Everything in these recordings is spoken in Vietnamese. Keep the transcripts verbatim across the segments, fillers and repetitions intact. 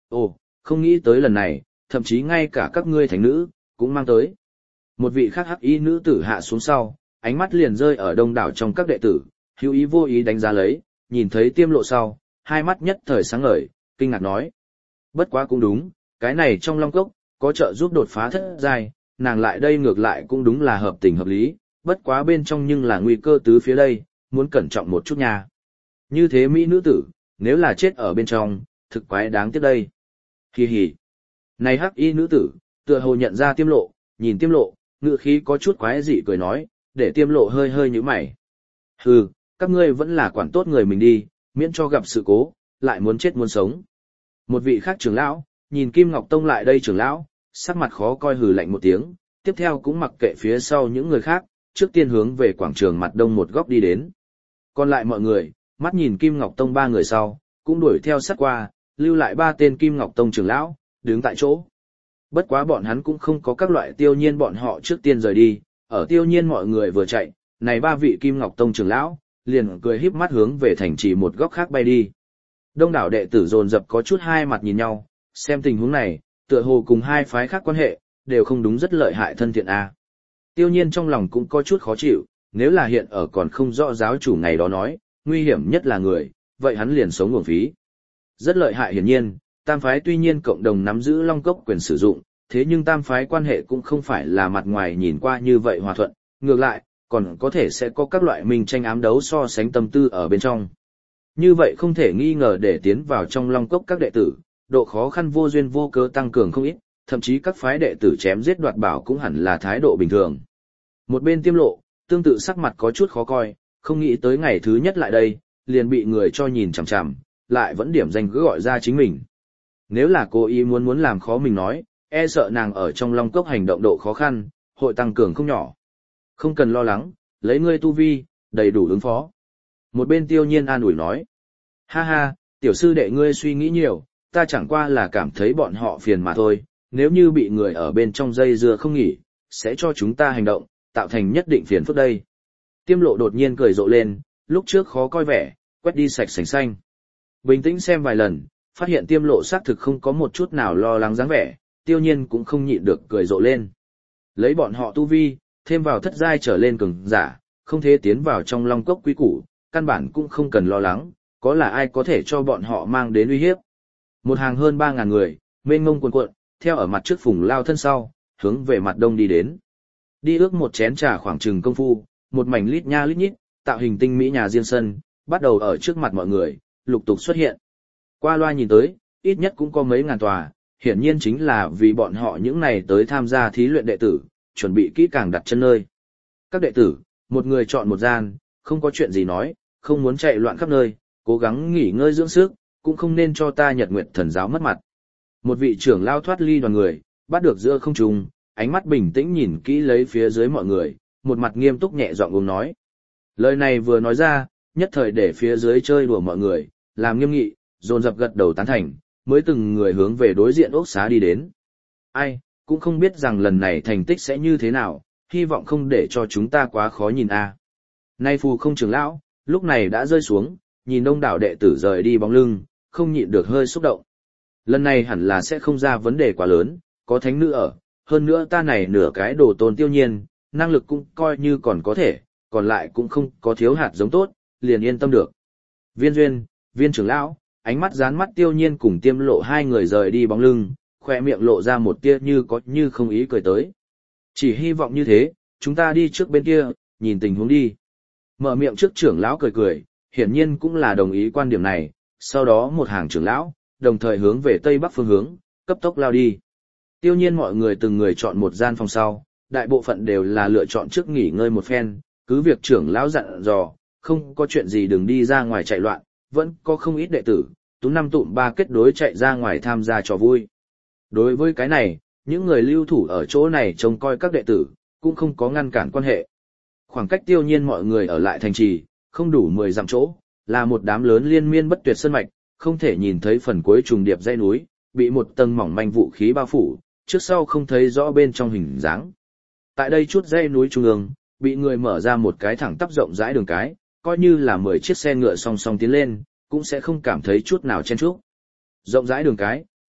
Ồ, không nghĩ tới lần này, thậm chí ngay cả các ngươi thánh nữ, cũng mang tới. Một vị khác hắc y nữ tử hạ xuống sau, ánh mắt liền rơi ở đông đảo trong các đệ tử, hữu ý vô ý đánh giá lấy, nhìn thấy tiêm lộ sau, hai mắt nhất thời sáng ngời, kinh ngạc nói. Bất quá cũng đúng, cái này trong long cốc, có trợ giúp đột phá thất giai, nàng lại đây ngược lại cũng đúng là hợp tình hợp lý, bất quá bên trong nhưng là nguy cơ tứ phía đây, muốn cẩn trọng một chút nha. Như thế mỹ nữ tử, nếu là chết ở bên trong, thực quái đáng tiếc đây. Hì hì. Này hắc y nữ tử, tựa hồ nhận ra tiêm lộ, nhìn tiêm lộ, ngựa khí có chút quái dị cười nói, để tiêm lộ hơi hơi như mày. Hừ, các ngươi vẫn là quản tốt người mình đi, miễn cho gặp sự cố, lại muốn chết muốn sống. Một vị khác trưởng lão, nhìn Kim Ngọc Tông lại đây trưởng lão, sắc mặt khó coi hừ lạnh một tiếng, tiếp theo cũng mặc kệ phía sau những người khác, trước tiên hướng về quảng trường mặt đông một góc đi đến. Còn lại mọi người, mắt nhìn Kim Ngọc Tông ba người sau, cũng đuổi theo sát qua, lưu lại ba tên Kim Ngọc Tông trưởng lão, đứng tại chỗ. Bất quá bọn hắn cũng không có các loại Tiêu Nhiên bọn họ trước tiên rời đi, ở Tiêu Nhiên mọi người vừa chạy, này ba vị Kim Ngọc Tông trưởng lão, liền cười híp mắt hướng về thành trì một góc khác bay đi. Đông đảo đệ tử dồn dập có chút hai mặt nhìn nhau, xem tình huống này, tựa hồ cùng hai phái khác quan hệ, đều không đúng rất lợi hại thân thiện a. À. Tiêu Nhiên trong lòng cũng có chút khó chịu, nếu là hiện ở còn không rõ giáo chủ ngày đó nói, nguy hiểm nhất là người, vậy hắn liền sống uổng phí. Rất lợi hại hiển nhiên, tam phái tuy nhiên cộng đồng nắm giữ long cốc quyền sử dụng, thế nhưng tam phái quan hệ cũng không phải là mặt ngoài nhìn qua như vậy hòa thuận, ngược lại, còn có thể sẽ có các loại minh tranh ám đấu so sánh tâm tư ở bên trong. Như vậy không thể nghi ngờ để tiến vào trong long cốc các đệ tử, độ khó khăn vô duyên vô cớ tăng cường không ít, thậm chí các phái đệ tử chém giết đoạt bảo cũng hẳn là thái độ bình thường. Một bên tiêm lộ, tương tự sắc mặt có chút khó coi, không nghĩ tới ngày thứ nhất lại đây, liền bị người cho nhìn chằm chằm, lại vẫn điểm danh cứ gọi ra chính mình. Nếu là cô ý muốn muốn làm khó mình nói, e sợ nàng ở trong long cốc hành động độ khó khăn, hội tăng cường không nhỏ. Không cần lo lắng, lấy ngươi tu vi, đầy đủ ứng phó. Một bên Tiêu Nhiên an ủi nói. Ha ha, tiểu sư đệ ngươi suy nghĩ nhiều, ta chẳng qua là cảm thấy bọn họ phiền mà thôi, nếu như bị người ở bên trong dây dưa không nghỉ, sẽ cho chúng ta hành động, tạo thành nhất định phiền phức đây. Tiêm lộ đột nhiên cười rộ lên, lúc trước khó coi vẻ, quét đi sạch sành xanh. Bình tĩnh xem vài lần, phát hiện tiêm lộ xác thực không có một chút nào lo lắng dáng vẻ, Tiêu Nhiên cũng không nhịn được cười rộ lên. Lấy bọn họ tu vi, thêm vào thất giai trở lên cường giả, không thể tiến vào trong long cốc quý củ, căn bản cũng không cần lo lắng, có là ai có thể cho bọn họ mang đến uy hiếp. Một hàng hơn ba ngàn người, mênh mông cuồn cuộn, theo ở mặt trước phùng lao thân sau, hướng về mặt đông đi đến. Đi ước một chén trà khoảng chừng công phu, một mảnh lít nha lít nhít, tạo hình tinh mỹ nhà riêng sân, bắt đầu ở trước mặt mọi người, lục tục xuất hiện. Qua loa nhìn tới, ít nhất cũng có mấy ngàn tòa, hiển nhiên chính là vì bọn họ những này tới tham gia thí luyện đệ tử, chuẩn bị kỹ càng đặt chân nơi. Các đệ tử, một người chọn một gian, không có chuyện gì nói, không muốn chạy loạn khắp nơi, cố gắng nghỉ ngơi dưỡng sức, cũng không nên cho ta Nhật Nguyệt Thần giáo mất mặt. Một vị trưởng lao thoát ly đoàn người, bắt được giữa không trung, ánh mắt bình tĩnh nhìn kỹ lấy phía dưới mọi người, một mặt nghiêm túc nhẹ giọng uống nói. Lời này vừa nói ra, nhất thời để phía dưới chơi đùa mọi người, làm nghiêm nghị, dồn dập gật đầu tán thành, mới từng người hướng về đối diện ốc xá đi đến. Ai, cũng không biết rằng lần này thành tích sẽ như thế nào, hy vọng không để cho chúng ta quá khó nhìn a. Nay phù không trưởng lão, lúc này đã rơi xuống, nhìn đông đảo đệ tử rời đi bóng lưng, không nhịn được hơi xúc động. Lần này hẳn là sẽ không ra vấn đề quá lớn, có thánh nữ ở, hơn nữa ta này nửa cái đồ tôn Tiêu Nhiên, năng lực cũng coi như còn có thể, còn lại cũng không có thiếu hạt giống tốt, liền yên tâm được. Viên Duyên, Viên trưởng lão, ánh mắt dán mắt Tiêu Nhiên cùng Tiêm Lộ hai người rời đi bóng lưng, khoe miệng lộ ra một tia như có như không ý cười tới. Chỉ hy vọng như thế, chúng ta đi trước bên kia, nhìn tình huống đi. Mở miệng trước trưởng lão cười cười, hiển nhiên cũng là đồng ý quan điểm này, sau đó một hàng trưởng lão, đồng thời hướng về tây bắc phương hướng, cấp tốc lao đi. Tiêu Nhiên mọi người từng người chọn một gian phòng sau, đại bộ phận đều là lựa chọn trước nghỉ ngơi một phen, cứ việc trưởng lão dặn dò, không có chuyện gì đừng đi ra ngoài chạy loạn, vẫn có không ít đệ tử, tú năm tụm ba kết đối chạy ra ngoài tham gia trò vui. Đối với cái này, những người lưu thủ ở chỗ này trông coi các đệ tử, cũng không có ngăn cản quan hệ. Khoảng cách Tiêu Nhiên mọi người ở lại thành trì, không đủ mười dặm chỗ, là một đám lớn liên miên bất tuyệt sơn mạch, không thể nhìn thấy phần cuối trùng điệp dãy núi, bị một tầng mỏng manh vũ khí bao phủ, trước sau không thấy rõ bên trong hình dáng. Tại đây chút dãy núi trung ương, bị người mở ra một cái thẳng tắp rộng rãi đường cái, coi như là mười chiếc xe ngựa song song tiến lên, cũng sẽ không cảm thấy chút nào chen chúc. Rộng rãi đường cái,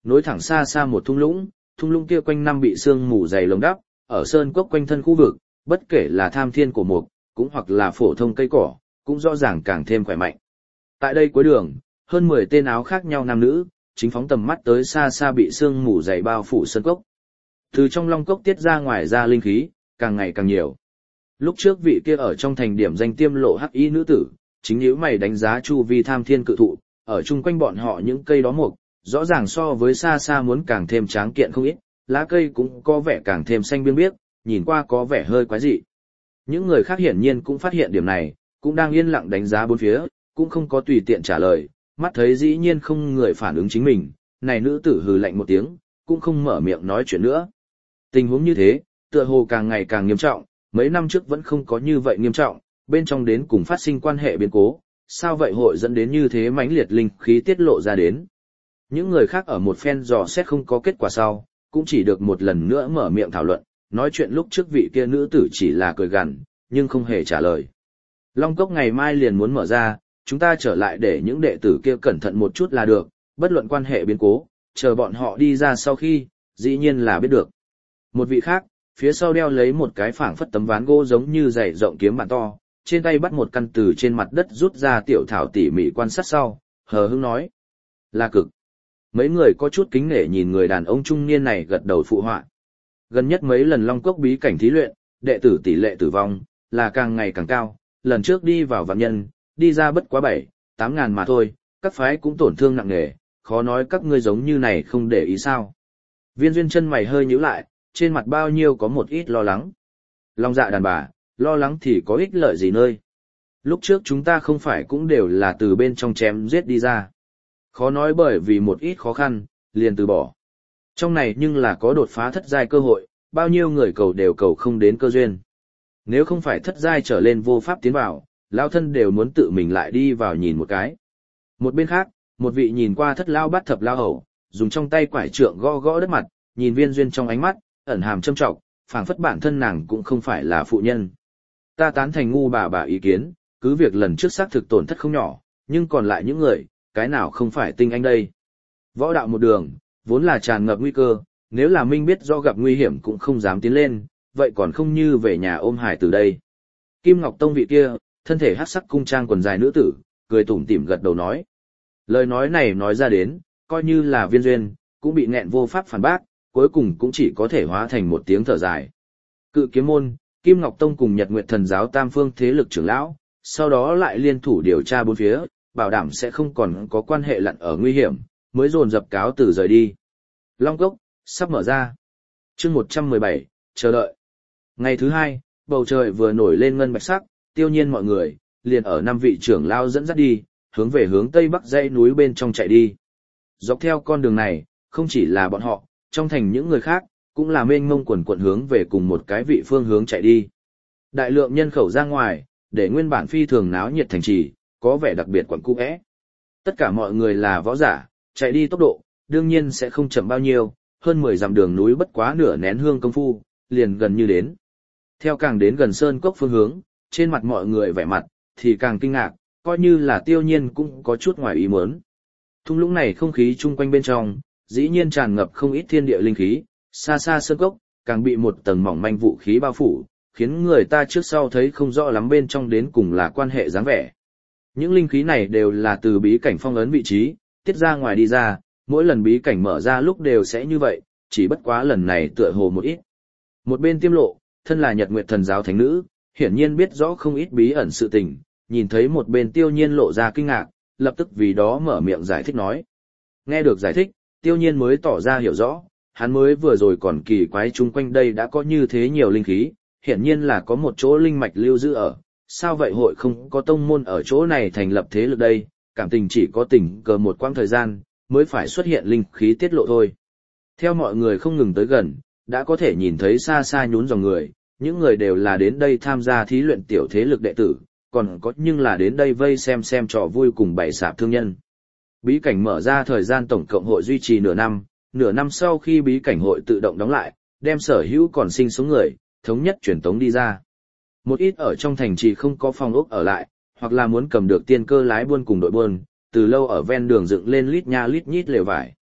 nối thẳng xa xa một thung lũng, thung lũng kia quanh năm bị sương mù dày lồng đắp, ở sơn cốc quanh thân khu vực, bất kể là tham thiên cổ mục, cũng hoặc là phổ thông cây cỏ, cũng rõ ràng càng thêm khỏe mạnh. Tại đây cuối đường, hơn mười tên áo khác nhau nam nữ, chính phóng tầm mắt tới xa xa bị sương mù dày bao phủ sơn cốc. Từ trong long cốc tiết ra ngoài ra linh khí, càng ngày càng nhiều. Lúc trước vị kia ở trong thành điểm danh tiêm lộ hắc y nữ tử, chính nhíu mày đánh giá chu vi tham thiên cự thụ, ở chung quanh bọn họ những cây đó mục, rõ ràng so với xa xa muốn càng thêm tráng kiện không ít, lá cây cũng có vẻ càng thêm xanh biếc biếc, nhìn qua có vẻ hơi quái dị. Những người khác hiển nhiên cũng phát hiện điểm này, cũng đang yên lặng đánh giá bốn phía, cũng không có tùy tiện trả lời, mắt thấy dĩ nhiên không người phản ứng chính mình, này nữ tử hừ lạnh một tiếng, cũng không mở miệng nói chuyện nữa. Tình huống như thế, tựa hồ càng ngày càng nghiêm trọng, mấy năm trước vẫn không có như vậy nghiêm trọng, bên trong đến cùng phát sinh quan hệ biến cố, sao vậy hội dẫn đến như thế mãnh liệt linh khí tiết lộ ra đến. Những người khác ở một phen dò xét không có kết quả sau, cũng chỉ được một lần nữa mở miệng thảo luận, nói chuyện lúc trước vị kia nữ tử chỉ là cười gằn, nhưng không hề trả lời. Long cốc ngày mai liền muốn mở ra, chúng ta trở lại để những đệ tử kia cẩn thận một chút là được, bất luận quan hệ biến cố, chờ bọn họ đi ra sau khi, dĩ nhiên là biết được. Một vị khác, phía sau đeo lấy một cái phảng phất tấm ván gỗ giống như dày rộng kiếm bản to, trên tay bắt một căn từ trên mặt đất rút ra tiểu thảo tỉ mỉ quan sát sau, hờ hững nói. Là cực. Mấy người có chút kính nể nhìn người đàn ông trung niên này gật đầu phụ họa. Gần nhất mấy lần long cốc bí cảnh thí luyện, đệ tử tỷ lệ tử vong, là càng ngày càng cao, lần trước đi vào vạn nhân, đi ra bất quá bảy, tám ngàn mà thôi, các phái cũng tổn thương nặng nề, khó nói các ngươi giống như này không để ý sao. Viên duyên chân mày hơi nhíu lại, trên mặt bao nhiêu có một ít lo lắng. Long dạ đàn bà, lo lắng thì có ích lợi gì nơi. Lúc trước chúng ta không phải cũng đều là từ bên trong chém giết đi ra. Khó nói bởi vì một ít khó khăn, liền từ bỏ. Trong này nhưng là có đột phá thất giai cơ hội, bao nhiêu người cầu đều cầu không đến cơ duyên. Nếu không phải thất giai trở lên vô pháp tiến vào, lao thân đều muốn tự mình lại đi vào nhìn một cái. Một bên khác, một vị nhìn qua thất lao bắt thập lao hầu, dùng trong tay quải trượng gõ gõ đất mặt, nhìn viên duyên trong ánh mắt, ẩn hàm châm trọng, phảng phất bản thân nàng cũng không phải là phụ nhân. Ta tán thành ngu bà bà ý kiến, cứ việc lần trước xác thực tổn thất không nhỏ, nhưng còn lại những người, cái nào không phải tinh anh đây. Võ đạo một đường, vốn là tràn ngập nguy cơ, nếu là minh biết do gặp nguy hiểm cũng không dám tiến lên, vậy còn không như về nhà ôm hải từ đây. Kim Ngọc Tông vị kia, thân thể hắc sắc cung trang quần dài nữ tử, cười tủm tỉm gật đầu nói. Lời nói này nói ra đến, coi như là viên duyên, cũng bị nghẹn vô pháp phản bác, cuối cùng cũng chỉ có thể hóa thành một tiếng thở dài. Cự kiếm môn, Kim Ngọc Tông cùng Nhật Nguyệt Thần giáo tam phương thế lực trưởng lão, sau đó lại liên thủ điều tra bốn phía, bảo đảm sẽ không còn có quan hệ lặn ở nguy hiểm, mới dồn dập cáo từ rời đi. Long cốc, sắp mở ra. chương một trăm mười bảy, chờ đợi. Ngày thứ hai, bầu trời vừa nổi lên ngân bạch sắc, tiêu nhiên mọi người, liền ở năm vị trưởng lao dẫn dắt đi, hướng về hướng tây bắc dãy núi bên trong chạy đi. Dọc theo con đường này, không chỉ là bọn họ, trong thành những người khác, cũng là mênh mông quần quận hướng về cùng một cái vị phương hướng chạy đi. Đại lượng nhân khẩu ra ngoài, để nguyên bản phi thường náo nhiệt thành trì, có vẻ đặc biệt quẩn cung ẽ. Tất cả mọi người là võ giả, chạy đi tốc độ, đương nhiên sẽ không chậm bao nhiêu, hơn mười dặm đường núi bất quá nửa nén hương công phu, liền gần như đến. Theo càng đến gần sơn cốc phương hướng, trên mặt mọi người vẻ mặt, thì càng kinh ngạc, coi như là tiêu nhiên cũng có chút ngoài ý muốn. Thung lũng này không khí chung quanh bên trong, dĩ nhiên tràn ngập không ít thiên địa linh khí, xa xa sơn cốc, càng bị một tầng mỏng manh vũ khí bao phủ, khiến người ta trước sau thấy không rõ lắm bên trong đến cùng là quan hệ dáng vẻ. Những linh khí này đều là từ bí cảnh phong ấn vị trí, tiết ra ngoài đi ra, mỗi lần bí cảnh mở ra lúc đều sẽ như vậy, chỉ bất quá lần này tựa hồ một ít. Một bên tiêm lộ, thân là Nhật Nguyệt Thần giáo thánh nữ, hiển nhiên biết rõ không ít bí ẩn sự tình, nhìn thấy một bên tiêu nhiên lộ ra kinh ngạc, lập tức vì đó mở miệng giải thích nói. Nghe được giải thích, tiêu nhiên mới tỏ ra hiểu rõ, hắn mới vừa rồi còn kỳ quái chung quanh đây đã có như thế nhiều linh khí, hiển nhiên là có một chỗ linh mạch lưu giữ ở, sao vậy hội không có tông môn ở chỗ này thành lập thế lực đây, cảm tình chỉ có tình cờ một quãng thời gian, mới phải xuất hiện linh khí tiết lộ thôi. Theo mọi người không ngừng tới gần, đã có thể nhìn thấy xa xa nhún dòng người, những người đều là đến đây tham gia thí luyện tiểu thế lực đệ tử, còn có nhưng là đến đây vây xem xem trò vui cùng bày sạp thương nhân. Bí cảnh mở ra thời gian tổng cộng hội duy trì nửa năm, nửa năm sau khi bí cảnh hội tự động đóng lại, đem sở hữu còn sinh sống người, thống nhất truyền tống đi ra. Một ít ở trong thành trì không có phòng ốc ở lại, hoặc là muốn cầm được tiên cơ lái buôn cùng đội buôn, từ lâu ở ven đường dựng lên lít nha lít nhít lều vải.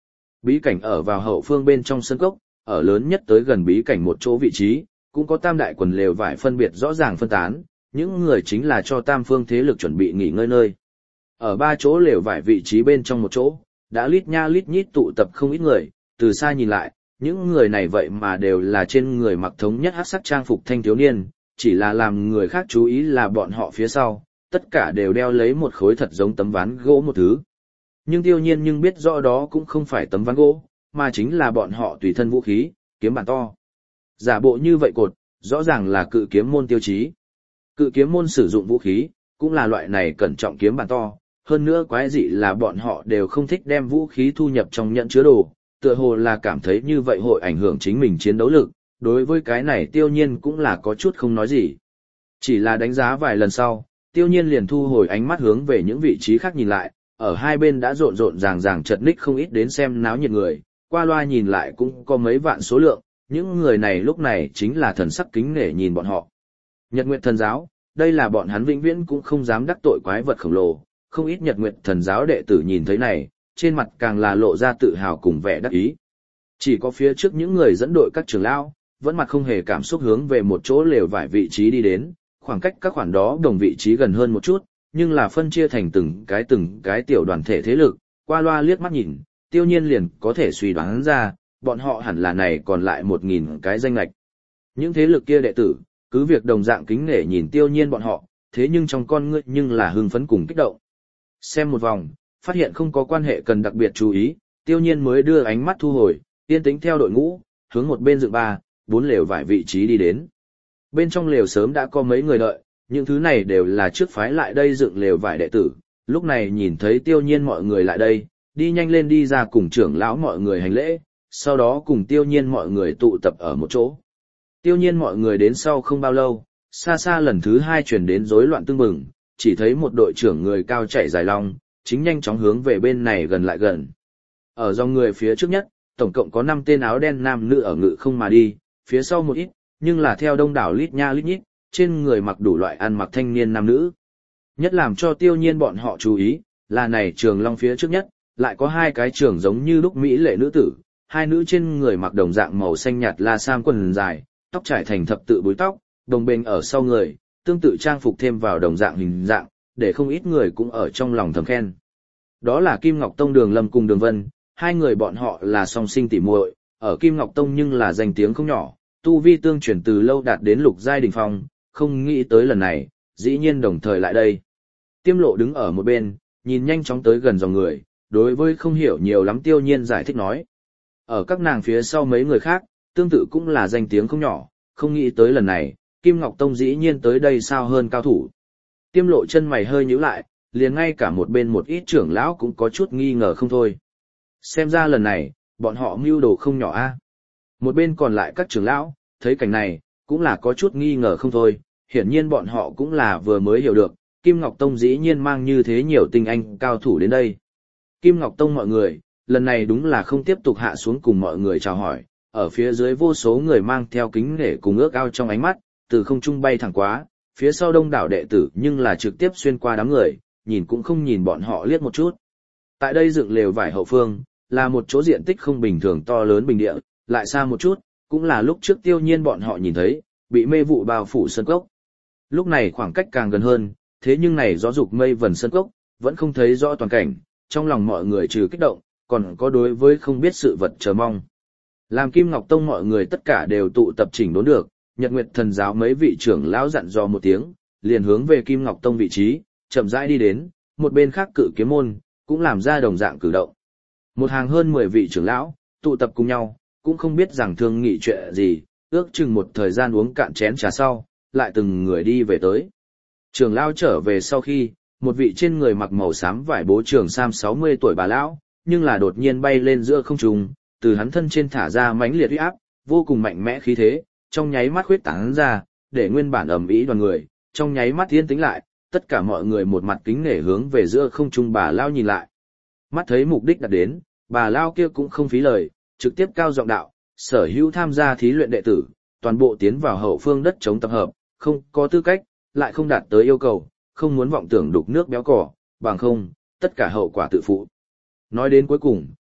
Bí cảnh ở vào hậu phương bên trong sân cốc, ở lớn nhất tới gần bí cảnh một chỗ vị trí, cũng có tam đại quần lều vải phân biệt rõ ràng phân tán, những người chính là cho tam phương thế lực chuẩn bị nghỉ ngơi nơi. Ở ba chỗ lều vải vị trí bên trong một chỗ, đã lít nha lít nhít tụ tập không ít người, từ xa nhìn lại, những người này vậy mà đều là trên người mặc thống nhất hắc sắc trang phục thanh thiếu niên, chỉ là làm người khác chú ý là bọn họ phía sau, tất cả đều đeo lấy một khối thật giống tấm ván gỗ một thứ. Nhưng Tiêu Nhiên nhưng biết rõ đó cũng không phải tấm ván gỗ, mà chính là bọn họ tùy thân vũ khí, kiếm bản to. Giả bộ như vậy cột, rõ ràng là cự kiếm môn tiêu chí. Cự kiếm môn sử dụng vũ khí, cũng là loại này cẩn trọng kiếm bản to, hơn nữa quái dị là bọn họ đều không thích đem vũ khí thu nhập trong nhận chứa đồ, tựa hồ là cảm thấy như vậy hội ảnh hưởng chính mình chiến đấu lực, đối với cái này Tiêu Nhiên cũng là có chút không nói gì. Chỉ là đánh giá vài lần sau, Tiêu Nhiên liền thu hồi ánh mắt hướng về những vị trí khác nhìn lại, ở hai bên đã rộn rộn ràng ràng chật ních không ít đến xem náo nhiệt người, qua loa nhìn lại cũng có mấy vạn số lượng, những người này lúc này chính là thần sắc kính nể nhìn bọn họ. Nhật Nguyệt Thần Giáo, đây là bọn hắn vĩnh viễn cũng không dám đắc tội quái vật khổng lồ, không ít Nhật Nguyệt Thần Giáo đệ tử nhìn thấy này, trên mặt càng là lộ ra tự hào cùng vẻ đắc ý. Chỉ có phía trước những người dẫn đội các trưởng lão, vẫn mặt không hề cảm xúc hướng về một chỗ lều vải vị trí đi đến, khoảng cách các khoản đó đồng vị trí gần hơn một chút, nhưng là phân chia thành từng cái từng cái tiểu đoàn thể thế lực, qua loa liếc mắt nhìn, Tiêu Nhiên liền có thể suy đoán ra, bọn họ hẳn là này còn lại một nghìn cái danh lệch. Những thế lực kia đệ tử, cứ việc đồng dạng kính nể nhìn Tiêu Nhiên bọn họ, thế nhưng trong con ngươi nhưng là hưng phấn cùng kích động. Xem một vòng, phát hiện không có quan hệ cần đặc biệt chú ý, Tiêu Nhiên mới đưa ánh mắt thu hồi, yên tĩnh theo đội ngũ, hướng một bên dựng ba, bốn lều vải vị trí đi đến. Bên trong lều sớm đã có mấy người đợi, những thứ này đều là trước phái lại đây dựng lều vải đệ tử, lúc này nhìn thấy Tiêu Nhiên mọi người lại đây, đi nhanh lên đi ra cùng trưởng lão mọi người hành lễ, sau đó cùng Tiêu Nhiên mọi người tụ tập ở một chỗ. Tiêu Nhiên mọi người đến sau không bao lâu, xa xa lần thứ hai truyền đến rối loạn tương bừng, chỉ thấy một đội trưởng người cao chạy dài long, chính nhanh chóng hướng về bên này gần lại gần. Ở dòng người phía trước nhất, tổng cộng có năm tên áo đen nam nữ ở ngự không mà đi, phía sau một ít, nhưng là theo đông đảo lít nha lít nhít, trên người mặc đủ loại ăn mặc thanh niên nam nữ. Nhất làm cho Tiêu Nhiên bọn họ chú ý, là này trường long phía trước nhất, lại có hai cái trường giống như lúc mỹ lệ nữ tử, hai nữ trên người mặc đồng dạng màu xanh nhạt la sam quần dài, tóc trải thành thập tự búi tóc, đồng bên ở sau người, tương tự trang phục thêm vào đồng dạng hình dạng, để không ít người cũng ở trong lòng thầm khen. Đó là Kim Ngọc Tông Đường Lâm cùng Đường Vân, hai người bọn họ là song sinh tỉ muội, ở Kim Ngọc Tông nhưng là danh tiếng không nhỏ, tu vi tương truyền từ lâu đạt đến lục giai đỉnh phong, không nghĩ tới lần này, dĩ nhiên đồng thời lại đây. Tiêm Lộ đứng ở một bên, nhìn nhanh chóng tới gần dòng người, đối với không hiểu nhiều lắm Tiêu Nhiên giải thích nói. Ở các nàng phía sau mấy người khác, tương tự cũng là danh tiếng không nhỏ, không nghĩ tới lần này, Kim Ngọc Tông dĩ nhiên tới đây sao hơn cao thủ. Tiêm Lộ chân mày hơi nhíu lại, liền ngay cả một bên một ít trưởng lão cũng có chút nghi ngờ không thôi. Xem ra lần này, bọn họ mưu đồ không nhỏ a. Một bên còn lại các trưởng lão, thấy cảnh này, cũng là có chút nghi ngờ không thôi, hiển nhiên bọn họ cũng là vừa mới hiểu được, Kim Ngọc Tông dĩ nhiên mang như thế nhiều tinh anh cao thủ đến đây. Kim Ngọc Tông mọi người, lần này đúng là không tiếp tục hạ xuống cùng mọi người chào hỏi, ở phía dưới vô số người mang theo kính nể cùng ước ao trong ánh mắt, từ không trung bay thẳng quá, phía sau đông đảo đệ tử nhưng là trực tiếp xuyên qua đám người, nhìn cũng không nhìn bọn họ liếc một chút. Tại đây dựng lều vải hậu phương, là một chỗ diện tích không bình thường to lớn bình địa, lại xa một chút, cũng là lúc trước Tiêu Nhiên bọn họ nhìn thấy, bị mê vụ bao phủ sân cốc. Lúc này khoảng cách càng gần hơn, thế nhưng này gió dục mây vần sân cốc, vẫn không thấy rõ toàn cảnh, trong lòng mọi người trừ kích động, còn có đối với không biết sự vật chờ mong. Làm Kim Ngọc Tông mọi người tất cả đều tụ tập chỉnh đốn được, Nhật Nguyệt Thần Giáo mấy vị trưởng lão dặn dò một tiếng, liền hướng về Kim Ngọc Tông vị trí, chậm rãi đi đến, một bên khác Cự Kiếm môn cũng làm ra đồng dạng cử động. Một hàng hơn mười vị trưởng lão tụ tập cùng nhau, cũng không biết rằng thương nghị chuyện gì, ước chừng một thời gian uống cạn chén trà sau, lại từng người đi về tới. Trưởng lão trở về sau khi, một vị trên người mặc màu xám vải bố trường sam sáu mươi tuổi bà lão, nhưng là đột nhiên bay lên giữa không trung, từ hắn thân trên thả ra mãnh liệt uy áp, vô cùng mạnh mẽ khí thế, trong nháy mắt khuyết tán ra, để nguyên bản ầm ĩ đoàn người, trong nháy mắt yên tĩnh lại, tất cả mọi người một mặt kính nể hướng về giữa không trung bà lão nhìn lại. Mắt thấy mục đích đạt đến, bà lão kia cũng không phí lời, trực tiếp cao giọng đạo, sở hữu tham gia thí luyện đệ tử, toàn bộ tiến vào hậu phương đất chống tập hợp, không có tư cách, lại không đạt tới yêu cầu, không muốn vọng tưởng đục nước béo cỏ, bằng không, tất cả hậu quả tự phụ. Nói đến cuối cùng,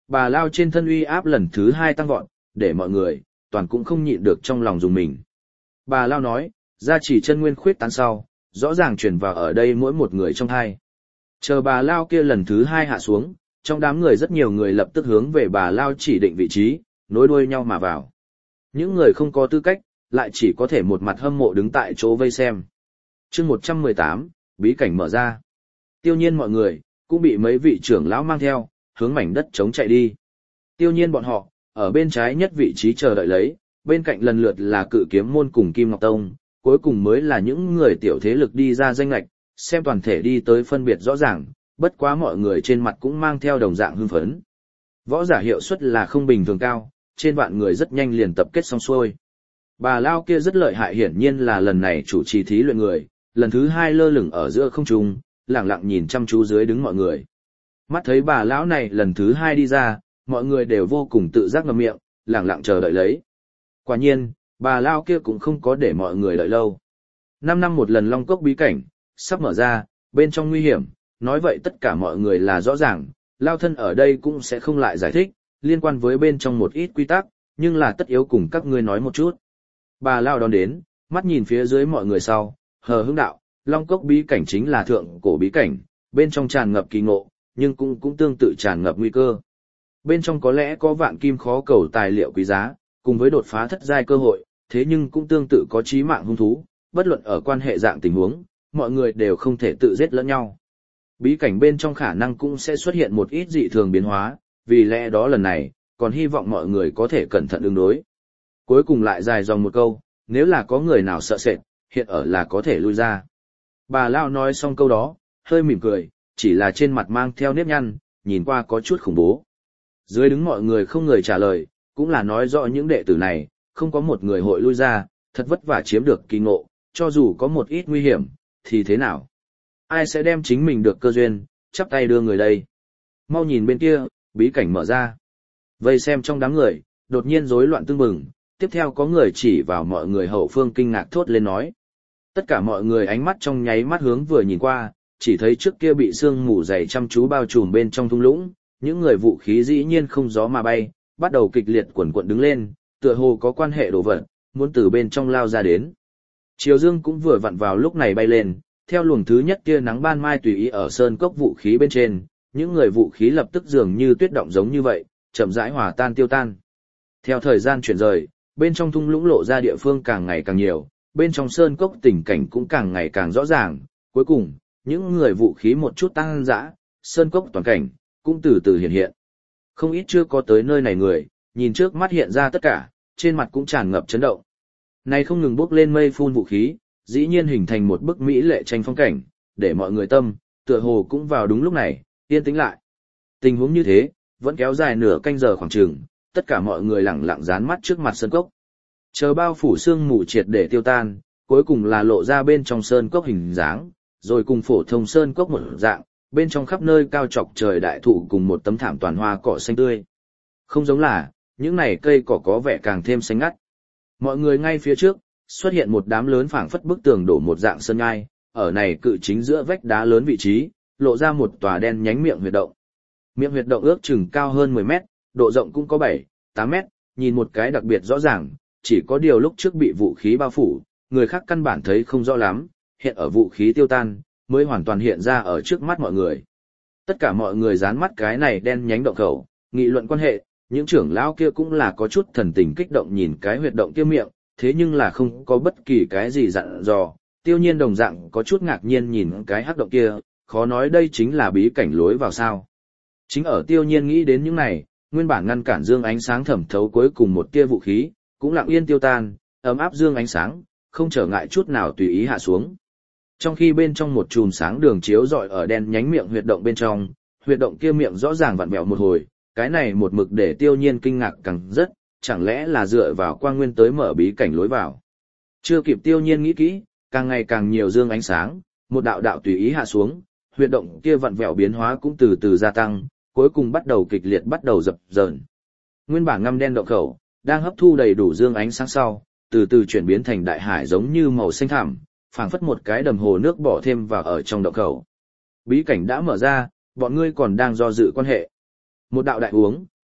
Bà Lao trên thân uy áp lần thứ hai tăng vọt, để mọi người, toàn cũng không nhịn được trong lòng dùng mình. Bà Lao nói, gia chỉ chân nguyên khuyết tán sau, rõ ràng truyền vào ở đây mỗi một người trong hai. Chờ bà Lao kia lần thứ hai hạ xuống, trong đám người rất nhiều người lập tức hướng về bà Lao chỉ định vị trí, nối đuôi nhau mà vào. Những người không có tư cách, lại chỉ có thể một mặt hâm mộ đứng tại chỗ vây xem. chương một trăm mười tám, bí cảnh mở ra. Tiêu nhiên mọi người, cũng bị mấy vị trưởng lão mang theo, hướng mảnh đất trống chạy đi. Tiêu nhiên bọn họ, ở bên trái nhất vị trí chờ đợi lấy, bên cạnh lần lượt là Cự Kiếm Môn cùng Kim Ngọc Tông, cuối cùng mới là những người tiểu thế lực đi ra danh lạch, xem toàn thể đi tới phân biệt rõ ràng, bất quá mọi người trên mặt cũng mang theo đồng dạng hưng phấn. Võ giả hiệu suất là không bình thường cao, trên vạn người rất nhanh liền tập kết xong xuôi. Bà Lao kia rất lợi hại, hiển nhiên là lần này chủ trì thí luyện người, lần thứ hai lơ lửng ở giữa không trung, lẳng lặng nhìn chăm chú dưới đứng mọi người. Mắt thấy bà lão này lần thứ hai đi ra, mọi người đều vô cùng tự giác ngậm miệng, lẳng lặng chờ đợi lấy. Quả nhiên, bà Lao kia cũng không có để mọi người đợi lâu. Năm năm một lần Long Cốc bí cảnh, sắp mở ra, bên trong nguy hiểm, nói vậy tất cả mọi người là rõ ràng, Lao thân ở đây cũng sẽ không lại giải thích, liên quan với bên trong một ít quy tắc, nhưng là tất yếu cùng các ngươi nói một chút. Bà Lao đón đến, mắt nhìn phía dưới mọi người sau, hờ hững đạo, Long Cốc bí cảnh chính là thượng cổ bí cảnh, bên trong tràn ngập kỳ ngộ, nhưng cũng cũng tương tự tràn ngập nguy cơ. Bên trong có lẽ có vạn kim khó cầu tài liệu quý giá, cùng với đột phá thất giai cơ hội, thế nhưng cũng tương tự có chí mạng hung thú, bất luận ở quan hệ dạng tình huống, mọi người đều không thể tự giết lẫn nhau. Bí cảnh bên trong khả năng cũng sẽ xuất hiện một ít dị thường biến hóa, vì lẽ đó lần này, còn hy vọng mọi người có thể cẩn thận ứng đối. Cuối cùng lại dài dòng một câu, nếu là có người nào sợ sệt, hiện ở là có thể lui ra. Bà Lao nói xong câu đó, hơi mỉm cười, chỉ là trên mặt mang theo nếp nhăn, nhìn qua có chút khủng bố. Dưới đứng mọi người không người trả lời, cũng là nói rõ những đệ tử này, không có một người hội lui ra, thật vất vả chiếm được kỳ ngộ, cho dù có một ít nguy hiểm, thì thế nào? Ai sẽ đem chính mình được cơ duyên, chắp tay đưa người đây? Mau nhìn bên kia, bí cảnh mở ra. Vây xem trong đám người, đột nhiên rối loạn tương bừng, tiếp theo có người chỉ vào mọi người hậu phương kinh ngạc thốt lên nói. Tất cả mọi người ánh mắt trong nháy mắt hướng vừa nhìn qua, chỉ thấy trước kia bị sương mù dày chăm chú bao trùm bên trong thung lũng, những người vũ khí dĩ nhiên không gió mà bay, bắt đầu kịch liệt quần quận đứng lên, tựa hồ có quan hệ đồ vật, muốn từ bên trong lao ra đến. Triều dương cũng vừa vặn vào lúc này bay lên, theo luồng thứ nhất kia nắng ban mai tùy ý ở sơn cốc vũ khí bên trên, những người vũ khí lập tức dường như tuyết động giống như vậy, chậm rãi hòa tan tiêu tan. Theo thời gian chuyển rời, bên trong thung lũng lộ ra địa phương càng ngày càng nhiều, bên trong sơn cốc tình cảnh cũng càng ngày càng rõ ràng, cuối cùng, những người vũ khí một chút tăng dã, sơn cốc toàn cảnh, cũng từ từ hiện hiện. Không ít chưa có tới nơi này người, nhìn trước mắt hiện ra tất cả, trên mặt cũng tràn ngập chấn động. Này không ngừng bốc lên mây phun vũ khí, dĩ nhiên hình thành một bức mỹ lệ tranh phong cảnh, để mọi người tâm, tựa hồ cũng vào đúng lúc này, yên tĩnh lại. Tình huống như thế, vẫn kéo dài nửa canh giờ khoảng chừng, tất cả mọi người lặng lặng dán mắt trước mặt sơn cốc. Chờ bao phủ sương mù triệt để tiêu tan, cuối cùng là lộ ra bên trong sơn cốc hình dáng, rồi cùng phổ thông sơn cốc một dạng, bên trong khắp nơi cao chọc trời đại thụ cùng một tấm thảm toàn hoa cỏ xanh tươi. Không giống là, những này cây cỏ có vẻ càng thêm xanh ngắt. Mọi người ngay phía trước, xuất hiện một đám lớn phảng phất bức tường đổ một dạng sơn ngai, ở này cự chính giữa vách đá lớn vị trí, lộ ra một tòa đen nhánh miệng huyệt động. Miệng huyệt động ước chừng cao hơn mười mét, độ rộng cũng có bảy, tám mét, nhìn một cái đặc biệt rõ ràng, chỉ có điều lúc trước bị vũ khí bao phủ, người khác căn bản thấy không rõ lắm, hiện ở vũ khí tiêu tan, mới hoàn toàn hiện ra ở trước mắt mọi người. Tất cả mọi người dán mắt cái này đen nhánh động khẩu, nghị luận quan hệ, những trưởng lão kia cũng là có chút thần tình kích động nhìn cái huyệt động kia miệng, thế nhưng là không có bất kỳ cái gì dặn dò, Tiêu Nhiên đồng dạng có chút ngạc nhiên nhìn cái hắc động kia, khó nói đây chính là bí cảnh lối vào sao. Chính ở Tiêu Nhiên nghĩ đến những này, nguyên bản ngăn cản dương ánh sáng thẩm thấu cuối cùng một tia vũ khí, cũng lặng yên tiêu tan, ấm áp dương ánh sáng, không trở ngại chút nào tùy ý hạ xuống. Trong khi bên trong một chùm sáng đường chiếu rọi ở đen nhánh miệng huyệt động bên trong, huyệt động kia miệng rõ ràng vặn vẹo một hồi, cái này một mực để Tiêu Nhiên kinh ngạc càng rất, chẳng lẽ là dựa vào quang nguyên tới mở bí cảnh lối vào. Chưa kịp Tiêu Nhiên nghĩ kỹ, càng ngày càng nhiều dương ánh sáng, một đạo đạo tùy ý hạ xuống, huyệt động kia vặn vẹo biến hóa cũng từ từ gia tăng, cuối cùng bắt đầu kịch liệt bắt đầu dập dờn. Nguyên bản ngăm đen động khẩu, đang hấp thu đầy đủ dương ánh sáng sau, từ từ chuyển biến thành đại hải giống như màu xanh thẳm, phảng phất một cái đầm hồ nước bỏ thêm vào ở trong động khẩu. Bí cảnh đã mở ra, bọn ngươi còn đang do dự quan hệ. Một đạo đại uống,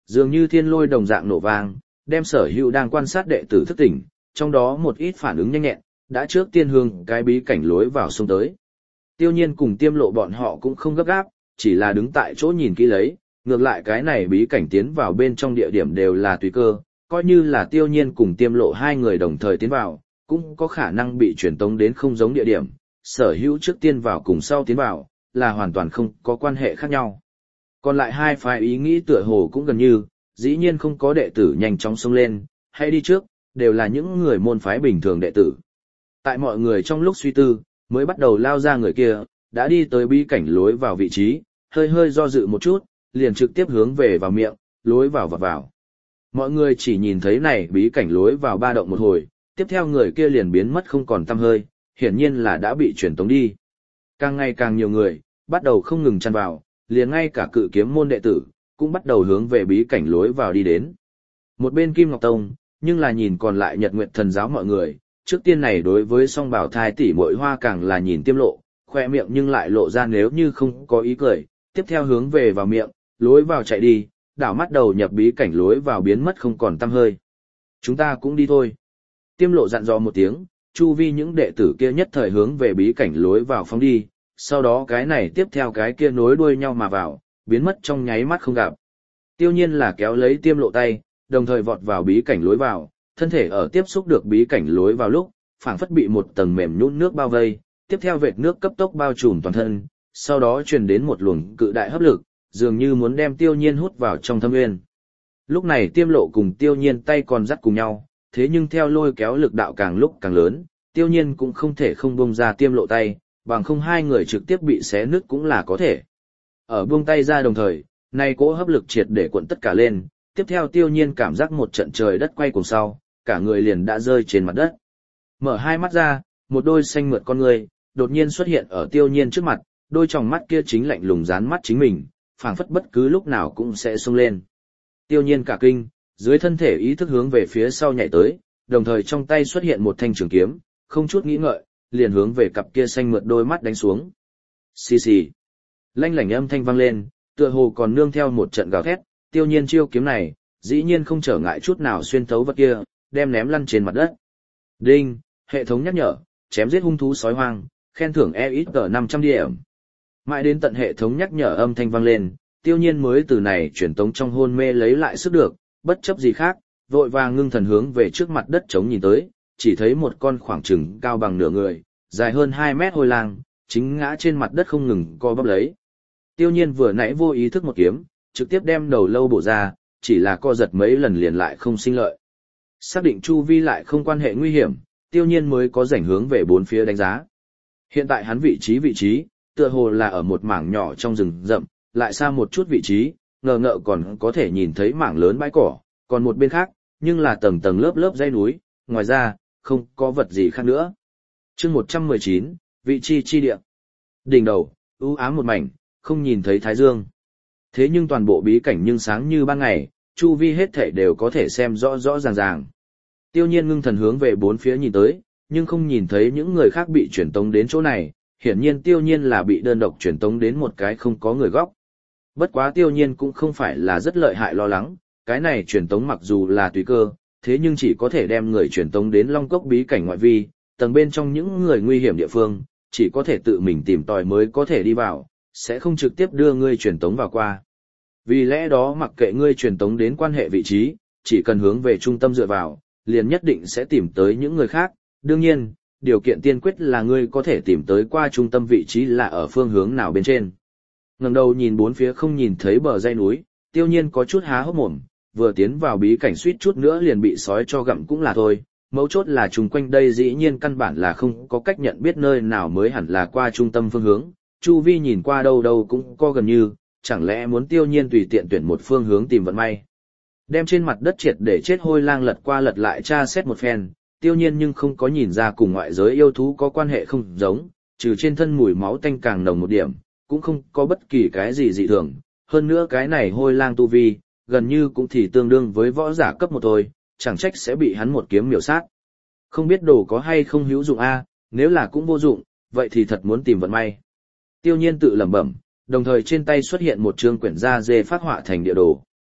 Dường như thiên lôi đồng dạng nổ vang, đem sở hữu đang quan sát đệ tử thức tỉnh, trong đó một ít phản ứng nhanh nhẹn, đã trước tiên hướng cái bí cảnh lối vào sông tới. Tiêu nhiên cùng tiêm lộ bọn họ cũng không gấp gáp, chỉ là đứng tại chỗ nhìn kỹ lấy, ngược lại cái này bí cảnh tiến vào bên trong địa điểm đều là tùy cơ, coi như là tiêu nhiên cùng tiêm lộ hai người đồng thời tiến vào, cũng có khả năng bị truyền tống đến không giống địa điểm, sở hữu trước tiên vào cùng sau tiến vào, là hoàn toàn không có quan hệ khác nhau. Còn lại hai phái ý nghĩ tựa hồ cũng gần như, dĩ nhiên không có đệ tử nhanh chóng xông lên, hay đi trước, đều là những người môn phái bình thường đệ tử. Tại mọi người trong lúc suy tư, mới bắt đầu lao ra người kia, đã đi tới bí cảnh lối vào vị trí, hơi hơi do dự một chút, liền trực tiếp hướng về vào miệng, lối vào và vào. Mọi người chỉ nhìn thấy này bí cảnh lối vào ba động một hồi, tiếp theo người kia liền biến mất không còn tăm hơi, hiển nhiên là đã bị chuyển tống đi. Càng ngày càng nhiều người, bắt đầu không ngừng chăn vào, liền ngay cả cự kiếm môn đệ tử, cũng bắt đầu hướng về bí cảnh lối vào đi đến. Một bên Kim Ngọc Tông, nhưng là nhìn còn lại Nhật Nguyệt Thần giáo mọi người, trước tiên này đối với song bảo thai tỷ muội hoa càng là nhìn tiêm lộ, khoe miệng nhưng lại lộ ra nếu như không có ý cười, tiếp theo hướng về vào miệng, lối vào chạy đi, đảo mắt đầu nhập bí cảnh lối vào biến mất không còn tăm hơi. Chúng ta cũng đi thôi. Tiêm lộ dặn dò một tiếng, chu vi những đệ tử kia nhất thời hướng về bí cảnh lối vào phóng đi, sau đó cái này tiếp theo cái kia nối đuôi nhau mà vào, biến mất trong nháy mắt không gặp. Tiêu nhiên là kéo lấy tiêm lộ tay, đồng thời vọt vào bí cảnh lối vào, thân thể ở tiếp xúc được bí cảnh lối vào lúc, phảng phất bị một tầng mềm nhũn nước bao vây, tiếp theo vệt nước cấp tốc bao trùm toàn thân, sau đó truyền đến một luồng cự đại hấp lực, dường như muốn đem tiêu nhiên hút vào trong thâm nguyên. Lúc này tiêm lộ cùng tiêu nhiên tay còn dắt cùng nhau, thế nhưng theo lôi kéo lực đạo càng lúc càng lớn, tiêu nhiên cũng không thể không buông ra tiêm lộ tay, bằng không hai người trực tiếp bị xé nứt cũng là có thể. Ở buông tay ra đồng thời, nay cỗ hấp lực triệt để cuộn tất cả lên, tiếp theo tiêu nhiên cảm giác một trận trời đất quay cuồng sau, cả người liền đã rơi trên mặt đất. Mở hai mắt ra, một đôi xanh mượt con người, đột nhiên xuất hiện ở tiêu nhiên trước mặt, đôi tròng mắt kia chính lạnh lùng dán mắt chính mình, phảng phất bất cứ lúc nào cũng sẽ xông lên. Tiêu nhiên cả kinh, dưới thân thể ý thức hướng về phía sau nhảy tới, đồng thời trong tay xuất hiện một thanh trường kiếm, không chút nghĩ ngợi, liền hướng về cặp kia xanh mượt đôi mắt đánh xuống. Xì xì. Lanh lảnh âm thanh vang lên, tựa hồ còn nương theo một trận gào thét, tiêu nhiên chiêu kiếm này, dĩ nhiên không trở ngại chút nào xuyên thấu vật kia, đem ném lăn trên mặt đất. Đinh, hệ thống nhắc nhở, chém giết hung thú sói hoang, khen thưởng e ít tờ năm trăm điểm. Mãi đến tận hệ thống nhắc nhở âm thanh vang lên, tiêu nhiên mới từ này chuyển tống trong hôn mê lấy lại sức được, bất chấp gì khác, vội vàng ngưng thần hướng về trước mặt đất trống nhìn tới, chỉ thấy một con khoảng chừng cao bằng nửa người, dài hơn hai mét hôi lang, chính ngã trên mặt đất không ngừng co bắp lấy. Tiêu nhiên vừa nãy vô ý thức một kiếm, trực tiếp đem đầu lâu bổ ra, chỉ là co giật mấy lần liền lại không sinh lợi. Xác định chu vi lại không quan hệ nguy hiểm, tiêu nhiên mới có rảnh hướng về bốn phía đánh giá. Hiện tại hắn vị trí vị trí, tựa hồ là ở một mảng nhỏ trong rừng rậm, lại xa một chút vị trí, ngờ ngợ còn có thể nhìn thấy mảng lớn bãi cỏ, còn một bên khác, nhưng là tầng tầng lớp lớp dãy núi, ngoài ra, không có vật gì khác nữa. Chương một trăm mười chín, vị trí chi địa. Đỉnh đầu, u ám một mảnh, không nhìn thấy thái dương. Thế nhưng toàn bộ bí cảnh nhưng sáng như ban ngày, chu vi hết thảy đều có thể xem rõ rõ ràng ràng. Tiêu nhiên ngưng thần hướng về bốn phía nhìn tới, nhưng không nhìn thấy những người khác bị chuyển tống đến chỗ này, hiển nhiên tiêu nhiên là bị đơn độc chuyển tống đến một cái không có người góc. Bất quá tiêu nhiên cũng không phải là rất lợi hại lo lắng, cái này chuyển tống mặc dù là tùy cơ, thế nhưng chỉ có thể đem người chuyển tống đến Long Cốc bí cảnh ngoại vi, tầng bên trong những người nguy hiểm địa phương, chỉ có thể tự mình tìm tòi mới có thể đi vào, sẽ không trực tiếp đưa ngươi chuyển tống vào qua. Vì lẽ đó mặc kệ ngươi chuyển tống đến quan hệ vị trí, chỉ cần hướng về trung tâm dựa vào, liền nhất định sẽ tìm tới những người khác. Đương nhiên, điều kiện tiên quyết là ngươi có thể tìm tới qua trung tâm vị trí là ở phương hướng nào bên trên. Ngẩng đầu nhìn bốn phía không nhìn thấy bờ dãy núi, tiêu nhiên có chút há hốc mồm, vừa tiến vào bí cảnh suýt chút nữa liền bị sói cho gặm cũng là thôi. Mấu chốt là chung quanh đây dĩ nhiên căn bản là không có cách nhận biết nơi nào mới hẳn là qua trung tâm phương hướng, chu vi nhìn qua đâu đâu cũng có gần như, chẳng lẽ muốn tiêu nhiên tùy tiện tuyển một phương hướng tìm vận may. Đem trên mặt đất triệt để chết hôi lang lật qua lật lại tra xét một phen, tiêu nhiên nhưng không có nhìn ra cùng ngoại giới yêu thú có quan hệ không giống, trừ trên thân mùi máu tanh càng nồng một điểm, cũng không có bất kỳ cái gì dị thường. Hơn nữa cái này hôi lang tu vi, gần như cũng thì tương đương với võ giả cấp một thôi, chẳng trách sẽ bị hắn một kiếm miểu sát. Không biết đồ có hay không hữu dụng a, nếu là cũng vô dụng, vậy thì thật muốn tìm vận may. Tiêu nhiên tự lẩm bẩm, đồng thời trên tay xuất hiện một chương quyển da dê phát họa thành địa đồ.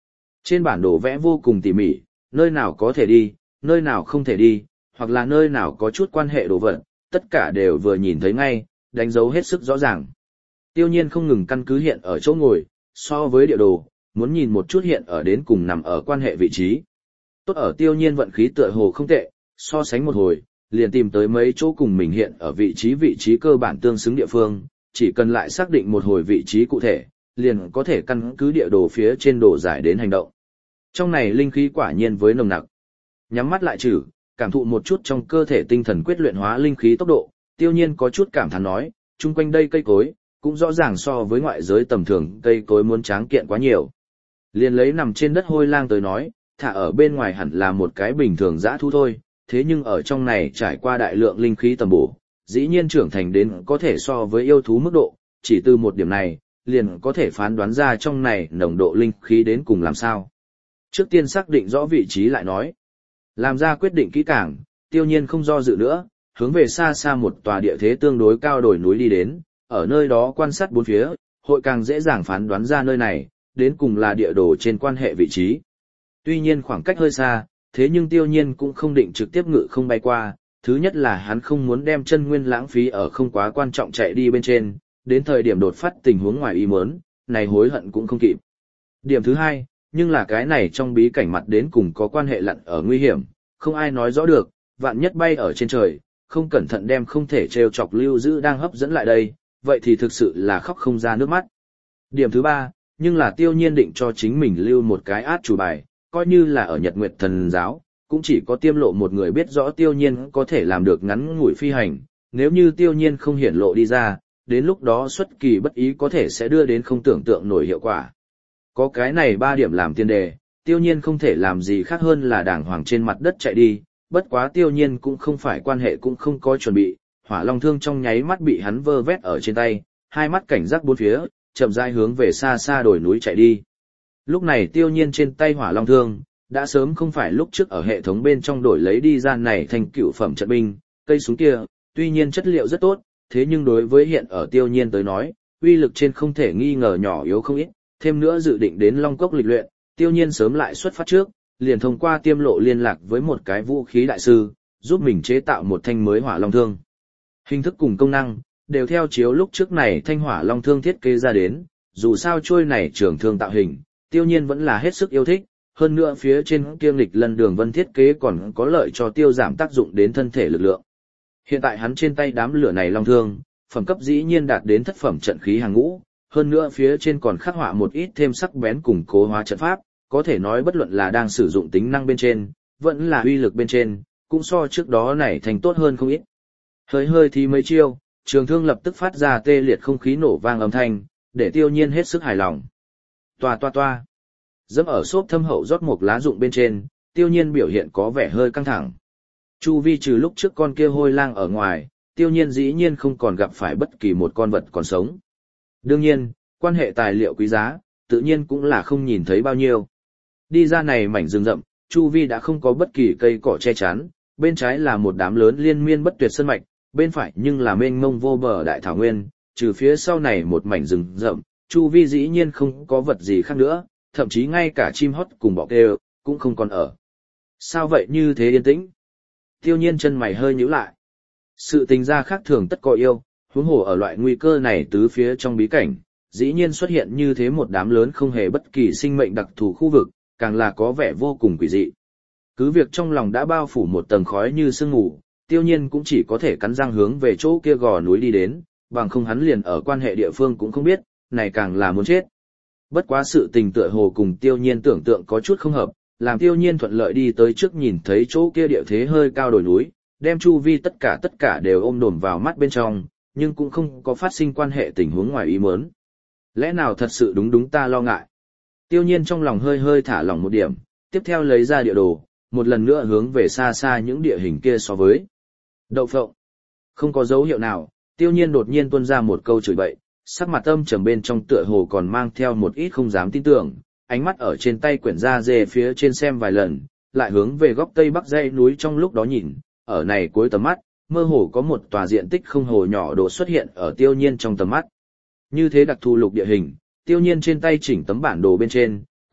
Trên bản đồ vẽ vô cùng tỉ mỉ, nơi nào có thể đi, nơi nào không thể đi, hoặc là nơi nào có chút quan hệ đồ vật, tất cả đều vừa nhìn thấy ngay, đánh dấu hết sức rõ ràng. Tiêu Nhiên không ngừng căn cứ hiện ở chỗ ngồi, so với địa đồ, muốn nhìn một chút hiện ở đến cùng nằm ở quan hệ vị trí. Tốt ở Tiêu Nhiên vận khí tựa hồ không tệ, so sánh một hồi, liền tìm tới mấy chỗ cùng mình hiện ở vị trí vị trí cơ bản tương xứng địa phương, chỉ cần lại xác định một hồi vị trí cụ thể, liền có thể căn cứ địa đồ phía trên đồ giải đến hành động. Trong này linh khí quả nhiên với nồng nặc. Nhắm mắt lại trừ, cảm thụ một chút trong cơ thể tinh thần quyết luyện hóa linh khí tốc độ, Tiêu Nhiên có chút cảm thán nói, chung quanh đây cây cối, cũng rõ ràng so với ngoại giới tầm thường cây cối muốn tráng kiện quá nhiều. Liền lấy nằm trên đất hôi lang tới nói, thả ở bên ngoài hẳn là một cái bình thường dã thú thôi, thế nhưng ở trong này trải qua đại lượng linh khí tầm bổ, dĩ nhiên trưởng thành đến có thể so với yêu thú mức độ, chỉ từ một điểm này, liền có thể phán đoán ra trong này nồng độ linh khí đến cùng làm sao. Trước tiên xác định rõ vị trí lại nói. Làm ra quyết định kỹ càng, Tiêu Nhiên không do dự nữa, hướng về xa xa một tòa địa thế tương đối cao đồi núi đi đến, ở nơi đó quan sát bốn phía, hội càng dễ dàng phán đoán ra nơi này, đến cùng là địa đồ trên quan hệ vị trí. Tuy nhiên khoảng cách hơi xa, thế nhưng Tiêu Nhiên cũng không định trực tiếp ngự không bay qua, thứ nhất là hắn không muốn đem chân nguyên lãng phí ở không quá quan trọng chạy đi bên trên, đến thời điểm đột phát tình huống ngoài ý muốn, này hối hận cũng không kịp. Điểm thứ hai, nhưng là cái này trong bí cảnh mặt đến cùng có quan hệ lặn ở nguy hiểm, không ai nói rõ được, vạn nhất bay ở trên trời, không cẩn thận đem không thể trêu chọc lưu giữ đang hấp dẫn lại đây, vậy thì thực sự là khóc không ra nước mắt. Điểm thứ ba, nhưng là Tiêu Nhiên định cho chính mình lưu một cái át chủ bài, coi như là ở Nhật Nguyệt Thần Giáo, cũng chỉ có Tiêm Lộ một người biết rõ Tiêu Nhiên có thể làm được ngắn ngủi phi hành, nếu như Tiêu Nhiên không hiển lộ đi ra, đến lúc đó xuất kỳ bất ý có thể sẽ đưa đến không tưởng tượng nổi hiệu quả. Có cái này ba điểm làm tiền đề, Tiêu Nhiên không thể làm gì khác hơn là đàng hoàng trên mặt đất chạy đi, bất quá Tiêu Nhiên cũng không phải quan hệ cũng không có chuẩn bị, Hỏa Long Thương trong nháy mắt bị hắn vơ vét ở trên tay, hai mắt cảnh giác bốn phía, chậm rãi hướng về xa xa đồi núi chạy đi. Lúc này Tiêu Nhiên trên tay Hỏa Long Thương, đã sớm không phải lúc trước ở hệ thống bên trong đổi lấy đi ra này thành cựu phẩm trận binh, cây súng kia, tuy nhiên chất liệu rất tốt, thế nhưng đối với hiện ở Tiêu Nhiên tới nói, uy lực trên không thể nghi ngờ nhỏ yếu không ít, thêm nữa dự định đến Long Cốc lịch luyện, Tiêu Nhiên sớm lại xuất phát trước, liền thông qua Tiêm Lộ liên lạc với một cái vũ khí đại sư, giúp mình chế tạo một thanh mới Hỏa Long Thương. Hình thức cùng công năng, đều theo chiếu lúc trước này thanh Hỏa Long Thương thiết kế ra đến, dù sao trôi này trường thương tạo hình, Tiêu Nhiên vẫn là hết sức yêu thích, hơn nữa phía trên kiêm lịch lần đường vân thiết kế còn có lợi cho tiêu giảm tác dụng đến thân thể lực lượng. Hiện tại hắn trên tay đám lửa này long thương, phẩm cấp dĩ nhiên đạt đến thất phẩm trận khí hàng ngũ, hơn nữa phía trên còn khắc họa một ít thêm sắc bén củng cố hóa trận pháp, có thể nói bất luận là đang sử dụng tính năng bên trên, vẫn là uy lực bên trên, cũng so trước đó này thành tốt hơn không ít. Hơi hơi thì mấy chiêu, trường thương lập tức phát ra tê liệt không khí nổ vang âm thanh, để Tiêu Nhiên hết sức hài lòng. Toa toa toa. Dẫm ở xốp thâm hậu rót một lá rụng bên trên, Tiêu Nhiên biểu hiện có vẻ hơi căng thẳng. Chu vi trừ lúc trước con kia hôi lang ở ngoài, Tiêu Nhiên dĩ nhiên không còn gặp phải bất kỳ một con vật còn sống. Đương nhiên, quan hệ tài liệu quý giá, tự nhiên cũng là không nhìn thấy bao nhiêu. Đi ra này mảnh rừng rậm, chu vi đã không có bất kỳ cây cỏ che chắn, bên trái là một đám lớn liên miên bất tuyệt sơn mạch, bên phải nhưng là mênh mông vô bờ đại thảo nguyên, trừ phía sau này một mảnh rừng rậm, chu vi dĩ nhiên không có vật gì khác nữa, thậm chí ngay cả chim hót cùng bọ kêu cũng không còn ở. Sao vậy như thế yên tĩnh? Tiêu Nhiên chân mày hơi nhíu lại. Sự tình gia khác thường tất có yêu, huống hồ ở loại nguy cơ này tứ phía trong bí cảnh, dĩ nhiên xuất hiện như thế một đám lớn không hề bất kỳ sinh mệnh đặc thù khu vực, càng là có vẻ vô cùng quỷ dị. Cứ việc trong lòng đã bao phủ một tầng khói như sương mù, Tiêu Nhiên cũng chỉ có thể cắn răng hướng về chỗ kia gò núi đi đến, bằng không hắn liền ở quan hệ địa phương cũng không biết, này càng là muốn chết. Bất quá sự tình tựa hồ cùng Tiêu Nhiên tưởng tượng có chút không hợp, làm Tiêu Nhiên thuận lợi đi tới trước nhìn thấy chỗ kia địa thế hơi cao đồi núi, đem chu vi tất cả tất cả đều ôm đồm vào mắt bên trong, nhưng cũng không có phát sinh quan hệ tình huống ngoài ý muốn. Lẽ nào thật sự đúng đúng ta lo ngại? Tiêu Nhiên trong lòng hơi hơi thả lỏng một điểm, tiếp theo lấy ra địa đồ, một lần nữa hướng về xa xa những địa hình kia so với. Đậu phộng. Không có dấu hiệu nào, Tiêu Nhiên đột nhiên tuôn ra một câu chửi bậy, sắc mặt âm trầm bên trong tựa hồ còn mang theo một ít không dám tin tưởng, ánh mắt ở trên tay quyển da dê phía trên xem vài lần, lại hướng về góc tây bắc dãy núi trong lúc đó nhìn, ở này cuối tầm mắt, mơ hồ có một tòa diện tích không hồ nhỏ độ xuất hiện ở Tiêu Nhiên trong tầm mắt. Như thế đặc thù lục địa hình, Tiêu Nhiên trên tay chỉnh tấm bản đồ bên trên,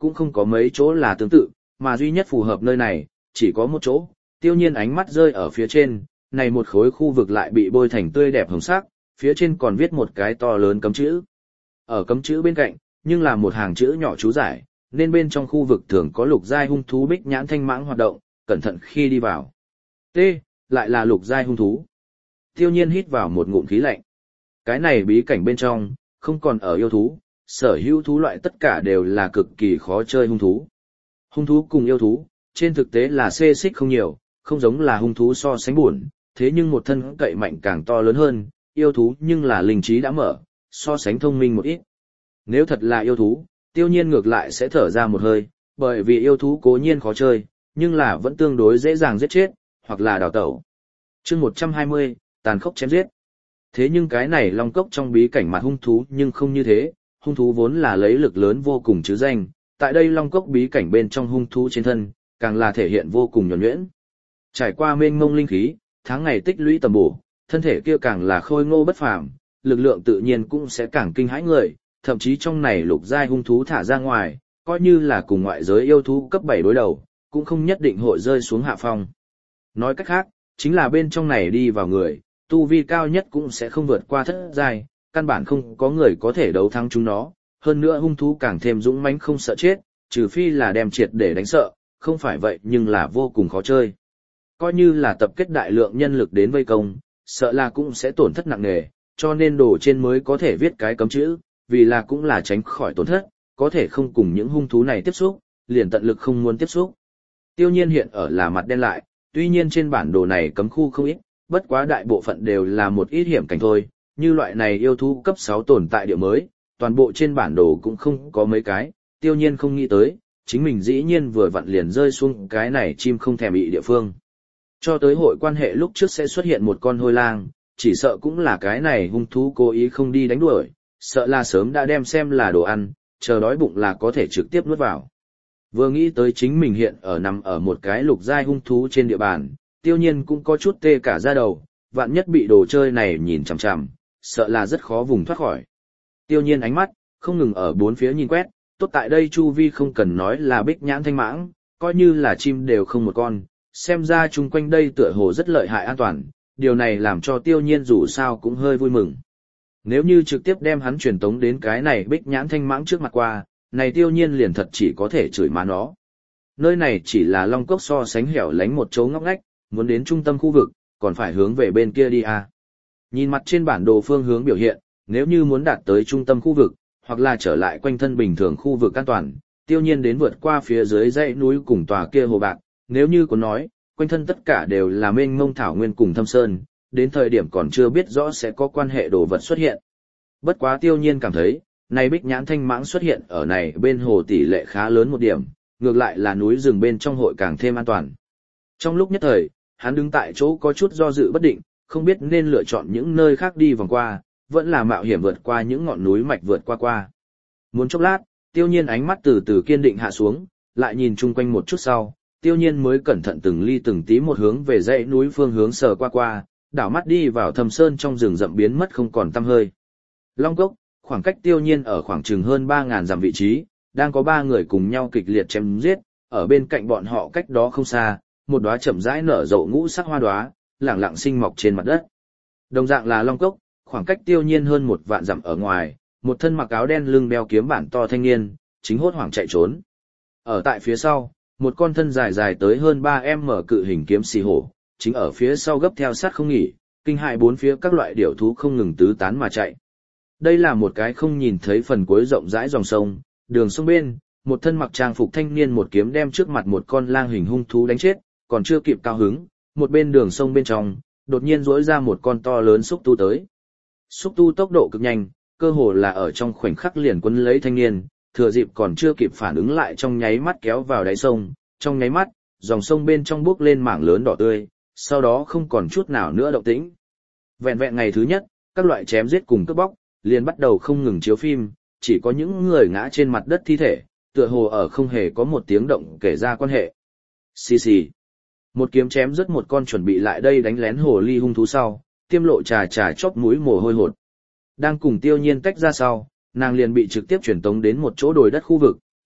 cũng không có mấy chỗ là tương tự, mà duy nhất phù hợp nơi này, chỉ có một chỗ. Tiêu nhiên ánh mắt rơi ở phía trên, này một khối khu vực lại bị bôi thành tươi đẹp hồng sắc, phía trên còn viết một cái to lớn cấm chữ. Ở cấm chữ bên cạnh, nhưng là một hàng chữ nhỏ chú giải, nên bên trong khu vực thường có lục giai hung thú bích nhãn thanh mãng hoạt động, cẩn thận khi đi vào. T, lại là lục giai hung thú. Tiêu nhiên hít vào một ngụm khí lạnh. Cái này bí cảnh bên trong, không còn ở yêu thú, sở hữu thú loại tất cả đều là cực kỳ khó chơi hung thú. Hung thú cùng yêu thú, trên thực tế là xê xích không nhiều, không giống là hung thú so sánh buồn, thế nhưng một thân cậy mạnh càng to lớn hơn, yêu thú nhưng là linh trí đã mở, so sánh thông minh một ít. Nếu thật là yêu thú, tiêu nhiên ngược lại sẽ thở ra một hơi, bởi vì yêu thú cố nhiên khó chơi, nhưng là vẫn tương đối dễ dàng giết chết, hoặc là đào tẩu. Chương một trăm hai mươi, tàn khốc chém giết. Thế nhưng cái này long cốc trong bí cảnh mặt hung thú nhưng không như thế, hung thú vốn là lấy lực lớn vô cùng chứ danh, tại đây long cốc bí cảnh bên trong hung thú trên thân, càng là thể hiện vô cùng nhuần nhuyễn. Trải qua mênh mông linh khí, tháng ngày tích lũy tầm bổ, thân thể kia càng là khôi ngô bất phàm, lực lượng tự nhiên cũng sẽ càng kinh hãi người, thậm chí trong này lục giai hung thú thả ra ngoài, coi như là cùng ngoại giới yêu thú cấp bảy đối đầu, cũng không nhất định hội rơi xuống hạ phong. Nói cách khác, chính là bên trong này đi vào người, tu vi cao nhất cũng sẽ không vượt qua thất giai, căn bản không có người có thể đấu thắng chúng nó, hơn nữa hung thú càng thêm dũng mãnh không sợ chết, trừ phi là đem triệt để đánh sợ, không phải vậy nhưng là vô cùng khó chơi. Coi như là tập kết đại lượng nhân lực đến vây công, sợ là cũng sẽ tổn thất nặng nề, cho nên đồ trên mới có thể viết cái cấm chữ, vì là cũng là tránh khỏi tổn thất, có thể không cùng những hung thú này tiếp xúc, liền tận lực không muốn tiếp xúc. Tiêu nhiên hiện ở là mặt đen lại, tuy nhiên trên bản đồ này cấm khu không ít, bất quá đại bộ phận đều là một ít hiểm cảnh thôi, như loại này yêu thú cấp sáu tồn tại địa mới, toàn bộ trên bản đồ cũng không có mấy cái, tiêu nhiên không nghĩ tới, chính mình dĩ nhiên vừa vặn liền rơi xuống cái này chim không thèm bị địa phương. Cho tới hội quan hệ lúc trước sẽ xuất hiện một con hôi lang, chỉ sợ cũng là cái này hung thú cố ý không đi đánh đuổi, sợ là sớm đã đem xem là đồ ăn, chờ đói bụng là có thể trực tiếp nuốt vào. Vừa nghĩ tới chính mình hiện ở nằm ở một cái lục giai hung thú trên địa bàn, tiêu nhiên cũng có chút tê cả da đầu, vạn nhất bị đồ chơi này nhìn chằm chằm, sợ là rất khó vùng thoát khỏi. Tiêu nhiên ánh mắt, không ngừng ở bốn phía nhìn quét, tốt tại đây chu vi không cần nói là bích nhãn thanh mãng, coi như là chim đều không một con, xem ra chung quanh đây tựa hồ rất lợi hại an toàn, điều này làm cho tiêu nhiên dù sao cũng hơi vui mừng. Nếu như trực tiếp đem hắn truyền tống đến cái này bích nhãn thanh mãng trước mặt qua, này tiêu nhiên liền thật chỉ có thể chửi má nó. Nơi này chỉ là long cốc so sánh hẻo lánh một chỗ ngóc ngách, muốn đến trung tâm khu vực, còn phải hướng về bên kia đi à. Nhìn mặt trên bản đồ phương hướng biểu hiện, nếu như muốn đạt tới trung tâm khu vực, hoặc là trở lại quanh thân bình thường khu vực an toàn, tiêu nhiên đến vượt qua phía dưới dãy núi cùng tòa kia hồ bạc, nếu như có nói, quanh thân tất cả đều là mênh mông thảo nguyên cùng thâm sơn, đến thời điểm còn chưa biết rõ sẽ có quan hệ đồ vật xuất hiện. Bất quá tiêu nhiên cảm thấy, này bích nhãn thanh mãng xuất hiện ở này bên hồ tỷ lệ khá lớn một điểm, ngược lại là núi rừng bên trong hội càng thêm an toàn. Trong lúc nhất thời, hắn đứng tại chỗ có chút do dự bất định, không biết nên lựa chọn những nơi khác đi vòng qua, vẫn là mạo hiểm vượt qua những ngọn núi mạch vượt qua qua. Muốn chốc lát, tiêu nhiên ánh mắt từ từ kiên định hạ xuống, lại nhìn chung quanh một chút sau, tiêu nhiên mới cẩn thận từng ly từng tí một hướng về dãy núi phương hướng sờ qua qua, đảo mắt đi vào thâm sơn trong rừng rậm biến mất không còn tăm hơi. Long cốc, khoảng cách tiêu nhiên ở khoảng chừng hơn ba ngàn dặm vị trí, đang có ba người cùng nhau kịch liệt chém giết, ở bên cạnh bọn họ cách đó không xa, một đóa chậm rãi nở rộ ngũ sắc hoa đóa, lẳng lặng sinh mọc trên mặt đất. Đồng dạng là long cốc, khoảng cách tiêu nhiên hơn một vạn dặm ở ngoài, một thân mặc áo đen lưng đeo kiếm bản to thanh niên, chính hốt hoảng chạy trốn. Ở tại phía sau, một con thân dài dài tới hơn ba mét cự hình kiếm xì hổ, chính ở phía sau gấp theo sát không nghỉ, kinh hại bốn phía các loại điểu thú không ngừng tứ tán mà chạy. Đây là một cái không nhìn thấy phần cuối rộng rãi dòng sông, đường sông bên, một thân mặc trang phục thanh niên một kiếm đem trước mặt một con lang hình hung thú đánh chết, còn chưa kịp cao hứng, một bên đường sông bên trong, đột nhiên rỗi ra một con to lớn xúc tu tới. Xúc tu tốc độ cực nhanh, cơ hồ là ở trong khoảnh khắc liền quấn lấy thanh niên, thừa dịp còn chưa kịp phản ứng lại trong nháy mắt kéo vào đáy sông, trong nháy mắt, dòng sông bên trong bốc lên mảng lớn đỏ tươi, sau đó không còn chút nào nữa động tĩnh. Vẹn vẹn ngày thứ nhất, các loại chém giết cùng cướp bóc, liền bắt đầu không ngừng chiếu phim, chỉ có những người ngã trên mặt đất thi thể, tựa hồ ở không hề có một tiếng động kể ra quan hệ. Xì xì. Một kiếm chém rất một con chuẩn bị lại đây đánh lén hồ ly hung thú sau, tiêm lộ trà trà chóp mũi mồ hôi hột. Đang cùng tiêu nhiên tách ra sau, nàng liền bị trực tiếp chuyển tống đến một chỗ đồi đất khu vực,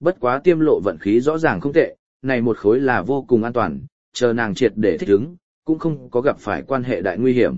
Bất quá Tiêm Lộ vận khí rõ ràng không tệ, này một khối là vô cùng an toàn, chờ nàng triệt để thích ứng, cũng không có gặp phải quan hệ đại nguy hiểm.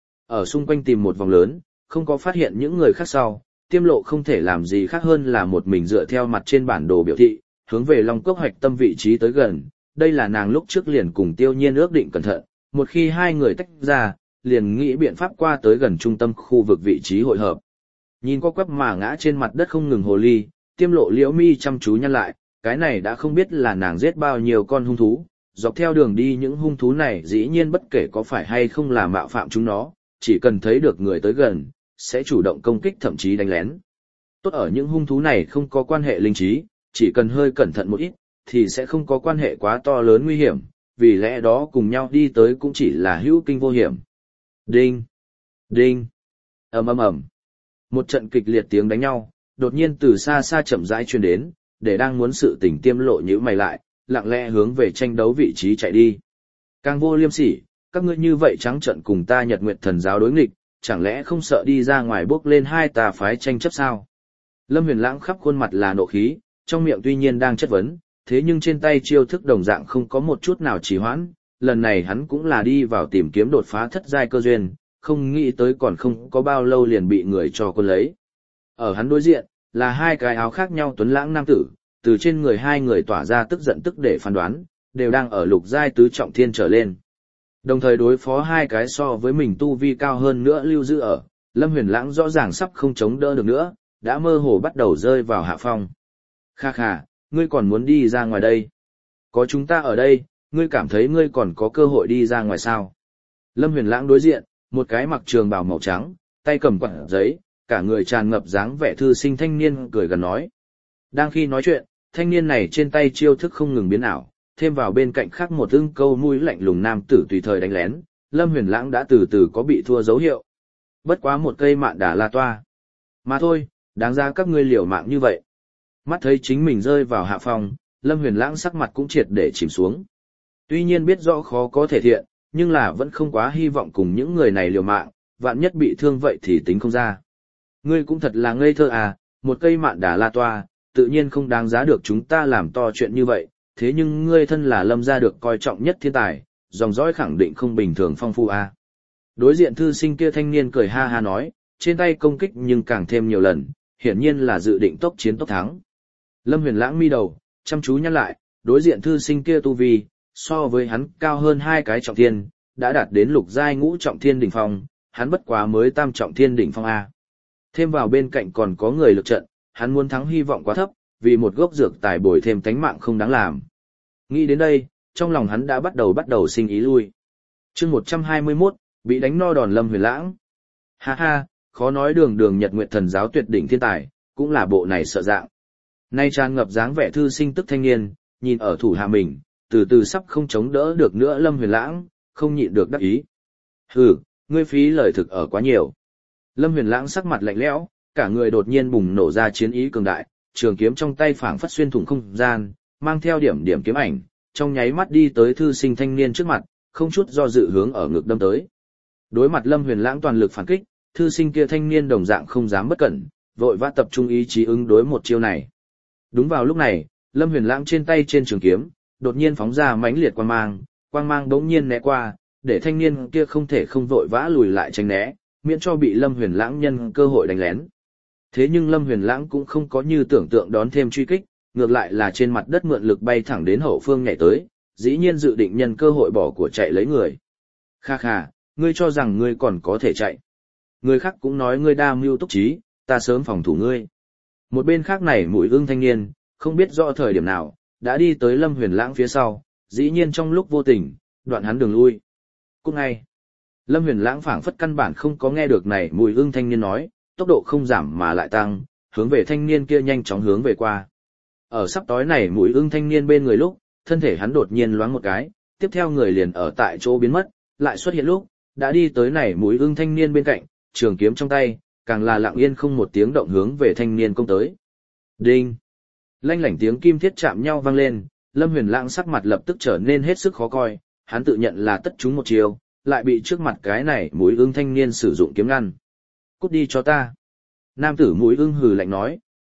Ở xung quanh tìm một vòng lớn, không có phát hiện những người khác sau, Tiêm Lộ không thể làm gì khác hơn là một mình dựa theo mặt trên bản đồ biểu thị, hướng về Long Cốc hoạch tâm vị trí tới gần. Đây là nàng lúc trước liền cùng Tiêu Nhiên ước định cẩn thận, một khi hai người tách ra, liền nghĩ biện pháp qua tới gần trung tâm khu vực vị trí hội hợp. Nhìn có quắp mà ngã trên mặt đất không ngừng hồ ly, Tiêm Lộ liễu mi chăm chú nhăn lại, cái này đã không biết là nàng giết bao nhiêu con hung thú, dọc theo đường đi những hung thú này dĩ nhiên bất kể có phải hay không là mạo phạm chúng nó, chỉ cần thấy được người tới gần, sẽ chủ động công kích thậm chí đánh lén. Tốt ở những hung thú này không có quan hệ linh trí, chỉ cần hơi cẩn thận một ít, thì sẽ không có quan hệ quá to lớn nguy hiểm, vì lẽ đó cùng nhau đi tới cũng chỉ là hữu kinh vô hiểm. Đinh! Đinh! Ầm ầm ầm. Một trận kịch liệt tiếng đánh nhau, đột nhiên từ xa xa chậm rãi truyền đến, để đang muốn sự tình Tiêm Lộ nhíu mày lại, lặng lẽ hướng về tranh đấu vị trí chạy đi. Càng vô liêm sỉ, các ngươi như vậy trắng trợn cùng ta Nhật Nguyệt Thần giáo đối nghịch, chẳng lẽ không sợ đi ra ngoài bước lên hai tà phái tranh chấp sao? Lâm Huyền Lãng khắp khuôn mặt là nộ khí, trong miệng tuy nhiên đang chất vấn, thế nhưng trên tay chiêu thức đồng dạng không có một chút nào trì hoãn, lần này hắn cũng là đi vào tìm kiếm đột phá thất giai cơ duyên, không nghĩ tới còn không có bao lâu liền bị người cho quân lấy. Ở hắn đối diện, là hai cái áo khác nhau tuấn lãng nam tử, từ trên người hai người tỏa ra tức giận tức để phán đoán, đều đang ở lục giai tứ trọng thiên trở lên. Đồng thời đối phó hai cái so với mình tu vi cao hơn nữa lưu giữ ở, Lâm Huyền Lãng rõ ràng sắp không chống đỡ được nữa, đã mơ hồ bắt đầu rơi vào hạ phong. Kha kha, ngươi còn muốn đi ra ngoài đây? Có chúng ta ở đây, ngươi cảm thấy ngươi còn có cơ hội đi ra ngoài sao? Lâm Huyền Lãng đối diện, một cái mặc trường bào màu trắng, tay cầm quạt giấy, cả người tràn ngập dáng vẻ thư sinh thanh niên cười gần nói. Đang khi nói chuyện, thanh niên này trên tay chiêu thức không ngừng biến ảo, thêm vào bên cạnh khác một ưng câu mũi lạnh lùng nam tử tùy thời đánh lén, Lâm Huyền Lãng đã từ từ có bị thua dấu hiệu. Bất quá một cây mạn đà la toa. Mà thôi, đáng ra các ngươi liều mạng như vậy. Mắt thấy chính mình rơi vào hạ phong, Lâm Huyền Lãng sắc mặt cũng triệt để chìm xuống. Tuy nhiên biết rõ khó có thể thiện, nhưng là vẫn không quá hy vọng cùng những người này liều mạng, vạn nhất bị thương vậy thì tính không ra. Ngươi cũng thật là ngây thơ à, một cây mạn đà la toa, tự nhiên không đáng giá được chúng ta làm to chuyện như vậy, thế nhưng ngươi thân là Lâm gia được coi trọng nhất thiên tài, dòng dõi khẳng định không bình thường phong phú à. Đối diện thư sinh kia thanh niên cười ha ha nói, trên tay công kích nhưng càng thêm nhiều lần, hiển nhiên là dự định tốc chiến tốc thắng. Lâm Huyền Lãng mi đầu, chăm chú nhăn lại, đối diện thư sinh kia tu vi, so với hắn cao hơn hai cái trọng thiên, đã đạt đến lục giai ngũ trọng thiên đỉnh phong, hắn bất quá mới tam trọng thiên đỉnh phong a. Thêm vào bên cạnh còn có người lực trận, hắn muốn thắng hy vọng quá thấp, vì một gốc dược tài bồi thêm tánh mạng không đáng làm. Nghĩ đến đây, trong lòng hắn đã bắt đầu bắt đầu sinh ý lui. Chương một trăm hai mươi mốt, bị đánh no đòn Lâm Huyền Lãng. Ha ha, khó nói đường đường Nhật Nguyệt Thần giáo tuyệt đỉnh thiên tài, cũng là bộ này sợ dạng. Nay tràn ngập dáng vẻ thư sinh tức thanh niên, nhìn ở thủ hạ mình, từ từ sắp không chống đỡ được nữa Lâm Huyền Lãng, không nhịn được đắc ý. Hừ, ngươi phí lời thực ở quá nhiều. Lâm Huyền Lãng sắc mặt lạnh lẽo, cả người đột nhiên bùng nổ ra chiến ý cường đại, trường kiếm trong tay phảng phất xuyên thủng không gian, mang theo điểm điểm kiếm ảnh, trong nháy mắt đi tới thư sinh thanh niên trước mặt, không chút do dự hướng ở ngực đâm tới. Đối mặt Lâm Huyền Lãng toàn lực phản kích, thư sinh kia thanh niên đồng dạng không dám bất cẩn, vội vã tập trung ý chí ứng đối một chiêu này. Đúng vào lúc này, Lâm Huyền Lãng trên tay trên trường kiếm, đột nhiên phóng ra mãnh liệt quang mang, quang mang bỗng nhiên né qua, để thanh niên kia không thể không vội vã lùi lại tránh né, miễn cho bị Lâm Huyền Lãng nhân cơ hội đánh lén. Thế nhưng Lâm Huyền Lãng cũng không có như tưởng tượng đón thêm truy kích, ngược lại là trên mặt đất mượn lực bay thẳng đến hậu phương nhảy tới, dĩ nhiên dự định nhân cơ hội bỏ của chạy lấy người. Kha kha, ngươi cho rằng ngươi còn có thể chạy. Người khác cũng nói ngươi đa mưu túc trí, ta sớm phòng thủ ngươi. Một bên khác này mũi ưng thanh niên, không biết rõ thời điểm nào, đã đi tới Lâm Huyền Lãng phía sau, dĩ nhiên trong lúc vô tình, đoạn hắn đường lui. Cũng ngay, Lâm Huyền Lãng phảng phất căn bản không có nghe được này mũi ưng thanh niên nói, tốc độ không giảm mà lại tăng, hướng về thanh niên kia nhanh chóng hướng về qua. Ở sắp tối này mũi ưng thanh niên bên người lúc, thân thể hắn đột nhiên loáng một cái, tiếp theo người liền ở tại chỗ biến mất, lại xuất hiện lúc, đã đi tới này mũi ưng thanh niên bên cạnh, trường kiếm trong tay, càng là lặng yên không một tiếng động hướng về thanh niên công tới. Đinh! Lanh lảnh tiếng kim thiết chạm nhau vang lên, Lâm Huyền Lãng sắc mặt lập tức trở nên hết sức khó coi, hắn tự nhận là tất chúng một chiều, lại bị trước mặt cái này mũi ưng thanh niên sử dụng kiếm ngăn. Cút đi cho ta! Nam tử mũi ưng hừ lạnh nói,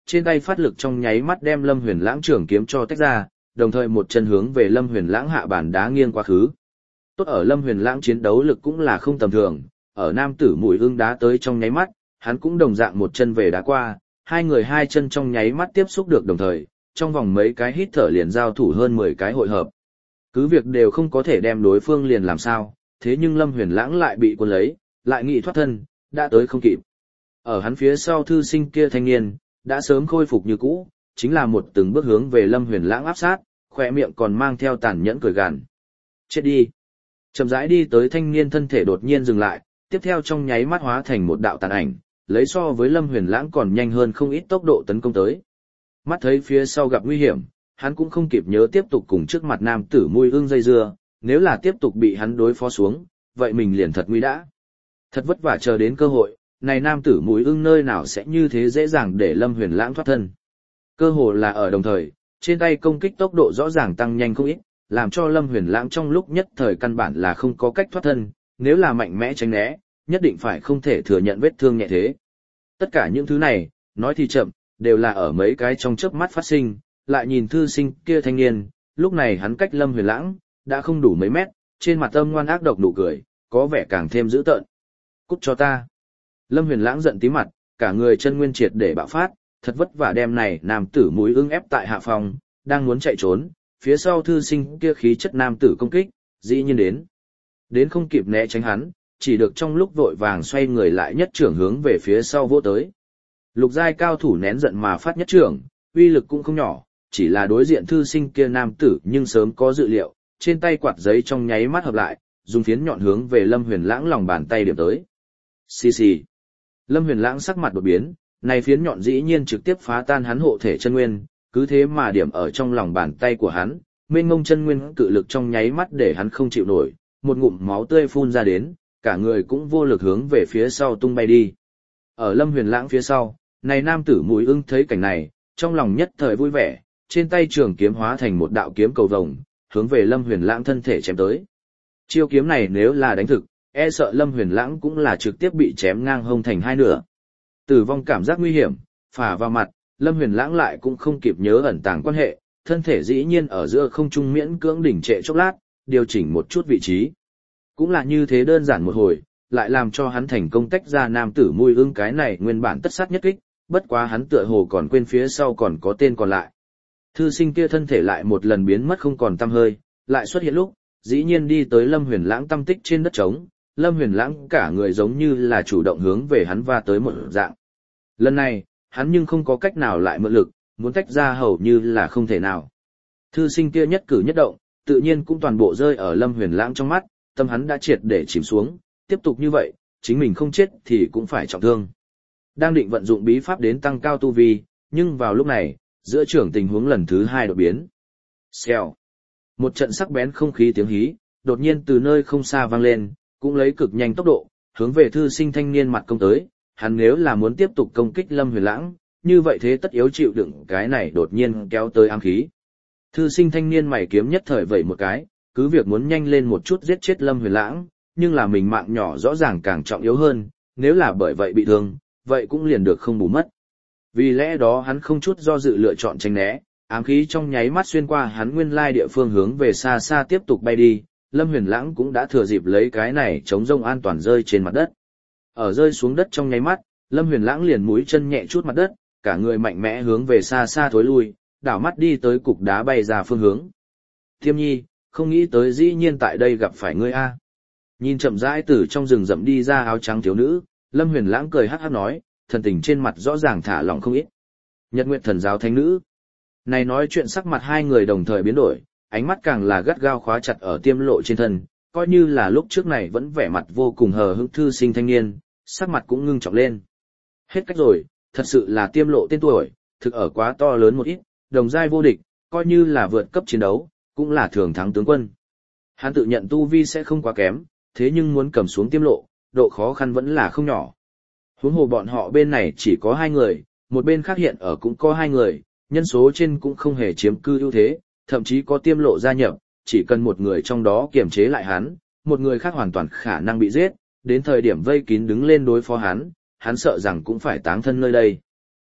trên tay phát lực trong nháy mắt đem Lâm Huyền Lãng trường kiếm cho tách ra, đồng thời một chân hướng về Lâm Huyền Lãng hạ bàn đá nghiêng quá khứ. Tốt ở Lâm Huyền Lãng chiến đấu lực cũng là không tầm thường, ở nam tử Mùi Ưng đá tới trong nháy mắt, hắn cũng đồng dạng một chân về đá qua, hai người hai chân trong nháy mắt tiếp xúc được đồng thời, trong vòng mấy cái hít thở liền giao thủ hơn mười cái hội hợp. Cứ việc đều không có thể đem đối phương liền làm sao, thế nhưng Lâm Huyền Lãng lại bị cuốn lấy, lại nghị thoát thân, đã tới không kịp. Ở hắn phía sau thư sinh kia thanh niên, đã sớm khôi phục như cũ, chính là một từng bước hướng về Lâm Huyền Lãng áp sát, khỏe miệng còn mang theo tàn nhẫn cười gằn. Chết đi. Chậm rãi đi tới thanh niên thân thể đột nhiên dừng lại, tiếp theo trong nháy mắt hóa thành một đạo tàn ảnh, lấy so với Lâm Huyền Lãng còn nhanh hơn không ít tốc độ tấn công tới. Mắt thấy phía sau gặp nguy hiểm, hắn cũng không kịp nhớ tiếp tục cùng trước mặt nam tử Mùi Ưng dây dưa, nếu là tiếp tục bị hắn đối phó xuống, vậy mình liền thật nguy đã. Thật vất vả chờ đến cơ hội, này nam tử Mùi Ưng nơi nào sẽ như thế dễ dàng để Lâm Huyền Lãng thoát thân. Cơ hội là ở đồng thời, trên tay công kích tốc độ rõ ràng tăng nhanh không ít, làm cho Lâm Huyền Lãng trong lúc nhất thời căn bản là không có cách thoát thân, nếu là mạnh mẽ tránh né, nhất định phải không thể thừa nhận vết thương nhẹ thế. Tất cả những thứ này, nói thì chậm, đều là ở mấy cái trong chớp mắt phát sinh, lại nhìn thư sinh kia thanh niên, lúc này hắn cách Lâm Huyền Lãng đã không đủ mấy mét, trên mặt âm ngoan ác độc nụ cười, có vẻ càng thêm dữ tợn. Cút cho ta. Lâm Huyền Lãng giận tí mặt, cả người chân nguyên triệt để bạo phát, thật vất vả đem này nam tử Mùi Ưng ép tại hạ phòng, đang muốn chạy trốn, phía sau thư sinh kia khí chất nam tử công kích, dĩ nhiên đến. Đến không kịp né tránh hắn, chỉ được trong lúc vội vàng xoay người lại nhất trưởng hướng về phía sau vỗ tới. Lục giai cao thủ nén giận mà phát nhất trưởng, uy lực cũng không nhỏ, chỉ là đối diện thư sinh kia nam tử nhưng sớm có dự liệu, trên tay quạt giấy trong nháy mắt hợp lại, dùng phiến nhọn hướng về Lâm Huyền Lãng lòng bàn tay điểm tới. Xì xì. Lâm Huyền Lãng sắc mặt đột biến, này phiến nhọn dĩ nhiên trực tiếp phá tan hắn hộ thể chân nguyên, cứ thế mà điểm ở trong lòng bàn tay của hắn, mênh mông chân nguyên cự lực trong nháy mắt để hắn không chịu nổi, một ngụm máu tươi phun ra đến, cả người cũng vô lực hướng về phía sau tung bay đi. Ở Lâm Huyền Lãng phía sau, này nam tử Mùi Ưng thấy cảnh này, trong lòng nhất thời vui vẻ, trên tay trường kiếm hóa thành một đạo kiếm cầu vồng, hướng về Lâm Huyền Lãng thân thể chém tới. Chiêu kiếm này nếu là đánh thực, e sợ Lâm Huyền Lãng cũng là trực tiếp bị chém ngang hông thành hai nửa. Tử vong cảm giác nguy hiểm, phả vào mặt, Lâm Huyền Lãng lại cũng không kịp nhớ ẩn tàng quan hệ, thân thể dĩ nhiên ở giữa không trung miễn cưỡng đỉnh trệ chốc lát, điều chỉnh một chút vị trí. Cũng là như thế đơn giản một hồi, lại làm cho hắn thành công tách ra nam tử Mùi Ưng cái này nguyên bản tất sát nhất kích, bất quá hắn tựa hồ còn quên phía sau còn có tên còn lại. Thư sinh kia thân thể lại một lần biến mất không còn tăm hơi, lại xuất hiện lúc, dĩ nhiên đi tới Lâm Huyền Lãng tâm tích trên đất trống, Lâm Huyền Lãng cả người giống như là chủ động hướng về hắn va tới một dạng. Lần này, hắn nhưng không có cách nào lại mượn lực, muốn tách ra hầu như là không thể nào. Thư sinh kia nhất cử nhất động, tự nhiên cũng toàn bộ rơi ở Lâm Huyền Lãng trong mắt, tâm hắn đã triệt để chìm xuống, tiếp tục như vậy, chính mình không chết thì cũng phải trọng thương. Đang định vận dụng bí pháp đến tăng cao tu vi, nhưng vào lúc này, giữa trưởng tình huống lần thứ hai đột biến. Xèo. Một trận sắc bén không khí tiếng hí, đột nhiên từ nơi không xa vang lên, cũng lấy cực nhanh tốc độ, hướng về thư sinh thanh niên mặt công tới, hắn nếu là muốn tiếp tục công kích Lâm Huyền Lãng, như vậy thế tất yếu chịu đựng cái này đột nhiên kéo tới ám khí. Thư sinh thanh niên mày kiếm nhất thời vẩy một cái, cứ việc muốn nhanh lên một chút giết chết Lâm Huyền Lãng, nhưng là mình mạng nhỏ rõ ràng càng trọng yếu hơn, nếu là bởi vậy bị thương, vậy cũng liền được không bù mất. Vì lẽ đó hắn không chút do dự lựa chọn tránh né, ám khí trong nháy mắt xuyên qua hắn nguyên lai địa phương hướng về xa xa tiếp tục bay đi, Lâm Huyền Lãng cũng đã thừa dịp lấy cái này chống rông an toàn rơi trên mặt đất. Ở rơi xuống đất trong nháy mắt, Lâm Huyền Lãng liền mũi chân nhẹ chút mặt đất, cả người mạnh mẽ hướng về xa xa thối lui, đảo mắt đi tới cục đá bay ra phương hướng. Tiêm Nhi, không nghĩ tới dĩ nhiên tại đây gặp phải ngươi a. Nhìn chậm rãi từ trong rừng rậm đi ra áo trắng thiếu nữ, Lâm Huyền Lãng cười hắc hắc nói, thần tình trên mặt rõ ràng thả lỏng không ít. Nhật Nguyệt Thần Giáo thánh nữ. Này nói chuyện sắc mặt hai người đồng thời biến đổi, ánh mắt càng là gắt gao khóa chặt ở Tiêm Lộ trên thân, coi như là lúc trước này vẫn vẻ mặt vô cùng hờ hững thư sinh thanh niên, sắc mặt cũng ngưng trọng lên. Hết cách rồi, thật sự là Tiêm Lộ tên tuổi, thực ở quá to lớn một ít, đồng giai vô địch, coi như là vượt cấp chiến đấu, cũng là thường thắng tướng quân. Hắn tự nhận tu vi sẽ không quá kém, thế nhưng muốn cầm xuống Tiêm Lộ, độ khó khăn vẫn là không nhỏ. Huống hồ bọn họ bên này chỉ có hai người, một bên khác hiện ở cũng có hai người, nhân số trên cũng không hề chiếm cư ưu thế, thậm chí có Tiêm Lộ gia nhập, chỉ cần một người trong đó kiềm chế lại hắn, một người khác hoàn toàn khả năng bị giết, đến thời điểm vây kín đứng lên đối phó hắn, hắn sợ rằng cũng phải táng thân nơi đây.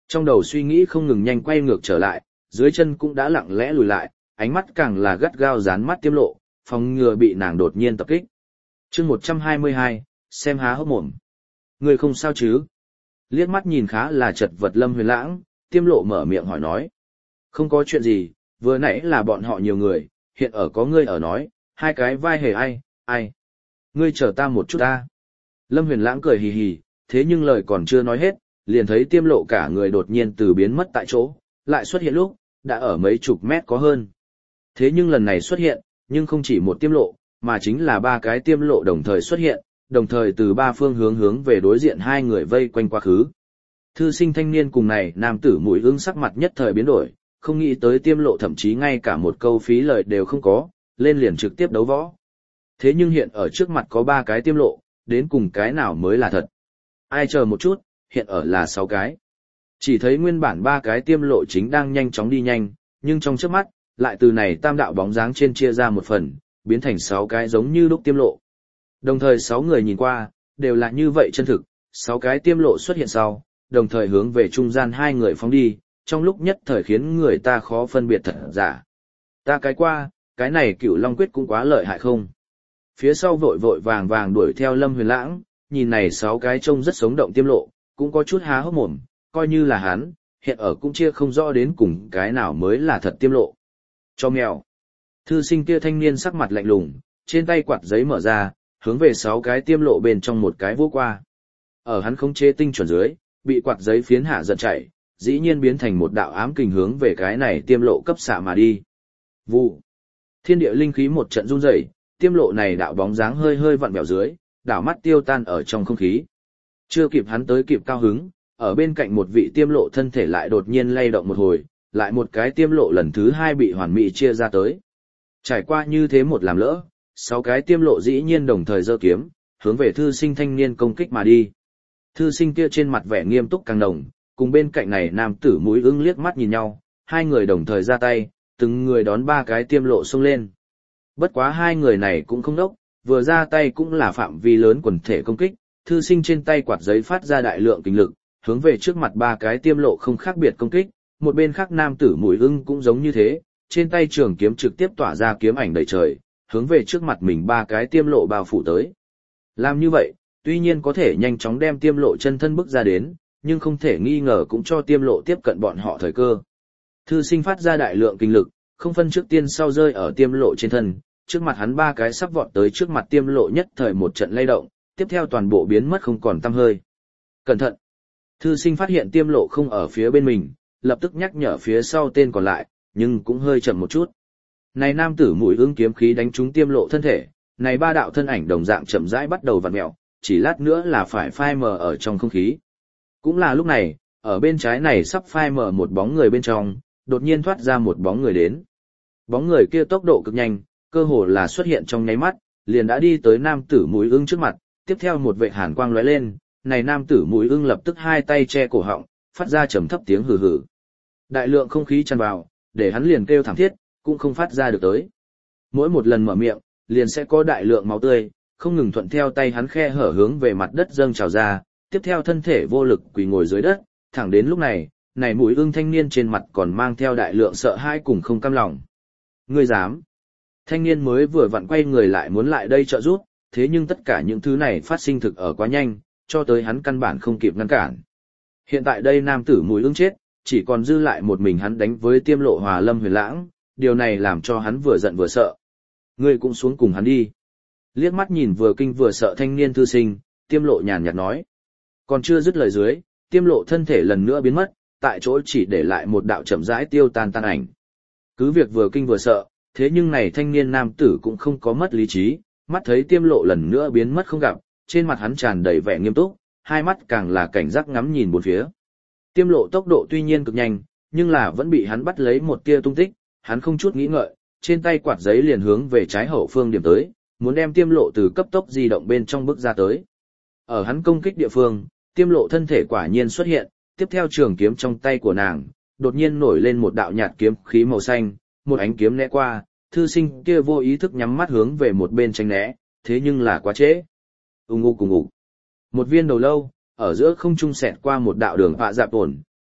Trong đầu suy nghĩ không ngừng nhanh quay ngược trở lại, dưới chân cũng đã lặng lẽ lùi lại, ánh mắt càng là gắt gao dán mắt Tiêm Lộ, phòng ngừa bị nàng đột nhiên tập kích. Chương một trăm hai mươi hai, xem há hốc mồm. Người không sao chứ? Liếc mắt nhìn khá là chật vật Lâm Huyền Lãng, Tiêm Lộ mở miệng hỏi nói. Không có chuyện gì, vừa nãy là bọn họ nhiều người, hiện ở có ngươi ở nói, hai cái vai hề ai, ai. Ngươi chờ ta một chút ta. Lâm Huyền Lãng cười hì hì, thế nhưng lời còn chưa nói hết, liền thấy Tiêm Lộ cả người đột nhiên từ biến mất tại chỗ, lại xuất hiện lúc, đã ở mấy chục mét có hơn. Thế nhưng lần này xuất hiện, nhưng không chỉ một Tiêm Lộ, mà chính là ba cái Tiêm Lộ đồng thời xuất hiện, đồng thời từ ba phương hướng hướng về đối diện hai người vây quanh quá khứ. Thư sinh thanh niên cùng này nam tử mũi ưng sắc mặt nhất thời biến đổi, không nghĩ tới Tiêm Lộ thậm chí ngay cả một câu phí lời đều không có, lên liền trực tiếp đấu võ. Thế nhưng hiện ở trước mặt có ba cái Tiêm Lộ, đến cùng cái nào mới là thật. Ai chờ một chút, hiện ở là sáu cái. Chỉ thấy nguyên bản ba cái Tiêm Lộ chính đang nhanh chóng đi nhanh, nhưng trong chớp mắt, lại từ này tam đạo bóng dáng trên chia ra một phần, biến thành sáu cái giống như lúc Tiêm Lộ. Đồng thời sáu người nhìn qua, đều là như vậy chân thực, sáu cái Tiêm Lộ xuất hiện sau, đồng thời hướng về trung gian hai người phóng đi, trong lúc nhất thời khiến người ta khó phân biệt thật giả. Ta cái qua, cái này Cửu Long Quyết cũng quá lợi hại không? Phía sau vội vội vàng vàng đuổi theo Lâm Huyền Lãng, nhìn này sáu cái trông rất sống động Tiêm Lộ, cũng có chút há hốc mồm, coi như là hắn, hiện ở cũng chia không rõ đến cùng cái nào mới là thật Tiêm Lộ. Cho mèo. Thư sinh kia thanh niên sắc mặt lạnh lùng, trên tay quạt giấy mở ra, hướng về sáu cái Tiêm Lộ bên trong một cái vô qua. Ở hắn khống chế tinh chuẩn dưới, bị quạt giấy phiến hạ giật chạy, dĩ nhiên biến thành một đạo ám kình hướng về cái này Tiêm Lộ cấp xạ mà đi. Vụ. Thiên địa linh khí một trận run rẩy, Tiêm Lộ này đạo bóng dáng hơi hơi vặn vẹo dưới, đảo mắt tiêu tan ở trong không khí. Chưa kịp hắn tới kịp cao hứng, ở bên cạnh một vị Tiêm Lộ thân thể lại đột nhiên lay động một hồi, lại một cái Tiêm Lộ lần thứ hai bị hoàn mỹ chia ra tới. Trải qua như thế một làm lỡ, sáu cái Tiêm Lộ dĩ nhiên đồng thời giơ kiếm, hướng về thư sinh thanh niên công kích mà đi. Thư sinh kia trên mặt vẻ nghiêm túc càng đồng, cùng bên cạnh này nam tử mũi ưng liếc mắt nhìn nhau, hai người đồng thời ra tay, từng người đón ba cái Tiêm Lộ xông lên. Bất quá hai người này cũng không đốc, vừa ra tay cũng là phạm vi lớn quần thể công kích, thư sinh trên tay quạt giấy phát ra đại lượng kinh lực, hướng về trước mặt ba cái Tiêm Lộ không khác biệt công kích, một bên khác nam tử mũi ưng cũng giống như thế, trên tay trường kiếm trực tiếp tỏa ra kiếm ảnh đầy trời, hướng về trước mặt mình ba cái Tiêm Lộ bao phủ tới. Làm như vậy, tuy nhiên có thể nhanh chóng đem Tiêm Lộ chân thân bước ra đến, nhưng không thể nghi ngờ cũng cho Tiêm Lộ tiếp cận bọn họ thời cơ. Thư sinh phát ra đại lượng kinh lực, không phân trước tiên sau rơi ở Tiêm Lộ trên thân, trước mặt hắn ba cái sắp vọt tới trước mặt Tiêm Lộ nhất thời một trận lay động, tiếp theo toàn bộ biến mất không còn tăm hơi. Cẩn thận! Thư sinh phát hiện Tiêm Lộ không ở phía bên mình, lập tức nhắc nhở phía sau tên còn lại, nhưng cũng hơi chậm một chút. Này nam tử mũi ưng kiếm khí đánh trúng Tiêm Lộ thân thể, này ba đạo thân ảnh đồng dạng chậm rãi bắt đầu vặn mèo, chỉ lát nữa là phải phai mờ ở trong không khí. Cũng là lúc này, ở bên trái này sắp phai mờ một bóng người bên trong, đột nhiên thoát ra một bóng người đến. Bóng người kia tốc độ cực nhanh, cơ hồ là xuất hiện trong nháy mắt, liền đã đi tới nam tử mũi ưng trước mặt, tiếp theo một vệt hàn quang lóe lên, này nam tử mũi ưng lập tức hai tay che cổ họng, phát ra trầm thấp tiếng hừ hừ. Đại lượng không khí tràn vào, để hắn liền kêu thảm thiết, cũng không phát ra được tới. Mỗi một lần mở miệng, liền sẽ có đại lượng máu tươi, không ngừng thuận theo tay hắn khe hở hướng về mặt đất dâng trào ra, tiếp theo thân thể vô lực quỳ ngồi dưới đất, thẳng đến lúc này, này mũi ưng thanh niên trên mặt còn mang theo đại lượng sợ hãi cùng không cam lòng. Ngươi dám? Thanh niên mới vừa vặn quay người lại muốn lại đây trợ giúp, thế nhưng tất cả những thứ này phát sinh thực ở quá nhanh, cho tới hắn căn bản không kịp ngăn cản. Hiện tại đây nam tử mũi ưng chết, chỉ còn dư lại một mình hắn đánh với Tiêm Lộ hòa Lâm Huyền Lãng, điều này làm cho hắn vừa giận vừa sợ. Ngươi cũng xuống cùng hắn đi. Liếc mắt nhìn vừa kinh vừa sợ thanh niên thư sinh, Tiêm Lộ nhàn nhạt nói. Còn chưa dứt lời dưới, Tiêm Lộ thân thể lần nữa biến mất, tại chỗ chỉ để lại một đạo chậm rãi tiêu tan tan ảnh. Cứ việc vừa kinh vừa sợ, thế nhưng này thanh niên nam tử cũng không có mất lý trí, mắt thấy Tiêm Lộ lần nữa biến mất không gặp, trên mặt hắn tràn đầy vẻ nghiêm túc, hai mắt càng là cảnh giác ngắm nhìn bốn phía. Tiêm Lộ tốc độ tuy nhiên cực nhanh, nhưng là vẫn bị hắn bắt lấy một tia tung tích, hắn không chút nghĩ ngợi, trên tay quạt giấy liền hướng về trái hậu phương điểm tới, muốn đem Tiêm Lộ từ cấp tốc di động bên trong bước ra tới. Ở hắn công kích địa phương, Tiêm Lộ thân thể quả nhiên xuất hiện, tiếp theo trường kiếm trong tay của nàng, đột nhiên nổi lên một đạo nhạt kiếm khí màu xanh, một ánh kiếm né qua, thư sinh kia vô ý thức nhắm mắt hướng về một bên tránh né, thế nhưng là quá trễ. Ùng ục cùng ục. Một viên đầu lâu, ở giữa không trung xẹt qua một đạo đường họa dạp ổn,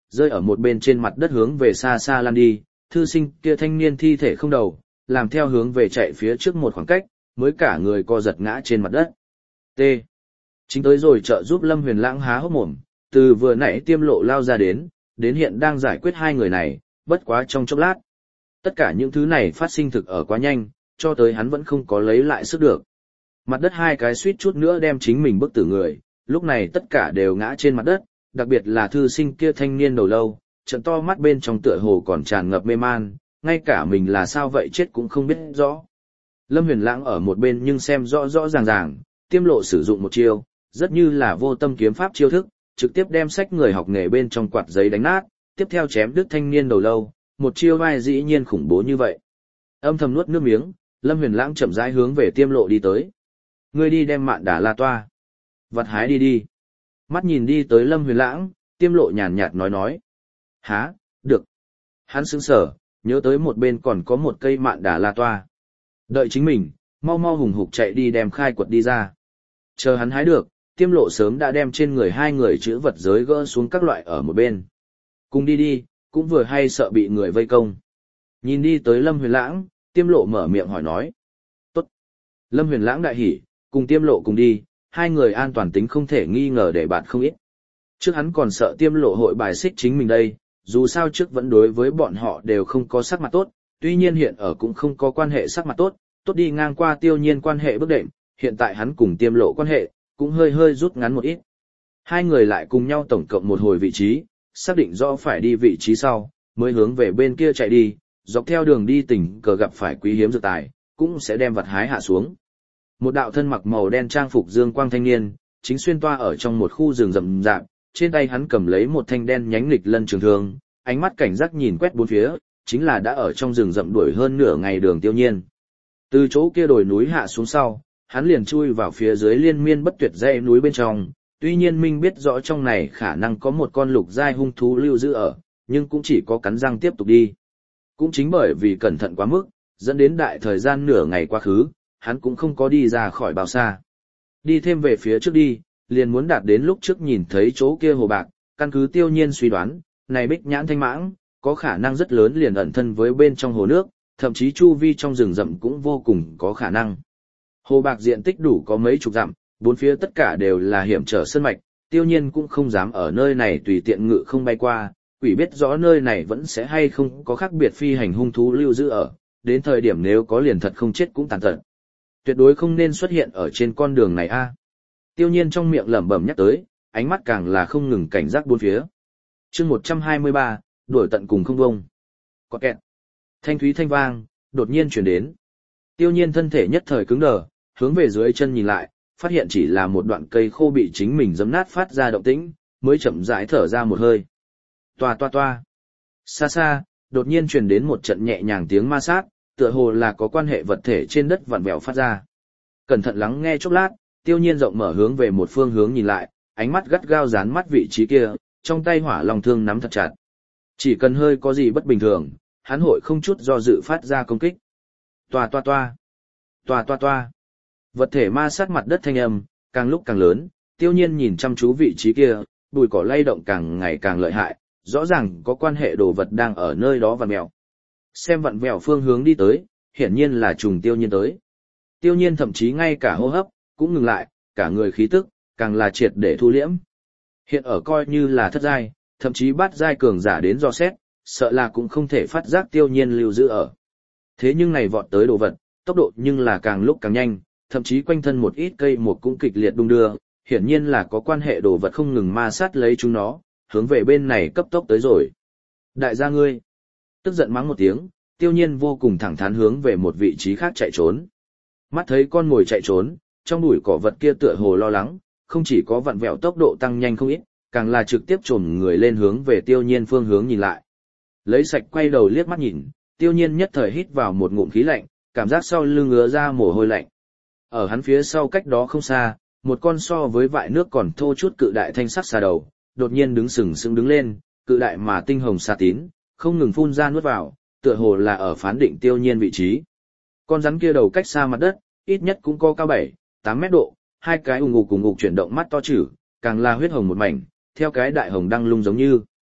rơi ở một bên trên mặt đất hướng về xa xa lăn đi, thư sinh kia thanh niên thi thể không đầu, làm theo hướng về chạy phía trước một khoảng cách, mới cả người co giật ngã trên mặt đất. T. Chính tới rồi trợ giúp Lâm Huyền Lãng há hốc mồm, từ vừa nãy tiêm lộ lao ra đến, đến hiện đang giải quyết hai người này, bất quá trong chốc lát. Tất cả những thứ này phát sinh thực ở quá nhanh, cho tới hắn vẫn không có lấy lại sức được. Mặt đất hai cái suýt chút nữa đem chính mình bức tử người, lúc này tất cả đều ngã trên mặt đất, đặc biệt là thư sinh kia thanh niên đầu lâu, trận to mắt bên trong tựa hồ còn tràn ngập mê man, ngay cả mình là sao vậy chết cũng không biết rõ. Lâm Huyền Lãng ở một bên nhưng xem rõ rõ ràng ràng, tiêm lộ sử dụng một chiêu, rất như là vô tâm kiếm pháp chiêu thức, trực tiếp đem sách người học nghề bên trong quạt giấy đánh nát, tiếp theo chém đứt thanh niên đầu lâu, một chiêu vai dĩ nhiên khủng bố như vậy. Âm thầm nuốt nước miếng, Lâm Huyền Lãng chậm rãi hướng về tiêm lộ đi tới. Ngươi đi đem Mạn Đà La toa. Vặt hái đi đi. Mắt nhìn đi tới Lâm Huyền Lãng, tiêm lộ nhàn nhạt nói nói. Há, được. Hắn sững sờ, nhớ tới một bên còn có một cây Mạn Đà La toa. Đợi chính mình, mau mau hùng hục chạy đi đem khai quật đi ra. Chờ hắn hái được, tiêm lộ sớm đã đem trên người hai người chữ vật giới gỡ xuống các loại ở một bên. Cùng đi đi, cũng vừa hay sợ bị người vây công. Nhìn đi tới Lâm Huyền Lãng, tiêm lộ mở miệng hỏi nói. Tốt. Lâm Huyền Lãng đại hỉ, cùng tiêm lộ cùng đi, hai người an toàn tính không thể nghi ngờ để bạn không ít. Trước hắn còn sợ tiêm lộ hội bài xích chính mình đây, dù sao trước vẫn đối với bọn họ đều không có sắc mặt tốt, tuy nhiên hiện ở cũng không có quan hệ sắc mặt tốt, tốt đi ngang qua tiêu nhiên quan hệ bước đệm, hiện tại hắn cùng tiêm lộ quan hệ, cũng hơi hơi rút ngắn một ít. Hai người lại cùng nhau tổng cộng một hồi vị trí, xác định rõ phải đi vị trí sau, mới hướng về bên kia chạy đi, dọc theo đường đi tình cờ gặp phải quý hiếm dược tài, cũng sẽ đem vật hái hạ xuống. Một đạo thân mặc màu đen trang phục dương quang thanh niên, chính xuyên toa ở trong một khu rừng rậm rạp, trên tay hắn cầm lấy một thanh đen nhánh nghịch lân trường thương, ánh mắt cảnh giác nhìn quét bốn phía, chính là đã ở trong rừng rậm đuổi hơn nửa ngày đường tiêu nhiên. Từ chỗ kia đồi núi hạ xuống sau, hắn liền chui vào phía dưới liên miên bất tuyệt dãy núi bên trong, tuy nhiên Minh biết rõ trong này khả năng có một con lục giai hung thú lưu giữ ở, nhưng cũng chỉ có cắn răng tiếp tục đi. Cũng chính bởi vì cẩn thận quá mức, dẫn đến đại thời gian nửa ngày quá khứ, hắn cũng không có đi ra khỏi bao xa. Đi thêm về phía trước đi, liền muốn đạt đến lúc trước nhìn thấy chỗ kia hồ bạc, căn cứ tiêu nhiên suy đoán, này bích nhãn thanh mãng, có khả năng rất lớn liền ẩn thân với bên trong hồ nước, thậm chí chu vi trong rừng rậm cũng vô cùng có khả năng. Hồ bạc diện tích đủ có mấy chục dặm, bốn phía tất cả đều là hiểm trở sơn mạch, tiêu nhiên cũng không dám ở nơi này tùy tiện ngự không bay qua, quỷ biết rõ nơi này vẫn sẽ hay không có khác biệt phi hành hung thú lưu giữ ở, đến thời điểm nếu có liền thật không chết cũng tàn tật. Tuyệt đối không nên xuất hiện ở trên con đường này a. Tiêu nhiên trong miệng lẩm bẩm nhắc tới, ánh mắt càng là không ngừng cảnh giác bốn phía. Chương một trăm hai mươi ba, đuổi tận cùng không vông. Có kẹt. Thanh thúy thanh vang, đột nhiên chuyển đến. Tiêu nhiên thân thể nhất thời cứng đờ, hướng về dưới chân nhìn lại, phát hiện chỉ là một đoạn cây khô bị chính mình giẫm nát phát ra động tĩnh, mới chậm rãi thở ra một hơi. Toa toa toa. Xa xa, đột nhiên truyền đến một trận nhẹ nhàng tiếng ma sát, tựa hồ là có quan hệ vật thể trên đất vặn vẹo phát ra. Cẩn thận lắng nghe chốc lát, tiêu nhiên rộng mở hướng về một phương hướng nhìn lại, ánh mắt gắt gao dán mắt vị trí kia, trong tay hỏa long thương nắm thật chặt. Chỉ cần hơi có gì bất bình thường, hắn hội không chút do dự phát ra công kích. Toa toa toa. Toa toa toa. Vật thể ma sát mặt đất thanh âm, càng lúc càng lớn, tiêu nhiên nhìn chăm chú vị trí kia, bụi cỏ lay động càng ngày càng lợi hại, rõ ràng có quan hệ đồ vật đang ở nơi đó vặn vẹo. Xem vặn vẹo phương hướng đi tới, hiển nhiên là trùng tiêu nhiên tới. Tiêu nhiên thậm chí ngay cả hô hấp, cũng ngừng lại, cả người khí tức, càng là triệt để thu liễm. Hiện ở coi như là thất giai, thậm chí bát giai cường giả đến do xét, sợ là cũng không thể phát giác tiêu nhiên lưu giữ ở. Thế nhưng này vọt tới đồ vật, tốc độ nhưng là càng lúc càng nhanh, thậm chí quanh thân một ít cây một cũng kịch liệt đung đưa, hiển nhiên là có quan hệ đồ vật không ngừng ma sát lấy chúng nó, hướng về bên này cấp tốc tới rồi. Đại gia ngươi, tức giận mắng một tiếng, tiêu nhiên vô cùng thẳng thắn hướng về một vị trí khác chạy trốn. Mắt thấy con ngồi chạy trốn, trong bụi cỏ vật kia tựa hồ lo lắng, không chỉ có vặn vẹo tốc độ tăng nhanh không ít, càng là trực tiếp trồm người lên hướng về tiêu nhiên phương hướng nhìn lại. Lấy sạch quay đầu liếc mắt nhìn, tiêu nhiên nhất thời hít vào một ngụm khí lạnh, cảm giác sau lưng ứa ra mồ hôi lạnh. Ở hắn phía sau cách đó không xa, một con so với vại nước còn thô chút cự đại thanh sắc xà đầu, đột nhiên đứng sừng sững đứng lên, cự đại mà tinh hồng xà tín, không ngừng phun ra nuốt vào, tựa hồ là ở phán định tiêu nhiên vị trí. Con rắn kia đầu cách xa mặt đất, ít nhất cũng có cao bảy, tám mét độ, hai cái ùng ục ùng ục chuyển động mắt to chữ, càng là huyết hồng một mảnh, theo cái đại hồng đăng lung giống như.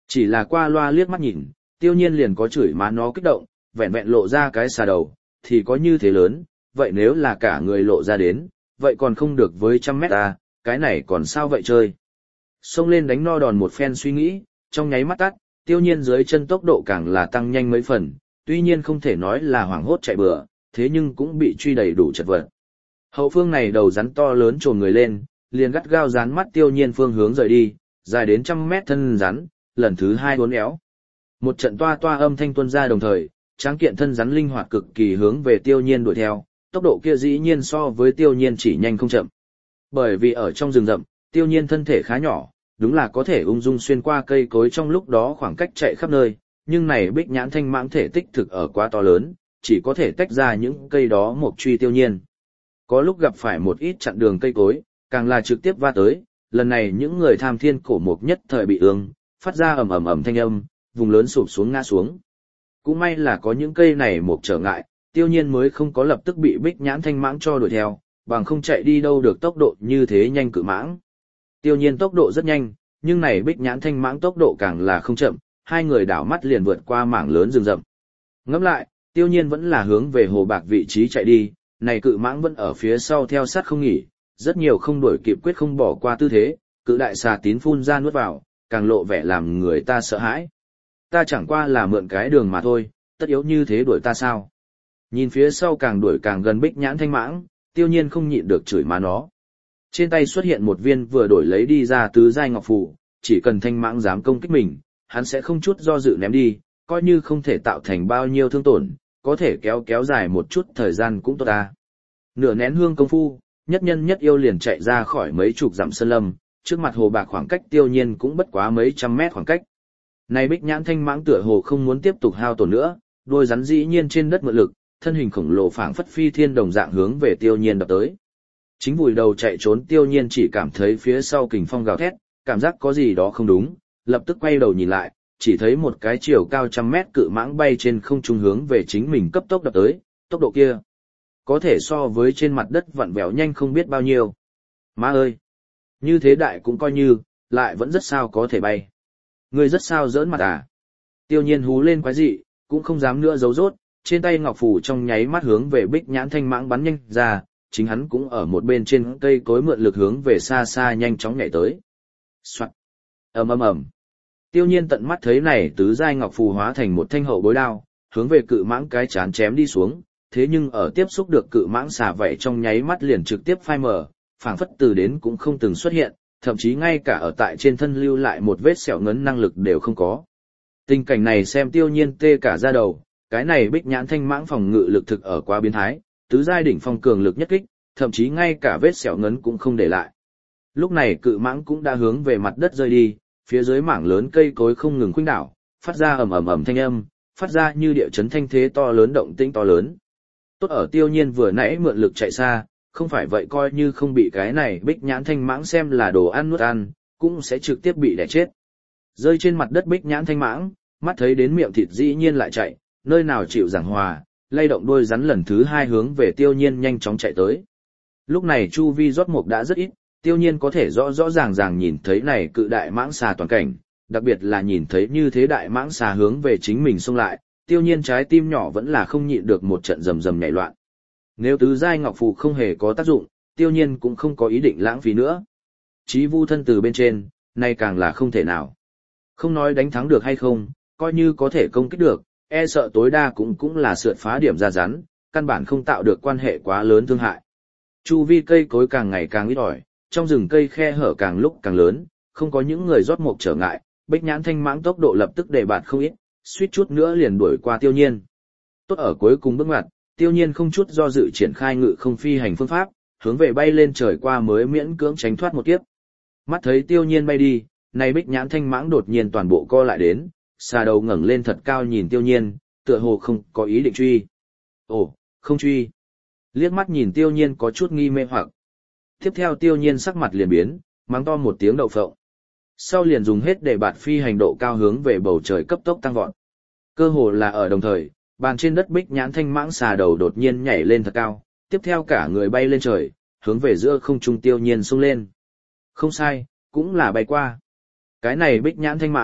Chỉ là qua loa liếc mắt nhìn, tiêu nhiên liền có chửi má nó kích động, vẹn vẹn lộ ra cái xà đầu, thì có như thế lớn, vậy nếu là cả người lộ ra đến, vậy còn không được với trăm mét à, cái này còn sao vậy chơi. Xông lên đánh no đòn một phen suy nghĩ, trong nháy mắt tắt, tiêu nhiên dưới chân tốc độ càng là tăng nhanh mấy phần, tuy nhiên không thể nói là hoảng hốt chạy bừa, thế nhưng cũng bị truy đầy đủ chật vật. Hậu phương này đầu rắn to lớn trồn người lên, liền gắt gao dán mắt tiêu nhiên phương hướng rời đi, dài đến trăm mét thân rắn, lần thứ hai uốn éo. Một trận toa toa âm thanh tuôn ra đồng thời, tráng kiện thân rắn linh hoạt cực kỳ hướng về tiêu nhiên đuổi theo, tốc độ kia dĩ nhiên so với tiêu nhiên chỉ nhanh không chậm. Bởi vì ở trong rừng rậm, tiêu nhiên thân thể khá nhỏ, đúng là có thể ung dung xuyên qua cây cối trong lúc đó khoảng cách chạy khắp nơi, nhưng này bích nhãn thanh mãng thể tích thực ở quá to lớn, chỉ có thể tách ra những cây đó một truy tiêu nhiên. Có lúc gặp phải một ít chặn đường cây cối, càng là trực tiếp va tới, lần này những người tham thiên cổ mục nhất thời bị ương, phát ra ầm ầm ầm thanh âm, vùng lớn sụp xuống ngã xuống. Cũng may là có những cây này một trở ngại, tiêu nhiên mới không có lập tức bị bích nhãn thanh mãng cho đuổi theo, bằng không chạy đi đâu được tốc độ như thế nhanh cự mãng. Tiêu nhiên tốc độ rất nhanh, nhưng này bích nhãn thanh mãng tốc độ càng là không chậm, hai người đảo mắt liền vượt qua mảng lớn rừng rậm. Ngẫm lại, tiêu nhiên vẫn là hướng về hồ bạc vị trí chạy đi, này cự mãng vẫn ở phía sau theo sát không nghỉ, rất nhiều không đuổi kịp quyết không bỏ qua tư thế, cự đại xà tín phun ra nuốt vào, càng lộ vẻ làm người ta sợ hãi. Ta chẳng qua là mượn cái đường mà thôi, tất yếu như thế đuổi ta sao? Nhìn phía sau càng đuổi càng gần bích nhãn thanh mãng, tiêu nhiên không nhịn được chửi má nó. Trên tay xuất hiện một viên vừa đổi lấy đi ra tứ giai ngọc phù, chỉ cần thanh mãng dám công kích mình, hắn sẽ không chút do dự ném đi, coi như không thể tạo thành bao nhiêu thương tổn, có thể kéo kéo dài một chút thời gian cũng tốt ta. Nửa nén hương công phu, nhất nhân nhất yêu liền chạy ra khỏi mấy chục dặm sơn lâm, trước mặt hồ bạc khoảng cách tiêu nhiên cũng bất quá mấy trăm mét khoảng cách. Này bích nhãn thanh mãng tựa hồ không muốn tiếp tục hao tổn nữa, đôi rắn dĩ nhiên trên đất mượn lực, thân hình khổng lồ phảng phất phi thiên đồng dạng hướng về tiêu nhiên đập tới. Chính vùi đầu chạy trốn tiêu nhiên chỉ cảm thấy phía sau kình phong gào thét, cảm giác có gì đó không đúng, lập tức quay đầu nhìn lại, chỉ thấy một cái chiều cao trăm mét cự mãng bay trên không trung hướng về chính mình cấp tốc đập tới, tốc độ kia có thể so với trên mặt đất vặn vẹo nhanh không biết bao nhiêu. Má ơi! Như thế đại cũng coi như, lại vẫn rất sao có thể bay. Người rất sao giỡn mặt à? Tiêu nhiên hú lên quái dị, cũng không dám nữa giấu rốt, trên tay ngọc phù trong nháy mắt hướng về bích nhãn thanh mãng bắn nhanh ra, chính hắn cũng ở một bên trên cây cối mượn lực hướng về xa xa nhanh chóng nhảy tới. Soạt! Ầm ầm ầm! Tiêu nhiên tận mắt thấy này tứ giai ngọc phù hóa thành một thanh hậu bối đao, hướng về cự mãng cái chán chém đi xuống, thế nhưng ở tiếp xúc được cự mãng xà vậy trong nháy mắt liền trực tiếp phai mờ, phảng phất từ đến cũng không từng xuất hiện, thậm chí ngay cả ở tại trên thân lưu lại một vết sẹo ngấn năng lực đều không có. Tình cảnh này xem tiêu nhiên tê cả da đầu, cái này bích nhãn thanh mãng phòng ngự lực thực ở quá biến thái, tứ giai đỉnh phong cường lực nhất kích, thậm chí ngay cả vết sẹo ngấn cũng không để lại. Lúc này cự mãng cũng đã hướng về mặt đất rơi đi, phía dưới mảng lớn cây cối không ngừng khuynh đảo, phát ra ầm ầm ầm thanh âm, phát ra như địa chấn thanh thế to lớn động tĩnh to lớn. Tốt ở tiêu nhiên vừa nãy mượn lực chạy xa, không phải vậy coi như không bị cái này bích nhãn thanh mãng xem là đồ ăn nuốt ăn, cũng sẽ trực tiếp bị đẻ chết. Rơi trên mặt đất bích nhãn thanh mãng, mắt thấy đến miệng thịt dĩ nhiên lại chạy, nơi nào chịu giảng hòa, lay động đôi rắn lần thứ hai hướng về tiêu nhiên nhanh chóng chạy tới. Lúc này chu vi rót mục đã rất ít, tiêu nhiên có thể rõ rõ ràng ràng nhìn thấy này cự đại mãng xà toàn cảnh, đặc biệt là nhìn thấy như thế đại mãng xà hướng về chính mình xông lại, tiêu nhiên trái tim nhỏ vẫn là không nhịn được một trận rầm rầm nhảy loạn. Nếu tứ giai ngọc phù không hề có tác dụng, tiêu nhiên cũng không có ý định lãng phí nữa. Chí vu thân từ bên trên, nay càng là không thể nào. Không nói đánh thắng được hay không, coi như có thể công kích được, e sợ tối đa cũng cũng là sượt phá điểm ra rắn, căn bản không tạo được quan hệ quá lớn thương hại. Chu vi cây cối càng ngày càng ít ỏi, trong rừng cây khe hở càng lúc càng lớn, không có những người rót mục trở ngại, bích nhãn thanh mãng tốc độ lập tức để bạt không ít, suýt chút nữa liền đuổi qua tiêu nhiên. Tốt ở cuối cùng bước ngoặt, tiêu nhiên không chút do dự triển khai ngự không phi hành phương pháp, hướng về bay lên trời qua mới miễn cưỡng tránh thoát một kiếp. Mắt thấy tiêu nhiên bay đi, này bích nhãn thanh mãng đột nhiên toàn bộ co lại đến, xà đầu ngẩng lên thật cao nhìn tiêu nhiên, tựa hồ không có ý định truy. Ồ, không truy. Liếc mắt nhìn tiêu nhiên có chút nghi mê hoặc. Tiếp theo tiêu nhiên sắc mặt liền biến, mắng to một tiếng đậu phộng. Sau liền dùng hết để bạt phi hành độ cao hướng về bầu trời cấp tốc tăng vọt. Cơ hồ là ở đồng thời, bàn trên đất bích nhãn thanh mãng xà đầu đột nhiên nhảy lên thật cao, tiếp theo cả người bay lên trời, hướng về giữa không trung tiêu nhiên xông lên. Không sai, cũng là bay qua. Cái này bích nhãn thanh mãng,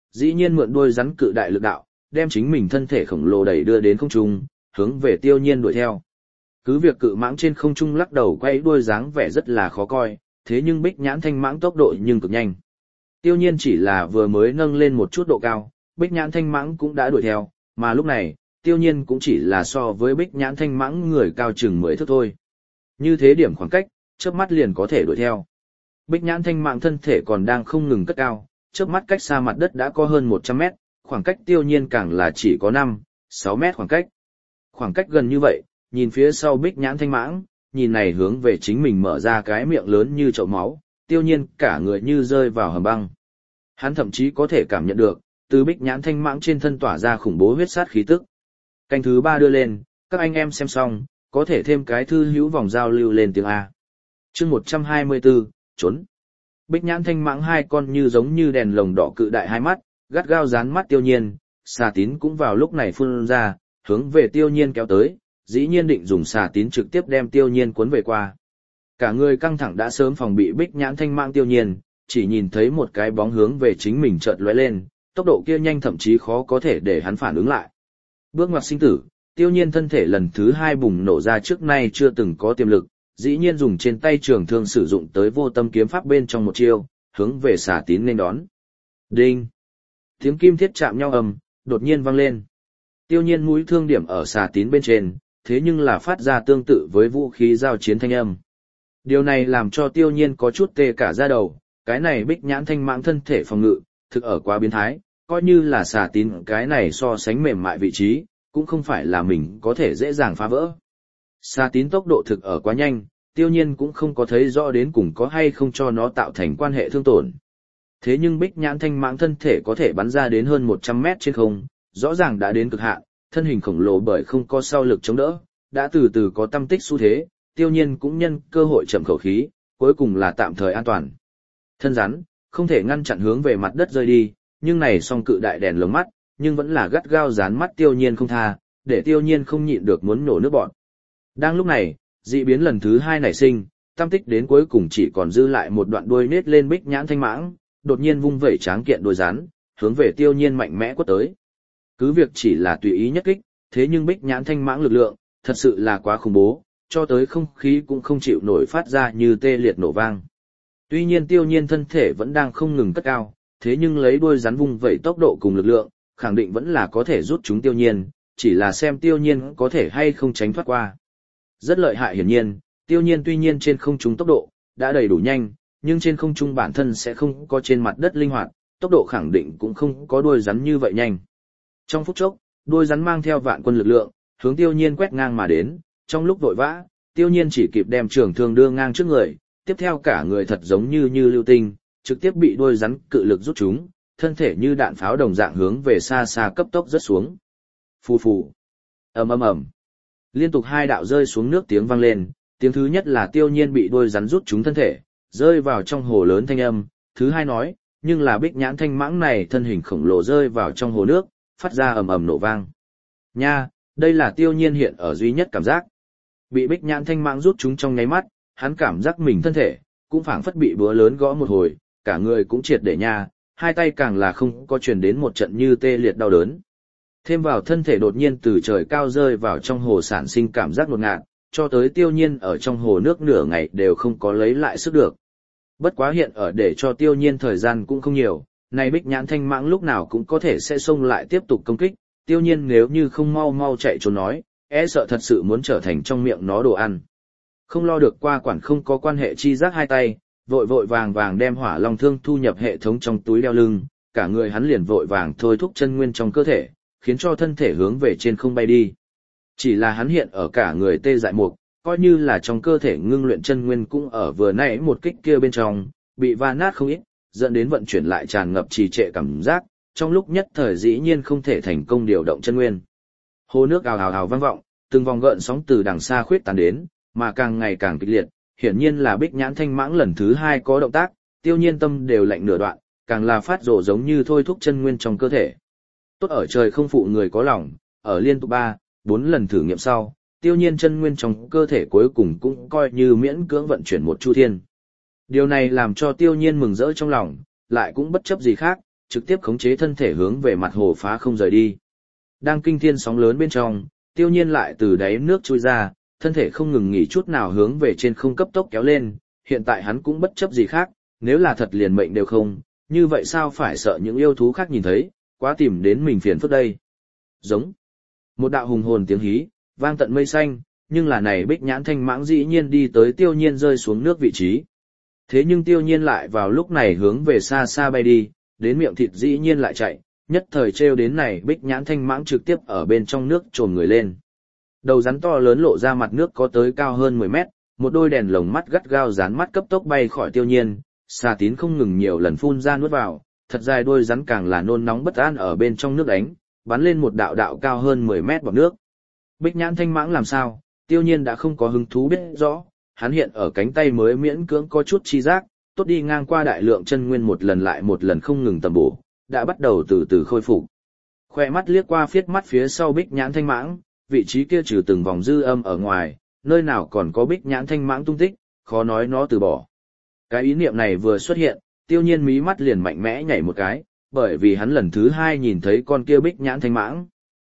dĩ nhiên mượn đuôi rắn cự đại lực đạo, đem chính mình thân thể khổng lồ đẩy đưa đến không trung, hướng về Tiêu Nhiên đuổi theo. Cứ việc cự mãng trên không trung lắc đầu quay đuôi dáng vẻ rất là khó coi, thế nhưng Bích Nhãn Thanh Mãng tốc độ nhưng cực nhanh. Tiêu Nhiên chỉ là vừa mới nâng lên một chút độ cao, Bích Nhãn Thanh Mãng cũng đã đuổi theo, mà lúc này, Tiêu Nhiên cũng chỉ là so với Bích Nhãn Thanh Mãng người cao chừng mười thước thôi. Như thế điểm khoảng cách, chớp mắt liền có thể đuổi theo. Bích Nhãn Thanh Mãng thân thể còn đang không ngừng cất cao, chớp mắt cách xa mặt đất đã có hơn một trăm mét, khoảng cách Tiêu Nhiên càng là chỉ có năm, sáu mét khoảng cách. Khoảng cách gần như vậy, nhìn phía sau Bích Nhãn Thanh Mãng, nhìn này hướng về chính mình mở ra cái miệng lớn như chậu máu, Tiêu Nhiên cả người như rơi vào hầm băng. Hắn thậm chí có thể cảm nhận được, từ Bích Nhãn Thanh Mãng trên thân tỏa ra khủng bố huyết sát khí tức. Canh thứ ba đưa lên, các anh em xem xong, có thể thêm cái thư hữu vòng giao lưu lên tiếng A. Chương một trăm hai mươi tư, trốn. Bích Nhãn Thanh Mãng hai con như giống như đèn lồng đỏ cự đại hai mắt, gắt gao dán mắt Tiêu Nhiên, xà tín cũng vào lúc này phun ra, hướng về Tiêu Nhiên kéo tới, dĩ nhiên định dùng xà tín trực tiếp đem Tiêu Nhiên cuốn về qua. Cả người căng thẳng đã sớm phòng bị Bích Nhãn Thanh Mãng Tiêu Nhiên, chỉ nhìn thấy một cái bóng hướng về chính mình chợt lóe lên, tốc độ kia nhanh thậm chí khó có thể để hắn phản ứng lại. Bước ngoặt sinh tử, Tiêu Nhiên thân thể lần thứ hai bùng nổ ra trước nay chưa từng có tiềm lực, dĩ nhiên dùng trên tay trường thương sử dụng tới vô tâm kiếm pháp bên trong một chiêu, hướng về xà tín nên đón. Đinh! Tiếng kim thiết chạm nhau ầm, đột nhiên vang lên. Tiêu Nhiên mũi thương điểm ở xà tín bên trên, thế nhưng là phát ra tương tự với vũ khí giao chiến thanh âm. Điều này làm cho Tiêu Nhiên có chút tê cả da đầu, cái này Bích Nhãn Thanh Mãng thân thể phòng ngự, thực ở quá biến thái, coi như là xà tín cái này so sánh mềm mại vị trí, cũng không phải là mình có thể dễ dàng phá vỡ. Xà tín tốc độ thực ở quá nhanh, Tiêu Nhiên cũng không có thấy rõ đến cùng có hay không cho nó tạo thành quan hệ thương tổn. Thế nhưng Bích Nhãn Thanh Mãng thân thể có thể bắn ra đến hơn một trăm mét trên không, rõ ràng đã đến cực hạn, thân hình khổng lồ bởi không có sau lực chống đỡ, đã từ từ có tâm tích xu thế, Tiêu Nhiên cũng nhân cơ hội chậm khẩu khí, cuối cùng là tạm thời an toàn. Thân rắn, không thể ngăn chặn hướng về mặt đất rơi đi, nhưng này song cự đại đèn lồng mắt, nhưng vẫn là gắt gao dán mắt Tiêu Nhiên không tha, để Tiêu Nhiên không nhịn được muốn nổ nước bọt. Đang lúc này, dị biến lần thứ hai nảy sinh, tâm tích đến cuối cùng chỉ còn dư lại một đoạn đuôi nết lên Bích Nhãn Thanh Mãng, đột nhiên vung vẩy tráng kiện đuôi rắn, hướng về Tiêu Nhiên mạnh mẽ quất tới. Cứ việc chỉ là tùy ý nhất kích, thế nhưng Bích Nhãn Thanh Mãng lực lượng, thật sự là quá khủng bố, cho tới không khí cũng không chịu nổi phát ra như tê liệt nổ vang. Tuy nhiên Tiêu Nhiên thân thể vẫn đang không ngừng cất cao, thế nhưng lấy đuôi rắn vung vẩy tốc độ cùng lực lượng, khẳng định vẫn là có thể rút chúng Tiêu Nhiên, chỉ là xem Tiêu Nhiên có thể hay không tránh thoát qua. Rất lợi hại hiển nhiên, Tiêu Nhiên tuy nhiên trên không trung tốc độ đã đầy đủ nhanh, nhưng trên không trung bản thân sẽ không có trên mặt đất linh hoạt, tốc độ khẳng định cũng không có đuôi rắn như vậy nhanh. Trong phút chốc, đuôi rắn mang theo vạn quân lực lượng, hướng Tiêu Nhiên quét ngang mà đến, trong lúc vội vã, Tiêu Nhiên chỉ kịp đem trường thương đưa ngang trước người, tiếp theo cả người thật giống như như lưu tinh, trực tiếp bị đuôi rắn cự lực rút chúng, thân thể như đạn pháo đồng dạng hướng về xa xa cấp tốc rất xuống. Phù phù, ầm ầm ầm, liên tục hai đạo rơi xuống nước tiếng vang lên, tiếng thứ nhất là Tiêu Nhiên bị đuôi rắn rút chúng thân thể, rơi vào trong hồ lớn thanh âm, thứ hai nói, nhưng là Bích Nhãn Thanh Mãng này thân hình khổng lồ rơi vào trong hồ nước, phát ra ầm ầm nổ vang. Nha, đây là Tiêu Nhiên hiện ở duy nhất cảm giác. Bị Bích Nhãn Thanh Mãng rút chúng trong nháy mắt, hắn cảm giác mình thân thể cũng phảng phất bị búa lớn gõ một hồi, cả người cũng triệt để nha, hai tay càng là không có truyền đến một trận như tê liệt đau đớn. Thêm vào thân thể đột nhiên từ trời cao rơi vào trong hồ sản sinh cảm giác ngột ngạt, cho tới Tiêu Nhiên ở trong hồ nước nửa ngày đều không có lấy lại sức được. Bất quá hiện ở để cho Tiêu Nhiên thời gian cũng không nhiều, này Bích Nhãn Thanh Mãng lúc nào cũng có thể sẽ xông lại tiếp tục công kích, Tiêu Nhiên nếu như không mau mau chạy trốn nói, e sợ thật sự muốn trở thành trong miệng nó đồ ăn. Không lo được qua quản không có quan hệ chi giác hai tay, vội vội vàng vàng đem Hỏa Long thương thu nhập hệ thống trong túi đeo lưng, cả người hắn liền vội vàng thôi thúc chân nguyên trong cơ thể, khiến cho thân thể hướng về trên không bay đi. Chỉ là hắn hiện ở cả người tê dại mục, coi như là trong cơ thể ngưng luyện chân nguyên cũng ở vừa nãy một kích kia bên trong, bị va nát không ít, dẫn đến vận chuyển lại tràn ngập trì trệ cảm giác, trong lúc nhất thời dĩ nhiên không thể thành công điều động chân nguyên. Hồ nước ào ào ào vang vọng, từng vòng gợn sóng từ đằng xa khuyết tán đến, mà càng ngày càng kịch liệt, hiển nhiên là Bích Nhãn Thanh Mãng lần thứ hai có động tác, Tiêu Nhiên tâm đều lạnh nửa đoạn, càng là phát rồ giống như thôi thúc chân nguyên trong cơ thể. Tốt ở trời không phụ người có lòng, ở liên tục ba, bốn lần thử nghiệm sau, Tiêu Nhiên chân nguyên trong cơ thể cuối cùng cũng coi như miễn cưỡng vận chuyển một chu thiên. Điều này làm cho Tiêu Nhiên mừng rỡ trong lòng, lại cũng bất chấp gì khác, trực tiếp khống chế thân thể hướng về mặt hồ phá không rời đi. Đang kinh thiên sóng lớn bên trong, Tiêu Nhiên lại từ đáy nước chui ra, thân thể không ngừng nghỉ chút nào hướng về trên không cấp tốc kéo lên, hiện tại hắn cũng bất chấp gì khác, nếu là thật liền mệnh đều không, như vậy sao phải sợ những yêu thú khác nhìn thấy, quá tìm đến mình phiền phức đây. Giống. Một đạo hùng hồn tiếng hí, vang tận mây xanh, nhưng là này Bích Nhãn Thanh Mãng dĩ nhiên đi tới Tiêu Nhiên rơi xuống nước vị trí. Thế nhưng Tiêu Nhiên lại vào lúc này hướng về xa xa bay đi, đến miệng thịt dĩ nhiên lại chạy, nhất thời treo đến này Bích Nhãn Thanh Mãng trực tiếp ở bên trong nước trồm người lên. Đầu rắn to lớn lộ ra mặt nước có tới cao hơn mười mét, một đôi đèn lồng mắt gắt gao dán mắt cấp tốc bay khỏi Tiêu Nhiên, xà tín không ngừng nhiều lần phun ra nuốt vào, thật dài đôi rắn càng là nôn nóng bất an ở bên trong nước đánh, bắn lên một đạo đạo cao hơn mười mét bọt nước. Bích Nhãn Thanh Mãng làm sao? Tiêu Nhiên đã không có hứng thú biết rõ, hắn hiện ở cánh tay mới miễn cưỡng có chút chi giác, tốt đi ngang qua đại lượng chân nguyên một lần lại một lần không ngừng tầm bổ, đã bắt đầu từ từ khôi phục. Khoe mắt liếc qua phiết mắt phía sau Bích Nhãn Thanh Mãng, vị trí kia trừ từng vòng dư âm ở ngoài, nơi nào còn có Bích Nhãn Thanh Mãng tung tích, khó nói nó từ bỏ. Cái ý niệm này vừa xuất hiện, Tiêu Nhiên mí mắt liền mạnh mẽ nhảy một cái, bởi vì hắn lần thứ hai nhìn thấy con kia Bích Nhãn Thanh Mãng.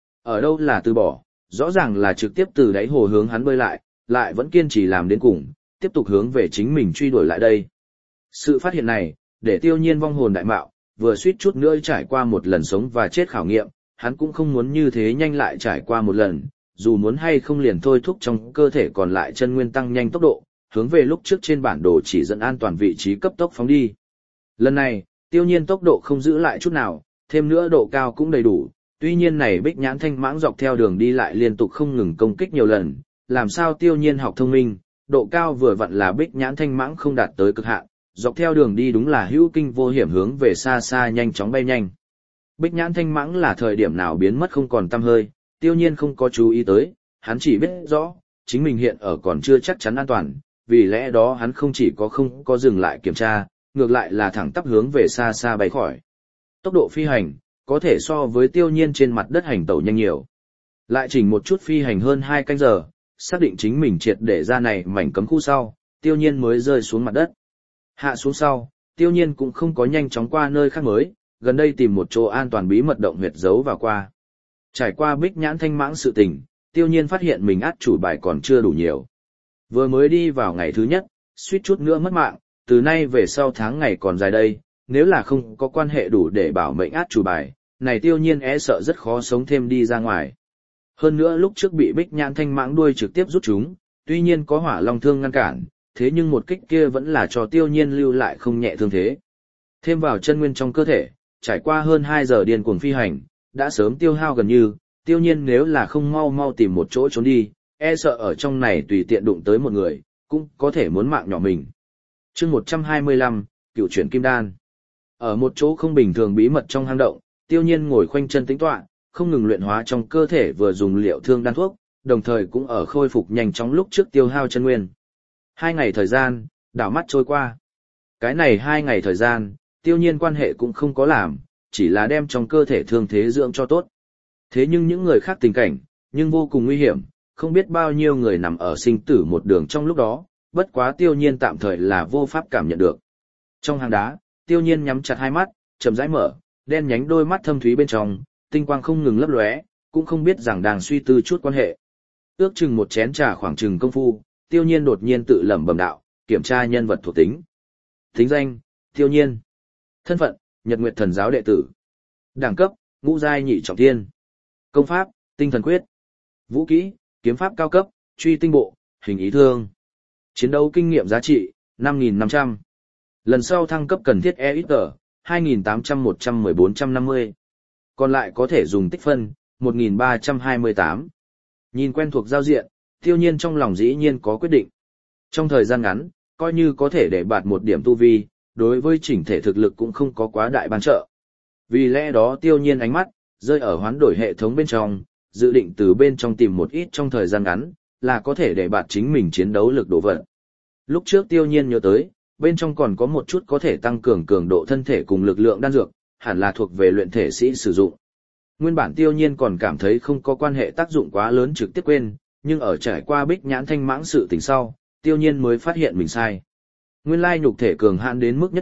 Ở đâu là từ bỏ, rõ ràng là trực tiếp từ đáy hồ hướng hắn bơi lại, lại vẫn kiên trì làm đến cùng, tiếp tục hướng về chính mình truy đuổi lại đây. Sự phát hiện này, để Tiêu Nhiên vong hồn đại mạo, vừa suýt chút nữa trải qua một lần sống và chết khảo nghiệm, hắn cũng không muốn như thế nhanh lại trải qua một lần, dù muốn hay không liền thôi thúc trong cơ thể còn lại chân nguyên tăng nhanh tốc độ, hướng về lúc trước trên bản đồ chỉ dẫn an toàn vị trí cấp tốc phóng đi. Lần này, Tiêu Nhiên tốc độ không giữ lại chút nào, thêm nữa độ cao cũng đầy đủ, tuy nhiên này Bích Nhãn Thanh Mãng dọc theo đường đi lại liên tục không ngừng công kích nhiều lần, làm sao Tiêu Nhiên học thông minh, độ cao vừa vặn là Bích Nhãn Thanh Mãng không đạt tới cực hạn, dọc theo đường đi đúng là hữu kinh vô hiểm hướng về xa xa nhanh chóng bay nhanh. Bích Nhãn Thanh Mãng là thời điểm nào biến mất không còn tăm hơi, Tiêu Nhiên không có chú ý tới, hắn chỉ biết rõ, chính mình hiện ở còn chưa chắc chắn an toàn, vì lẽ đó hắn không chỉ có không có dừng lại kiểm tra, ngược lại là thẳng tắp hướng về xa xa bay khỏi. Tốc độ phi hành, có thể so với Tiêu Nhiên trên mặt đất hành tẩu nhanh nhiều. Lại chỉnh một chút phi hành hơn hai canh giờ, xác định chính mình triệt để ra này mảnh cấm khu sau, Tiêu Nhiên mới rơi xuống mặt đất. Hạ xuống sau, Tiêu Nhiên cũng không có nhanh chóng qua nơi khác mới, gần đây tìm một chỗ an toàn bí mật động huyệt giấu vào qua. Trải qua Bích Nhãn Thanh Mãng sự tình, Tiêu Nhiên phát hiện mình át chủ bài còn chưa đủ nhiều. Vừa mới đi vào ngày thứ nhất, suýt chút nữa mất mạng, từ nay về sau tháng ngày còn dài đây, nếu là không có quan hệ đủ để bảo mệnh át chủ bài, này Tiêu Nhiên e sợ rất khó sống thêm đi ra ngoài. Hơn nữa lúc trước bị Bích Nhãn Thanh Mãng đuôi trực tiếp rút chúng, tuy nhiên có Hỏa Long thương ngăn cản, thế nhưng một kích kia vẫn là cho Tiêu Nhiên lưu lại không nhẹ thương thế. Thêm vào chân nguyên trong cơ thể, trải qua hơn hai giờ điên cuồng phi hành, đã sớm tiêu hao gần như, Tiêu Nhiên nếu là không mau mau tìm một chỗ trốn đi, e sợ ở trong này tùy tiện đụng tới một người, cũng có thể muốn mạng nhỏ mình. Chương một trăm hai mươi lăm, Cựu chuyển kim đan. Ở một chỗ không bình thường bí mật trong hang động, Tiêu Nhiên ngồi khoanh chân tĩnh tọa, không ngừng luyện hóa trong cơ thể vừa dùng liệu thương đan thuốc, đồng thời cũng ở khôi phục nhanh chóng lúc trước tiêu hao chân nguyên. Hai ngày thời gian, đảo mắt trôi qua. Cái này hai ngày thời gian, Tiêu Nhiên quan hệ cũng không có làm, chỉ là đem trong cơ thể thương thế dưỡng cho tốt. Thế nhưng những người khác tình cảnh, nhưng vô cùng nguy hiểm, không biết bao nhiêu người nằm ở sinh tử một đường trong lúc đó, bất quá Tiêu Nhiên tạm thời là vô pháp cảm nhận được. Trong hang đá, Tiêu Nhiên nhắm chặt hai mắt, chậm rãi mở, đen nhánh đôi mắt thâm thúy bên trong, tinh quang không ngừng lấp lóe, cũng không biết rằng đang suy tư chút quan hệ. Ước chừng một chén trà khoảng chừng công phu, Tiêu Nhiên đột nhiên tự lẩm bẩm đạo, kiểm tra nhân vật thuộc tính. Tính danh, Tiêu Nhiên. Thân phận, Nhật Nguyệt Thần giáo đệ tử. Đẳng cấp, ngũ giai nhị trọng thiên. Công pháp, tinh thần quyết. Vũ kỹ, kiếm pháp cao cấp, truy tinh bộ, hình ý thương. Chiến đấu kinh nghiệm giá trị, năm nghìn năm trăm. Lần sau thăng cấp cần thiết e ít tờ, hai nghìn tám trăm một trăm mười bốn trăm năm mươi. Còn lại có thể dùng tích phân, một nghìn ba trăm hai mươi tám. Nhìn quen thuộc giao diện, Tiêu Nhiên trong lòng dĩ nhiên có quyết định. Trong thời gian ngắn, coi như có thể để bạt một điểm tu vi, đối với chỉnh thể thực lực cũng không có quá đại ban trợ. Vì lẽ đó Tiêu Nhiên ánh mắt, rơi ở hoán đổi hệ thống bên trong, dự định từ bên trong tìm một ít trong thời gian ngắn, là có thể để bạt chính mình chiến đấu lực độ vật. Lúc trước Tiêu Nhiên nhớ tới, bên trong còn có một chút có thể tăng cường cường độ thân thể cùng lực lượng đan dược, hẳn là thuộc về luyện thể sĩ sử dụng. Nguyên bản Tiêu Nhiên còn cảm thấy không có quan hệ tác dụng quá lớn trực tiếp quên, nhưng ở trải qua Bích Nhãn Thanh Mãng sự tình sau, Tiêu Nhiên mới phát hiện mình sai. Nguyên lai nhục thể cường hãn đến mức nhất định,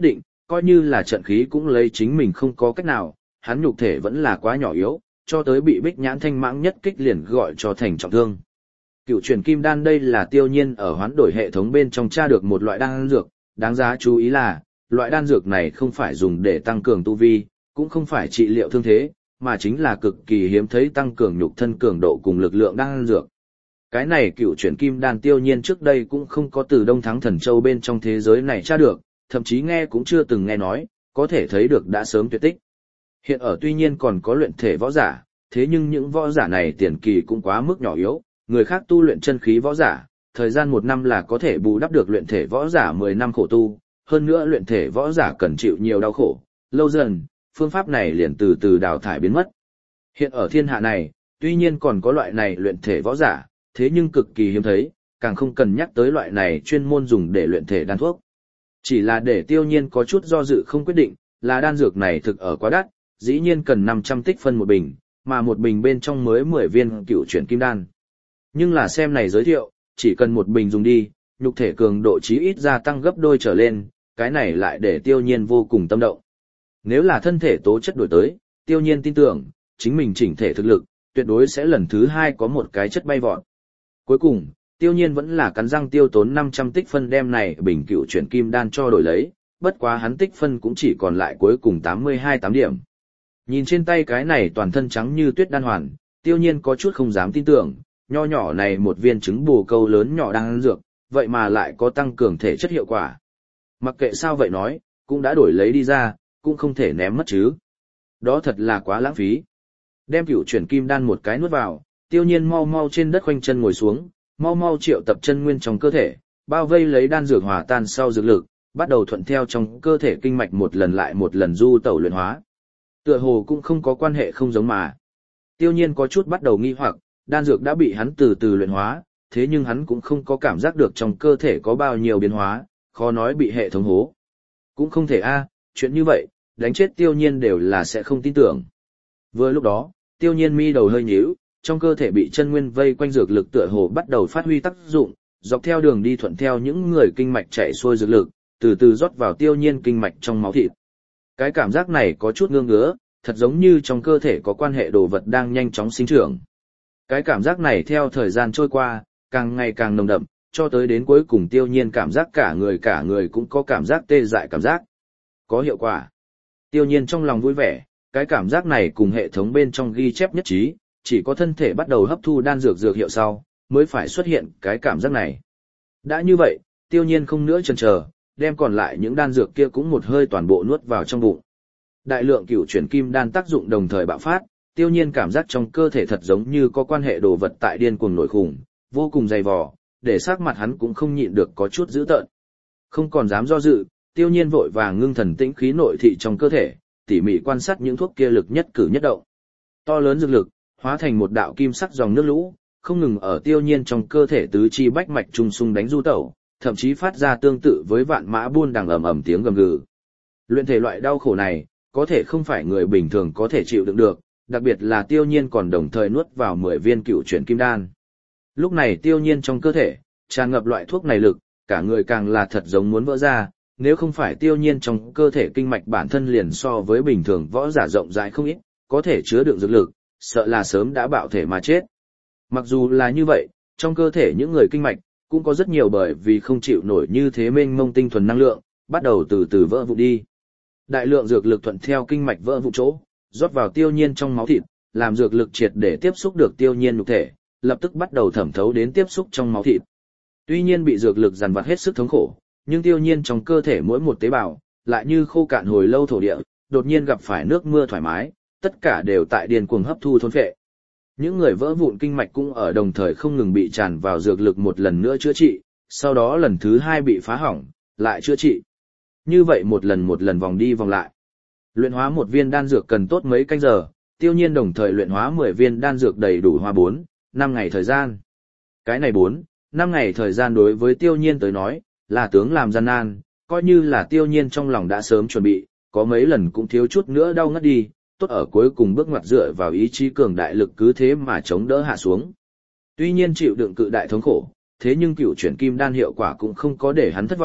coi như là trận khí cũng lấy chính mình không có cách nào, hắn nhục thể vẫn là quá nhỏ yếu, cho tới bị Bích Nhãn Thanh Mãng nhất kích liền gọi cho thành trọng thương. Cựu truyền kim đan đây là Tiêu Nhiên ở hoán đổi hệ thống bên trong tra được một loại đan dược, đáng giá chú ý là, loại đan dược này không phải dùng để tăng cường tu vi, cũng không phải trị liệu thương thế, mà chính là cực kỳ hiếm thấy tăng cường nhục thân cường độ cùng lực lượng đan dược. Cái này cựu truyền kim đan Tiêu Nhiên trước đây cũng không có từ Đông Thắng Thần Châu bên trong thế giới này tra được, thậm chí nghe cũng chưa từng nghe nói, có thể thấy được đã sớm tuyệt tích. Hiện ở tuy nhiên còn có luyện thể võ giả, thế nhưng những võ giả này tiền kỳ cũng quá mức nhỏ yếu, người khác tu luyện chân khí võ giả, thời gian một năm là có thể bù đắp được luyện thể võ giả mười năm khổ tu, hơn nữa luyện thể võ giả cần chịu nhiều đau khổ, lâu dần, phương pháp này liền từ từ đào thải biến mất. Hiện ở thiên hạ này, tuy nhiên còn có loại này luyện thể võ giả, thế nhưng cực kỳ hiếm thấy, càng không cần nhắc tới loại này chuyên môn dùng để luyện thể đan thuốc. Chỉ là để Tiêu Nhiên có chút do dự không quyết định, là đan dược này thực ở quá đắt, dĩ nhiên cần năm trăm tích phân một bình, mà một bình bên trong mới mười viên cựu chuyển kim đan. Nhưng là xem này giới thiệu, chỉ cần một bình dùng đi, nhục thể cường độ chí ít gia tăng gấp đôi trở lên, cái này lại để Tiêu Nhiên vô cùng tâm động. Nếu là thân thể tố chất đổi tới, Tiêu Nhiên tin tưởng, chính mình chỉnh thể thực lực, tuyệt đối sẽ lần thứ hai có một cái chất bay vọt. Cuối cùng, Tiêu Nhiên vẫn là cắn răng tiêu tốn năm trăm tích phân đem này bình cựu chuyển kim đan cho đổi lấy, bất quá hắn tích phân cũng chỉ còn lại cuối cùng tám mươi hai tám điểm. Nhìn trên tay cái này toàn thân trắng như tuyết đan hoàn, Tiêu Nhiên có chút không dám tin tưởng, nho nhỏ này một viên trứng bồ câu lớn nhỏ đang ăn dược, vậy mà lại có tăng cường thể chất hiệu quả. Mặc kệ sao vậy nói, cũng đã đổi lấy đi ra, cũng không thể ném mất chứ. Đó thật là quá lãng phí. Đem cựu chuyển kim đan một cái nuốt vào, Tiêu Nhiên mau mau trên đất khoanh chân ngồi xuống, mau mau triệu tập chân nguyên trong cơ thể, bao vây lấy đan dược hòa tan sau dược lực, bắt đầu thuận theo trong cơ thể kinh mạch một lần lại một lần du tẩu luyện hóa. Tựa hồ cũng không có quan hệ không giống mà. Tiêu Nhiên có chút bắt đầu nghi hoặc, đan dược đã bị hắn từ từ luyện hóa, thế nhưng hắn cũng không có cảm giác được trong cơ thể có bao nhiêu biến hóa, khó nói bị hệ thống hố. Cũng không thể a, chuyện như vậy, đánh chết Tiêu Nhiên đều là sẽ không tin tưởng. Vừa lúc đó, Tiêu Nhiên mi đầu hơi nhíu, trong cơ thể bị chân nguyên vây quanh dược lực tựa hồ bắt đầu phát huy tác dụng, dọc theo đường đi thuận theo những người kinh mạch chạy xuôi dược lực, từ từ rót vào Tiêu Nhiên kinh mạch trong máu thịt. Cái cảm giác này có chút ngứa ngứa, thật giống như trong cơ thể có quan hệ đồ vật đang nhanh chóng sinh trưởng. Cái cảm giác này theo thời gian trôi qua, càng ngày càng nồng đậm, cho tới đến cuối cùng Tiêu Nhiên cảm giác cả người cả người cũng có cảm giác tê dại cảm giác. Có hiệu quả. Tiêu Nhiên trong lòng vui vẻ, cái cảm giác này cùng hệ thống bên trong ghi chép nhất trí, chỉ có thân thể bắt đầu hấp thu đan dược dược hiệu sau, mới phải xuất hiện cái cảm giác này. Đã như vậy, Tiêu Nhiên không nữa chần chờ, đem còn lại những đan dược kia cũng một hơi toàn bộ nuốt vào trong bụng. Đại lượng cửu chuyển kim đan tác dụng đồng thời bạo phát, Tiêu Nhiên cảm giác trong cơ thể thật giống như có quan hệ đồ vật tại điên cuồng nổi khủng, vô cùng dày vò, để sắc mặt hắn cũng không nhịn được có chút dữ tợn. Không còn dám do dự, Tiêu Nhiên vội vàng ngưng thần tĩnh khí nội thị trong cơ thể, tỉ mỉ quan sát những thuốc kia lực nhất cử nhất động. To lớn dược lực, hóa thành một đạo kim sắc dòng nước lũ, không ngừng ở Tiêu Nhiên trong cơ thể tứ chi bách mạch trung xung đánh du tẩu, thậm chí phát ra tương tự với vạn mã buôn đằng ầm ầm tiếng gầm gừ. Luyện thể loại đau khổ này, có thể không phải người bình thường có thể chịu đựng được, đặc biệt là Tiêu Nhiên còn đồng thời nuốt vào mười viên cựu chuyển kim đan. Lúc này Tiêu Nhiên trong cơ thể tràn ngập loại thuốc này lực, cả người càng là thật giống muốn vỡ ra, nếu không phải Tiêu Nhiên trong cơ thể kinh mạch bản thân liền so với bình thường võ giả rộng rãi không ít, có thể chứa đựng dược lực, sợ là sớm đã bạo thể mà chết. Mặc dù là như vậy, trong cơ thể những người kinh mạch cũng có rất nhiều bởi vì không chịu nổi như thế mênh mông tinh thuần năng lượng, bắt đầu từ từ vỡ vụn đi. Đại lượng dược lực thuận theo kinh mạch vỡ vụn chỗ, rót vào Tiêu Nhiên trong máu thịt, làm dược lực triệt để tiếp xúc được Tiêu Nhiên nhục thể, lập tức bắt đầu thẩm thấu đến tiếp xúc trong máu thịt. Tuy nhiên bị dược lực dằn vặt hết sức thống khổ, nhưng Tiêu Nhiên trong cơ thể mỗi một tế bào lại như khô cạn hồi lâu thổ địa, đột nhiên gặp phải nước mưa thoải mái, tất cả đều tại điên cuồng hấp thu thôn phệ. Những người vỡ vụn kinh mạch cũng ở đồng thời không ngừng bị tràn vào dược lực một lần nữa chữa trị, sau đó lần thứ hai bị phá hỏng, lại chữa trị. Như vậy một lần một lần vòng đi vòng lại. Luyện hóa một viên đan dược cần tốt mấy canh giờ, Tiêu Nhiên đồng thời luyện hóa mười viên đan dược đầy đủ hoa bốn, năm ngày thời gian. Cái này bốn, năm ngày thời gian đối với Tiêu Nhiên tới nói, là tướng làm gian nan, coi như là Tiêu Nhiên trong lòng đã sớm chuẩn bị, có mấy lần cũng thiếu chút nữa đau ngất đi, tốt ở cuối cùng bước ngoặt dựa vào ý chí cường đại lực cứ thế mà chống đỡ hạ xuống. Tuy nhiên chịu đựng cự đại thống khổ, thế nhưng cựu chuyển kim đan hiệu quả cũng không có để hắn thất vọng,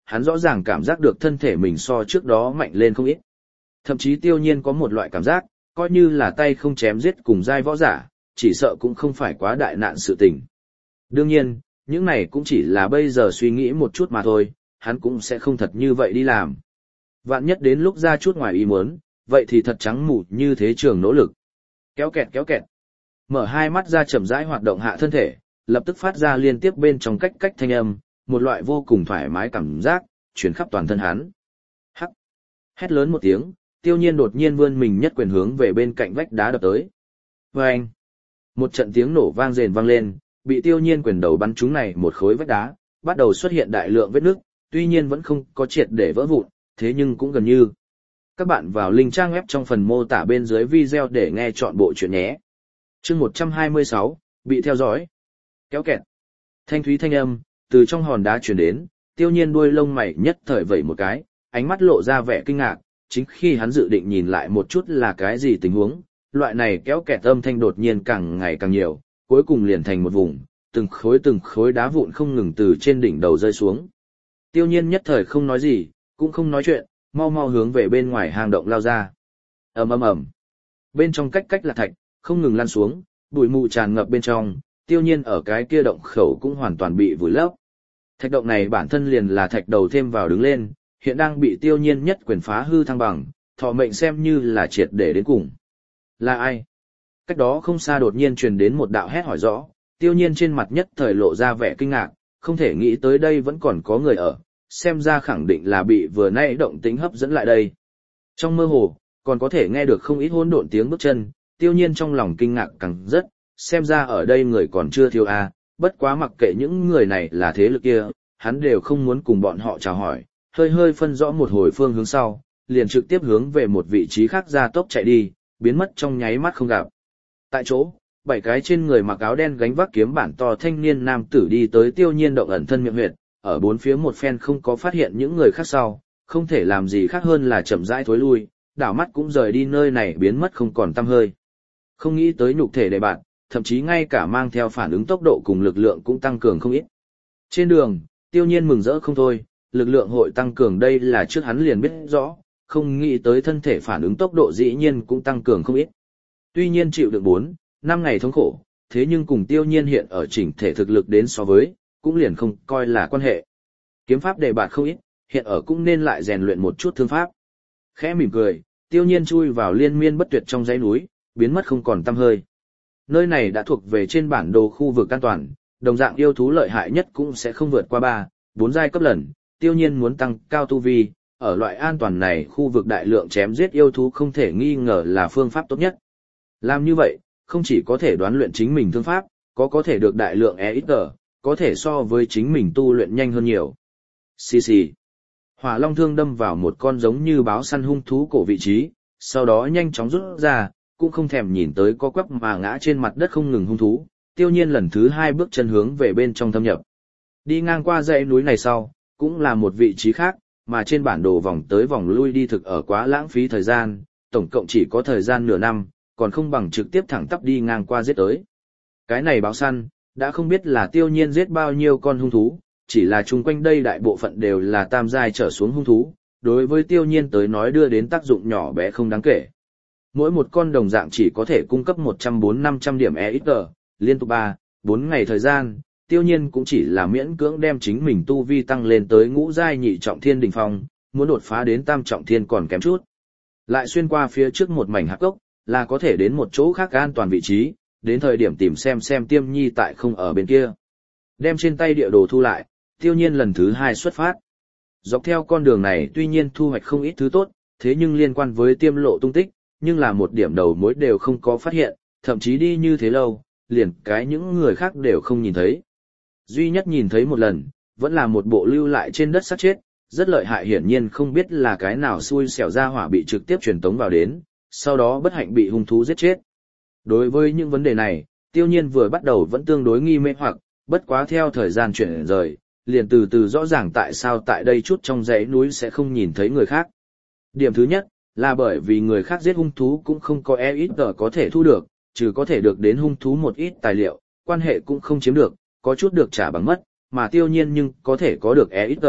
hắn rõ ràng cảm giác được thân thể mình so trước đó mạnh lên không ít. Thậm chí tiêu nhiên có một loại cảm giác, coi như là tay không chém giết cùng giai võ giả, chỉ sợ cũng không phải quá đại nạn sự tình. Đương nhiên, những này cũng chỉ là bây giờ suy nghĩ một chút mà thôi, hắn cũng sẽ không thật như vậy đi làm. Vạn nhất đến lúc ra chút ngoài ý muốn, vậy thì thật trắng mù như thế trường nỗ lực. Kéo kẹt kéo kẹt. Mở hai mắt ra chậm rãi hoạt động hạ thân thể, lập tức phát ra liên tiếp bên trong cách cách thanh âm, một loại vô cùng thoải mái cảm giác, chuyển khắp toàn thân hắn. Hắc. Hét lớn một tiếng, tiêu nhiên đột nhiên vươn mình nhất quyền hướng về bên cạnh vách đá đập tới. Vâng! Một trận tiếng nổ vang rền vang lên, bị tiêu nhiên quyền đầu bắn trúng này một khối vách đá, bắt đầu xuất hiện đại lượng vết nước, tuy nhiên vẫn không có triệt để vỡ vụn, thế nhưng cũng gần như. Các bạn vào link trang web trong phần mô tả bên dưới video để nghe chọn bộ chuyện nhé. Chương một trăm hai mươi sáu, bị theo dõi. Kéo kẹt. Thanh thúy thanh âm, từ trong hòn đá truyền đến, tiêu nhiên đuôi lông mày nhất thời vẩy một cái, ánh mắt lộ ra vẻ kinh ngạc, chính khi hắn dự định nhìn lại một chút là cái gì tình huống, loại này kéo kẹt âm thanh đột nhiên càng ngày càng nhiều, cuối cùng liền thành một vùng, từng khối từng khối đá vụn không ngừng từ trên đỉnh đầu rơi xuống. Tiêu nhiên nhất thời không nói gì, cũng không nói chuyện, mau mau hướng về bên ngoài hang động lao ra. Ầm ầm ầm. Bên trong cách cách là thạch, không ngừng lăn xuống, bụi mù tràn ngập bên trong, tiêu nhiên ở cái kia động khẩu cũng hoàn toàn bị vùi lấp. Thạch động này bản thân liền là thạch đầu thêm vào đứng lên, hiện đang bị tiêu nhiên nhất quyền phá hư thăng bằng, thọ mệnh xem như là triệt để đến cùng. Là ai? Cách đó không xa đột nhiên truyền đến một đạo hét hỏi rõ, tiêu nhiên trên mặt nhất thời lộ ra vẻ kinh ngạc, không thể nghĩ tới đây vẫn còn có người ở, xem ra khẳng định là bị vừa nãy động tính hấp dẫn lại đây. Trong mơ hồ, còn có thể nghe được không ít hỗn độn tiếng bước chân, tiêu nhiên trong lòng kinh ngạc càng rất, xem ra ở đây người còn chưa thiếu a, bất quá mặc kệ những người này là thế lực kia, hắn đều không muốn cùng bọn họ chào hỏi, hơi hơi phân rõ một hồi phương hướng sau, liền trực tiếp hướng về một vị trí khác ra tốc chạy đi, biến mất trong nháy mắt không gặp. Tại chỗ, bảy cái trên người mặc áo đen gánh vác kiếm bản to thanh niên nam tử đi tới tiêu nhiên động ẩn thân miệng huyệt, ở bốn phía một phen không có phát hiện những người khác sau, không thể làm gì khác hơn là chậm rãi thối lui, đảo mắt cũng rời đi nơi này biến mất không còn tăm hơi. Không nghĩ tới nhục thể đề bạn, thậm chí ngay cả mang theo phản ứng tốc độ cùng lực lượng cũng tăng cường không ít. Trên đường, tiêu nhiên mừng rỡ không thôi, lực lượng hội tăng cường đây là trước hắn liền biết rõ, không nghĩ tới thân thể phản ứng tốc độ dĩ nhiên cũng tăng cường không ít. Tuy nhiên chịu được bốn, năm ngày thống khổ, thế nhưng cùng tiêu nhiên hiện ở chỉnh thể thực lực đến so với, cũng liền không coi là quan hệ. Kiếm pháp đề bạt không ít, hiện ở cũng nên lại rèn luyện một chút thương pháp. Khẽ mỉm cười, tiêu nhiên chui vào liên miên bất tuyệt trong dãy núi, biến mất không còn tăm hơi. Nơi này đã thuộc về trên bản đồ khu vực an toàn, đồng dạng yêu thú lợi hại nhất cũng sẽ không vượt qua ba, bốn giai cấp lần, tiêu nhiên muốn tăng cao tu vi, ở loại an toàn này khu vực đại lượng chém giết yêu thú không thể nghi ngờ là phương pháp tốt nhất. Làm như vậy, không chỉ có thể đoán luyện chính mình thương pháp, có có thể được đại lượng e ít tờ, có thể so với chính mình tu luyện nhanh hơn nhiều. Xì xì. Hỏa long thương đâm vào một con giống như báo săn hung thú cổ vị trí, sau đó nhanh chóng rút ra, cũng không thèm nhìn tới có quắp mà ngã trên mặt đất không ngừng hung thú, tiêu nhiên lần thứ hai bước chân hướng về bên trong thâm nhập. Đi ngang qua dãy núi này sau, cũng là một vị trí khác, mà trên bản đồ vòng tới vòng lui đi thực ở quá lãng phí thời gian, tổng cộng chỉ có thời gian nửa năm, còn không bằng trực tiếp thẳng tắp đi ngang qua giết tới. Cái này báo săn, đã không biết là tiêu nhiên giết bao nhiêu con hung thú, chỉ là chung quanh đây đại bộ phận đều là tam giai trở xuống hung thú, đối với tiêu nhiên tới nói đưa đến tác dụng nhỏ bé không đáng kể. Mỗi một con đồng dạng chỉ có thể cung cấp một trăm bốn mươi đến năm trăm điểm e ít tờ, liên tục ba, bốn ngày thời gian, tiêu nhiên cũng chỉ là miễn cưỡng đem chính mình tu vi tăng lên tới ngũ giai nhị trọng thiên đỉnh phong, muốn đột phá đến tam trọng thiên còn kém chút. Lại xuyên qua phía trước một mảnh hạp cốc, là có thể đến một chỗ khác an toàn vị trí, đến thời điểm tìm xem xem Tiêm Nhi tại không ở bên kia. Đem trên tay địa đồ thu lại, tiêu nhiên lần thứ hai xuất phát. Dọc theo con đường này tuy nhiên thu hoạch không ít thứ tốt, thế nhưng liên quan với Tiêm lộ tung tích, nhưng là một điểm đầu mối đều không có phát hiện, thậm chí đi như thế lâu, liền cái những người khác đều không nhìn thấy. Duy nhất nhìn thấy một lần, vẫn là một bộ lưu lại trên đất sát chết, rất lợi hại hiển nhiên không biết là cái nào xui xẻo ra hỏa bị trực tiếp truyền tống vào đến, sau đó bất hạnh bị hung thú giết chết. Đối với những vấn đề này, tiêu nhiên vừa bắt đầu vẫn tương đối nghi mê hoặc, bất quá theo thời gian chuyển rời, liền từ từ rõ ràng tại sao tại đây chút trong dãy núi sẽ không nhìn thấy người khác. Điểm thứ nhất, là bởi vì người khác giết hung thú cũng không có e ít tờ có thể thu được, trừ có thể được đến hung thú một ít tài liệu, quan hệ cũng không chiếm được, có chút được trả bằng mất, mà tiêu nhiên nhưng có thể có được e ít tờ,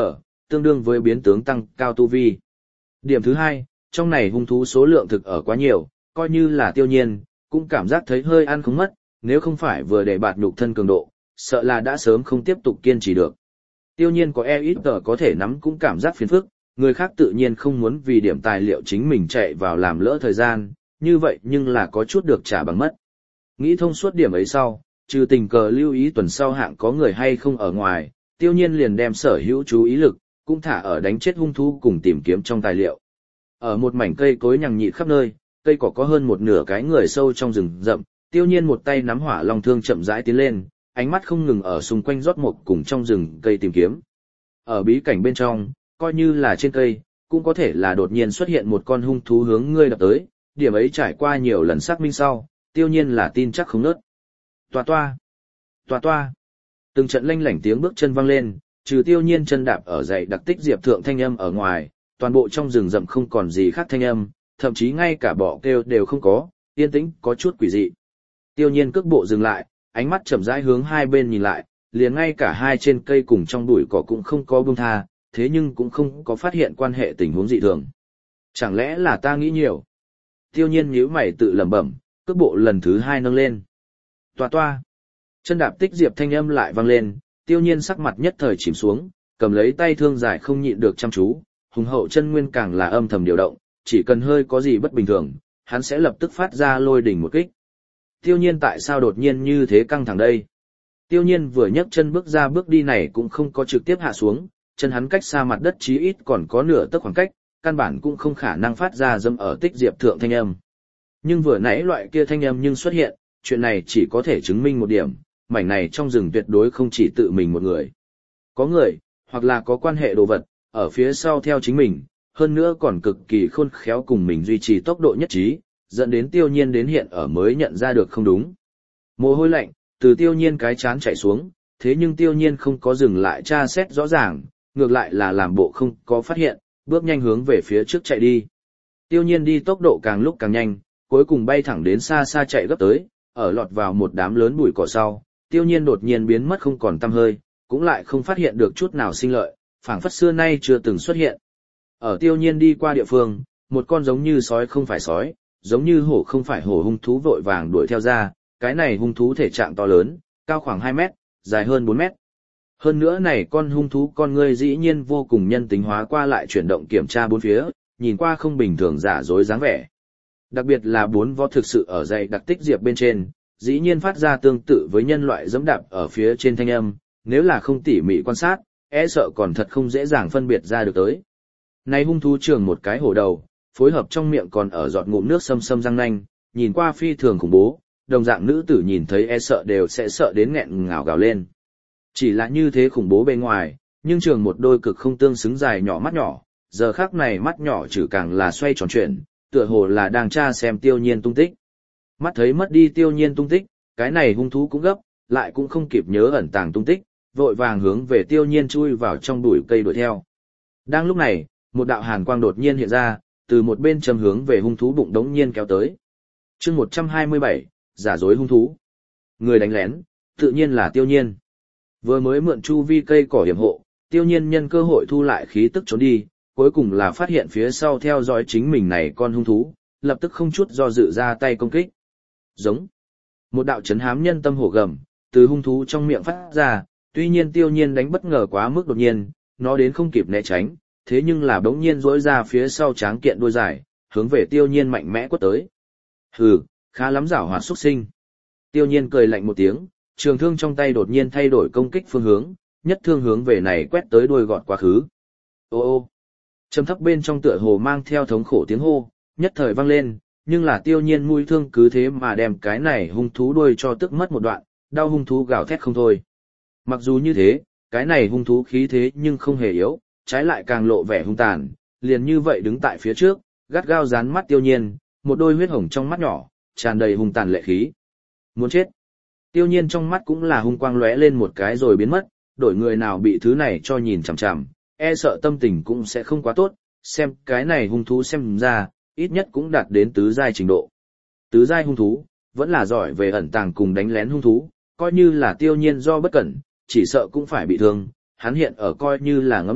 tương đương với biến tướng tăng cao tu vi. Điểm thứ hai, trong này hung thú số lượng thực ở quá nhiều, coi như là Tiêu Nhiên, cũng cảm giác thấy hơi ăn không mất, nếu không phải vừa để bạt nhục thân cường độ, sợ là đã sớm không tiếp tục kiên trì được. Tiêu Nhiên có e ít tờ có thể nắm cũng cảm giác phiền phức, người khác tự nhiên không muốn vì điểm tài liệu chính mình chạy vào làm lỡ thời gian, như vậy nhưng là có chút được trả bằng mất. Nghĩ thông suốt điểm ấy sau, trừ tình cờ lưu ý tuần sau hạng có người hay không ở ngoài, Tiêu Nhiên liền đem sở hữu chú ý lực, cũng thả ở đánh chết hung thú cùng tìm kiếm trong tài liệu. Ở một mảnh cây cối nhằng nhịt khắp nơi, cây cỏ có hơn một nửa cái người sâu trong rừng rậm, Tiêu Nhiên một tay nắm hỏa long thương chậm rãi tiến lên, ánh mắt không ngừng ở xung quanh rót một cùng trong rừng cây tìm kiếm. Ở bí cảnh bên trong, coi như là trên cây, cũng có thể là đột nhiên xuất hiện một con hung thú hướng ngươi đập tới, điểm ấy trải qua nhiều lần xác minh sau, Tiêu Nhiên là tin chắc không nớt. Toa toa, toa toa. Từng trận lanh lảnh tiếng bước chân vang lên, trừ Tiêu Nhiên chân đạp ở dãy đặc tích diệp thượng thanh âm ở ngoài, toàn bộ trong rừng rậm không còn gì khác thanh âm, thậm chí ngay cả bọ kêu đều không có, yên tĩnh có chút quỷ dị. Tiêu Nhiên cước bộ dừng lại, ánh mắt chậm rãi hướng hai bên nhìn lại, liền ngay cả hai trên cây cùng trong bụi cỏ cũng không có buông tha, thế nhưng cũng không có phát hiện quan hệ tình huống dị thường. Chẳng lẽ là ta nghĩ nhiều? Tiêu Nhiên nhíu mày tự lẩm bẩm, cước bộ lần thứ hai nâng lên. Toa toa. Chân đạp tích diệp thanh âm lại vang lên, Tiêu Nhiên sắc mặt nhất thời chìm xuống, cầm lấy tay thương dài không nhịn được chăm chú, hùng hậu chân nguyên càng là âm thầm điều động, chỉ cần hơi có gì bất bình thường, hắn sẽ lập tức phát ra lôi đỉnh một kích. Tiêu Nhiên tại sao đột nhiên như thế căng thẳng đây? Tiêu Nhiên vừa nhấc chân bước ra bước đi này cũng không có trực tiếp hạ xuống, chân hắn cách xa mặt đất chí ít còn có nửa tấc khoảng cách, căn bản cũng không khả năng phát ra dâm ở tích diệp thượng thanh âm. Nhưng vừa nãy loại kia thanh âm nhưng xuất hiện, chuyện này chỉ có thể chứng minh một điểm, mảnh này trong rừng tuyệt đối không chỉ tự mình một người. Có người, hoặc là có quan hệ đồ vật, ở phía sau theo chính mình, hơn nữa còn cực kỳ khôn khéo cùng mình duy trì tốc độ nhất trí, dẫn đến Tiêu Nhiên đến hiện ở mới nhận ra được không đúng. Mồ hôi lạnh, từ Tiêu Nhiên cái chán chảy xuống, thế nhưng Tiêu Nhiên không có dừng lại tra xét rõ ràng, ngược lại là làm bộ không có phát hiện, bước nhanh hướng về phía trước chạy đi. Tiêu Nhiên đi tốc độ càng lúc càng nhanh, cuối cùng bay thẳng đến xa xa chạy gấp tới, ở lọt vào một đám lớn bụi cỏ sau, Tiêu Nhiên đột nhiên biến mất không còn tăm hơi, cũng lại không phát hiện được chút nào sinh lợi, phảng phất xưa nay chưa từng xuất hiện. Ở Tiêu Nhiên đi qua địa phương, một con giống như sói không phải sói, giống như hổ không phải hổ hung thú vội vàng đuổi theo ra, cái này hung thú thể trạng to lớn, cao khoảng hai mét, dài hơn bốn mét. Hơn nữa này con hung thú con ngươi dĩ nhiên vô cùng nhân tính hóa qua lại chuyển động kiểm tra bốn phía, nhìn qua không bình thường giả dối dáng vẻ. Đặc biệt là bốn vó thực sự ở dày đặc tích diệp bên trên, dĩ nhiên phát ra tương tự với nhân loại giẫm đạp ở phía trên thanh âm, nếu là không tỉ mỉ quan sát, e sợ còn thật không dễ dàng phân biệt ra được tới. Này hung thú trường một cái hổ đầu, phối hợp trong miệng còn ở giọt ngụm nước xâm xâm răng nanh, nhìn qua phi thường khủng bố, đồng dạng nữ tử nhìn thấy e sợ đều sẽ sợ đến nghẹn ngào gào lên. Chỉ là như thế khủng bố bên ngoài, nhưng trường một đôi cực không tương xứng dài nhỏ mắt nhỏ, giờ khắc này mắt nhỏ trừ càng là xoay tròn chuyển, tựa hồ là đang tra xem Tiêu Nhiên tung tích. Mắt thấy mất đi Tiêu Nhiên tung tích, cái này hung thú cũng gấp, lại cũng không kịp nhớ ẩn tàng tung tích, vội vàng hướng về Tiêu Nhiên chui vào trong bụi cây đuổi theo. Đang lúc này, một đạo hàn quang đột nhiên hiện ra, từ một bên châm hướng về hung thú bụng đống nhiên kéo tới. Chương một trăm hai mươi bảy, giả dối hung thú. Người đánh lén, tự nhiên là Tiêu Nhiên. Vừa mới mượn chu vi cây cỏ hiểm hộ, Tiêu Nhiên nhân cơ hội thu lại khí tức trốn đi, cuối cùng là phát hiện phía sau theo dõi chính mình này con hung thú, lập tức không chút do dự ra tay công kích. Giống. Một đạo chấn hám nhân tâm hổ gầm, từ hung thú trong miệng phát ra, tuy nhiên Tiêu Nhiên đánh bất ngờ quá mức đột nhiên, nó đến không kịp né tránh, thế nhưng là bỗng nhiên rỗi ra phía sau tráng kiện đuôi dài, hướng về Tiêu Nhiên mạnh mẽ quất tới. Hừ, khá lắm giảo hoạt xuất sinh. Tiêu Nhiên cười lạnh một tiếng, trường thương trong tay đột nhiên thay đổi công kích phương hướng, nhất thương hướng về này quét tới đuôi gọt quá khứ. Ô ô. Trầm thấp bên trong tựa hồ mang theo thống khổ tiếng hô, nhất thời vang lên, nhưng là Tiêu Nhiên mũi thương cứ thế mà đem cái này hung thú đuôi cho tức mất một đoạn, đau hung thú gào thét không thôi. Mặc dù như thế, cái này hung thú khí thế nhưng không hề yếu, trái lại càng lộ vẻ hung tàn, liền như vậy đứng tại phía trước, gắt gao dán mắt Tiêu Nhiên, một đôi huyết hồng trong mắt nhỏ, tràn đầy hung tàn lệ khí. Muốn chết. Tiêu Nhiên trong mắt cũng là hung quang lóe lên một cái rồi biến mất, đổi người nào bị thứ này cho nhìn chằm chằm, e sợ tâm tình cũng sẽ không quá tốt, xem cái này hung thú xem ra, ít nhất cũng đạt đến tứ giai trình độ. Tứ giai hung thú, vẫn là giỏi về ẩn tàng cùng đánh lén hung thú, coi như là Tiêu Nhiên do bất cẩn, chỉ sợ cũng phải bị thương, hắn hiện ở coi như là ngấm lại,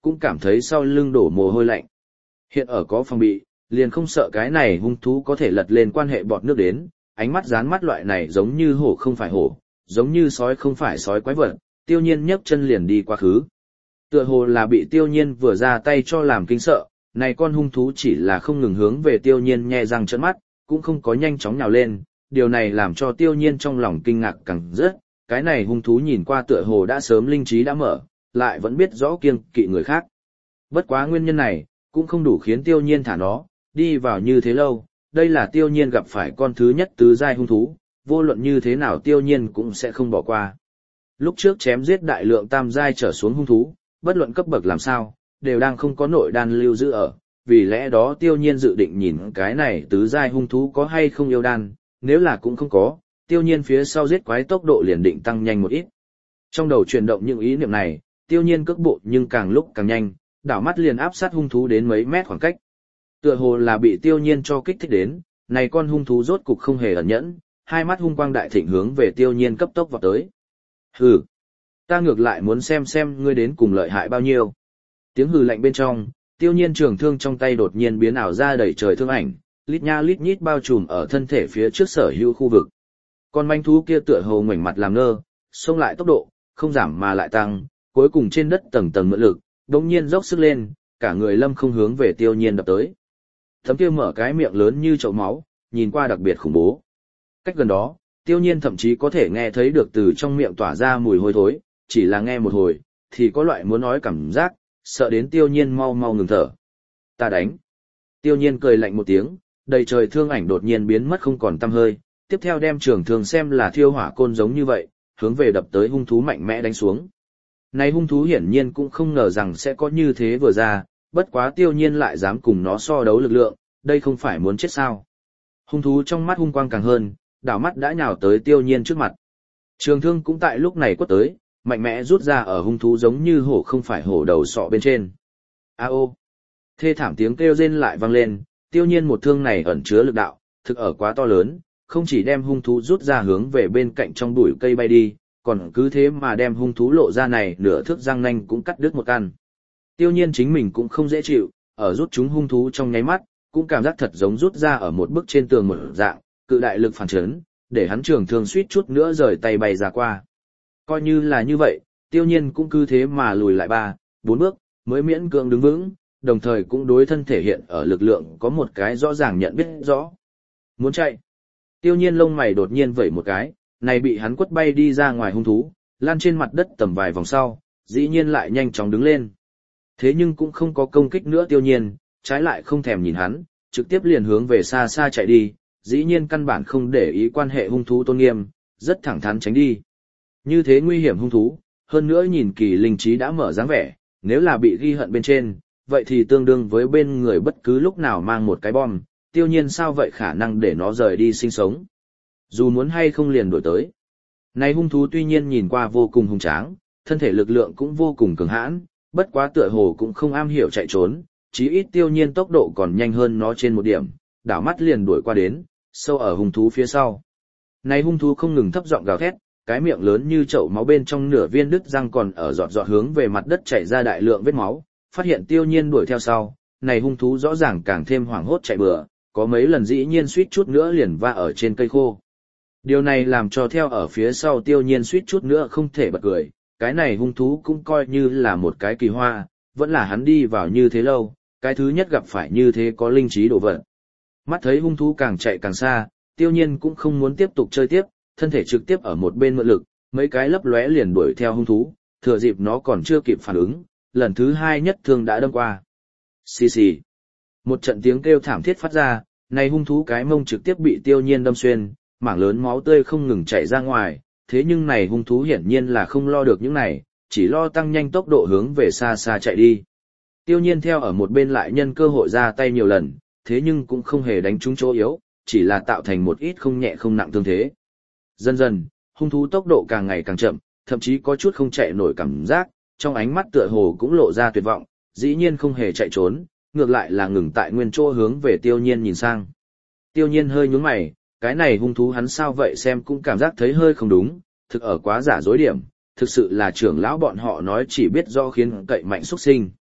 cũng cảm thấy sau lưng đổ mồ hôi lạnh. Hiện ở có phòng bị, liền không sợ cái này hung thú có thể lật lên quan hệ bọt nước đến, ánh mắt dán mắt loại này giống như hổ không phải hổ, giống như sói không phải sói quái vật, Tiêu Nhiên nhấc chân liền đi qua khứ. Tựa hồ là bị Tiêu Nhiên vừa ra tay cho làm kinh sợ, này con hung thú chỉ là không ngừng hướng về Tiêu Nhiên nhe răng trợn mắt, cũng không có nhanh chóng nhào lên, điều này làm cho Tiêu Nhiên trong lòng kinh ngạc càng rất, cái này hung thú nhìn qua tựa hồ đã sớm linh trí đã mở, lại vẫn biết rõ kiêng kỵ người khác. Bất quá nguyên nhân này, cũng không đủ khiến Tiêu Nhiên thả nó, đi vào như thế lâu, đây là Tiêu Nhiên gặp phải con thứ nhất tứ giai hung thú, vô luận như thế nào Tiêu Nhiên cũng sẽ không bỏ qua. Lúc trước chém giết đại lượng tam giai trở xuống hung thú, bất luận cấp bậc làm sao, đều đang không có nội đan lưu giữ ở, vì lẽ đó Tiêu Nhiên dự định nhìn cái này tứ giai hung thú có hay không yêu đan, nếu là cũng không có, Tiêu Nhiên phía sau giết quái tốc độ liền định tăng nhanh một ít. Trong đầu chuyển động những ý niệm này, Tiêu Nhiên cước bộ nhưng càng lúc càng nhanh, đảo mắt liền áp sát hung thú đến mấy mét khoảng cách. Tựa hồ là bị Tiêu Nhiên cho kích thích đến, này con hung thú rốt cục không hề ẩn nhẫn, hai mắt hung quang đại thịnh hướng về Tiêu Nhiên cấp tốc vọt tới. Hừ, ta ngược lại muốn xem xem ngươi đến cùng lợi hại bao nhiêu. Tiếng hừ lạnh bên trong, Tiêu Nhiên trường thương trong tay đột nhiên biến ảo ra đầy trời thương ảnh, lít nha lít nhít bao trùm ở thân thể phía trước sở hữu khu vực. Con manh thú kia tựa hồ ngoảnh mặt làm ngơ, xông lại tốc độ, không giảm mà lại tăng, cuối cùng trên đất tầng tầng mượn lực, đột nhiên dốc sức lên, cả người lâm không hướng về Tiêu Nhiên đập tới. Thấm kia mở cái miệng lớn như chậu máu, nhìn qua đặc biệt khủng bố. Cách gần đó, Tiêu Nhiên thậm chí có thể nghe thấy được từ trong miệng tỏa ra mùi hôi thối, chỉ là nghe một hồi, thì có loại muốn nói cảm giác, sợ đến Tiêu Nhiên mau mau ngừng thở. Ta đánh. Tiêu Nhiên cười lạnh một tiếng, đầy trời thương ảnh đột nhiên biến mất không còn tăm hơi, tiếp theo đem trường thương xem là thiêu hỏa côn giống như vậy, hướng về đập tới hung thú mạnh mẽ đánh xuống. Này hung thú hiển nhiên cũng không ngờ rằng sẽ có như thế vừa ra, bất quá Tiêu Nhiên lại dám cùng nó so đấu lực lượng, đây không phải muốn chết sao. Hung thú trong mắt hung quang càng hơn, đảo mắt đã nhào tới Tiêu Nhiên trước mặt. Trường thương cũng tại lúc này quất tới, mạnh mẽ rút ra ở hung thú giống như hổ không phải hổ đầu sọ bên trên. A ô! Thê thảm tiếng kêu rên lại vang lên, Tiêu Nhiên một thương này ẩn chứa lực đạo, thực ở quá to lớn, không chỉ đem hung thú rút ra hướng về bên cạnh trong bụi cây bay đi, còn cứ thế mà đem hung thú lộ ra này nửa thước răng nanh cũng cắt đứt một căn. Tiêu Nhiên chính mình cũng không dễ chịu, ở rút chúng hung thú trong nháy mắt, cũng cảm giác thật giống rút ra ở một bức trên tường một dạng, cự đại lực phản chấn, để hắn trường thương suýt chút nữa rời tay bay ra qua. Coi như là như vậy, Tiêu Nhiên cũng cứ thế mà lùi lại ba, bốn bước, mới miễn cưỡng đứng vững, đồng thời cũng đối thân thể hiện ở lực lượng có một cái rõ ràng nhận biết rõ. Muốn chạy. Tiêu Nhiên lông mày đột nhiên vẩy một cái, này bị hắn quất bay đi ra ngoài hung thú, lan trên mặt đất tầm vài vòng sau, dĩ nhiên lại nhanh chóng đứng lên. Thế nhưng cũng không có công kích nữa Tiêu Nhiên, trái lại không thèm nhìn hắn, trực tiếp liền hướng về xa xa chạy đi, dĩ nhiên căn bản không để ý quan hệ hung thú tôn nghiêm, rất thẳng thắn tránh đi. Như thế nguy hiểm hung thú, hơn nữa nhìn kỳ linh trí đã mở dáng vẻ, nếu là bị ghi hận bên trên, vậy thì tương đương với bên người bất cứ lúc nào mang một cái bom, Tiêu Nhiên sao vậy khả năng để nó rời đi sinh sống. Dù muốn hay không liền đổi tới. Này hung thú tuy nhiên nhìn qua vô cùng hung tráng, thân thể lực lượng cũng vô cùng cường hãn, bất quá tựa hồ cũng không am hiểu chạy trốn, chí ít Tiêu Nhiên tốc độ còn nhanh hơn nó trên một điểm, đảo mắt liền đuổi qua đến, sâu ở hung thú phía sau. Này hung thú không ngừng thấp giọng gào thét, cái miệng lớn như chậu máu bên trong nửa viên đứt răng còn ở giọt giọt hướng về mặt đất chảy ra đại lượng vết máu, phát hiện Tiêu Nhiên đuổi theo sau, này hung thú rõ ràng càng thêm hoảng hốt chạy bừa, có mấy lần dĩ nhiên suýt chút nữa liền va ở trên cây khô. Điều này làm cho theo ở phía sau Tiêu Nhiên suýt chút nữa không thể bật cười, cái này hung thú cũng coi như là một cái kỳ hoa, vẫn là hắn đi vào như thế lâu, cái thứ nhất gặp phải như thế có linh trí đồ vật. Mắt thấy hung thú càng chạy càng xa, Tiêu Nhiên cũng không muốn tiếp tục chơi tiếp, thân thể trực tiếp ở một bên mượn lực, mấy cái lấp lóe liền đuổi theo hung thú, thừa dịp nó còn chưa kịp phản ứng, lần thứ hai nhất thương đã đâm qua. Xì xì. Một trận tiếng kêu thảm thiết phát ra, này hung thú cái mông trực tiếp bị Tiêu Nhiên đâm xuyên, mảng lớn máu tươi không ngừng chảy ra ngoài, thế nhưng này hung thú hiển nhiên là không lo được những này, chỉ lo tăng nhanh tốc độ hướng về xa xa chạy đi. Tiêu Nhiên theo ở một bên lại nhân cơ hội ra tay nhiều lần, thế nhưng cũng không hề đánh trúng chỗ yếu, chỉ là tạo thành một ít không nhẹ không nặng thương thế. Dần dần, hung thú tốc độ càng ngày càng chậm, thậm chí có chút không chạy nổi cảm giác, trong ánh mắt tựa hồ cũng lộ ra tuyệt vọng, dĩ nhiên không hề chạy trốn, ngược lại là ngừng tại nguyên chỗ hướng về Tiêu Nhiên nhìn sang. Tiêu Nhiên hơi nhướng mày, cái này hung thú hắn sao vậy xem cũng cảm giác thấy hơi không đúng, thực ở quá giả dối điểm, thực sự là trưởng lão bọn họ nói chỉ biết do khiến cậy mạnh xuất sinh,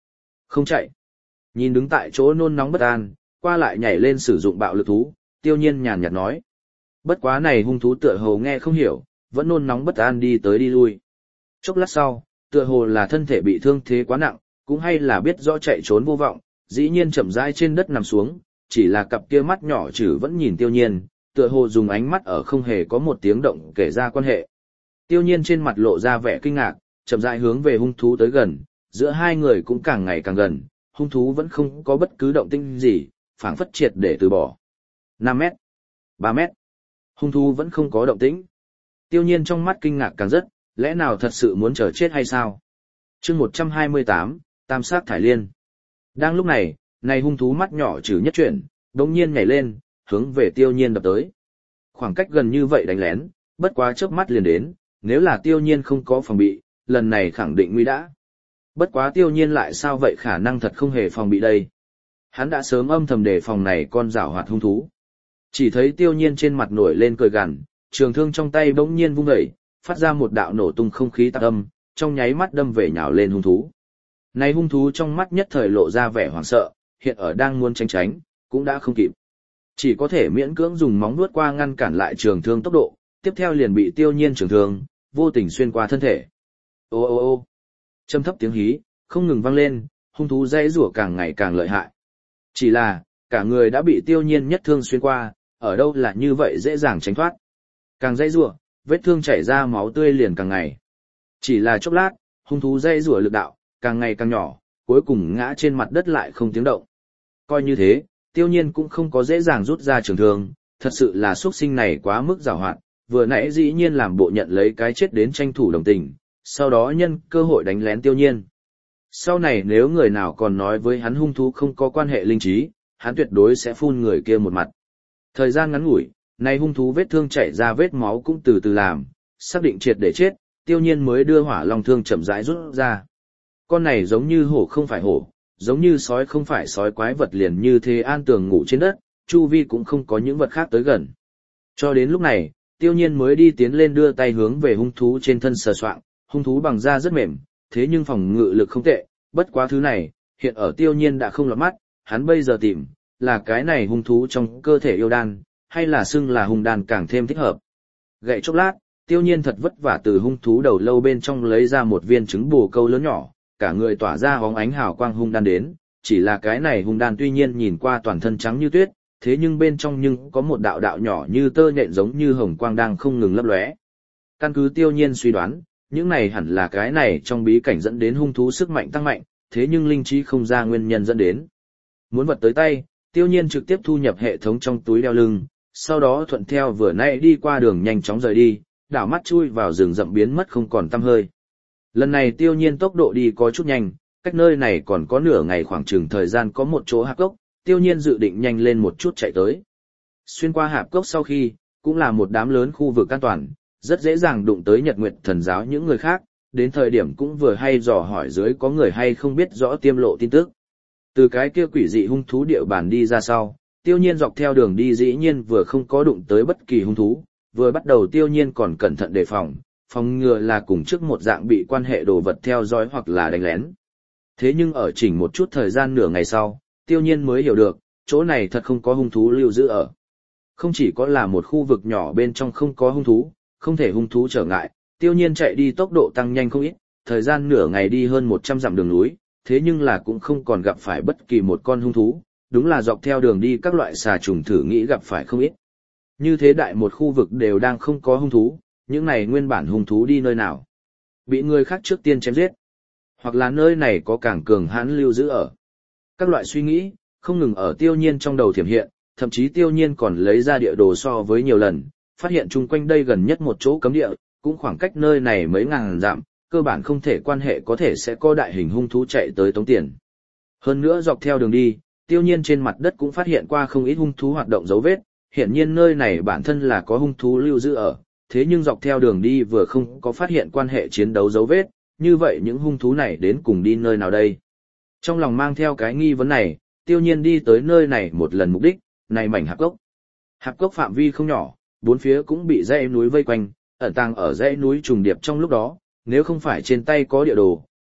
Không chạy. Nhìn đứng tại chỗ nôn nóng bất an, qua lại nhảy lên sử dụng bạo lực thú, Tiêu Nhiên nhàn nhạt nói. Bất quá này hung thú tựa hồ nghe không hiểu, vẫn nôn nóng bất an đi tới đi lui. Chốc lát sau, tựa hồ là thân thể bị thương thế quá nặng, cũng hay là biết rõ chạy trốn vô vọng, dĩ nhiên chậm rãi trên đất nằm xuống, chỉ là cặp kia mắt nhỏ chử vẫn nhìn Tiêu Nhiên, tựa hồ dùng ánh mắt ở không hề có một tiếng động kể ra quan hệ. Tiêu Nhiên trên mặt lộ ra vẻ kinh ngạc, chậm rãi hướng về hung thú tới gần, giữa hai người cũng càng ngày càng gần, hung thú vẫn không có bất cứ động tĩnh gì, phảng phất triệt để từ bỏ. năm mét, ba mét, hung thú vẫn không có động tĩnh. Tiêu Nhiên trong mắt kinh ngạc càng rất, lẽ nào thật sự muốn chờ chết hay sao? Chương một trăm hai mươi tám, Tam sát thải liên. Đang lúc này, này hung thú mắt nhỏ trừ nhất chuyển, đống nhiên nhảy lên, hướng về Tiêu Nhiên đập tới. Khoảng cách gần như vậy đánh lén, bất quá chớp mắt liền đến, nếu là Tiêu Nhiên không có phòng bị, lần này khẳng định nguy đã. Bất quá Tiêu Nhiên lại sao vậy, khả năng thật không hề phòng bị đây. Hắn đã sớm âm thầm đề phòng này con giảo hoạt hung thú. Chỉ thấy Tiêu Nhiên trên mặt nổi lên cười gằn, trường thương trong tay bỗng nhiên vung dậy, phát ra một đạo nổ tung không khí tạc âm, trong nháy mắt đâm về nhào lên hung thú. Này hung thú trong mắt nhất thời lộ ra vẻ hoảng sợ, hiện ở đang muốn tránh tránh, cũng đã không kịp. Chỉ có thể miễn cưỡng dùng móng vuốt qua ngăn cản lại trường thương tốc độ, tiếp theo liền bị Tiêu Nhiên trường thương vô tình xuyên qua thân thể. Ô ô ô. Trầm thấp tiếng hí không ngừng vang lên, hung thú dãy rủa càng ngày càng lợi hại. Chỉ là, cả người đã bị Tiêu Nhiên nhất thương xuyên qua, ở đâu là như vậy dễ dàng tránh thoát. Càng dãy rủa, vết thương chảy ra máu tươi liền càng ngày. Chỉ là chốc lát, hung thú dãy rủa lực đạo càng ngày càng nhỏ, cuối cùng ngã trên mặt đất lại không tiếng động. Coi như thế, Tiêu Nhiên cũng không có dễ dàng rút ra trường thương, thật sự là xuất sinh này quá mức giàu hoạt, vừa nãy dĩ nhiên làm bộ nhận lấy cái chết đến tranh thủ đồng tình, sau đó nhân cơ hội đánh lén Tiêu Nhiên. Sau này nếu người nào còn nói với hắn hung thú không có quan hệ linh trí, hắn tuyệt đối sẽ phun người kia một mặt. Thời gian ngắn ngủi, này hung thú vết thương chảy ra vết máu cũng từ từ làm, xác định triệt để chết, Tiêu Nhiên mới đưa hỏa long thương chậm rãi rút ra. Con này giống như hổ không phải hổ, giống như sói không phải sói, quái vật liền như thế an tường ngủ trên đất, chu vi cũng không có những vật khác tới gần. Cho đến lúc này, Tiêu Nhiên mới đi tiến lên đưa tay hướng về hung thú trên thân sờ soạng, hung thú bằng da rất mềm, thế nhưng phòng ngự lực không tệ, bất quá thứ này, hiện ở Tiêu Nhiên đã không lọt mắt, hắn bây giờ tìm, là cái này hung thú trong cơ thể yêu đan, hay là xưng là hung đan càng thêm thích hợp. Gậy chốc lát, Tiêu Nhiên thật vất vả từ hung thú đầu lâu bên trong lấy ra một viên trứng bồ câu lớn nhỏ, cả người tỏa ra bóng ánh hào quang hung đan đến, chỉ là cái này hung đan tuy nhiên nhìn qua toàn thân trắng như tuyết, thế nhưng bên trong nhưng có một đạo đạo nhỏ như tơ nhện giống như hồng quang đang không ngừng lấp lóe. Căn cứ Tiêu Nhiên suy đoán, những này hẳn là cái này trong bí cảnh dẫn đến hung thú sức mạnh tăng mạnh, thế nhưng linh trí không ra nguyên nhân dẫn đến. Muốn vật tới tay, Tiêu Nhiên trực tiếp thu nhập hệ thống trong túi đeo lưng, sau đó thuận theo vừa nãy đi qua đường nhanh chóng rời đi, đảo mắt chui vào rừng rậm biến mất không còn tăm hơi. Lần này Tiêu Nhiên tốc độ đi có chút nhanh, cách nơi này còn có nửa ngày, khoảng chừng thời gian có một chỗ hạp cốc, Tiêu Nhiên dự định nhanh lên một chút chạy tới. Xuyên qua hạp cốc sau khi, cũng là một đám lớn khu vực an toàn, rất dễ dàng đụng tới Nhật Nguyệt Thần giáo những người khác, đến thời điểm cũng vừa hay dò hỏi dưới có người hay không biết rõ tiêm lộ tin tức. Từ cái kia quỷ dị hung thú địa bàn đi ra sau, Tiêu Nhiên dọc theo đường đi dĩ nhiên vừa không có đụng tới bất kỳ hung thú, vừa bắt đầu Tiêu Nhiên còn cẩn thận đề phòng, phòng ngừa là cùng trước một dạng bị quan hệ đồ vật theo dõi hoặc là đánh lén. Thế nhưng ở chỉnh một chút thời gian nửa ngày sau, Tiêu Nhiên mới hiểu được, chỗ này thật không có hung thú lưu giữ ở. Không chỉ có là một khu vực nhỏ bên trong không có hung thú, không thể hung thú trở ngại, Tiêu Nhiên chạy đi tốc độ tăng nhanh không ít, thời gian nửa ngày đi hơn một trăm dặm đường núi, thế nhưng là cũng không còn gặp phải bất kỳ một con hung thú, đúng là dọc theo đường đi các loại xà trùng thử nghĩ gặp phải không ít. Như thế đại một khu vực đều đang không có hung thú, những này nguyên bản hung thú đi nơi nào? Bị người khác trước tiên chém giết, hoặc là nơi này có càng cường hãn lưu giữ ở. Các loại suy nghĩ không ngừng ở Tiêu Nhiên trong đầu thiểm hiện, thậm chí Tiêu Nhiên còn lấy ra địa đồ so với nhiều lần, phát hiện chung quanh đây gần nhất một chỗ cấm địa, cũng khoảng cách nơi này mấy ngàn dặm, cơ bản không thể quan hệ có thể sẽ có đại hình hung thú chạy tới tống tiền. Hơn nữa dọc theo đường đi, Tiêu Nhiên trên mặt đất cũng phát hiện qua không ít hung thú hoạt động dấu vết, hiển nhiên nơi này bản thân là có hung thú lưu giữ ở, thế nhưng dọc theo đường đi vừa không có phát hiện quan hệ chiến đấu dấu vết, như vậy những hung thú này đến cùng đi nơi nào đây? Trong lòng mang theo cái nghi vấn này, Tiêu Nhiên đi tới nơi này một lần mục đích, này mảnh hạp cốc. Hạp cốc phạm vi không nhỏ, bốn phía cũng bị dãy núi vây quanh, ẩn tàng ở dãy núi trùng điệp trong lúc đó, nếu không phải trên tay có địa đồ,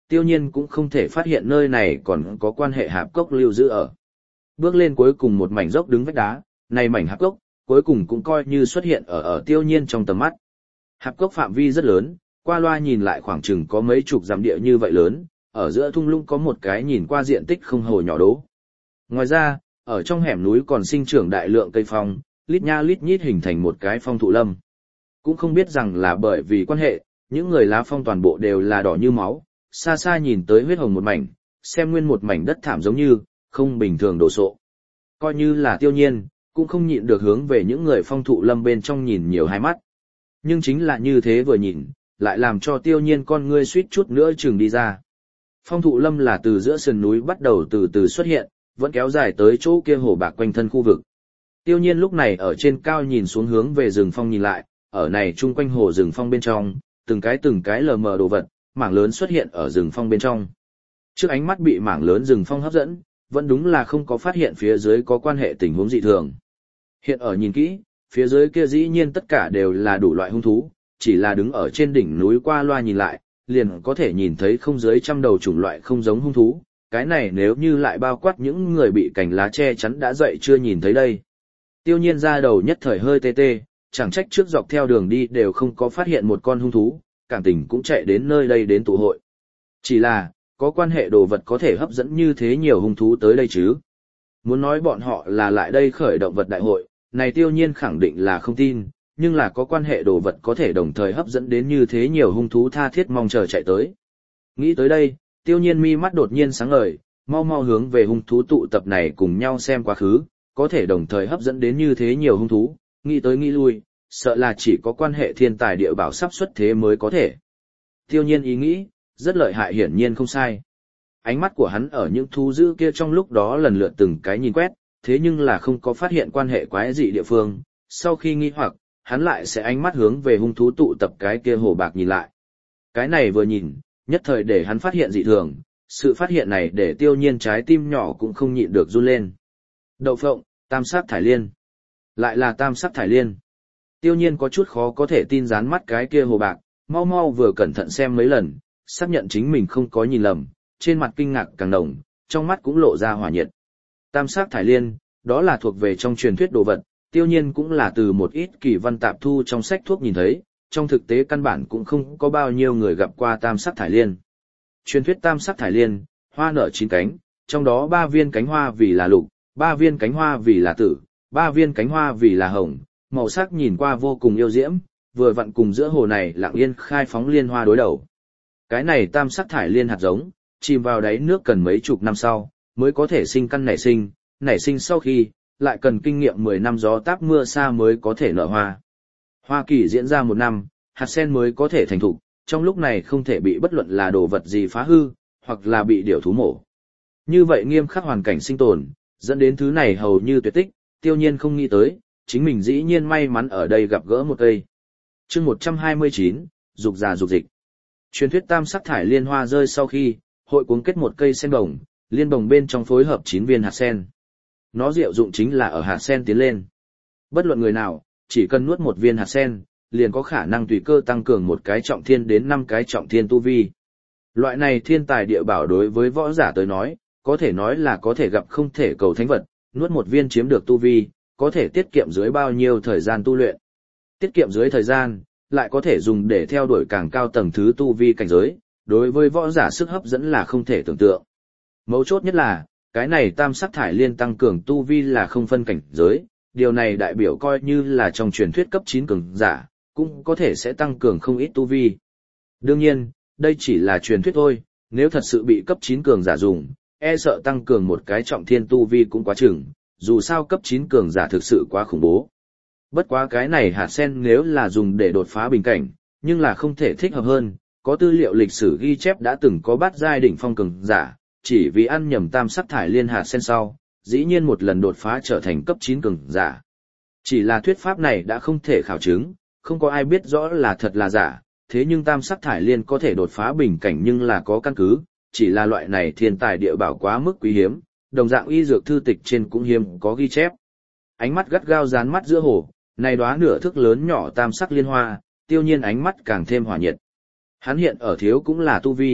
Tiêu Nhiên cũng không thể phát hiện nơi này còn có quan hệ hạp cốc lưu giữ ở. Bước lên cuối cùng một mảnh dốc đứng vách đá, này mảnh hạp cốc, cuối cùng cũng coi như xuất hiện ở ở Tiêu Nhiên trong tầm mắt. Hạp cốc phạm vi rất lớn, qua loa nhìn lại khoảng chừng có mấy chục dặm địa như vậy lớn, ở giữa thung lũng có một cái nhìn qua diện tích không hồ nhỏ đố. Ngoài ra, ở trong hẻm núi còn sinh trưởng đại lượng cây phong, lít nha lít nhít hình thành một cái phong thụ lâm. Cũng không biết rằng là bởi vì quan hệ, những người lá phong toàn bộ đều là đỏ như máu, xa xa nhìn tới huyết hồng một mảnh, xem nguyên một mảnh đất thảm giống như, không bình thường đồ sộ. Coi như là Tiêu Nhiên, cũng không nhịn được hướng về những người phong thụ lâm bên trong nhìn nhiều hai mắt. Nhưng chính là như thế vừa nhìn, lại làm cho Tiêu Nhiên con ngươi suýt chút nữa chừng đi ra. Phong thụ lâm là từ giữa sườn núi bắt đầu từ từ xuất hiện, vẫn kéo dài tới chỗ kia hồ bạc quanh thân khu vực. Tiêu Nhiên lúc này ở trên cao nhìn xuống hướng về rừng phong nhìn lại, ở này chung quanh hồ rừng phong bên trong, từng cái từng cái lờ mờ đồ vật, mảng lớn xuất hiện ở rừng phong bên trong. Trước ánh mắt bị mảng lớn rừng phong hấp dẫn, vẫn đúng là không có phát hiện phía dưới có quan hệ tình huống dị thường. Hiện ở nhìn kỹ, phía dưới kia dĩ nhiên tất cả đều là đủ loại hung thú, chỉ là đứng ở trên đỉnh núi qua loa nhìn lại, liền có thể nhìn thấy không dưới trăm đầu chủng loại không giống hung thú. Cái này nếu như lại bao quát những người bị cành lá che chắn đã dậy chưa nhìn thấy đây. Tiêu Nhiên ra đầu nhất thời hơi tê tê, chẳng trách trước dọc theo đường đi đều không có phát hiện một con hung thú, cảm tình cũng chạy đến nơi đây đến tụ hội. Chỉ là, có quan hệ đồ vật có thể hấp dẫn như thế nhiều hung thú tới đây chứ. Muốn nói bọn họ là lại đây khởi động vật đại hội, này Tiêu Nhiên khẳng định là không tin, nhưng là có quan hệ đồ vật có thể đồng thời hấp dẫn đến như thế nhiều hung thú tha thiết mong chờ chạy tới. Nghĩ tới đây, Tiêu Nhiên mi mắt đột nhiên sáng ngời, mau mau hướng về hung thú tụ tập này cùng nhau xem quá khứ, có thể đồng thời hấp dẫn đến như thế nhiều hung thú, nghĩ tới nghĩ lui, sợ là chỉ có quan hệ thiên tài địa bảo sắp xuất thế mới có thể. Tiêu Nhiên ý nghĩ, rất lợi hại hiển nhiên không sai. Ánh mắt của hắn ở những thú dữ kia trong lúc đó lần lượt từng cái nhìn quét, thế nhưng là không có phát hiện quan hệ quái dị địa phương, sau khi nghi hoặc, hắn lại sẽ ánh mắt hướng về hung thú tụ tập cái kia hồ bạc nhìn lại. Cái này vừa nhìn, nhất thời để hắn phát hiện dị thường, sự phát hiện này để Tiêu Nhiên trái tim nhỏ cũng không nhịn được run lên. Đậu phộng, tam sắc thải liên. Lại là tam sắc thải liên. Tiêu Nhiên có chút khó có thể tin dán mắt cái kia hồ bạc, mau mau vừa cẩn thận xem mấy lần, xác nhận chính mình không có nhìn lầm, trên mặt kinh ngạc càng đồng, trong mắt cũng lộ ra hỏa nhiệt. Tam sắc thải liên, đó là thuộc về trong truyền thuyết đồ vật, Tiêu Nhiên cũng là từ một ít kỳ văn tạp thu trong sách thuốc nhìn thấy, trong thực tế căn bản cũng không có bao nhiêu người gặp qua tam sắc thải liên. Truyền thuyết tam sắc thải liên, hoa nở chín cánh, trong đó ba viên cánh hoa vì là lục, ba viên cánh hoa vì là tử, ba viên cánh hoa vì là hồng, màu sắc nhìn qua vô cùng yêu diễm, vừa vặn cùng giữa hồ này lặng yên khai phóng liên hoa đối đầu. Cái này tam sắc thải liên hạt giống, chìm vào đáy nước cần mấy chục năm sau, mới có thể sinh căn nảy sinh, nảy sinh sau khi, lại cần kinh nghiệm mười năm gió táp mưa xa mới có thể nở hoa. Hoa kỳ diễn ra một năm, hạt sen mới có thể thành thục, trong lúc này không thể bị bất luận là đồ vật gì phá hư, hoặc là bị điểu thú mổ. Như vậy nghiêm khắc hoàn cảnh sinh tồn, dẫn đến thứ này hầu như tuyệt tích, Tiêu Nhiên không nghĩ tới, chính mình dĩ nhiên may mắn ở đây gặp gỡ một cây. Chương một trăm hai mươi chín, dục già dục dịch. Truyền thuyết tam sắc thải liên hoa rơi sau khi, hội cuống kết một cây sen bồng, liên bồng bên trong phối hợp chín viên hạt sen. Nó diệu dụng chính là ở hạt sen tiến lên. Bất luận người nào, chỉ cần nuốt một viên hạt sen, liền có khả năng tùy cơ tăng cường một cái trọng thiên đến năm cái trọng thiên tu vi. Loại này thiên tài địa bảo đối với võ giả tới nói, có thể nói là có thể gặp không thể cầu thánh vật, nuốt một viên chiếm được tu vi, có thể tiết kiệm dưới bao nhiêu thời gian tu luyện. Tiết kiệm dưới thời gian, lại có thể dùng để theo đuổi càng cao tầng thứ tu vi cảnh giới, đối với võ giả sức hấp dẫn là không thể tưởng tượng. Mấu chốt nhất là, cái này tam sắc thải liên tăng cường tu vi là không phân cảnh giới, điều này đại biểu coi như là trong truyền thuyết cấp chín cường giả, cũng có thể sẽ tăng cường không ít tu vi. Đương nhiên, đây chỉ là truyền thuyết thôi, nếu thật sự bị cấp chín cường giả dùng, e sợ tăng cường một cái trọng thiên tu vi cũng quá chừng, dù sao cấp chín cường giả thực sự quá khủng bố. Bất quá cái này hạt sen nếu là dùng để đột phá bình cảnh, nhưng là không thể thích hợp hơn, có tư liệu lịch sử ghi chép đã từng có bát giai đỉnh phong cường giả, chỉ vì ăn nhầm tam sắc thải liên hạt sen sau, dĩ nhiên một lần đột phá trở thành cấp chín cường giả. Chỉ là thuyết pháp này đã không thể khảo chứng, không có ai biết rõ là thật là giả, thế nhưng tam sắc thải liên có thể đột phá bình cảnh nhưng là có căn cứ, chỉ là loại này thiên tài địa bảo quá mức quý hiếm, đồng dạng y dược thư tịch trên cũng hiếm có ghi chép. Ánh mắt gắt gao dán mắt giữa hồ, này đóa nửa thước lớn nhỏ tam sắc liên hoa, Tiêu Nhiên ánh mắt càng thêm hỏa nhiệt. Hắn hiện ở thiếu cũng là tu vi,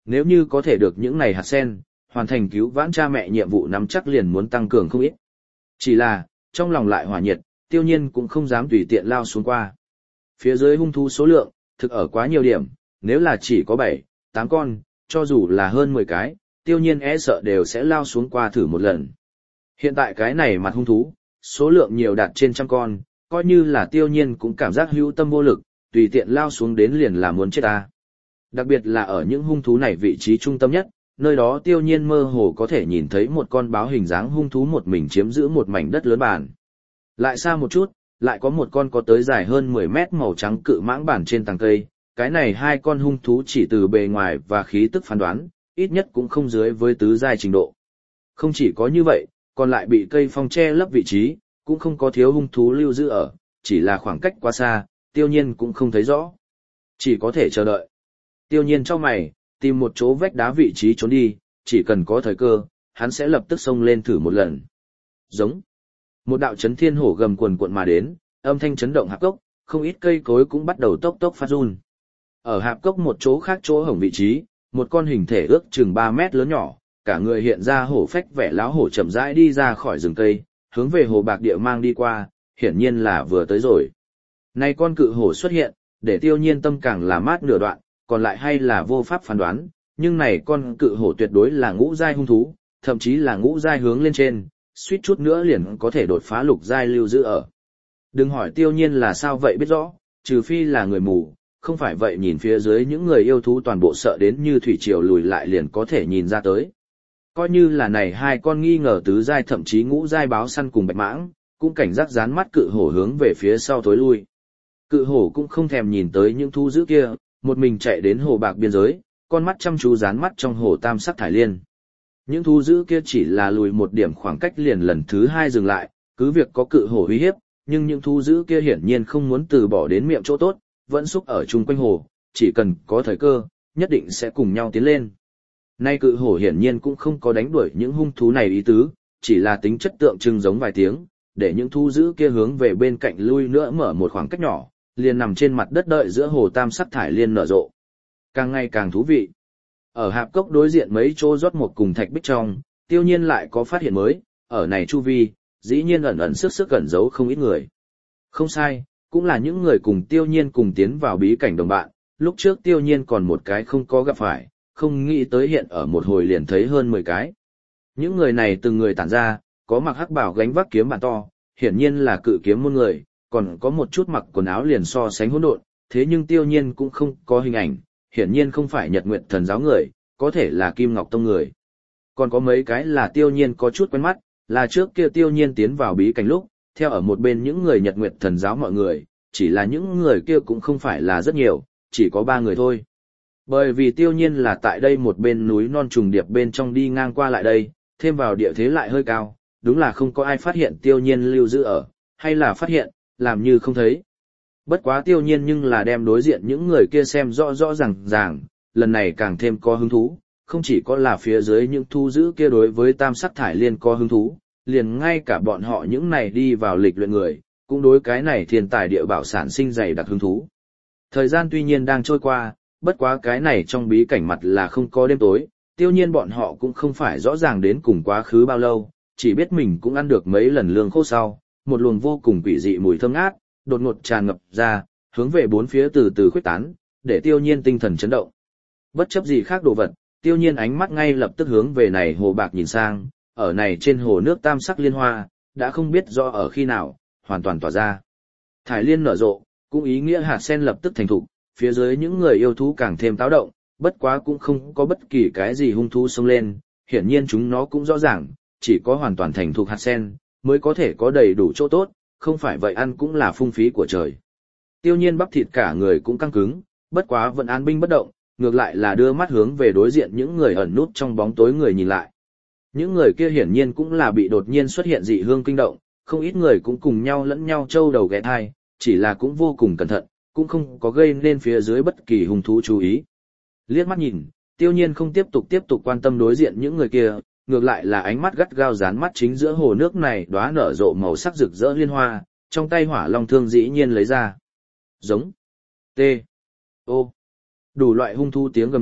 Nếu như có thể được những này hạt sen, hoàn thành cứu vãn cha mẹ nhiệm vụ nắm chắc liền muốn tăng cường không ít. Chỉ là, trong lòng lại hỏa nhiệt, Tiêu Nhiên cũng không dám tùy tiện lao xuống qua. Phía dưới hung thú số lượng, thực ở quá nhiều điểm, nếu là chỉ có bảy, tám con, cho dù là hơn mười cái, Tiêu Nhiên e sợ đều sẽ lao xuống qua thử một lần. Hiện tại cái này mặt hung thú, số lượng nhiều đạt trên trăm con, coi như là Tiêu Nhiên cũng cảm giác hữu tâm vô lực, tùy tiện lao xuống đến liền là muốn chết ta. Đặc biệt là ở những hung thú này vị trí trung tâm nhất, nơi đó Tiêu Nhiên mơ hồ có thể nhìn thấy một con báo hình dáng hung thú một mình chiếm giữ một mảnh đất lớn bàn. Lại xa một chút, lại có một con có tới dài hơn mười mét màu trắng cự mãng bản trên tàng cây, cái này hai con hung thú chỉ từ bề ngoài và khí tức phán đoán, ít nhất cũng không dưới với tứ giai trình độ. Không chỉ có như vậy, còn lại bị cây phong che lấp vị trí, cũng không có thiếu hung thú lưu giữ ở, chỉ là khoảng cách quá xa, Tiêu Nhiên cũng không thấy rõ. Chỉ có thể chờ đợi. Tiêu Nhiên cho mày, tìm một chỗ vách đá vị trí trốn đi, chỉ cần có thời cơ, hắn sẽ lập tức xông lên thử một lần. Giống. Một đạo chấn thiên hổ gầm quần cuộn mà đến, âm thanh chấn động hạp cốc, không ít cây cối cũng bắt đầu tốc tốc phát run. Ở hạp cốc một chỗ khác chỗ hổng vị trí, một con hình thể ước chừng ba mét lớn nhỏ, cả người hiện ra hổ phách vẻ láo hổ chậm rãi đi ra khỏi rừng cây, hướng về hồ bạc địa mang đi qua, hiển nhiên là vừa tới rồi. Nay con cự hổ xuất hiện, để Tiêu Nhiên tâm càng là mát nửa đoạn, còn lại hay là vô pháp phán đoán, nhưng này con cự hổ tuyệt đối là ngũ giai hung thú, thậm chí là ngũ giai hướng lên trên, suýt chút nữa liền có thể đột phá lục giai lưu giữ ở. Đừng hỏi Tiêu Nhiên là sao vậy biết rõ, trừ phi là người mù, không phải vậy nhìn phía dưới những người yêu thú toàn bộ sợ đến như thủy triều lùi lại liền có thể nhìn ra tới. Coi như là này hai con nghi ngờ tứ giai thậm chí ngũ giai báo săn cùng bạch mãng, cũng cảnh giác dán mắt cự hổ hướng về phía sau tối lui. Cự hổ cũng không thèm nhìn tới những thú dữ kia, một mình chạy đến hồ bạc biên giới, con mắt chăm chú dán mắt trong hồ tam sắc thải liên. Những thú dữ kia chỉ là lùi một điểm khoảng cách liền lần thứ hai dừng lại, cứ việc có cự hổ uy hiếp, nhưng những thú dữ kia hiển nhiên không muốn từ bỏ đến miệng chỗ tốt, vẫn xúc ở chung quanh hồ, chỉ cần có thời cơ, nhất định sẽ cùng nhau tiến lên. Nay cự hổ hiển nhiên cũng không có đánh đuổi những hung thú này ý tứ, chỉ là tính chất tượng trưng giống vài tiếng, để những thú dữ kia hướng về bên cạnh lui nữa mở một khoảng cách nhỏ, liền nằm trên mặt đất đợi giữa hồ tam sắc thải liên nở rộ. Càng ngày càng thú vị. Ở hạp cốc đối diện mấy chỗ rót một cùng thạch bích trong, Tiêu Nhiên lại có phát hiện mới, ở này chu vi, dĩ nhiên ẩn ẩn sức sức ẩn giấu không ít người. Không sai, cũng là những người cùng Tiêu Nhiên cùng tiến vào bí cảnh đồng bạn, lúc trước Tiêu Nhiên còn một cái không có gặp phải, không nghĩ tới hiện ở một hồi liền thấy hơn mười cái. Những người này từng người tản ra, có mặc hắc bào gánh vác kiếm bản to, hiển nhiên là cự kiếm môn người, còn có một chút mặc quần áo liền so sánh hỗn độn, thế nhưng Tiêu Nhiên cũng không có hình ảnh, hiển nhiên không phải Nhật Nguyệt Thần giáo người, có thể là Kim Ngọc Tông người. Còn có mấy cái là Tiêu Nhiên có chút quen mắt, là trước kia Tiêu Nhiên tiến vào bí cảnh lúc, theo ở một bên những người Nhật Nguyệt Thần giáo mọi người, chỉ là những người kia cũng không phải là rất nhiều, chỉ có ba người thôi. Bởi vì Tiêu Nhiên là tại đây một bên núi non trùng điệp bên trong đi ngang qua lại đây, thêm vào địa thế lại hơi cao, đúng là không có ai phát hiện Tiêu Nhiên lưu giữ ở, hay là phát hiện, làm như không thấy. Bất quá Tiêu Nhiên nhưng là đem đối diện những người kia xem rõ rõ ràng ràng, lần này càng thêm có hứng thú, không chỉ có là phía dưới những thu giữ kia đối với tam sắc thải liên có hứng thú, liền ngay cả bọn họ những này đi vào lịch luyện người, cũng đối cái này thiên tài địa bảo sản sinh dày đặc hứng thú. Thời gian tuy nhiên đang trôi qua, bất quá cái này trong bí cảnh mặt là không có đêm tối, Tiêu Nhiên bọn họ cũng không phải rõ ràng đến cùng quá khứ bao lâu, chỉ biết mình cũng ăn được mấy lần lương khô sau, một luồng vô cùng quỷ dị mùi thơm ngát, đột ngột tràn ngập ra, hướng về bốn phía từ từ khuếch tán, để Tiêu Nhiên tinh thần chấn động. Bất chấp gì khác đồ vật, Tiêu Nhiên ánh mắt ngay lập tức hướng về này hồ bạc nhìn sang, ở này trên hồ nước tam sắc liên hoa, đã không biết do ở khi nào, hoàn toàn tỏa ra. Thải liên nở rộ, cũng ý nghĩa hạt sen lập tức thành thục, phía dưới những người yêu thú càng thêm táo động, bất quá cũng không có bất kỳ cái gì hung thú xông lên, hiển nhiên chúng nó cũng rõ ràng, chỉ có hoàn toàn thành thục hạt sen, mới có thể có đầy đủ chỗ tốt, không phải vậy ăn cũng là phung phí của trời. Tiêu Nhiên bắp thịt cả người cũng căng cứng, bất quá vẫn an binh bất động, ngược lại là đưa mắt hướng về đối diện những người ẩn nút trong bóng tối người nhìn lại. Những người kia hiển nhiên cũng là bị đột nhiên xuất hiện dị hương kinh động, không ít người cũng cùng nhau lẫn nhau trâu đầu ghé thai, chỉ là cũng vô cùng cẩn thận, cũng không có gây nên phía dưới bất kỳ hung thú chú ý. Liếc mắt nhìn, Tiêu Nhiên không tiếp tục tiếp tục quan tâm đối diện những người kia, ngược lại là ánh mắt gắt gao dán mắt chính giữa hồ nước này đóa nở rộ màu sắc rực rỡ liên hoa, trong tay hỏa long thương dĩ nhiên lấy ra. Giống. T. Ô. Đủ loại hung thú tiếng gầm nhẹ,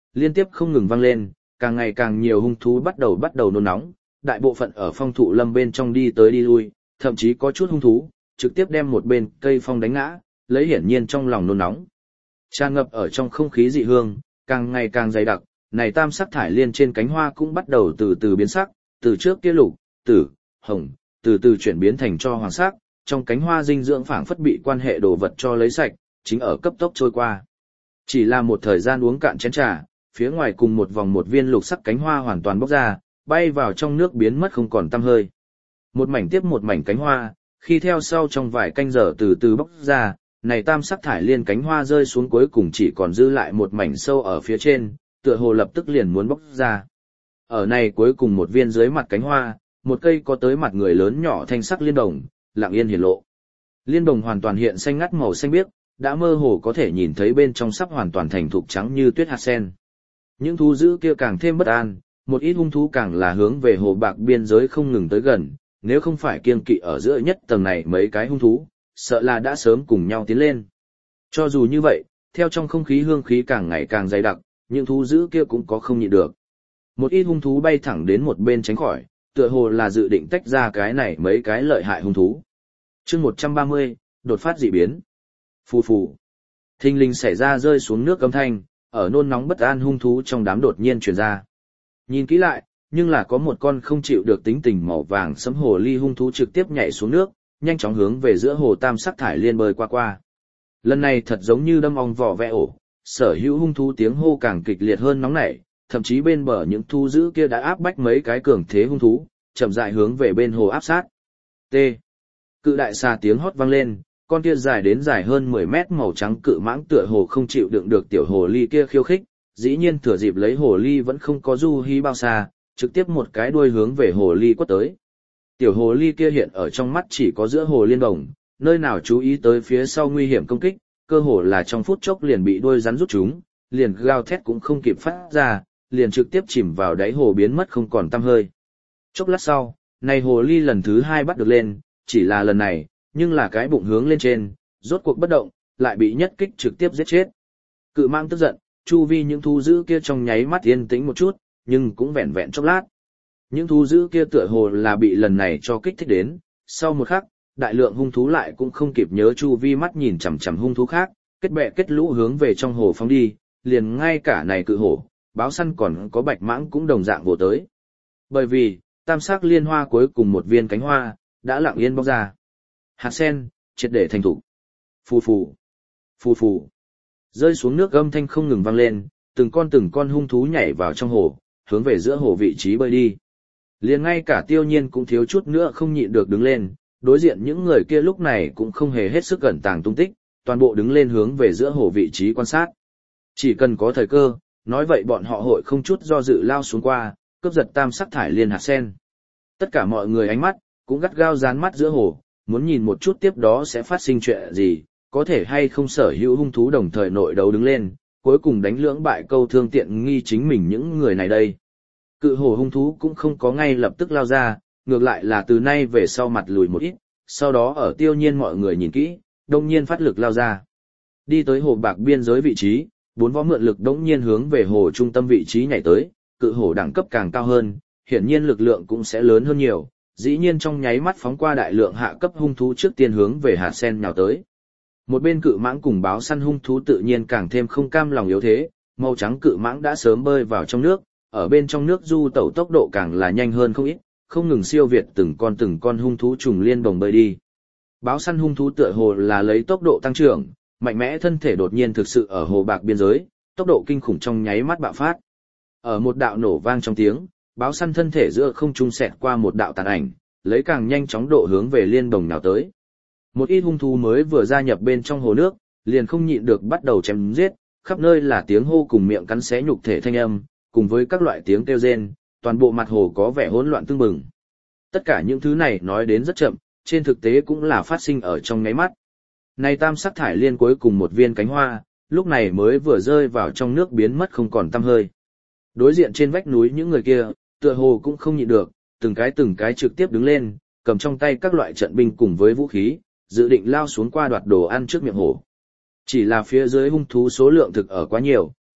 liên tiếp không ngừng vang lên, càng ngày càng nhiều hung thú bắt đầu bắt đầu nôn nóng, đại bộ phận ở phong thụ lâm bên trong đi tới đi lui, thậm chí có chút hung thú, trực tiếp đem một bên cây phong đánh ngã, lấy hiển nhiên trong lòng nôn nóng. Tràn ngập ở trong không khí dị hương, càng ngày càng dày đặc, này tam sắc thải liên trên cánh hoa cũng bắt đầu từ từ biến sắc, từ trước kia lục, tử, hồng, từ từ chuyển biến thành cho hoàng sắc, trong cánh hoa dinh dưỡng phảng phất bị quan hệ đồ vật cho lấy sạch, chính ở cấp tốc trôi qua. Chỉ là một thời gian uống cạn chén trà, phía ngoài cùng một vòng một viên lục sắc cánh hoa hoàn toàn bốc ra, bay vào trong nước biến mất không còn tăm hơi. Một mảnh tiếp một mảnh cánh hoa, khi theo sau trong vài canh giờ từ từ bốc ra, này tam sắc thải liên cánh hoa rơi xuống cuối cùng chỉ còn dư lại một mảnh sâu ở phía trên, tựa hồ lập tức liền muốn bốc ra. Ở này cuối cùng một viên dưới mặt cánh hoa, một cây có tới mặt người lớn nhỏ thanh sắc liên đồng, lặng yên hiển lộ. Liên đồng hoàn toàn hiện xanh ngắt màu xanh biếc, đã mơ hồ có thể nhìn thấy bên trong sắp hoàn toàn thành thục trắng như tuyết hạt sen. Những thú dữ kia càng thêm bất an, một ít hung thú càng là hướng về hồ bạc biên giới không ngừng tới gần, nếu không phải kiêng kỵ ở giữa nhất tầng này mấy cái hung thú, sợ là đã sớm cùng nhau tiến lên. Cho dù như vậy, theo trong không khí hương khí càng ngày càng dày đặc, những thú dữ kia cũng có không nhịn được. Một ít hung thú bay thẳng đến một bên tránh khỏi, tựa hồ là dự định tách ra cái này mấy cái lợi hại hung thú. Chương một trăm ba mươi, đột phát dị biến. Phù phù. Thình lình xảy ra rơi xuống nước âm thanh, ở nôn nóng bất an hung thú trong đám đột nhiên truyền ra. Nhìn kỹ lại, nhưng là có một con không chịu được tính tình màu vàng sẫm hồ ly hung thú trực tiếp nhảy xuống nước, nhanh chóng hướng về giữa hồ tam sắc thải liên bơi qua qua. Lần này thật giống như đâm ong vỏ vẽ ổ, sở hữu hung thú tiếng hô càng kịch liệt hơn nóng nảy, thậm chí bên bờ những thú dữ kia đã áp bách mấy cái cường thế hung thú, chậm rãi hướng về bên hồ áp sát. T. Cự đại xà tiếng hót vang lên, con kia dài đến dài hơn mười mét màu trắng cự mãng tựa hồ không chịu đựng được tiểu hồ ly kia khiêu khích, dĩ nhiên thừa dịp lấy hồ ly vẫn không có du hí bao xa, trực tiếp một cái đuôi hướng về hồ ly quất tới. Tiểu hồ ly kia hiện ở trong mắt chỉ có giữa hồ liên đồng, nơi nào chú ý tới phía sau nguy hiểm công kích, cơ hồ là trong phút chốc liền bị đuôi rắn rút chúng, liền gào thét cũng không kịp phát ra, liền trực tiếp chìm vào đáy hồ biến mất không còn tăm hơi. Chốc lát sau, này hồ ly lần thứ hai bắt được lên, chỉ là lần này, nhưng là cái bụng hướng lên trên, rốt cuộc bất động, lại bị nhất kích trực tiếp giết chết. Cự mãng tức giận, chu vi những thú dữ kia trong nháy mắt yên tĩnh một chút, nhưng cũng vẹn vẹn chốc lát. Những thú dữ kia tựa hồ là bị lần này cho kích thích đến, sau một khắc, đại lượng hung thú lại cũng không kịp nhớ chu vi mắt nhìn chằm chằm hung thú khác, kết bè kết lũ hướng về trong hồ phóng đi, liền ngay cả này cự hổ, báo săn còn có bạch mãng cũng đồng dạng vồ tới. Bởi vì, tam sắc liên hoa cuối cùng một viên cánh hoa, đã lặng yên bóc ra. Hạt sen, triệt để thành thục. Phù phù, phù phù. Rơi xuống nước âm thanh không ngừng vang lên, từng con từng con hung thú nhảy vào trong hồ, hướng về giữa hồ vị trí bơi đi. Liền ngay cả Tiêu Nhiên cũng thiếu chút nữa không nhịn được đứng lên, đối diện những người kia lúc này cũng không hề hết sức cẩn tàng tung tích, toàn bộ đứng lên hướng về giữa hồ vị trí quan sát. Chỉ cần có thời cơ, nói vậy bọn họ hội không chút do dự lao xuống qua, cướp giật tam sắc thải liên hạt sen. Tất cả mọi người ánh mắt cũng gắt gao dán mắt giữa hồ, muốn nhìn một chút tiếp đó sẽ phát sinh chuyện gì, có thể hay không sở hữu hung thú đồng thời nội đấu đứng lên, cuối cùng đánh lưỡng bại câu thương tiện nghi chính mình những người này đây. Cự hổ hung thú cũng không có ngay lập tức lao ra, ngược lại là từ nay về sau mặt lùi một ít, sau đó ở Tiêu Nhiên mọi người nhìn kỹ, đông nhiên phát lực lao ra. Đi tới hồ bạc biên giới vị trí, bốn võ mượn lực đống nhiên hướng về hồ trung tâm vị trí nhảy tới, cự hổ đẳng cấp càng cao hơn, hiển nhiên lực lượng cũng sẽ lớn hơn nhiều, dĩ nhiên trong nháy mắt phóng qua đại lượng hạ cấp hung thú trước tiên hướng về hạt sen nhào tới. Một bên cự mãng cùng báo săn hung thú tự nhiên càng thêm không cam lòng yếu thế, màu trắng cự mãng đã sớm bơi vào trong nước, ở bên trong nước du tẩu tốc độ càng là nhanh hơn không ít, không ngừng siêu việt từng con từng con hung thú trùng liên bồng bơi đi. Báo săn hung thú tựa hồ là lấy tốc độ tăng trưởng, mạnh mẽ thân thể đột nhiên thực sự ở hồ bạc biên giới, tốc độ kinh khủng trong nháy mắt bạo phát. Ở một đạo nổ vang trong tiếng, báo săn thân thể giữa không trung xẹt qua một đạo tàn ảnh, lấy càng nhanh chóng độ hướng về liên bồng nào tới. Một ít hung thú mới vừa gia nhập bên trong hồ nước, liền không nhịn được bắt đầu chém giết, khắp nơi là tiếng hô cùng miệng cắn xé nhục thể thanh âm, cùng với các loại tiếng kêu rên, toàn bộ mặt hồ có vẻ hỗn loạn tương bừng. Tất cả những thứ này nói đến rất chậm, trên thực tế cũng là phát sinh ở trong nháy mắt. Này tam sắc thải liên cuối cùng một viên cánh hoa, lúc này mới vừa rơi vào trong nước biến mất không còn tăm hơi. Đối diện trên vách núi những người kia, tựa hồ cũng không nhịn được, từng cái từng cái trực tiếp đứng lên, cầm trong tay các loại trận binh cùng với vũ khí, dự định lao xuống qua đoạt đồ ăn trước miệng hồ. Chỉ là phía dưới hung thú số lượng thực ở quá nhiều,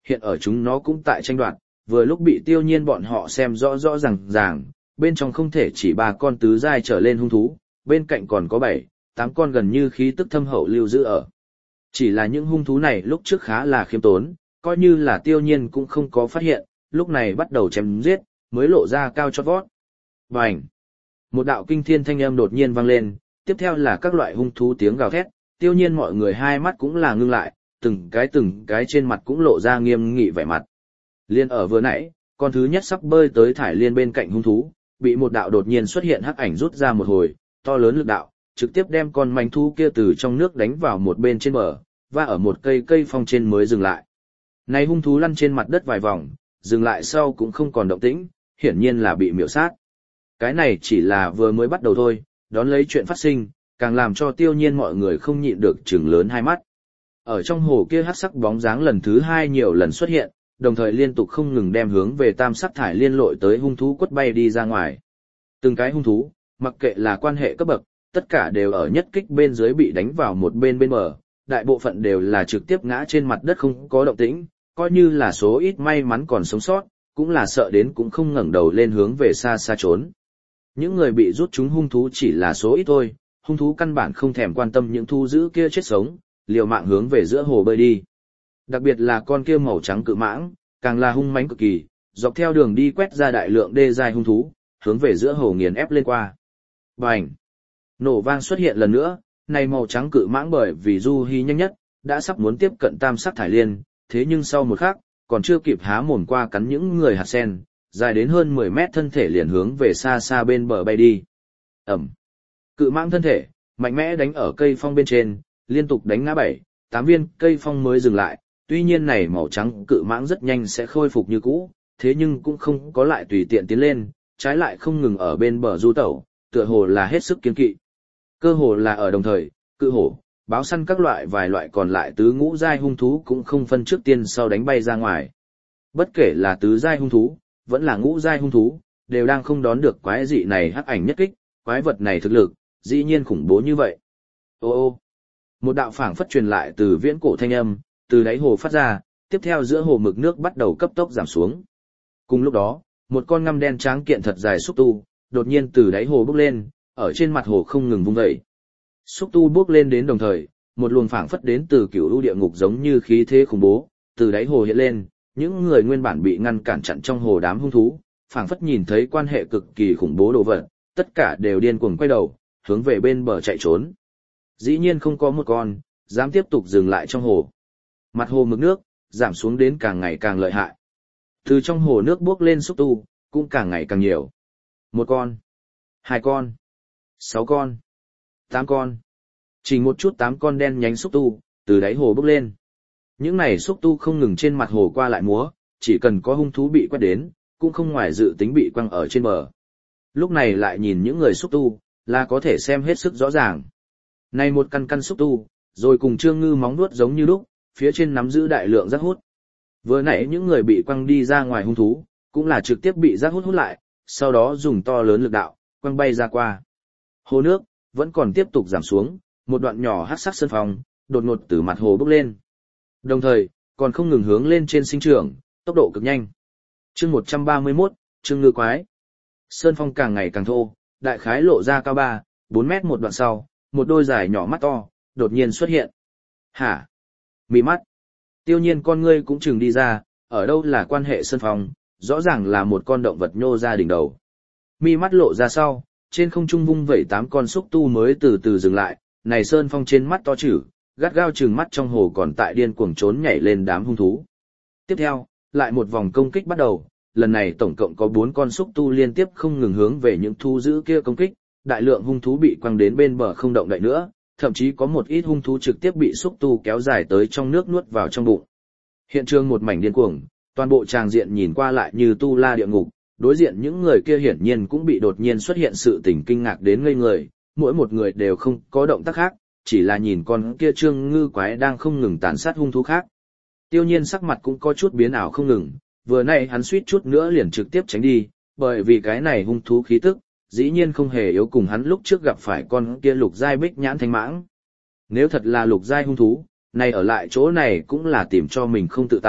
hiện ở chúng nó cũng tại tranh đoạt, vừa lúc bị Tiêu Nhiên bọn họ xem rõ rõ ràng ràng, bên trong không thể chỉ ba con tứ giai trở lên hung thú, bên cạnh còn có bảy, tám con gần như khí tức thâm hậu lưu giữ ở. Chỉ là những hung thú này lúc trước khá là khiêm tốn, coi như là Tiêu Nhiên cũng không có phát hiện, lúc này bắt đầu chém giết, mới lộ ra cao chót vót. Bành! Một đạo kinh thiên thanh âm đột nhiên vang lên, tiếp theo là các loại hung thú tiếng gào thét, Tiêu Nhiên mọi người hai mắt cũng là ngưng lại, từng cái từng cái trên mặt cũng lộ ra nghiêm nghị vẻ mặt. Liên ở vừa nãy, con thứ nhất sắp bơi tới thải liên bên cạnh hung thú, bị một đạo đột nhiên xuất hiện hắc ảnh rút ra một hồi, to lớn lực đạo, trực tiếp đem con manh thú kia từ trong nước đánh vào một bên trên bờ, và ở một cây cây phong trên mới dừng lại. Này hung thú lăn trên mặt đất vài vòng, dừng lại sau cũng không còn động tĩnh, hiển nhiên là bị miểu sát. Cái này chỉ là vừa mới bắt đầu thôi, đón lấy chuyện phát sinh, càng làm cho Tiêu Nhiên mọi người không nhịn được trừng lớn hai mắt. Ở trong hồ kia hắc sắc bóng dáng lần thứ hai nhiều lần xuất hiện, đồng thời liên tục không ngừng đem hướng về tam sắc thải liên lội tới hung thú quất bay đi ra ngoài. Từng cái hung thú, mặc kệ là quan hệ cấp bậc, tất cả đều ở nhất kích bên dưới bị đánh vào một bên bên bờ, đại bộ phận đều là trực tiếp ngã trên mặt đất không có động tĩnh, coi như là số ít may mắn còn sống sót, cũng là sợ đến cũng không ngẩng đầu lên hướng về xa xa trốn. Những người bị rút chúng hung thú chỉ là số ít thôi, hung thú căn bản không thèm quan tâm những thú dữ kia chết sống, liều mạng hướng về giữa hồ bơi đi. Đặc biệt là con kia màu trắng cự mãng, càng là hung mãnh cực kỳ, dọc theo đường đi quét ra đại lượng đê dài hung thú, hướng về giữa hồ nghiền ép lên qua. Bành! Nổ vang xuất hiện lần nữa, này màu trắng cự mãng bởi vì du hí nhanh nhất, đã sắp muốn tiếp cận tam sắc thải liên, thế nhưng sau một khắc, còn chưa kịp há mồm qua cắn những người hạt sen, dài đến hơn mười mét thân thể liền hướng về xa xa bên bờ bay đi. Ẩm! Cự mãng thân thể, mạnh mẽ đánh ở cây phong bên trên, liên tục đánh ngã bảy, tám viên cây phong mới dừng lại, tuy nhiên này màu trắng cự mãng rất nhanh sẽ khôi phục như cũ, thế nhưng cũng không có lại tùy tiện tiến lên, trái lại không ngừng ở bên bờ du tẩu, tựa hồ là hết sức kiên kỵ. Cơ hồ là ở đồng thời, cự hổ, báo săn các loại vài loại còn lại tứ ngũ giai hung thú cũng không phân trước tiên sau đánh bay ra ngoài. Bất kể là tứ giai hung thú, vẫn là ngũ giai hung thú, đều đang không đón được quái dị này hắc ảnh nhất kích, quái vật này thực lực, dĩ nhiên khủng bố như vậy. Ô ô, một đạo phảng phất truyền lại từ viễn cổ thanh âm, từ đáy hồ phát ra, tiếp theo giữa hồ mực nước bắt đầu cấp tốc giảm xuống. Cùng lúc đó, một con ngăm đen tráng kiện thật dài xúc tu, đột nhiên từ đáy hồ bốc lên, ở trên mặt hồ không ngừng vung vẩy. Xúc tu bốc lên đến đồng thời, một luồng phảng phất đến từ cửu lũ địa ngục giống như khí thế khủng bố, từ đáy hồ hiện lên, những người nguyên bản bị ngăn cản chặn trong hồ đám hung thú, phảng phất nhìn thấy quan hệ cực kỳ khủng bố đồ vật, tất cả đều điên cuồng quay đầu, hướng về bên bờ chạy trốn. Dĩ nhiên không có một con dám tiếp tục dừng lại trong hồ. Mặt hồ mực nước giảm xuống đến càng ngày càng lợi hại. Từ trong hồ nước bốc lên xúc tu cũng càng ngày càng nhiều. Một con, hai con, sáu con, tám con. Chỉ một chút tám con đen nhánh xúc tu từ đáy hồ bốc lên. Những này xúc tu không ngừng trên mặt hồ qua lại múa, chỉ cần có hung thú bị quét đến, cũng không ngoài dự tính bị quăng ở trên bờ. Lúc này lại nhìn những người xúc tu, là có thể xem hết sức rõ ràng. Này một căn căn xúc tu, rồi cùng Trương Ngư móng vuốt giống như lúc, phía trên nắm giữ đại lượng giác hút. Vừa nãy những người bị quăng đi ra ngoài hung thú, cũng là trực tiếp bị giác hút hút lại, sau đó dùng to lớn lực đạo, quăng bay ra qua. Hồ nước, vẫn còn tiếp tục giảm xuống, một đoạn nhỏ hắc sắc sơn phong, đột ngột từ mặt hồ bốc lên. Đồng thời, còn không ngừng hướng lên trên sinh trưởng, tốc độ cực nhanh. Chương một trăm ba mươi mốt, Trương Ngư quái. Sơn phong càng ngày càng thô, đại khái lộ ra cao ba, bốn mét một đoạn sau, một đôi dài nhỏ mắt to, đột nhiên xuất hiện. Hả? Mí mắt. Tiêu Nhiên con ngươi cũng chừng đi ra, ở đâu là quan hệ sơn phong, rõ ràng là một con động vật nhô ra đỉnh đầu. Mi mắt lộ ra sau, trên không trung vung vẩy tám con xúc tu mới từ từ dừng lại, này sơn phong trên mắt to chữ, gắt gao trừng mắt trong hồ còn tại điên cuồng trốn nhảy lên đám hung thú. Tiếp theo, lại một vòng công kích bắt đầu, lần này tổng cộng có bốn con xúc tu liên tiếp không ngừng hướng về những thú dữ kia công kích, đại lượng hung thú bị quăng đến bên bờ không động đậy nữa, thậm chí có một ít hung thú trực tiếp bị xúc tu kéo dài tới trong nước nuốt vào trong bụng. Hiện trường một mảnh điên cuồng, toàn bộ tràng diện nhìn qua lại như tu la địa ngục, đối diện những người kia hiển nhiên cũng bị đột nhiên xuất hiện sự tình kinh ngạc đến ngây người, mỗi một người đều không có động tác khác, chỉ là nhìn con kia Trương Ngư quái đang không ngừng tàn sát hung thú khác. Tiêu Nhiên sắc mặt cũng có chút biến ảo không ngừng, vừa nãy hắn suýt chút nữa liền trực tiếp tránh đi, bởi vì cái này hung thú khí tức, dĩ nhiên không hề yếu cùng hắn lúc trước gặp phải con kia lục giai bích nhãn thanh mãng. Nếu thật là lục giai hung thú, này ở lại chỗ này cũng là tìm cho mình không tự tại,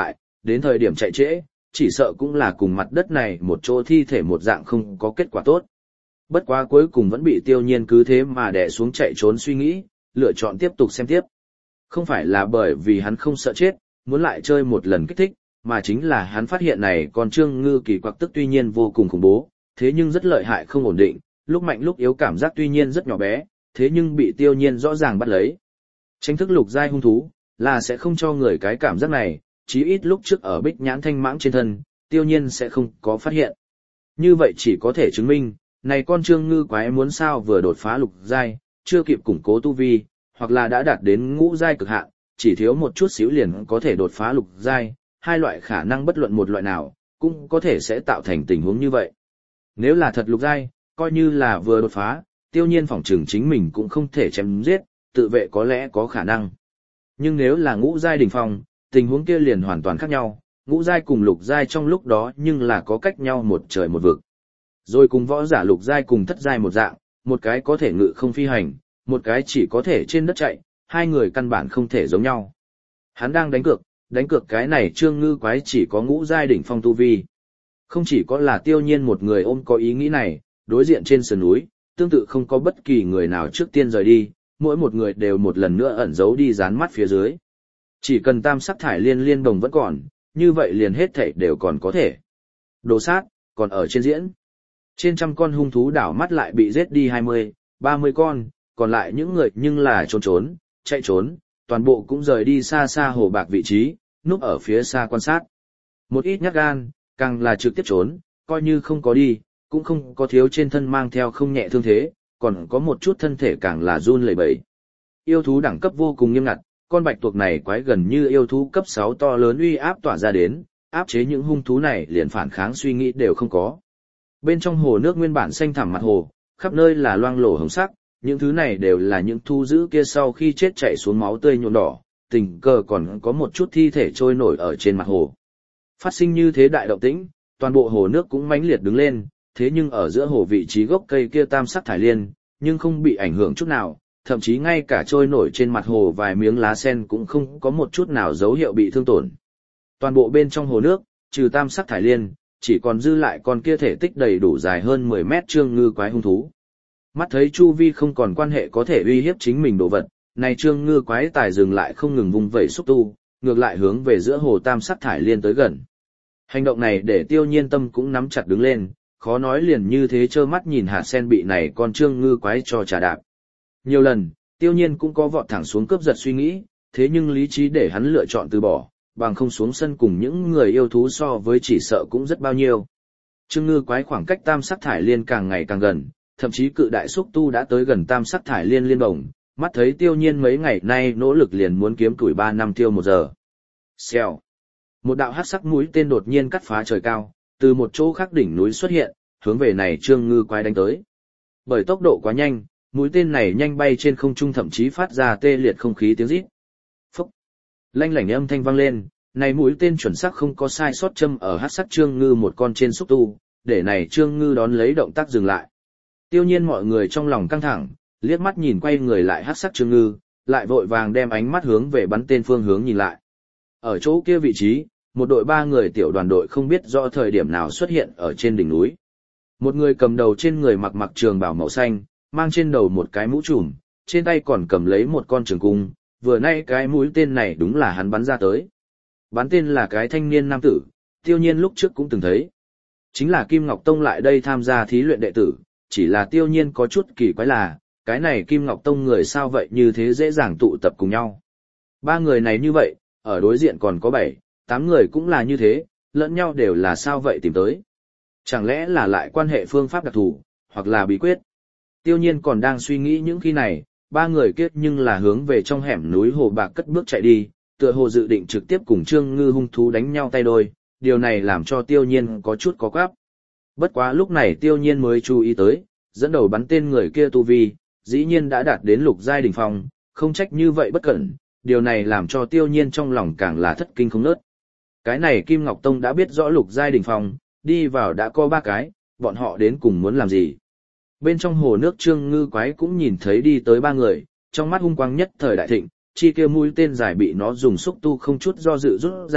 đến thời điểm chạy trễ, chỉ sợ cũng là cùng mặt đất này một chỗ thi thể một dạng không có kết quả tốt. Bất quá cuối cùng vẫn bị Tiêu Nhiên cứ thế mà đè xuống chạy trốn suy nghĩ, lựa chọn tiếp tục xem tiếp. Không phải là bởi vì hắn không sợ chết, muốn lại chơi một lần kích thích, mà chính là hắn phát hiện này con Trương Ngư kỳ quặc tức tuy nhiên vô cùng khủng bố, thế nhưng rất lợi hại không ổn định, lúc mạnh lúc yếu cảm giác tuy nhiên rất nhỏ bé, thế nhưng bị Tiêu Nhiên rõ ràng bắt lấy. Tranh thức lục giai hung thú, là sẽ không cho người cái cảm giác này, chí ít lúc trước ở bích nhãn thanh mãng trên thân, Tiêu Nhiên sẽ không có phát hiện. Như vậy chỉ có thể chứng minh, này con Trương Ngư quái muốn sao vừa đột phá lục giai, chưa kịp củng cố tu vi, hoặc là đã đạt đến ngũ giai cực hạn, chỉ thiếu một chút xíu liền có thể đột phá lục giai, hai loại khả năng bất luận một loại nào, cũng có thể sẽ tạo thành tình huống như vậy. Nếu là thật lục giai, coi như là vừa đột phá, Tiêu Nhiên phỏng chừng chính mình cũng không thể chém giết, tự vệ có lẽ có khả năng. Nhưng nếu là ngũ giai đỉnh phong, tình huống kia liền hoàn toàn khác nhau, ngũ giai cùng lục giai trong lúc đó nhưng là có cách nhau một trời một vực. Rồi cùng võ giả lục giai cùng thất giai một dạng, một cái có thể ngự không phi hành, một cái chỉ có thể trên đất chạy, hai người căn bản không thể giống nhau. Hắn đang đánh cược, đánh cược cái này Trương Ngư quái chỉ có ngũ giai đỉnh phong tu vi. Không chỉ có là Tiêu Nhiên một người ôm có ý nghĩ này, đối diện trên sườn núi, tương tự không có bất kỳ người nào trước tiên rời đi, mỗi một người đều một lần nữa ẩn giấu đi dán mắt phía dưới. Chỉ cần tam sắc thải liên liên đồng vẫn còn, như vậy liền hết thảy đều còn có thể. Đồ sát, còn ở trên diễn. Trên trăm con hung thú đảo mắt lại bị giết đi hai mươi, ba mươi con, còn lại những người nhưng là trốn trốn, chạy trốn, toàn bộ cũng rời đi xa xa hồ bạc vị trí, núp ở phía xa quan sát. Một ít nhát gan, càng là trực tiếp trốn, coi như không có đi, cũng không có thiếu trên thân mang theo không nhẹ thương thế, còn có một chút thân thể càng là run lẩy bẩy. Yêu thú đẳng cấp vô cùng nghiêm ngặt, con bạch tuộc này quái gần như yêu thú cấp sáu to lớn uy áp tỏa ra đến, áp chế những hung thú này liền phản kháng suy nghĩ đều không có. Bên trong hồ nước nguyên bản xanh thẳm mặt hồ, khắp nơi là loang lổ hồng sắc, những thứ này đều là những thu dữ kia sau khi chết chảy xuống máu tươi nhuộm đỏ, tình cờ còn có một chút thi thể trôi nổi ở trên mặt hồ. Phát sinh như thế đại động tĩnh, toàn bộ hồ nước cũng mãnh liệt đứng lên, thế nhưng ở giữa hồ vị trí gốc cây kia tam sắc thải liên, nhưng không bị ảnh hưởng chút nào, thậm chí ngay cả trôi nổi trên mặt hồ vài miếng lá sen cũng không có một chút nào dấu hiệu bị thương tổn. Toàn bộ bên trong hồ nước, trừ tam sắc thải liên, chỉ còn dư lại con kia thể tích đầy đủ dài hơn mười mét Trương Ngư quái hung thú. Mắt thấy chu vi không còn quan hệ có thể uy hiếp chính mình đồ vật, này Trương Ngư quái tài dừng lại không ngừng vung vẩy xúc tu, ngược lại hướng về giữa hồ tam sắc thải liên tới gần. Hành động này để Tiêu Nhiên tâm cũng nắm chặt đứng lên, khó nói liền như thế trơ mắt nhìn hạt sen bị này con Trương Ngư quái cho trà đạp. Nhiều lần, Tiêu Nhiên cũng có vọt thẳng xuống cướp giật suy nghĩ, thế nhưng lý trí để hắn lựa chọn từ bỏ, bằng không xuống sân cùng những người yêu thú so với chỉ sợ cũng rất bao nhiêu. Trương Ngư quái khoảng cách tam sắc thải liên càng ngày càng gần, thậm chí cự đại xúc tu đã tới gần tam sắc thải liên liên đồng, mắt thấy Tiêu Nhiên mấy ngày nay nỗ lực liền muốn kiếm tuổi ba năm tiêu một giờ. Xèo. Một đạo hắc sắc mũi tên đột nhiên cắt phá trời cao, từ một chỗ khác đỉnh núi xuất hiện, hướng về này Trương Ngư quái đánh tới. Bởi tốc độ quá nhanh, mũi tên này nhanh bay trên không trung thậm chí phát ra tê liệt không khí tiếng rít. Phốc. Lanh lảnh âm thanh vang lên, này mũi tên chuẩn xác không có sai sót châm ở hắc sắc Trương Ngư một con trên xúc tu, để này Trương Ngư đón lấy động tác dừng lại. Tiêu Nhiên mọi người trong lòng căng thẳng, liếc mắt nhìn quay người lại hắc sắc Trương Ngư, lại vội vàng đem ánh mắt hướng về bắn tên phương hướng nhìn lại. Ở chỗ kia vị trí, một đội ba người tiểu đoàn đội không biết rõ thời điểm nào xuất hiện ở trên đỉnh núi. Một người cầm đầu trên người mặc mặc trường bào màu xanh, mang trên đầu một cái mũ trùm, trên tay còn cầm lấy một con trường cung, vừa nay cái mũi tên này đúng là hắn bắn ra tới. Bắn tên là cái thanh niên nam tử, Tiêu Nhiên lúc trước cũng từng thấy. Chính là Kim Ngọc Tông lại đây tham gia thí luyện đệ tử, chỉ là Tiêu Nhiên có chút kỳ quái là, cái này Kim Ngọc Tông người sao vậy như thế dễ dàng tụ tập cùng nhau. Ba người này như vậy, ở đối diện còn có bảy, tám người cũng là như thế, lẫn nhau đều là sao vậy tìm tới. Chẳng lẽ là lại quan hệ phương pháp đặc thù, hoặc là bí quyết. Tiêu Nhiên còn đang suy nghĩ những khi này, ba người kết nhưng là hướng về trong hẻm núi hồ bạc cất bước chạy đi, tựa hồ dự định trực tiếp cùng Trương Ngư hung thú đánh nhau tay đôi, điều này làm cho Tiêu Nhiên có chút có quáp. Bất quá lúc này Tiêu Nhiên mới chú ý tới, dẫn đầu bắn tên người kia tu vi, dĩ nhiên đã đạt đến lục giai đỉnh phong, không trách như vậy bất cẩn, điều này làm cho Tiêu Nhiên trong lòng càng là thất kinh không nớt. Cái này Kim Ngọc Tông đã biết rõ lục giai đỉnh phong, đi vào đã có ba cái, bọn họ đến cùng muốn làm gì. Bên trong hồ nước Trương Ngư quái cũng nhìn thấy đi tới ba người, trong mắt hung quang nhất thời đại thịnh, chi kia mũi tên dài bị nó dùng xúc tu không chút do dự rút ra,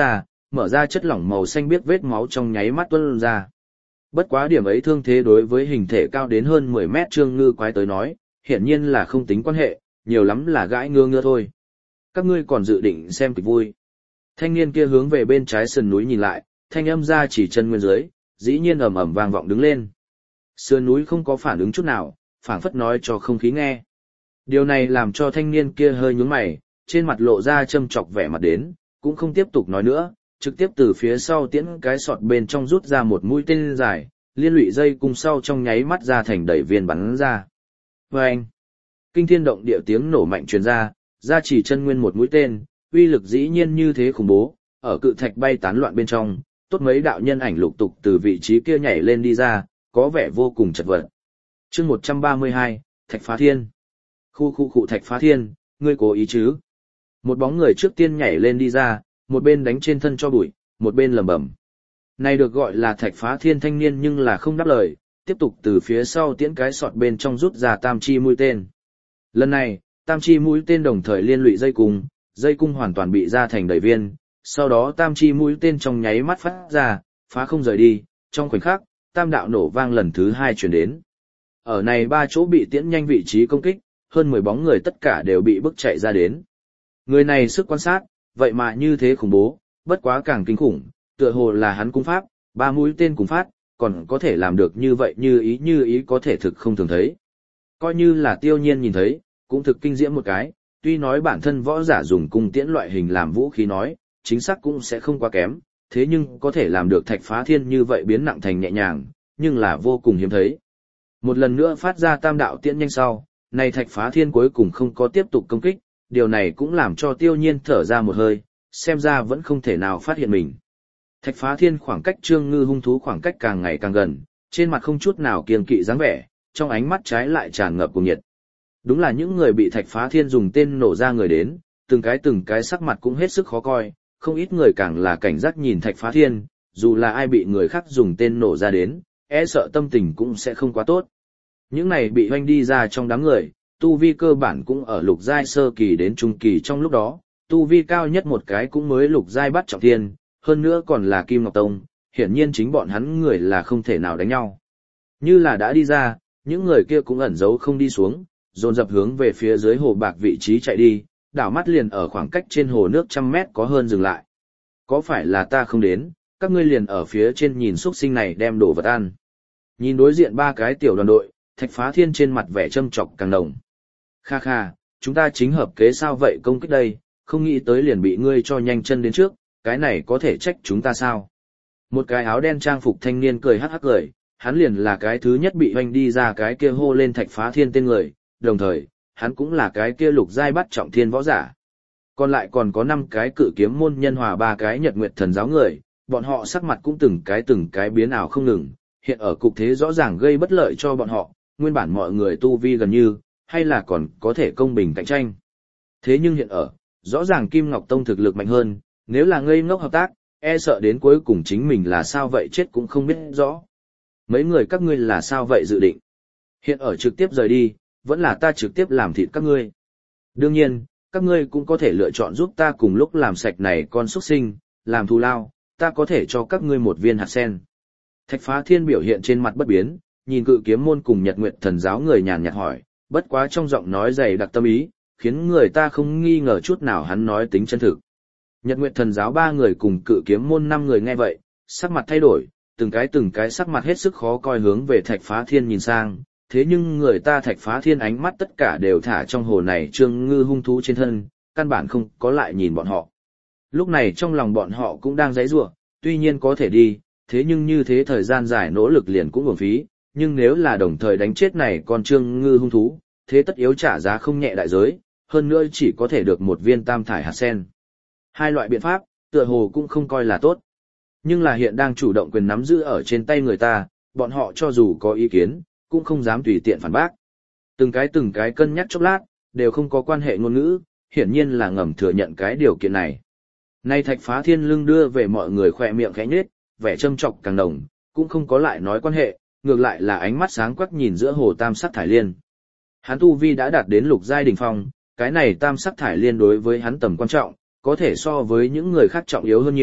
mở ra chất lỏng màu xanh biếc vết máu trong nháy mắt tuôn ra. Bất quá điểm ấy thương thế đối với hình thể cao đến hơn mười mét Trương Ngư quái tới nói, hiển nhiên là không tính quan hệ, nhiều lắm là gãi ngưa ngưa thôi. Các ngươi còn dự định xem kịch vui. Thanh niên kia hướng về bên trái sườn núi nhìn lại, thanh âm ra chỉ chân nguyên dưới, dĩ nhiên ầm ầm vang vọng đứng lên. Sườn núi không có phản ứng chút nào, phảng phất nói cho không khí nghe. Điều này làm cho thanh niên kia hơi nhướng mày, trên mặt lộ ra châm chọc vẻ mặt đến, cũng không tiếp tục nói nữa, trực tiếp từ phía sau tiễn cái sọt bên trong rút ra một mũi tên dài, liên lụy dây cung sau trong nháy mắt ra thành đẩy viên bắn ra. Và anh, kinh thiên động địa tiếng nổ mạnh truyền ra, ra chỉ chân nguyên một mũi tên, uy lực dĩ nhiên như thế khủng bố, ở cự thạch bay tán loạn bên trong, tốt mấy đạo nhân ảnh lục tục từ vị trí kia nhảy lên đi ra, có vẻ vô cùng chật vật. Chương một trăm ba mươi hai, Thạch Phá Thiên. Khu khu khu Thạch Phá Thiên, ngươi cố ý chứ? Một bóng người trước tiên nhảy lên đi ra, một bên đánh trên thân cho bụi, một bên lẩm bẩm. Này được gọi là Thạch Phá Thiên thanh niên nhưng là không đáp lời, tiếp tục từ phía sau tiễn cái sọt bên trong rút ra tam chi mũi tên. Lần này, tam chi mũi tên đồng thời liên lụy dây cung, dây cung hoàn toàn bị ra thành đầy viên, sau đó tam chi mũi tên trong nháy mắt phát ra, phá không rời đi, trong khoảnh khắc, tam đạo nổ vang lần thứ hai truyền đến. Ở này ba chỗ bị tiễn nhanh vị trí công kích, hơn mười bóng người tất cả đều bị bức chạy ra đến. Người này sức quan sát, vậy mà như thế khủng bố, bất quá càng kinh khủng, tựa hồ là hắn cung pháp, ba mũi tên cùng phát, còn có thể làm được như vậy như ý như ý có thể thực không thường thấy. Coi như là Tiêu Nhiên nhìn thấy, cũng thực kinh diễm một cái, tuy nói bản thân võ giả dùng cung tiễn loại hình làm vũ khí nói, chính xác cũng sẽ không quá kém, thế nhưng có thể làm được Thạch Phá Thiên như vậy biến nặng thành nhẹ nhàng, nhưng là vô cùng hiếm thấy. Một lần nữa phát ra tam đạo tiễn nhanh sau, này Thạch Phá Thiên cuối cùng không có tiếp tục công kích, điều này cũng làm cho Tiêu Nhiên thở ra một hơi, xem ra vẫn không thể nào phát hiện mình. Thạch Phá Thiên khoảng cách Trương Ngư hung thú khoảng cách càng ngày càng gần, trên mặt không chút nào kiêng kỵ dáng vẻ, trong ánh mắt trái lại tràn ngập cuồng nhiệt. Đúng là những người bị Thạch Phá Thiên dùng tên nổ ra người đến, từng cái từng cái sắc mặt cũng hết sức khó coi, không ít người càng là cảnh giác nhìn Thạch Phá Thiên, dù là ai bị người khác dùng tên nổ ra đến, e sợ tâm tình cũng sẽ không quá tốt. Những này bị hoanh đi ra trong đám người, tu vi cơ bản cũng ở lục giai sơ kỳ đến trung kỳ trong lúc đó, tu vi cao nhất một cái cũng mới lục giai bắt trọng thiên, hơn nữa còn là Kim Ngọc Tông, hiển nhiên chính bọn hắn người là không thể nào đánh nhau. Như là đã đi ra, những người kia cũng ẩn giấu không đi xuống, dồn dập hướng về phía dưới hồ bạc vị trí chạy đi, đảo mắt liền ở khoảng cách trên hồ nước trăm mét có hơn dừng lại. Có phải là ta không đến, các ngươi liền ở phía trên nhìn xuất sinh này đem đồ vật ăn. Nhìn đối diện ba cái tiểu đoàn đội, Thạch Phá Thiên trên mặt vẻ châm chọc càng đồng. Kha kha, chúng ta chính hợp kế sao vậy công kích đây, không nghĩ tới liền bị ngươi cho nhanh chân đến trước, cái này có thể trách chúng ta sao? Một cái áo đen trang phục thanh niên cười hắc hắc cười, hắn liền là cái thứ nhất bị hoành đi ra cái kia hô lên Thạch Phá Thiên tên người, đồng thời, hắn cũng là cái kia lục giai bắt trọng thiên võ giả. Còn lại còn có năm cái cự kiếm môn nhân hòa ba cái nhật nguyệt thần giáo người, bọn họ sắc mặt cũng từng cái từng cái biến ảo không ngừng, hiện ở cục thế rõ ràng gây bất lợi cho bọn họ, nguyên bản mọi người tu vi gần như, hay là còn có thể công bình cạnh tranh. Thế nhưng hiện ở, rõ ràng Kim Ngọc Tông thực lực mạnh hơn, nếu là ngây ngốc hợp tác, e sợ đến cuối cùng chính mình là sao vậy chết cũng không biết rõ. Mấy người các ngươi là sao vậy dự định? Hiện ở trực tiếp rời đi, vẫn là ta trực tiếp làm thịt các ngươi. Đương nhiên, các ngươi cũng có thể lựa chọn giúp ta cùng lúc làm sạch này con xuất sinh, làm thù lao, ta có thể cho các ngươi một viên hạt sen. Thạch Phá Thiên biểu hiện trên mặt bất biến, nhìn cự kiếm môn cùng Nhật Nguyệt thần giáo người nhàn nhạt hỏi, bất quá trong giọng nói dày đặc tâm ý, khiến người ta không nghi ngờ chút nào hắn nói tính chân thực. Nhật Nguyệt thần giáo ba người cùng cự kiếm môn năm người nghe vậy, sắc mặt thay đổi, từng cái từng cái sắc mặt hết sức khó coi hướng về Thạch Phá Thiên nhìn sang, thế nhưng người ta Thạch Phá Thiên ánh mắt tất cả đều thả trong hồ này Trương Ngư hung thú trên thân, căn bản không có lại nhìn bọn họ. Lúc này trong lòng bọn họ cũng đang giãy giụa, tuy nhiên có thể đi, thế nhưng như thế thời gian dài nỗ lực liền cũng uổng phí, nhưng nếu là đồng thời đánh chết này con Trương Ngư hung thú, thế tất yếu trả giá không nhẹ đại giới, hơn nữa chỉ có thể được một viên tam thải hạt sen. Hai loại biện pháp, tựa hồ cũng không coi là tốt. Nhưng là hiện đang chủ động quyền nắm giữ ở trên tay người ta, bọn họ cho dù có ý kiến, cũng không dám tùy tiện phản bác. Từng cái từng cái cân nhắc chốc lát, đều không có quan hệ ngôn ngữ, hiển nhiên là ngầm thừa nhận cái điều kiện này. Nay Thạch Phá Thiên lưng đưa về mọi người khỏe miệng khẽ nhếch, vẻ châm chọc càng đồng, cũng không có lại nói quan hệ, ngược lại là ánh mắt sáng quắc nhìn giữa hồ tam sắc thải liên. Hắn tu vi đã đạt đến lục giai đỉnh phong, cái này tam sắc thải liên đối với hắn tầm quan trọng, có thể so với những người khác trọng yếu hơn nhiều,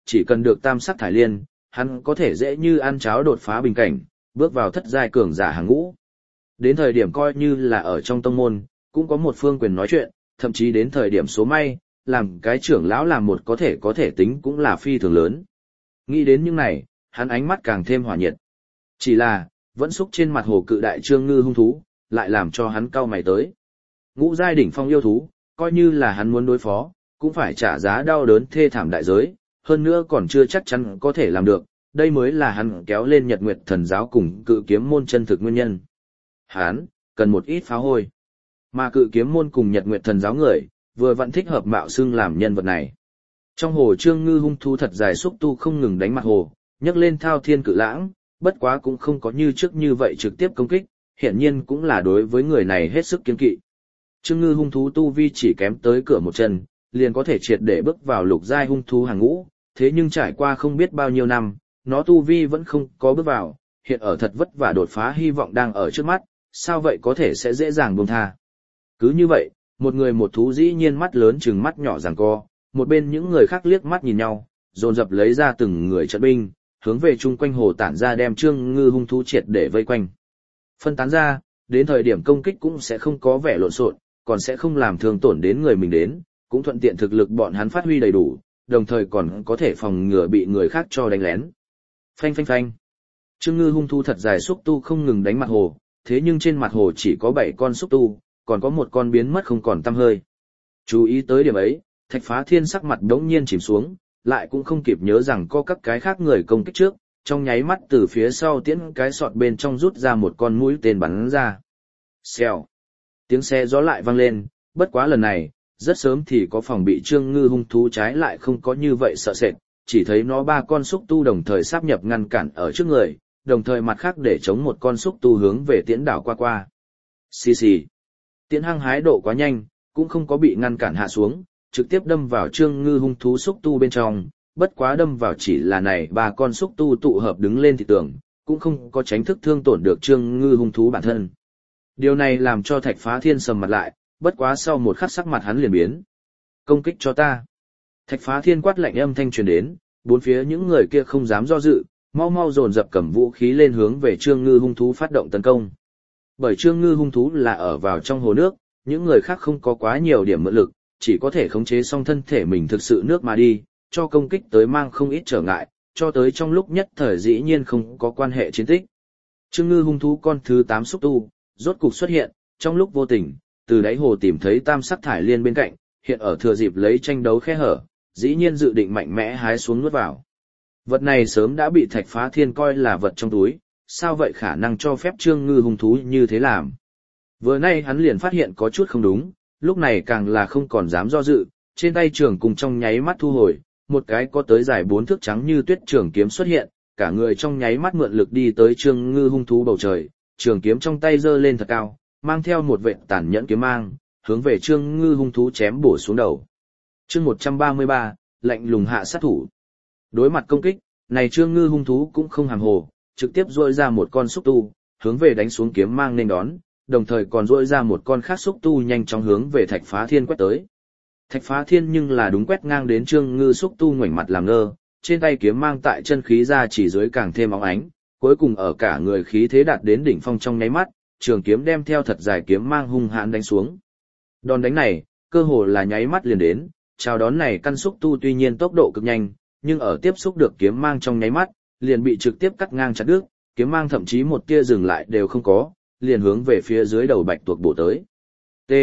chỉ cần được tam sắc thải liên, hắn có thể dễ như ăn cháo đột phá bình cảnh, bước vào thất giai cường giả hàng ngũ. Đến thời điểm coi như là ở trong tông môn, cũng có một phương quyền nói chuyện, thậm chí đến thời điểm số may, làm cái trưởng lão làm một có thể có thể tính cũng là phi thường lớn. Nghĩ đến những này, hắn ánh mắt càng thêm hỏa nhiệt. Chỉ là, vẫn xúc trên mặt hồ cự đại trương ngư hung thú, lại làm cho hắn cau mày tới. Ngũ giai đỉnh phong yêu thú, coi như là hắn muốn đối phó, cũng phải trả giá đau đớn thê thảm đại giới, hơn nữa còn chưa chắc chắn có thể làm được, đây mới là hắn kéo lên Nhật Nguyệt Thần giáo cùng cự kiếm môn chân thực nguyên nhân. Hắn cần một ít pháo hôi, mà cự kiếm môn cùng Nhật Nguyệt Thần giáo người, vừa vẫn thích hợp mạo xưng làm nhân vật này. Trong hồ trương ngư hung thú thật dài xúc tu không ngừng đánh mặt hồ, nhấc lên thao thiên cự lãng, bất quá cũng không có như trước như vậy trực tiếp công kích, hiển nhiên cũng là đối với người này hết sức kiên kỵ. Trương ngư hung thú tu vi chỉ kém tới cửa một chân, liền có thể triệt để bước vào lục giai hung thú hàng ngũ, thế nhưng trải qua không biết bao nhiêu năm, nó tu vi vẫn không có bước vào, hiện ở thật vất vả đột phá hy vọng đang ở trước mắt, sao vậy có thể sẽ dễ dàng buông tha. Cứ như vậy, một người một thú dĩ nhiên mắt lớn chừng mắt nhỏ giằng co, một bên những người khác liếc mắt nhìn nhau, dồn dập lấy ra từng người trận binh, hướng về chung quanh hồ tản ra đem trương ngư hung thú triệt để vây quanh. Phân tán ra, đến thời điểm công kích cũng sẽ không có vẻ lộn xộn, còn sẽ không làm thương tổn đến người mình đến, cũng thuận tiện thực lực bọn hắn phát huy đầy đủ, đồng thời còn có thể phòng ngừa bị người khác cho đánh lén. Phanh phanh phanh. Trương ngư hung thú thật dài xúc tu không ngừng đánh mặt hồ, thế nhưng trên mặt hồ chỉ có bảy con xúc tu, còn có một con biến mất không còn tăm hơi. Chú ý tới điểm ấy, Thạch Phá Thiên sắc mặt đống nhiên chìm xuống, lại cũng không kịp nhớ rằng có các cái khác người công kích trước, trong nháy mắt từ phía sau tiễn cái sọt bên trong rút ra một con mũi tên bắn ra. Xèo. Tiếng xe gió lại vang lên, bất quá lần này, rất sớm thì có phòng bị trương ngư hung thú trái lại không có như vậy sợ sệt, chỉ thấy nó ba con xúc tu đồng thời sáp nhập ngăn cản ở trước người, đồng thời mặt khác để chống một con xúc tu hướng về tiễn đảo qua qua. Xì xì. Tiễn hăng hái độ quá nhanh, cũng không có bị ngăn cản hạ xuống, trực tiếp đâm vào trương ngư hung thú xúc tu bên trong, bất quá đâm vào chỉ là này ba con xúc tu tụ hợp đứng lên thì tưởng, cũng không có tránh thức thương tổn được trương ngư hung thú bản thân. Điều này làm cho Thạch Phá Thiên sầm mặt lại, bất quá sau một khắc sắc mặt hắn liền biến. Công kích cho ta. Thạch Phá Thiên quát lạnh âm thanh truyền đến, bốn phía những người kia không dám do dự, mau mau dồn dập cầm vũ khí lên hướng về trương ngư hung thú phát động tấn công. Bởi trương ngư hung thú là ở vào trong hồ nước, những người khác không có quá nhiều điểm mượn lực, chỉ có thể khống chế xong thân thể mình thực sự nước mà đi, cho công kích tới mang không ít trở ngại, cho tới trong lúc nhất thời dĩ nhiên không có quan hệ chiến tích. Trương ngư hung thú con thứ tám xúc tu, rốt cục xuất hiện, trong lúc vô tình, từ đáy hồ tìm thấy tam sắc thải liên bên cạnh, hiện ở thừa dịp lấy tranh đấu khe hở, dĩ nhiên dự định mạnh mẽ hái xuống nuốt vào. Vật này sớm đã bị Thạch Phá Thiên coi là vật trong túi, sao vậy khả năng cho phép trương ngư hung thú như thế làm. Vừa nay hắn liền phát hiện có chút không đúng, lúc này càng là không còn dám do dự, trên tay trường cùng trong nháy mắt thu hồi, một cái có tới dài bốn thước trắng như tuyết trường kiếm xuất hiện, cả người trong nháy mắt mượn lực đi tới trương ngư hung thú bầu trời, trường kiếm trong tay giơ lên thật cao, mang theo một vệt tàn nhẫn kiếm mang, hướng về trương ngư hung thú chém bổ xuống đầu. Chương một trăm ba mươi ba, lạnh lùng hạ sát thủ. Đối mặt công kích, này trương ngư hung thú cũng không hàm hồ, trực tiếp duỗi ra một con xúc tu, hướng về đánh xuống kiếm mang nên đón, đồng thời còn duỗi ra một con khác xúc tu nhanh chóng hướng về Thạch Phá Thiên quét tới. Thạch Phá Thiên nhưng là đúng quét ngang đến trương ngư xúc tu ngoảnh mặt làm ngơ, trên tay kiếm mang tại chân khí ra chỉ dưới càng thêm óng ánh, cuối cùng ở cả người khí thế đạt đến đỉnh phong trong nháy mắt, trường kiếm đem theo thật dài kiếm mang hung hãn đánh xuống. Đòn đánh này, cơ hồ là nháy mắt liền đến, chào đón này căn xúc tu tuy nhiên tốc độ cực nhanh, nhưng ở tiếp xúc được kiếm mang trong nháy mắt, liền bị trực tiếp cắt ngang chặt đứt, kiếm mang thậm chí một tia dừng lại đều không có, liền hướng về phía dưới đầu bạch tuộc bổ tới. T.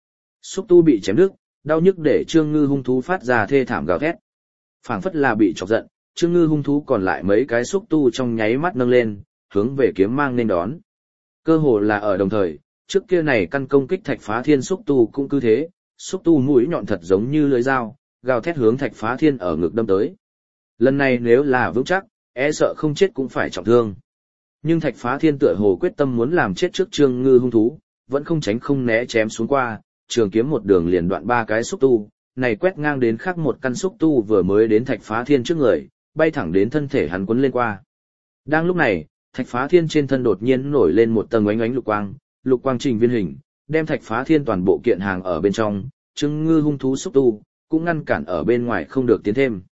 Xúc tu bị chém đứt, đau nhức để trương ngư hung thú phát ra thê thảm gào thét. Phảng phất là bị chọc giận, trương ngư hung thú còn lại mấy cái xúc tu trong nháy mắt nâng lên, hướng về kiếm mang nên đón. Cơ hồ là ở đồng thời, trước kia này căn công kích Thạch Phá Thiên xúc tu cũng cứ thế, xúc tu mũi nhọn thật giống như lưỡi dao, gào thét hướng Thạch Phá Thiên ở ngực đâm tới. Lần này nếu là vững chắc, e sợ không chết cũng phải trọng thương. Nhưng Thạch Phá Thiên tựa hồ quyết tâm muốn làm chết trước trương ngư hung thú, vẫn không tránh không né chém xuống qua, trường kiếm một đường liền đoạn ba cái xúc tu, này quét ngang đến khác một căn xúc tu vừa mới đến Thạch Phá Thiên trước người, bay thẳng đến thân thể hắn quấn lên qua. Đang lúc này, Thạch Phá Thiên trên thân đột nhiên nổi lên một tầng ánh ánh lục quang, lục quang trình viên hình, đem Thạch Phá Thiên toàn bộ kiện hàng ở bên trong, trương ngư hung thú xúc tu, cũng ngăn cản ở bên ngoài không được tiến thêm.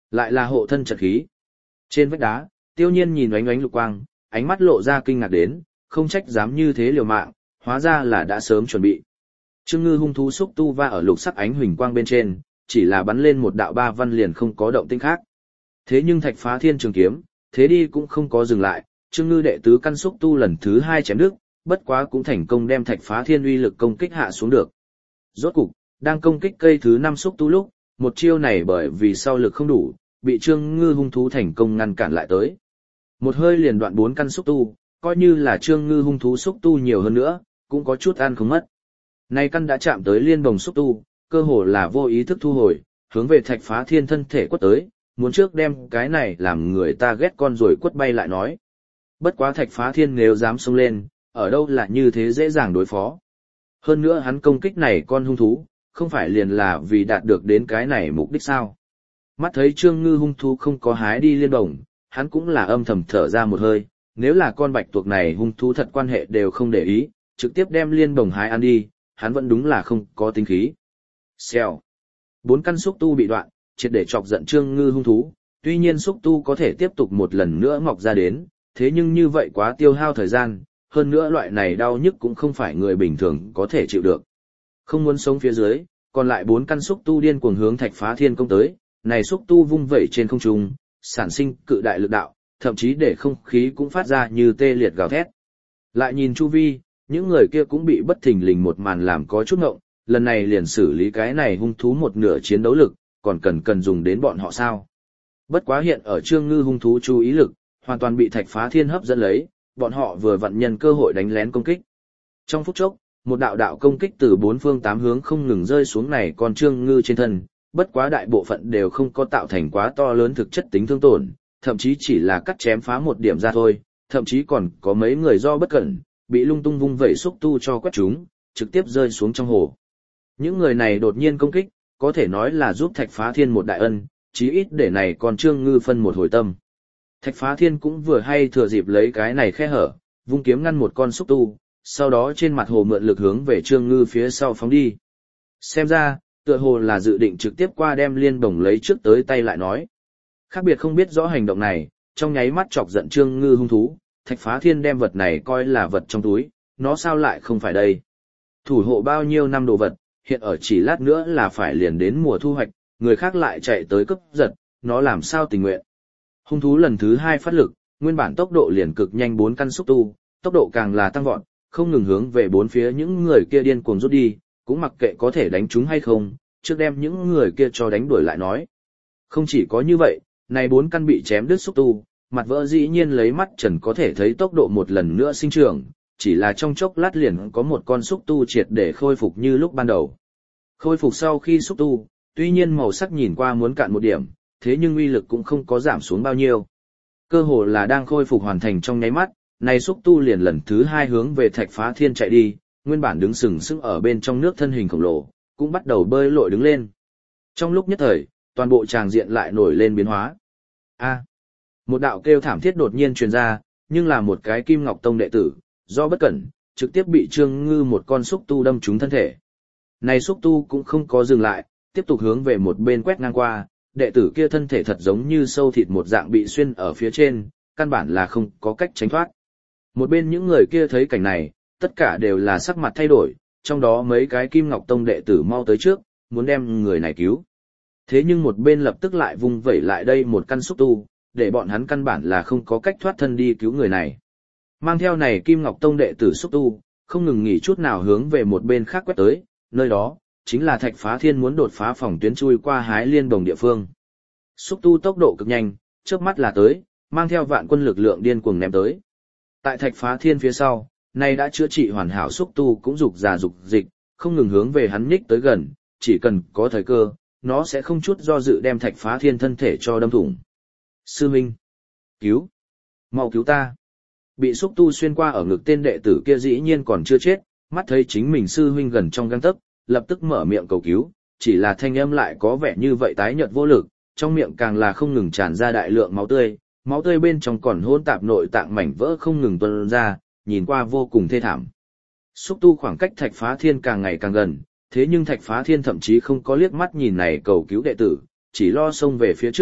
Lại là hộ thân trận khí. Trên vách đá, Tiêu Nhiên nhìn oánh oánh lục quang, ánh mắt lộ ra kinh ngạc đến, không trách dám như thế liều mạng, hóa ra là đã sớm chuẩn bị. Trương Ngư hung thú xúc tu va ở lục sắc ánh huỳnh quang bên trên, chỉ là bắn lên một đạo ba văn liền không có động tĩnh khác. Thế nhưng Thạch Phá Thiên trường kiếm, thế đi cũng không có dừng lại, Trương Ngư đệ tứ căn xúc tu lần thứ hai chém đứt, bất quá cũng thành công đem Thạch Phá Thiên uy lực công kích hạ xuống được. Rốt cục, đang công kích cây thứ năm xúc tu lúc, một chiêu này bởi vì sau lực không đủ, bị Trương Ngư hung thú thành công ngăn cản lại tới. Một hơi liền đoạn bốn căn xúc tu, coi như là Trương Ngư hung thú xúc tu nhiều hơn nữa, cũng có chút ăn không mất. Nay căn đã chạm tới liên bồng xúc tu, cơ hồ là vô ý thức thu hồi, hướng về Thạch Phá Thiên thân thể quất tới, muốn trước đem cái này làm người ta ghét con rồi quất bay lại nói. Bất quá Thạch Phá Thiên nếu dám xông lên, ở đâu là như thế dễ dàng đối phó. Hơn nữa hắn công kích này con hung thú, không phải liền là vì đạt được đến cái này mục đích sao. Mắt thấy Trương Ngư hung thú không có hái đi liên bồng, hắn cũng là âm thầm thở ra một hơi, nếu là con bạch tuộc này hung thú thật quan hệ đều không để ý, trực tiếp đem liên bồng hái ăn đi, hắn vẫn đúng là không có tính khí. Xèo. Bốn căn xúc tu bị đoạn, triệt để chọc giận Trương Ngư hung thú, tuy nhiên xúc tu có thể tiếp tục một lần nữa mọc ra đến, thế nhưng như vậy quá tiêu hao thời gian, hơn nữa loại này đau nhức cũng không phải người bình thường có thể chịu được. Không muốn sống phía dưới, còn lại bốn căn xúc tu điên cuồng hướng Thạch Phá Thiên công tới, này xúc tu vung vẩy trên không trung, sản sinh cự đại lực đạo, thậm chí để không khí cũng phát ra như tê liệt gào thét. Lại nhìn chu vi, những người kia cũng bị bất thình lình một màn làm có chút ngộng, lần này liền xử lý cái này hung thú một nửa chiến đấu lực, còn cần cần dùng đến bọn họ sao. Bất quá hiện ở Trương Ngư hung thú chú ý lực, hoàn toàn bị Thạch Phá Thiên hấp dẫn lấy, bọn họ vừa vận nhân cơ hội đánh lén công kích. Trong phút chốc, một đạo đạo công kích từ bốn phương tám hướng không ngừng rơi xuống này còn Trương Ngư trên thân, bất quá đại bộ phận đều không có tạo thành quá to lớn thực chất tính thương tổn, thậm chí chỉ là cắt chém phá một điểm ra thôi, thậm chí còn có mấy người do bất cẩn, bị lung tung vung vẩy xúc tu cho quét chúng, trực tiếp rơi xuống trong hồ. Những người này đột nhiên công kích, có thể nói là giúp Thạch Phá Thiên một đại ân, chí ít để này còn Trương Ngư phân một hồi tâm. Thạch Phá Thiên cũng vừa hay thừa dịp lấy cái này khe hở, vung kiếm ngăn một con xúc tu, sau đó trên mặt hồ mượn lực hướng về Trương Ngư phía sau phóng đi. Xem ra, tựa hồ là dự định trực tiếp qua đem liên bổng lấy trước tới tay lại nói. Khác biệt không biết rõ hành động này, trong nháy mắt chọc giận Trương Ngư hung thú, Thạch Phá Thiên đem vật này coi là vật trong túi, nó sao lại không phải đây. Thủ hộ bao nhiêu năm đồ vật, hiện ở chỉ lát nữa là phải liền đến mùa thu hoạch, người khác lại chạy tới cướp giật, nó làm sao tình nguyện. Hung thú lần thứ hai phát lực, nguyên bản tốc độ liền cực nhanh bốn căn xúc tu, tốc độ càng là tăng vọt, không ngừng hướng về bốn phía những người kia điên cuồng rút đi, cũng mặc kệ có thể đánh chúng hay không, trước đem những người kia cho đánh đuổi lại nói. Không chỉ có như vậy, này bốn căn bị chém đứt xúc tu, mặt vỡ dĩ nhiên lấy mắt trần có thể thấy tốc độ một lần nữa sinh trưởng, chỉ là trong chốc lát liền có một con xúc tu triệt để khôi phục như lúc ban đầu. Khôi phục sau khi xúc tu, tuy nhiên màu sắc nhìn qua muốn cạn một điểm, thế nhưng uy lực cũng không có giảm xuống bao nhiêu. Cơ hồ là đang khôi phục hoàn thành trong nháy mắt, này xúc tu liền lần thứ hai hướng về Thạch Phá Thiên chạy đi, nguyên bản đứng sừng sững ở bên trong nước thân hình khổng lồ, cũng bắt đầu bơi lội đứng lên. Trong lúc nhất thời, toàn bộ tràng diện lại nổi lên biến hóa. A, một đạo kêu thảm thiết đột nhiên truyền ra, nhưng là một cái Kim Ngọc Tông đệ tử, do bất cẩn, trực tiếp bị Trương Ngư một con xúc tu đâm trúng thân thể. Này xúc tu cũng không có dừng lại, tiếp tục hướng về một bên quét ngang qua, đệ tử kia thân thể thật giống như sâu thịt một dạng bị xuyên ở phía trên, căn bản là không có cách tránh thoát. Một bên những người kia thấy cảnh này, tất cả đều là sắc mặt thay đổi, trong đó mấy cái Kim Ngọc Tông đệ tử mau tới trước, muốn đem người này cứu. Thế nhưng một bên lập tức lại vung vẩy lại đây một căn xúc tu, để bọn hắn căn bản là không có cách thoát thân đi cứu người này. Mang theo này Kim Ngọc Tông đệ tử xúc tu, không ngừng nghỉ chút nào hướng về một bên khác quét tới, nơi đó, chính là Thạch Phá Thiên muốn đột phá phòng tuyến chui qua hái liên bồng địa phương. Xúc tu tốc độ cực nhanh, chớp mắt là tới, mang theo vạn quân lực lượng điên cuồng ném tới. Tại Thạch Phá Thiên phía sau, nay đã chữa trị hoàn hảo xúc tu cũng dục già dục dịch, không ngừng hướng về hắn nhích tới gần, chỉ cần có thời cơ, nó sẽ không chút do dự đem Thạch Phá Thiên thân thể cho đâm thủng. Sư Minh! Cứu! Mau cứu ta! Bị xúc tu xuyên qua ở ngực tên đệ tử kia dĩ nhiên còn chưa chết, mắt thấy chính mình sư huynh gần trong gang tấc, lập tức mở miệng cầu cứu, chỉ là thanh âm lại có vẻ như vậy tái nhợt vô lực, trong miệng càng là không ngừng tràn ra đại lượng máu tươi, máu tươi bên trong còn hỗn tạp nội tạng mảnh vỡ không ngừng tuôn ra, nhìn qua vô cùng thê thảm. Xúc tu khoảng cách Thạch Phá Thiên càng ngày càng gần, thế nhưng Thạch Phá Thiên thậm chí không có liếc mắt nhìn này cầu cứu đệ tử, chỉ lo xông về phía trước,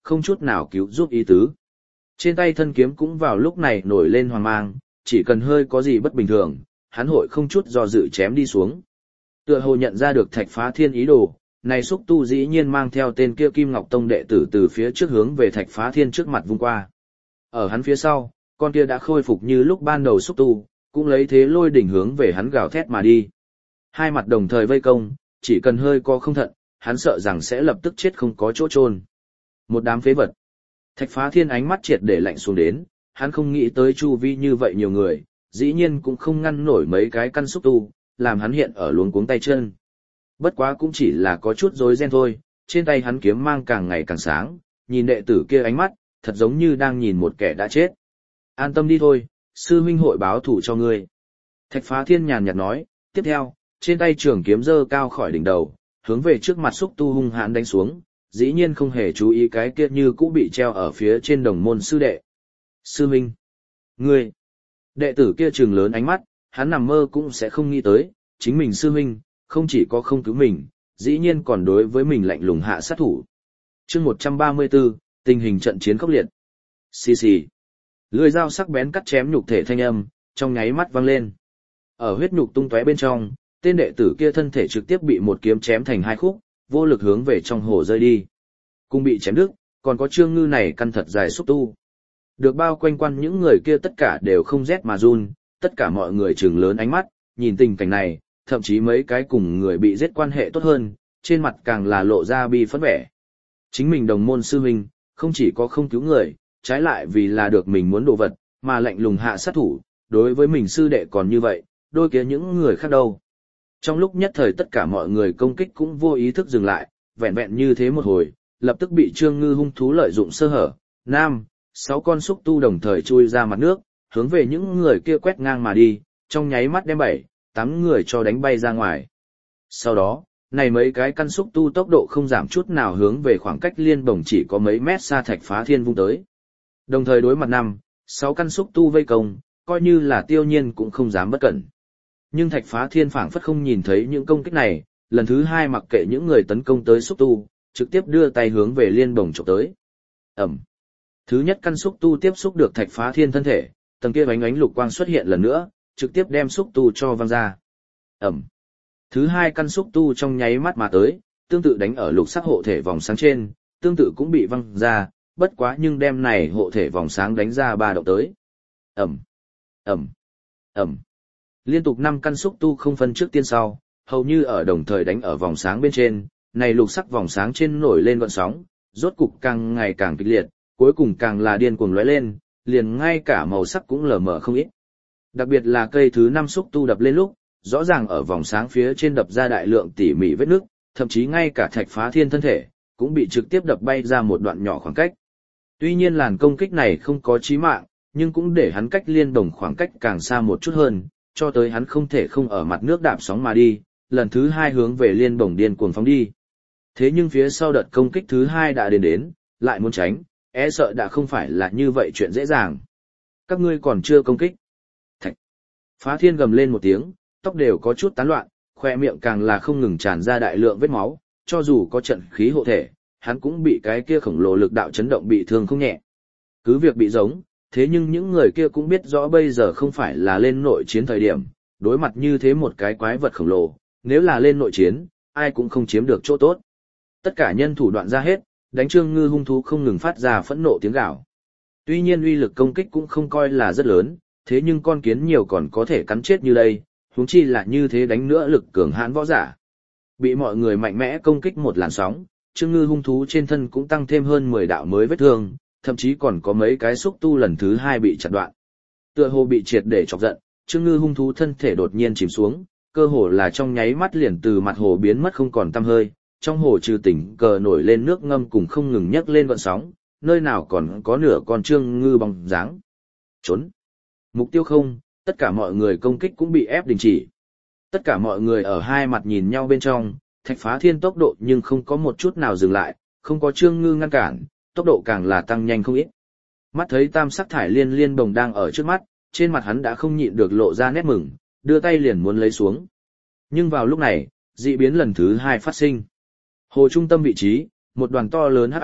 không chút nào cứu giúp ý tứ. Trên tay thân kiếm cũng vào lúc này nổi lên hoàng mang, chỉ cần hơi có gì bất bình thường, hắn hội không chút do dự chém đi xuống. Tựa hồ nhận ra được Thạch Phá Thiên ý đồ, này xúc tu dĩ nhiên mang theo tên kia Kim Ngọc Tông đệ tử từ phía trước hướng về Thạch Phá Thiên trước mặt vung qua. Ở hắn phía sau, con kia đã khôi phục như lúc ban đầu xúc tu, cũng lấy thế lôi đỉnh hướng về hắn gào thét mà đi. Hai mặt đồng thời vây công, chỉ cần hơi có không thận, hắn sợ rằng sẽ lập tức chết không có chỗ chôn. Một đám phế vật. Thạch Phá Thiên ánh mắt triệt để lạnh xuống đến, hắn không nghĩ tới chu vi như vậy nhiều người, dĩ nhiên cũng không ngăn nổi mấy cái căn xúc tu, làm hắn hiện ở luống cuống tay chân. Bất quá cũng chỉ là có chút rối ren thôi, trên tay hắn kiếm mang càng ngày càng sáng, nhìn đệ tử kia ánh mắt, thật giống như đang nhìn một kẻ đã chết. An tâm đi thôi, sư huynh hội báo thủ cho ngươi. Thạch Phá Thiên nhàn nhạt nói, tiếp theo, trên tay trường kiếm giơ cao khỏi đỉnh đầu, hướng về trước mặt xúc tu hung hãn đánh xuống, dĩ nhiên không hề chú ý cái kia như cũ bị treo ở phía trên đồng môn sư đệ. Sư huynh, ngươi, đệ tử kia trừng lớn ánh mắt, hắn nằm mơ cũng sẽ không nghĩ tới, chính mình sư huynh, không chỉ có không cứu mình, dĩ nhiên còn đối với mình lạnh lùng hạ sát thủ. Chương một trăm ba mươi tư, tình hình trận chiến khốc liệt. Xì xì. Lưỡi dao sắc bén cắt chém nhục thể thanh âm, trong nháy mắt vang lên. Ở huyết nhục tung tóe bên trong, tên đệ tử kia thân thể trực tiếp bị một kiếm chém thành hai khúc, vô lực hướng về trong hồ rơi đi. Cùng bị chém đứt, còn có Trương Ngư này căn thật dài xúc tu. Được bao quanh quanh những người kia tất cả đều không rét mà run, tất cả mọi người trừng lớn ánh mắt, nhìn tình cảnh này, thậm chí mấy cái cùng người bị giết quan hệ tốt hơn, trên mặt càng là lộ ra bi phẫn vẻ. Chính mình đồng môn sư huynh, không chỉ có không cứu người, trái lại vì là được mình muốn đồ vật, mà lạnh lùng hạ sát thủ, đối với mình sư đệ còn như vậy, đôi kia những người khác đâu. Trong lúc nhất thời tất cả mọi người công kích cũng vô ý thức dừng lại, vẹn vẹn như thế một hồi, lập tức bị Trương Ngư hung thú lợi dụng sơ hở. Nam, sáu con xúc tu đồng thời chui ra mặt nước, hướng về những người kia quét ngang mà đi, trong nháy mắt đem bảy, tám người cho đánh bay ra ngoài. Sau đó, này mấy cái căn xúc tu tốc độ không giảm chút nào hướng về khoảng cách liên bổng chỉ có mấy mét xa Thạch Phá Thiên vung tới. Đồng thời đối mặt năm, sáu căn xúc tu vây công, coi như là Tiêu Nhiên cũng không dám bất cẩn. Nhưng Thạch Phá Thiên phảng phất không nhìn thấy những công kích này, lần thứ hai mặc kệ những người tấn công tới xúc tu, trực tiếp đưa tay hướng về liên bổng chụp tới. Ẩm. Thứ nhất căn xúc tu tiếp xúc được Thạch Phá Thiên thân thể, tầng kia ánh ánh lục quang xuất hiện lần nữa, trực tiếp đem xúc tu cho văng ra. Ẩm. Thứ hai căn xúc tu trong nháy mắt mà tới, tương tự đánh ở lục sắc hộ thể vòng sáng trên, tương tự cũng bị văng ra, bất quá nhưng đem này hộ thể vòng sáng đánh ra ba động tới. Ẩm. Ẩm. Ẩm. Liên tục năm căn xúc tu không phân trước tiên sau, hầu như ở đồng thời đánh ở vòng sáng bên trên, này lục sắc vòng sáng trên nổi lên gợn sóng, rốt cục càng ngày càng kịch liệt, cuối cùng càng là điên cuồng lóe lên, liền ngay cả màu sắc cũng lờ mờ không ít. Đặc biệt là cây thứ năm xúc tu đập lên lúc, rõ ràng ở vòng sáng phía trên đập ra đại lượng tỉ mỉ vết nước, thậm chí ngay cả Thạch Phá Thiên thân thể cũng bị trực tiếp đập bay ra một đoạn nhỏ khoảng cách. Tuy nhiên làn công kích này không có chí mạng, nhưng cũng để hắn cách liên đồng khoảng cách càng xa một chút hơn, cho tới hắn không thể không ở mặt nước đạp sóng mà đi, lần thứ hai hướng về liên bổng điên cuồng phóng đi. Thế nhưng phía sau đợt công kích thứ hai đã đến đến, lại muốn tránh, e sợ đã không phải là như vậy chuyện dễ dàng. Các ngươi còn chưa công kích. Thạch Phá Thiên gầm lên một tiếng, tóc đều có chút tán loạn, khoe miệng càng là không ngừng tràn ra đại lượng vết máu, cho dù có trận khí hộ thể, hắn cũng bị cái kia khổng lồ lực đạo chấn động bị thương không nhẹ. Cứ việc bị giống, thế nhưng những người kia cũng biết rõ bây giờ không phải là lên nội chiến thời điểm, đối mặt như thế một cái quái vật khổng lồ, nếu là lên nội chiến, ai cũng không chiếm được chỗ tốt. Tất cả nhân thủ đoạn ra hết, đánh Trương Ngư hung thú không ngừng phát ra phẫn nộ tiếng gào. Tuy nhiên uy lực công kích cũng không coi là rất lớn, thế nhưng con kiến nhiều còn có thể cắn chết như đây, huống chi là như thế đánh nữa lực cường hãn võ giả. Bị mọi người mạnh mẽ công kích một làn sóng, Trương Ngư hung thú trên thân cũng tăng thêm hơn mười đạo mới vết thương, thậm chí còn có mấy cái xúc tu lần thứ hai bị chặt đoạn. Tựa hồ bị triệt để chọc giận, Trương Ngư hung thú thân thể đột nhiên chìm xuống, cơ hồ là trong nháy mắt liền từ mặt hồ biến mất không còn tăm hơi, trong hồ trừ tỉnh cờ nổi lên nước ngâm cùng không ngừng nhấc lên gợn sóng, nơi nào còn có nửa con Trương Ngư bóng dáng. Trốn. Mục tiêu không, tất cả mọi người công kích cũng bị ép đình chỉ. Tất cả mọi người ở hai mặt nhìn nhau bên trong, Thạch Phá Thiên tốc độ nhưng không có một chút nào dừng lại, không có Trương Ngư ngăn cản, tốc độ càng là tăng nhanh không ít. Mắt thấy tam sắc thải liên liên bồng đang ở trước mắt, trên mặt hắn đã không nhịn được lộ ra nét mừng, đưa tay liền muốn lấy xuống. Nhưng vào lúc này, dị biến lần thứ hai phát sinh. Hồ trung tâm vị trí, một đoàn to lớn hắc ảnh,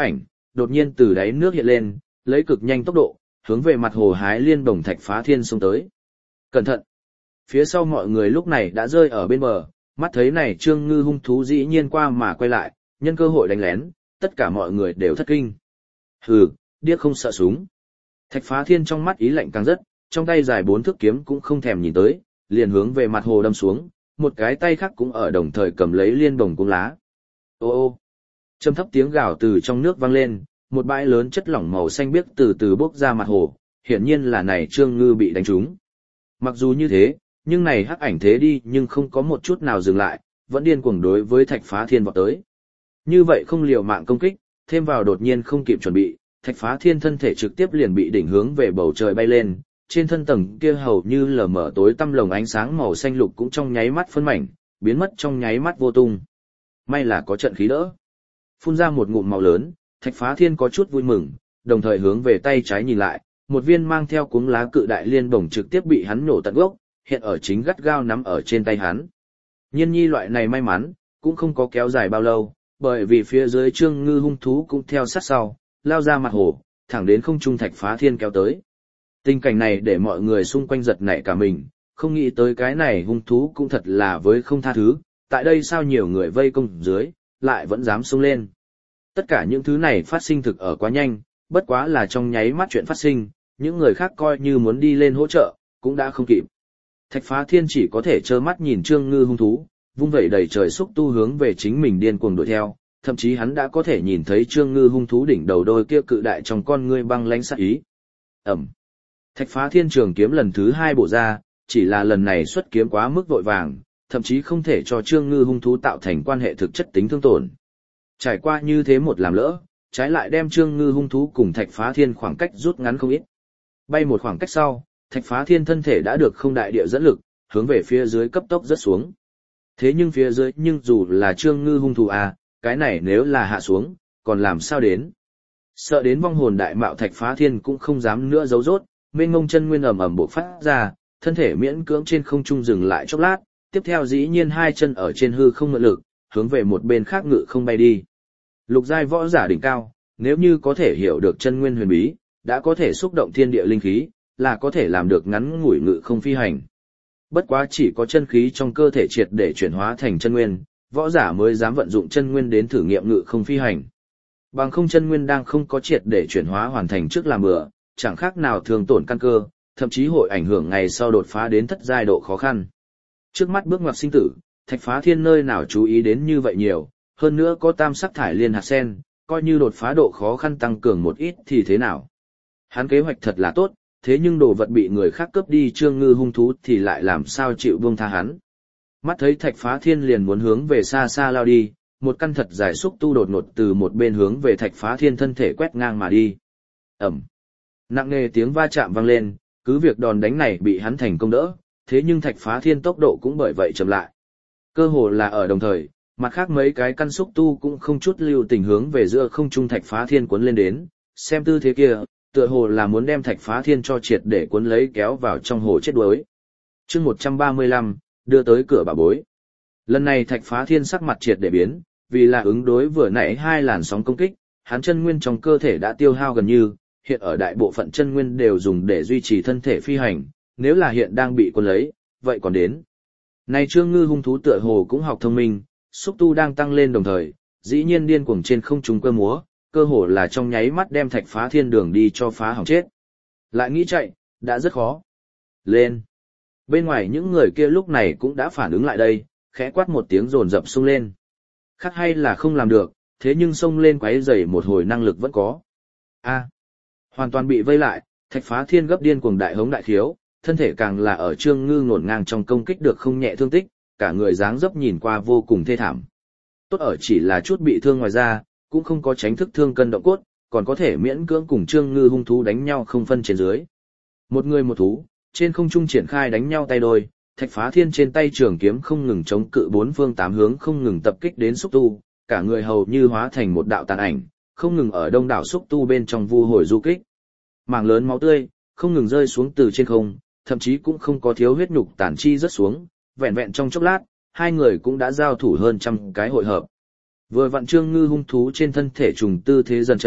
đột nhiên từ đáy nước hiện lên, lấy cực nhanh tốc độ, hướng về mặt hồ hái liên bổng Thạch Phá Thiên xông tới. Cẩn thận! Phía sau mọi người lúc này đã rơi ở bên bờ, mắt thấy này Trương Ngư hung thú dĩ nhiên qua mà quay lại, nhân cơ hội đánh lén, tất cả mọi người đều thất kinh. Hừ, điếc không sợ súng. Thạch Phá Thiên trong mắt ý lạnh càng rất, trong tay dài bốn thước kiếm cũng không thèm nhìn tới, liền hướng về mặt hồ đâm xuống, một cái tay khác cũng ở đồng thời cầm lấy liên bổng cung lá. Ô ô! Trầm thấp tiếng gào từ trong nước vang lên, một bãi lớn chất lỏng màu xanh biếc từ từ bốc ra mặt hồ, hiển nhiên là này Trương Ngư bị đánh trúng. Mặc dù như thế, nhưng này hắc ảnh thế đi nhưng không có một chút nào dừng lại, vẫn điên cuồng đối với Thạch Phá Thiên vọt tới. Như vậy không liều mạng công kích, thêm vào đột nhiên không kịp chuẩn bị, Thạch Phá Thiên thân thể trực tiếp liền bị đỉnh hướng về bầu trời bay lên, trên thân tầng kia hầu như lờ mờ tối tăm lồng ánh sáng màu xanh lục cũng trong nháy mắt phân mảnh, biến mất trong nháy mắt vô tung. May là có trận khí đỡ. Phun ra một ngụm màu lớn, Thạch Phá Thiên có chút vui mừng, đồng thời hướng về tay trái nhìn lại, một viên mang theo cuống lá cự đại liên bổng trực tiếp bị hắn nổ tận gốc, hiện ở chính gắt gao nắm ở trên tay hắn. Nhiên nhi loại này may mắn, cũng không có kéo dài bao lâu, bởi vì phía dưới Trương Ngư hung thú cũng theo sát sau, lao ra mặt hồ, thẳng đến không trung Thạch Phá Thiên kéo tới. Tình cảnh này để mọi người xung quanh giật nảy cả mình, không nghĩ tới cái này hung thú cũng thật là với không tha thứ, tại đây sao nhiều người vây công dưới, lại vẫn dám xông lên. Tất cả những thứ này phát sinh thực ở quá nhanh, bất quá là trong nháy mắt chuyện phát sinh, những người khác coi như muốn đi lên hỗ trợ, cũng đã không kịp. Thạch Phá Thiên chỉ có thể trơ mắt nhìn Trương Ngư hung thú, vung vẩy đầy trời xúc tu hướng về chính mình điên cuồng đuổi theo, thậm chí hắn đã có thể nhìn thấy Trương Ngư hung thú đỉnh đầu đôi kia cự đại trong con ngươi băng lãnh sát ý. Ẩm. Thạch Phá Thiên trường kiếm lần thứ hai bổ ra, chỉ là lần này xuất kiếm quá mức vội vàng, thậm chí không thể cho Trương Ngư hung thú tạo thành quan hệ thực chất tính thương tổn. Trải qua như thế một làm lỡ, trái lại đem Trương Ngư hung thú cùng Thạch Phá Thiên khoảng cách rút ngắn không ít. Bay một khoảng cách sau, Thạch Phá Thiên thân thể đã được không đại địa dẫn lực, hướng về phía dưới cấp tốc rớt xuống. Thế nhưng phía dưới nhưng dù là Trương Ngư hung thú à, cái này nếu là hạ xuống, còn làm sao đến? Sợ đến vong hồn đại mạo Thạch Phá Thiên cũng không dám nữa giấu rốt, mênh ngông chân nguyên ầm ầm bộc phát ra, thân thể miễn cưỡng trên không trung dừng lại chốc lát, tiếp theo dĩ nhiên hai chân ở trên hư không mượn lực, hướng về một bên khác ngự không bay đi. Lục giai võ giả đỉnh cao, nếu như có thể hiểu được chân nguyên huyền bí, đã có thể xúc động thiên địa linh khí, là có thể làm được ngắn ngủi ngự không phi hành. Bất quá chỉ có chân khí trong cơ thể triệt để chuyển hóa thành chân nguyên, võ giả mới dám vận dụng chân nguyên đến thử nghiệm ngự không phi hành. Bằng không chân nguyên đang không có triệt để chuyển hóa hoàn thành trước làm bừa, chẳng khác nào thường tổn căn cơ, thậm chí hội ảnh hưởng ngày sau đột phá đến thất giai độ khó khăn. Trước mắt bước ngoặt sinh tử, Thạch Phá Thiên nơi nào chú ý đến như vậy nhiều, hơn nữa có tam sắc thải liên hạt sen, coi như đột phá độ khó khăn tăng cường một ít thì thế nào. Hắn kế hoạch thật là tốt, thế nhưng đồ vật bị người khác cướp đi Trương Ngư hung thú thì lại làm sao chịu buông tha hắn. Mắt thấy Thạch Phá Thiên liền muốn hướng về xa xa lao đi, một căn thật dài xúc tu đột ngột từ một bên hướng về Thạch Phá Thiên thân thể quét ngang mà đi. Ẩm. Nặng nề tiếng va chạm vang lên, cứ việc đòn đánh này bị hắn thành công đỡ, thế nhưng Thạch Phá Thiên tốc độ cũng bởi vậy chậm lại. Cơ hồ là ở đồng thời, mặt khác mấy cái căn xúc tu cũng không chút lưu tình hướng về giữa không trung Thạch Phá Thiên cuốn lên đến, xem tư thế kia, tựa hồ là muốn đem Thạch Phá Thiên cho triệt để cuốn lấy kéo vào trong hồ chết đuối. Chương một trăm ba mươi lăm, đưa tới cửa bà bối. Lần này Thạch Phá Thiên sắc mặt triệt để biến, vì là ứng đối vừa nãy hai làn sóng công kích, hắn chân nguyên trong cơ thể đã tiêu hao gần như, hiện ở đại bộ phận chân nguyên đều dùng để duy trì thân thể phi hành, nếu là hiện đang bị cuốn lấy, vậy còn đến. Này Trương Ngư hung thú tựa hồ cũng học thông minh, xúc tu đang tăng lên đồng thời, dĩ nhiên điên cuồng trên không trung cơ múa, cơ hồ là trong nháy mắt đem Thạch Phá Thiên đường đi cho phá hỏng chết. Lại nghĩ chạy, đã rất khó. Lên. Bên ngoài những người kia lúc này cũng đã phản ứng lại đây, khẽ quát một tiếng rồn rập xông lên. Khác hay là không làm được, thế nhưng xông lên quấy rầy một hồi năng lực vẫn có. A. Hoàn toàn bị vây lại, Thạch Phá Thiên gấp điên cuồng đại hống đại khiếu, thân thể càng là ở Trương Ngư ngổn ngang trong công kích được không nhẹ thương tích, cả người dáng dấp nhìn qua vô cùng thê thảm. Tốt ở chỉ là chút bị thương ngoài ra, cũng không có tránh thức thương cân động cốt, còn có thể miễn cưỡng cùng Trương Ngư hung thú đánh nhau không phân trên dưới. Một người một thú, trên không trung triển khai đánh nhau tay đôi, Thạch Phá Thiên trên tay trường kiếm không ngừng chống cự bốn phương tám hướng không ngừng tập kích đến xúc tu, cả người hầu như hóa thành một đạo tàn ảnh, không ngừng ở đông đảo xúc tu bên trong vu hồi du kích. Mảng lớn máu tươi không ngừng rơi xuống từ trên không, thậm chí cũng không có thiếu huyết nhục tàn chi rớt xuống, vẹn vẹn trong chốc lát, hai người cũng đã giao thủ hơn trăm cái hội hợp. Vừa vặn Trương Ngư hung thú trên thân thể trùng tư thế dần chậm,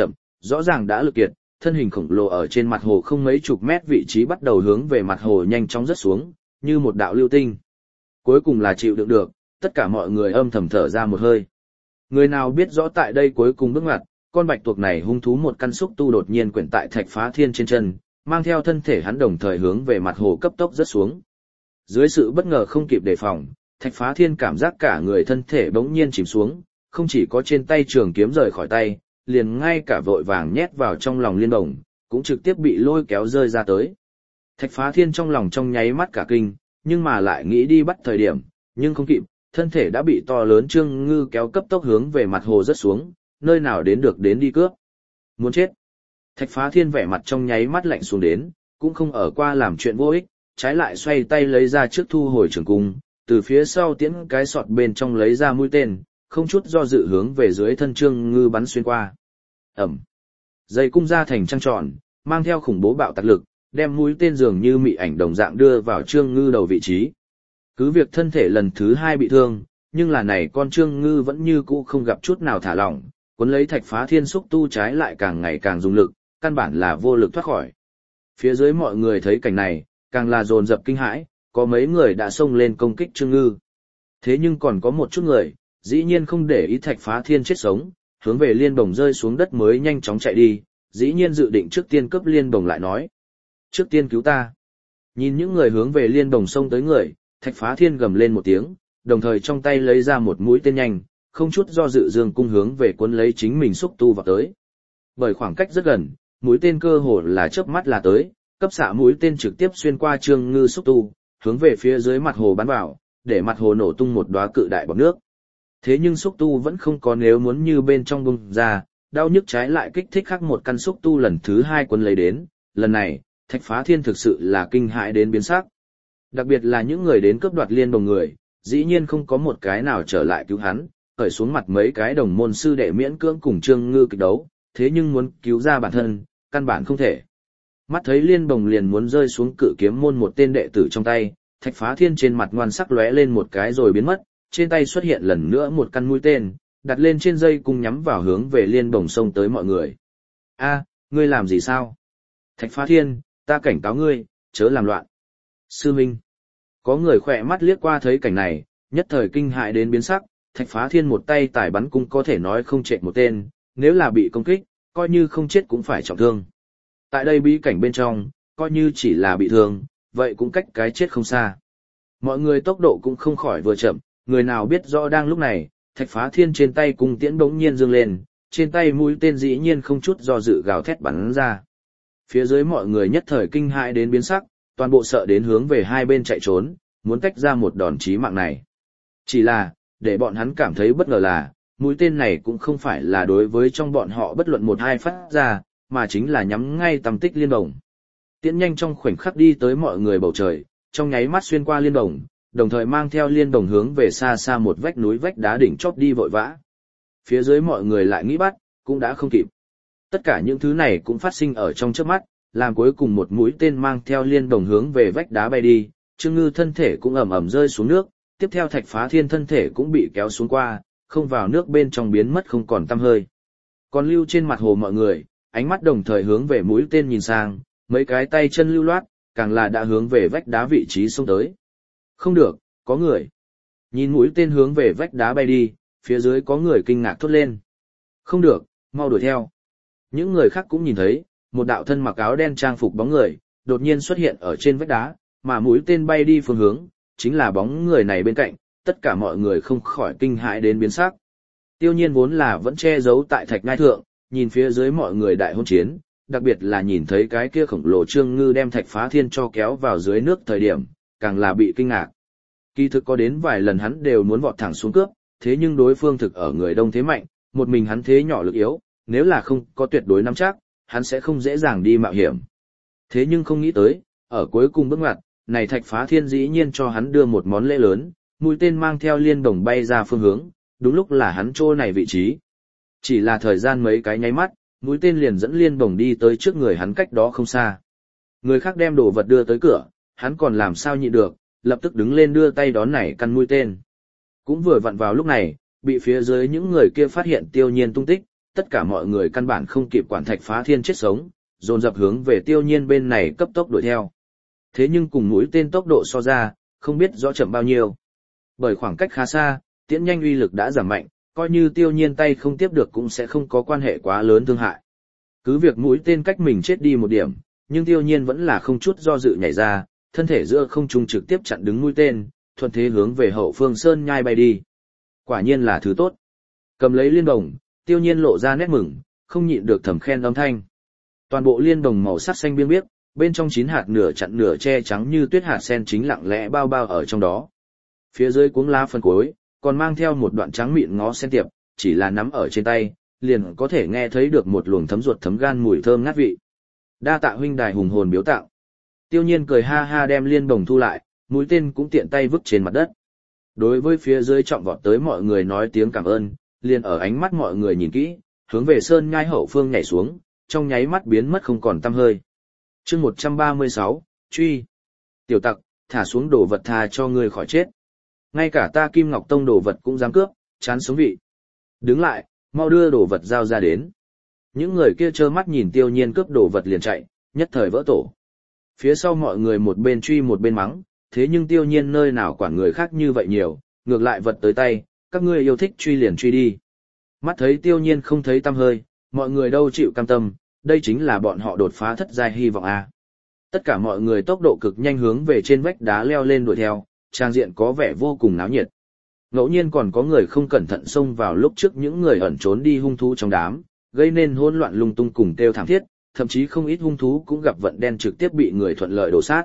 rõ ràng đã lực kiệt, thân hình khổng lồ ở trên mặt hồ không mấy chục mét vị trí bắt đầu hướng về mặt hồ nhanh chóng rớt xuống, như một đạo lưu tinh. Cuối cùng là chịu đựng được, tất cả mọi người âm thầm thở ra một hơi. Người nào biết rõ tại đây cuối cùng bước ngoặt, con bạch tuộc này hung thú một căn xúc tu đột nhiên quyển tại Thạch Phá Thiên trên chân, mang theo thân thể hắn đồng thời hướng về mặt hồ cấp tốc rớt xuống. Dưới sự bất ngờ không kịp đề phòng, Thạch Phá Thiên cảm giác cả người thân thể bỗng nhiên chìm xuống, không chỉ có trên tay trường kiếm rời khỏi tay, liền ngay cả vội vàng nhét vào trong lòng liên đồng, cũng trực tiếp bị lôi kéo rơi ra tới. Thạch Phá Thiên trong lòng trong nháy mắt cả kinh, nhưng mà lại nghĩ đi bắt thời điểm, nhưng không kịp, thân thể đã bị to lớn Trương Ngư kéo cấp tốc hướng về mặt hồ rớt xuống, nơi nào đến được đến đi cướp. Muốn chết. Thạch Phá Thiên vẻ mặt trong nháy mắt lạnh xuống đến, cũng không ở qua làm chuyện vô ích, trái lại xoay tay lấy ra trước thu hồi trường cung, từ phía sau tiễn cái sọt bên trong lấy ra mũi tên, không chút do dự hướng về dưới thân Trương Ngư bắn xuyên qua. Ẩm. Dây cung ra thành trăng tròn, mang theo khủng bố bạo tạc lực, đem mũi tên dường như mị ảnh đồng dạng đưa vào Trương Ngư đầu vị trí. Cứ việc thân thể lần thứ hai bị thương, nhưng là này con Trương Ngư vẫn như cũ không gặp chút nào thả lỏng, cuốn lấy Thạch Phá Thiên xúc tu trái lại càng ngày càng dùng lực, căn bản là vô lực thoát khỏi. Phía dưới mọi người thấy cảnh này, càng là dồn dập kinh hãi, có mấy người đã xông lên công kích Trương Ngư. Thế nhưng còn có một chút người, dĩ nhiên không để ý Thạch Phá Thiên chết sống, hướng về liên bồng rơi xuống đất mới nhanh chóng chạy đi, dĩ nhiên dự định trước tiên cướp liên bồng lại nói. Trước tiên cứu ta. Nhìn những người hướng về liên bồng xông tới người, Thạch Phá Thiên gầm lên một tiếng, đồng thời trong tay lấy ra một mũi tên nhanh, không chút do dự dương cung hướng về cuốn lấy chính mình xúc tu vào tới. Bởi khoảng cách rất gần, mũi tên cơ hồ là chớp mắt là tới, cấp xạ mũi tên trực tiếp xuyên qua Trương Ngư xúc tu, hướng về phía dưới mặt hồ bắn vào, để mặt hồ nổ tung một đóa cự đại bọt nước. Thế nhưng xúc tu vẫn không có nếu muốn như bên trong bung ra, đau nhức trái lại kích thích khắc một căn xúc tu lần thứ hai cuốn lấy đến, lần này, Thạch Phá Thiên thực sự là kinh hãi đến biến sắc. Đặc biệt là những người đến cướp đoạt liên đồng người, dĩ nhiên không có một cái nào trở lại cứu hắn, khởi xuống mặt mấy cái đồng môn sư đệ miễn cưỡng cùng Trương Ngư kịch đấu, thế nhưng muốn cứu ra bản thân, căn bản không thể. Mắt thấy liên bồng liền muốn rơi xuống cự kiếm môn một tên đệ tử trong tay, Thạch Phá Thiên trên mặt ngoan sắc lóe lên một cái rồi biến mất, trên tay xuất hiện lần nữa một căn mũi tên, đặt lên trên dây cung nhắm vào hướng về liên bồng xông tới mọi người. A, ngươi làm gì sao? Thạch Phá Thiên, ta cảnh cáo ngươi, chớ làm loạn. Sư Minh. Có người khỏe mắt liếc qua thấy cảnh này, nhất thời kinh hại đến biến sắc, Thạch Phá Thiên một tay tải bắn cung có thể nói không chạy một tên, nếu là bị công kích, coi như không chết cũng phải trọng thương. Tại đây bí cảnh bên trong, coi như chỉ là bị thương, vậy cũng cách cái chết không xa. Mọi người tốc độ cũng không khỏi vừa chậm, người nào biết rõ đang lúc này, Thạch Phá Thiên trên tay cung tiễn bỗng nhiên dương lên, trên tay mũi tên dĩ nhiên không chút do dự gào thét bắn ra. Phía dưới mọi người nhất thời kinh hãi đến biến sắc, toàn bộ sợ đến hướng về hai bên chạy trốn, muốn tách ra một đòn chí mạng này. Chỉ là, để bọn hắn cảm thấy bất ngờ là, mũi tên này cũng không phải là đối với trong bọn họ bất luận một hai phát ra, mà chính là nhắm ngay tầm tích liên đồng. Tiễn nhanh trong khoảnh khắc đi tới mọi người bầu trời, trong nháy mắt xuyên qua liên đồng, đồng thời mang theo liên đồng hướng về xa xa một vách núi vách đá đỉnh chóp đi vội vã. Phía dưới mọi người lại nghĩ bắt, cũng đã không kịp. Tất cả những thứ này cũng phát sinh ở trong chớp mắt, làm cuối cùng một mũi tên mang theo liên đồng hướng về vách đá bay đi, Trương Ngư thân thể cũng ầm ầm rơi xuống nước, tiếp theo Thạch Phá Thiên thân thể cũng bị kéo xuống qua, không vào nước bên trong biến mất không còn tăm hơi. Còn lưu trên mặt hồ mọi người, ánh mắt đồng thời hướng về mũi tên nhìn sang, mấy cái tay chân lưu loát, càng là đã hướng về vách đá vị trí xông tới. Không được, có người. Nhìn mũi tên hướng về vách đá bay đi, phía dưới có người kinh ngạc thốt lên. Không được, mau đuổi theo. Những người khác cũng nhìn thấy, một đạo thân mặc áo đen trang phục bóng người, đột nhiên xuất hiện ở trên vách đá, mà mũi tên bay đi phương hướng, chính là bóng người này bên cạnh, tất cả mọi người không khỏi kinh hãi đến biến sắc. Tiêu Nhiên vốn là vẫn che giấu tại thạch ngai thượng, nhìn phía dưới mọi người đại hôn chiến, đặc biệt là nhìn thấy cái kia khổng lồ Trương Ngư đem Thạch Phá Thiên cho kéo vào dưới nước thời điểm, càng là bị kinh ngạc. Kỳ thực có đến vài lần hắn đều muốn vọt thẳng xuống cướp, thế nhưng đối phương thực ở người đông thế mạnh, một mình hắn thế nhỏ lực yếu, nếu là không có tuyệt đối nắm chắc, hắn sẽ không dễ dàng đi mạo hiểm. Thế nhưng không nghĩ tới, ở cuối cùng bước ngoặt, này Thạch Phá Thiên dĩ nhiên cho hắn đưa một món lễ lớn, mũi tên mang theo liên đồng bay ra phương hướng, đúng lúc là hắn chỗ này vị trí. Chỉ là thời gian mấy cái nháy mắt, mũi tên liền dẫn liên đồng đi tới trước người hắn cách đó không xa. Người khác đem đồ vật đưa tới cửa, hắn còn làm sao nhịn được, lập tức đứng lên đưa tay đón này căn mũi tên. Cũng vừa vặn vào lúc này, bị phía dưới những người kia phát hiện Tiêu Nhiên tung tích, tất cả mọi người căn bản không kịp quản Thạch Phá Thiên chết sống, dồn dập hướng về Tiêu Nhiên bên này cấp tốc đuổi theo. Thế nhưng cùng mũi tên tốc độ so ra, không biết rõ chậm bao nhiêu. Bởi khoảng cách khá xa, tiễn nhanh uy lực đã giảm mạnh, coi như Tiêu Nhiên tay không tiếp được cũng sẽ không có quan hệ quá lớn thương hại. Cứ việc mũi tên cách mình chết đi một điểm, nhưng Tiêu Nhiên vẫn là không chút do dự nhảy ra, thân thể giữa không trung trực tiếp chặn đứng mũi tên, thuận thế hướng về hậu phương sơn nhai bay đi. Quả nhiên là thứ tốt. Cầm lấy liên đồng, Tiêu Nhiên lộ ra nét mừng, không nhịn được thầm khen âm thanh. Toàn bộ liên đồng màu sắc xanh biếc biếc, bên trong chín hạt nửa chặn nửa che trắng như tuyết hạt sen chính lặng lẽ bao bao ở trong đó. Phía dưới cuống lá phần cuối, còn mang theo một đoạn trắng mịn ngó sen tiệp, chỉ là nắm ở trên tay, liền có thể nghe thấy được một luồng thấm ruột thấm gan mùi thơm ngát vị. Đa tạ huynh đài hùng hồn biếu tặng. Tiêu Nhiên cười ha ha đem liên bồng thu lại, mũi tên cũng tiện tay vứt trên mặt đất. Đối với phía dưới trọng vọt tới mọi người nói tiếng cảm ơn, liền ở ánh mắt mọi người nhìn kỹ, hướng về sơn nhai hậu phương nhảy xuống, trong nháy mắt biến mất không còn tăm hơi. Chương một trăm ba mươi sáu, truy. Tiểu tặc, thả xuống đồ vật tha cho ngươi khỏi chết. Ngay cả ta Kim Ngọc Tông đồ vật cũng dám cướp, chán sống vị. Đứng lại, mau đưa đồ vật giao ra đến. Những người kia trơ mắt nhìn Tiêu Nhiên cướp đồ vật liền chạy, nhất thời vỡ tổ. Phía sau mọi người một bên truy một bên mắng, thế nhưng Tiêu Nhiên nơi nào quản người khác như vậy nhiều, ngược lại vật tới tay, các ngươi yêu thích truy liền truy đi. Mắt thấy Tiêu Nhiên không thấy tăm hơi, mọi người đâu chịu cam tâm, đây chính là bọn họ đột phá thất giai hy vọng a. Tất cả mọi người tốc độ cực nhanh hướng về trên vách đá leo lên đuổi theo, trang diện có vẻ vô cùng náo nhiệt. Ngẫu nhiên còn có người không cẩn thận xông vào lúc trước những người ẩn trốn đi hung thú trong đám, gây nên hỗn loạn lung tung cùng kêu thảm thiết, thậm chí không ít hung thú cũng gặp vận đen trực tiếp bị người thuận lợi đổ sát.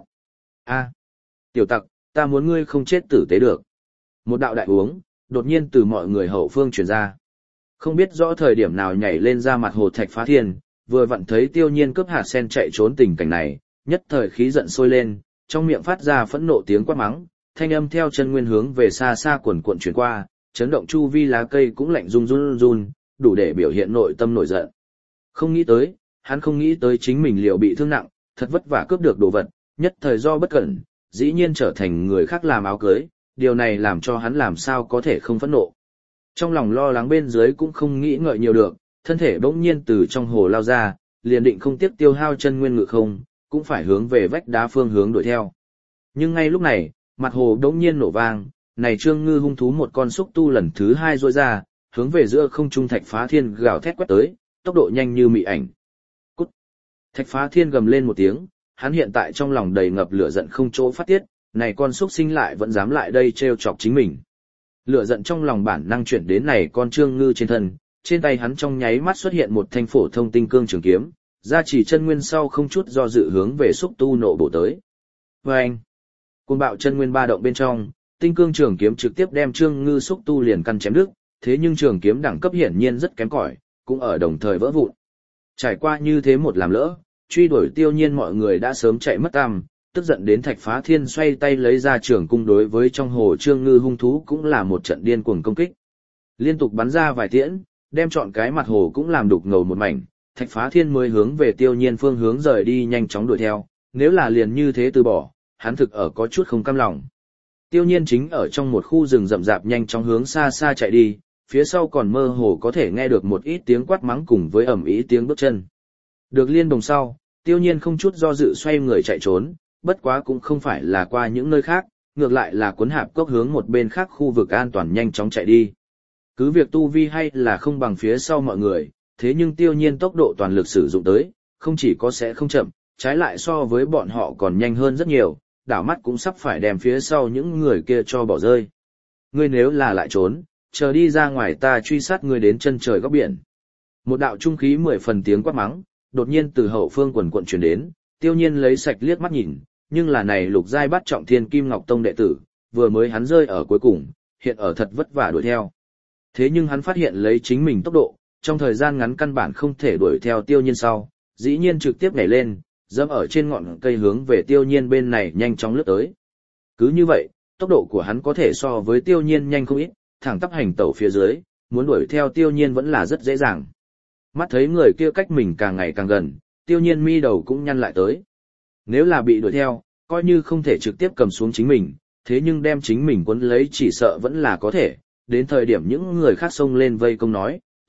A, tiểu tặc, ta muốn ngươi không chết tử tế được. Một đạo đại uống, đột nhiên từ mọi người hậu phương truyền ra. Không biết rõ thời điểm nào nhảy lên ra mặt hồ Thạch Phá Thiên, vừa vặn thấy Tiêu Nhiên cướp hạt sen chạy trốn tình cảnh này, nhất thời khí giận sôi lên, trong miệng phát ra phẫn nộ tiếng quát mắng, thanh âm theo chân nguyên hướng về xa xa quần cuộn truyền qua, chấn động chu vi lá cây cũng lạnh run run run, đủ để biểu hiện nội tâm nổi giận. Không nghĩ tới, hắn không nghĩ tới chính mình liệu bị thương nặng, thật vất vả cướp được đồ vật, nhất thời do bất cẩn, dĩ nhiên trở thành người khác làm áo cưới, điều này làm cho hắn làm sao có thể không phẫn nộ. Trong lòng lo lắng bên dưới cũng không nghĩ ngợi nhiều được, thân thể bỗng nhiên từ trong hồ lao ra, liền định không tiếc tiêu hao chân nguyên ngự không, cũng phải hướng về vách đá phương hướng đuổi theo. Nhưng ngay lúc này, mặt hồ bỗng nhiên nổ vang, này Trương Ngư hung thú một con xúc tu lần thứ hai rôi ra, hướng về giữa không trung Thạch Phá Thiên gào thét quét tới, tốc độ nhanh như mị ảnh. Cút! Thạch Phá Thiên gầm lên một tiếng, hắn hiện tại trong lòng đầy ngập lửa giận không chỗ phát tiết, này con xúc sinh lại vẫn dám lại đây trêu chọc chính mình. Lửa giận trong lòng bản năng chuyển đến này con Trương Ngư trên thân, trên tay hắn trong nháy mắt xuất hiện một thanh phổ thông tinh cương trường kiếm, ra chỉ chân nguyên sau không chút do dự hướng về xúc tu nộ bổ tới. Và anh, cuồng bạo chân nguyên ba động bên trong, tinh cương trường kiếm trực tiếp đem Trương Ngư xúc tu liền căn chém đứt, thế nhưng trường kiếm đẳng cấp hiển nhiên rất kém cỏi, cũng ở đồng thời vỡ vụn. Trải qua như thế một làm lỡ, truy đuổi Tiêu Nhiên mọi người đã sớm chạy mất tăm, tức giận đến Thạch Phá Thiên xoay tay lấy ra trường cung đối với trong hồ Trương Ngư hung thú cũng là một trận điên cuồng công kích. Liên tục bắn ra vài tiễn, đem trọn cái mặt hồ cũng làm đục ngầu một mảnh, Thạch Phá Thiên mới hướng về Tiêu Nhiên phương hướng rời đi nhanh chóng đuổi theo, nếu là liền như thế từ bỏ, hắn thực ở có chút không cam lòng. Tiêu Nhiên chính ở trong một khu rừng rậm rạp nhanh chóng hướng xa xa chạy đi, phía sau còn mơ hồ có thể nghe được một ít tiếng quát mắng cùng với ầm ĩ tiếng bước chân. Được liên đồng sau, Tiêu Nhiên không chút do dự xoay người chạy trốn, bất quá cũng không phải là qua những nơi khác, ngược lại là cuốn hạp cốc hướng một bên khác khu vực an toàn nhanh chóng chạy đi. Cứ việc tu vi hay là không bằng phía sau mọi người, thế nhưng Tiêu Nhiên tốc độ toàn lực sử dụng tới, không chỉ có sẽ không chậm, trái lại so với bọn họ còn nhanh hơn rất nhiều, đảo mắt cũng sắp phải đem phía sau những người kia cho bỏ rơi. Ngươi nếu là lại trốn, chờ đi ra ngoài ta truy sát ngươi đến chân trời góc biển. Một đạo trung khí mười phần tiếng quát mắng, đột nhiên từ hậu phương quần quận truyền đến, Tiêu Nhiên lấy sạch liếc mắt nhìn, nhưng là này lục giai bắt trọng thiên Kim Ngọc Tông đệ tử, vừa mới hắn rơi ở cuối cùng, hiện ở thật vất vả đuổi theo. Thế nhưng hắn phát hiện lấy chính mình tốc độ, trong thời gian ngắn căn bản không thể đuổi theo Tiêu Nhiên sau, dĩ nhiên trực tiếp nhảy lên, dẫm ở trên ngọn cây hướng về Tiêu Nhiên bên này nhanh chóng lướt tới. Cứ như vậy, tốc độ của hắn có thể so với Tiêu Nhiên nhanh không ít, thẳng tắp hành tẩu phía dưới, muốn đuổi theo Tiêu Nhiên vẫn là rất dễ dàng. Mắt thấy người kia cách mình càng ngày càng gần, Tiêu Nhiên mi đầu cũng nhăn lại tới. Nếu là bị đuổi theo, coi như không thể trực tiếp cầm xuống chính mình, thế nhưng đem chính mình cuốn lấy chỉ sợ vẫn là có thể, đến thời điểm những người khác xông lên vây công nói,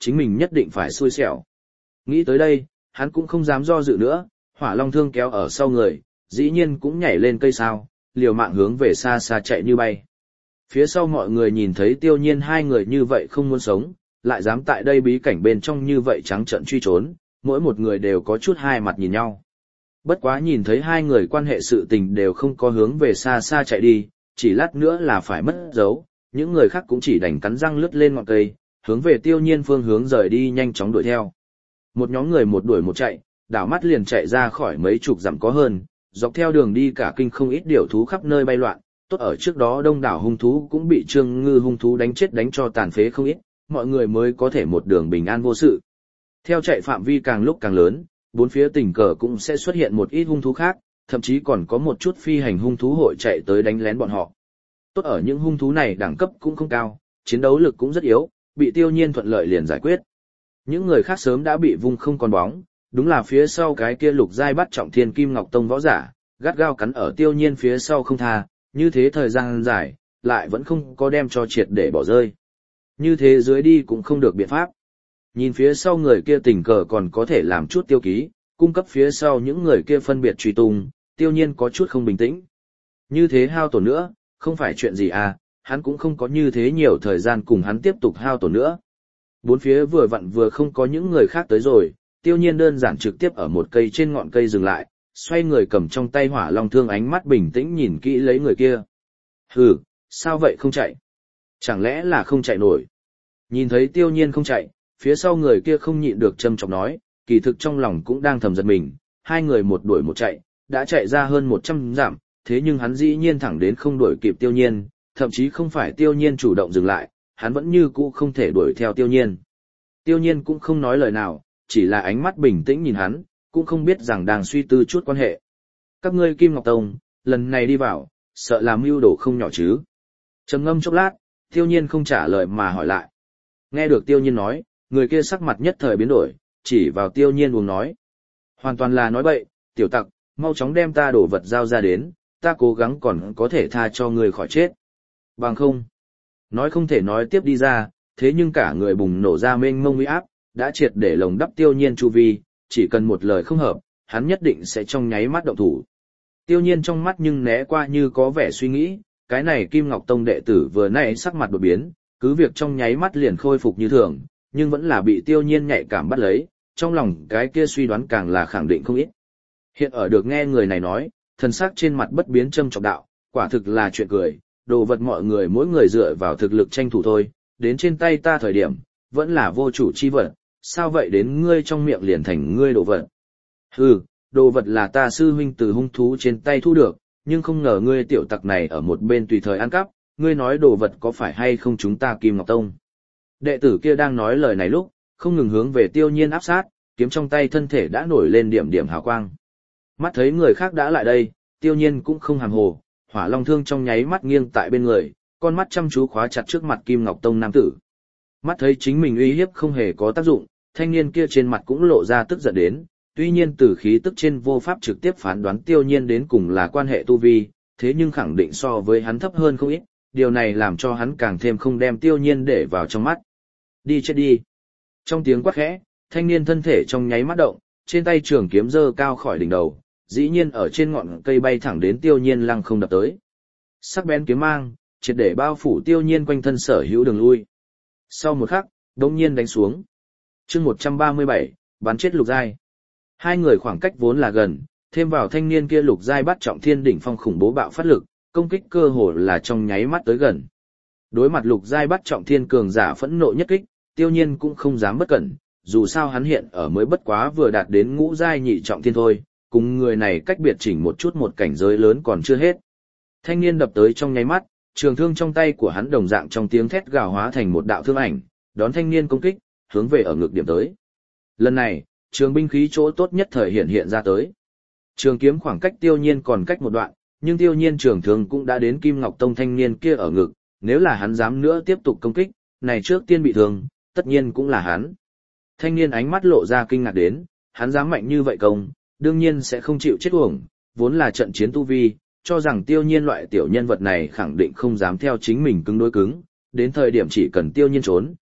chính mình nhất định phải xui xẻo. Nghĩ tới đây, hắn cũng không dám do dự nữa, hỏa long thương kéo ở sau người, dĩ nhiên cũng nhảy lên cây sao, liều mạng hướng về xa xa chạy như bay. Phía sau mọi người nhìn thấy tiêu nhiên hai người như vậy không muốn sống, lại dám tại đây bí cảnh bên trong như vậy trắng trợn truy trốn, mỗi một người đều có chút hai mặt nhìn nhau. Bất quá nhìn thấy hai người quan hệ sự tình đều không có hướng về xa xa chạy đi, chỉ lát nữa là phải mất dấu, những người khác cũng chỉ đành cắn răng lướt lên ngọn cây, hướng về tiêu nhiên phương hướng rời đi nhanh chóng đuổi theo. Một nhóm người một đuổi một chạy, đảo mắt liền chạy ra khỏi mấy chục dặm có hơn, dọc theo đường đi cả kinh không ít điểu thú khắp nơi bay loạn, tốt ở trước đó đông đảo hung thú cũng bị Trương Ngư hung thú đánh chết đánh cho tàn phế không ít, mọi người mới có thể một đường bình an vô sự. Theo chạy phạm vi càng lúc càng lớn, bốn phía tình cờ cũng sẽ xuất hiện một ít hung thú khác, thậm chí còn có một chút phi hành hung thú hội chạy tới đánh lén bọn họ. Tốt ở những hung thú này đẳng cấp cũng không cao, chiến đấu lực cũng rất yếu, bị tiêu nhiên thuận lợi liền giải quyết. Những người khác sớm đã bị vung không còn bóng, đúng là phía sau cái kia lục giai bắt trọng thiên kim ngọc tông võ giả, gắt gao cắn ở tiêu nhiên phía sau không tha, như thế thời gian dài, lại vẫn không có đem cho triệt để bỏ rơi. Như thế dưới đi cũng không được biện pháp. Nhìn phía sau người kia tình cờ còn có thể làm chút tiêu ký, cung cấp phía sau những người kia phân biệt truy tung, tiêu nhiên có chút không bình tĩnh. Như thế hao tổn nữa, không phải chuyện gì à, hắn cũng không có như thế nhiều thời gian cùng hắn tiếp tục hao tổn nữa. Bốn phía vừa vặn vừa không có những người khác tới rồi, tiêu nhiên đơn giản trực tiếp ở một cây trên ngọn cây dừng lại, xoay người cầm trong tay hỏa long thương ánh mắt bình tĩnh nhìn kỹ lấy người kia. Hừ, sao vậy không chạy? Chẳng lẽ là không chạy nổi? Nhìn thấy tiêu nhiên không chạy, phía sau người kia không nhịn được châm chọc nói, kỳ thực trong lòng cũng đang thầm giật mình, hai người một đuổi một chạy, đã chạy ra hơn một trăm dặm, thế nhưng hắn dĩ nhiên thẳng đến không đuổi kịp tiêu nhiên, thậm chí không phải tiêu nhiên chủ động dừng lại, hắn vẫn như cũ không thể đuổi theo tiêu nhiên. Tiêu nhiên cũng không nói lời nào, chỉ là ánh mắt bình tĩnh nhìn hắn, cũng không biết rằng đang suy tư chút quan hệ. Các ngươi Kim Ngọc Tông, lần này đi vào, sợ làm mưu đồ không nhỏ chứ. Trầm ngâm chốc lát, tiêu nhiên không trả lời mà hỏi lại. Nghe được tiêu nhiên nói, người kia sắc mặt nhất thời biến đổi, chỉ vào tiêu nhiên uống nói. Hoàn toàn là nói bậy, tiểu tặc, mau chóng đem ta đổ vật giao ra đến, ta cố gắng còn có thể tha cho người khỏi chết. Bằng không. Nói không thể nói tiếp đi ra, thế nhưng cả người bùng nổ ra mênh mông uy áp, đã triệt để lồng đắp tiêu nhiên chu vi, chỉ cần một lời không hợp, hắn nhất định sẽ trong nháy mắt động thủ. Tiêu nhiên trong mắt nhưng né qua như có vẻ suy nghĩ, cái này Kim Ngọc Tông đệ tử vừa nãy sắc mặt đột biến, cứ việc trong nháy mắt liền khôi phục như thường, nhưng vẫn là bị tiêu nhiên nhạy cảm bắt lấy, trong lòng cái kia suy đoán càng là khẳng định không ít. Hiện ở được nghe người này nói, thần sắc trên mặt bất biến châm chọc đạo, quả thực là chuyện cười, đồ vật mọi người mỗi người dựa vào thực lực tranh thủ thôi, đến trên tay ta thời điểm, vẫn là vô chủ chi vật, sao vậy đến ngươi trong miệng liền thành ngươi đồ vật. Hừ, đồ vật là ta sư huynh từ hung thú trên tay thu được, nhưng không ngờ ngươi tiểu tặc này ở một bên tùy thời ăn cắp, ngươi nói đồ vật có phải hay không chúng ta Kim Ngọc Tông. Đệ tử kia đang nói lời này lúc, không ngừng hướng về tiêu nhiên áp sát, kiếm trong tay thân thể đã nổi lên điểm điểm hào quang. Mắt thấy người khác đã lại đây, tiêu nhiên cũng không hàm hồ, hỏa long thương trong nháy mắt nghiêng tại bên người, con mắt chăm chú khóa chặt trước mặt Kim Ngọc Tông nam tử. Mắt thấy chính mình uy hiếp không hề có tác dụng, thanh niên kia trên mặt cũng lộ ra tức giận đến, tuy nhiên từ khí tức trên vô pháp trực tiếp phán đoán tiêu nhiên đến cùng là quan hệ tu vi, thế nhưng khẳng định so với hắn thấp hơn không ít, điều này làm cho hắn càng thêm không đem tiêu nhiên để vào trong mắt. Đi chết đi. Trong tiếng quát khẽ, thanh niên thân thể trong nháy mắt động, trên tay trường kiếm giơ cao khỏi đỉnh đầu, dĩ nhiên ở trên ngọn cây bay thẳng đến tiêu nhiên lăng không đập tới. Sắc bén kiếm mang, triệt để bao phủ tiêu nhiên quanh thân sở hữu đường lui. Sau một khắc, đột nhiên đánh xuống. Chương một trăm ba mươi bảy, bắn chết lục giai. Hai người khoảng cách vốn là gần, thêm vào thanh niên kia lục giai bắt trọng thiên đỉnh phong khủng bố bạo phát lực, công kích cơ hồ là trong nháy mắt tới gần. Đối mặt lục giai bắt trọng thiên cường giả phẫn nộ nhất kích, tiêu nhiên cũng không dám bất cẩn, dù sao hắn hiện ở mới bất quá vừa đạt đến ngũ giai nhị trọng thiên thôi, cùng người này cách biệt chỉnh một chút một cảnh giới lớn còn chưa hết. Thanh niên đập tới trong nháy mắt, trường thương trong tay của hắn đồng dạng trong tiếng thét gào hóa thành một đạo thương ảnh, đón thanh niên công kích, hướng về ở ngực điểm tới. Lần này, trường binh khí chỗ tốt nhất thời hiện hiện ra tới. Trường kiếm khoảng cách tiêu nhiên còn cách một đoạn, nhưng tiêu nhiên trường thương cũng đã đến Kim Ngọc Tông thanh niên kia ở ngực, nếu là hắn dám nữa tiếp tục công kích, này trước tiên bị thương, tất nhiên cũng là hắn. Thanh niên ánh mắt lộ ra kinh ngạc đến, hắn dám mạnh như vậy công, đương nhiên sẽ không chịu chết uổng, vốn là trận chiến tu vi, cho rằng tiêu nhiên loại tiểu nhân vật này khẳng định không dám theo chính mình cứng đối cứng, đến thời điểm chỉ cần tiêu nhiên trốn,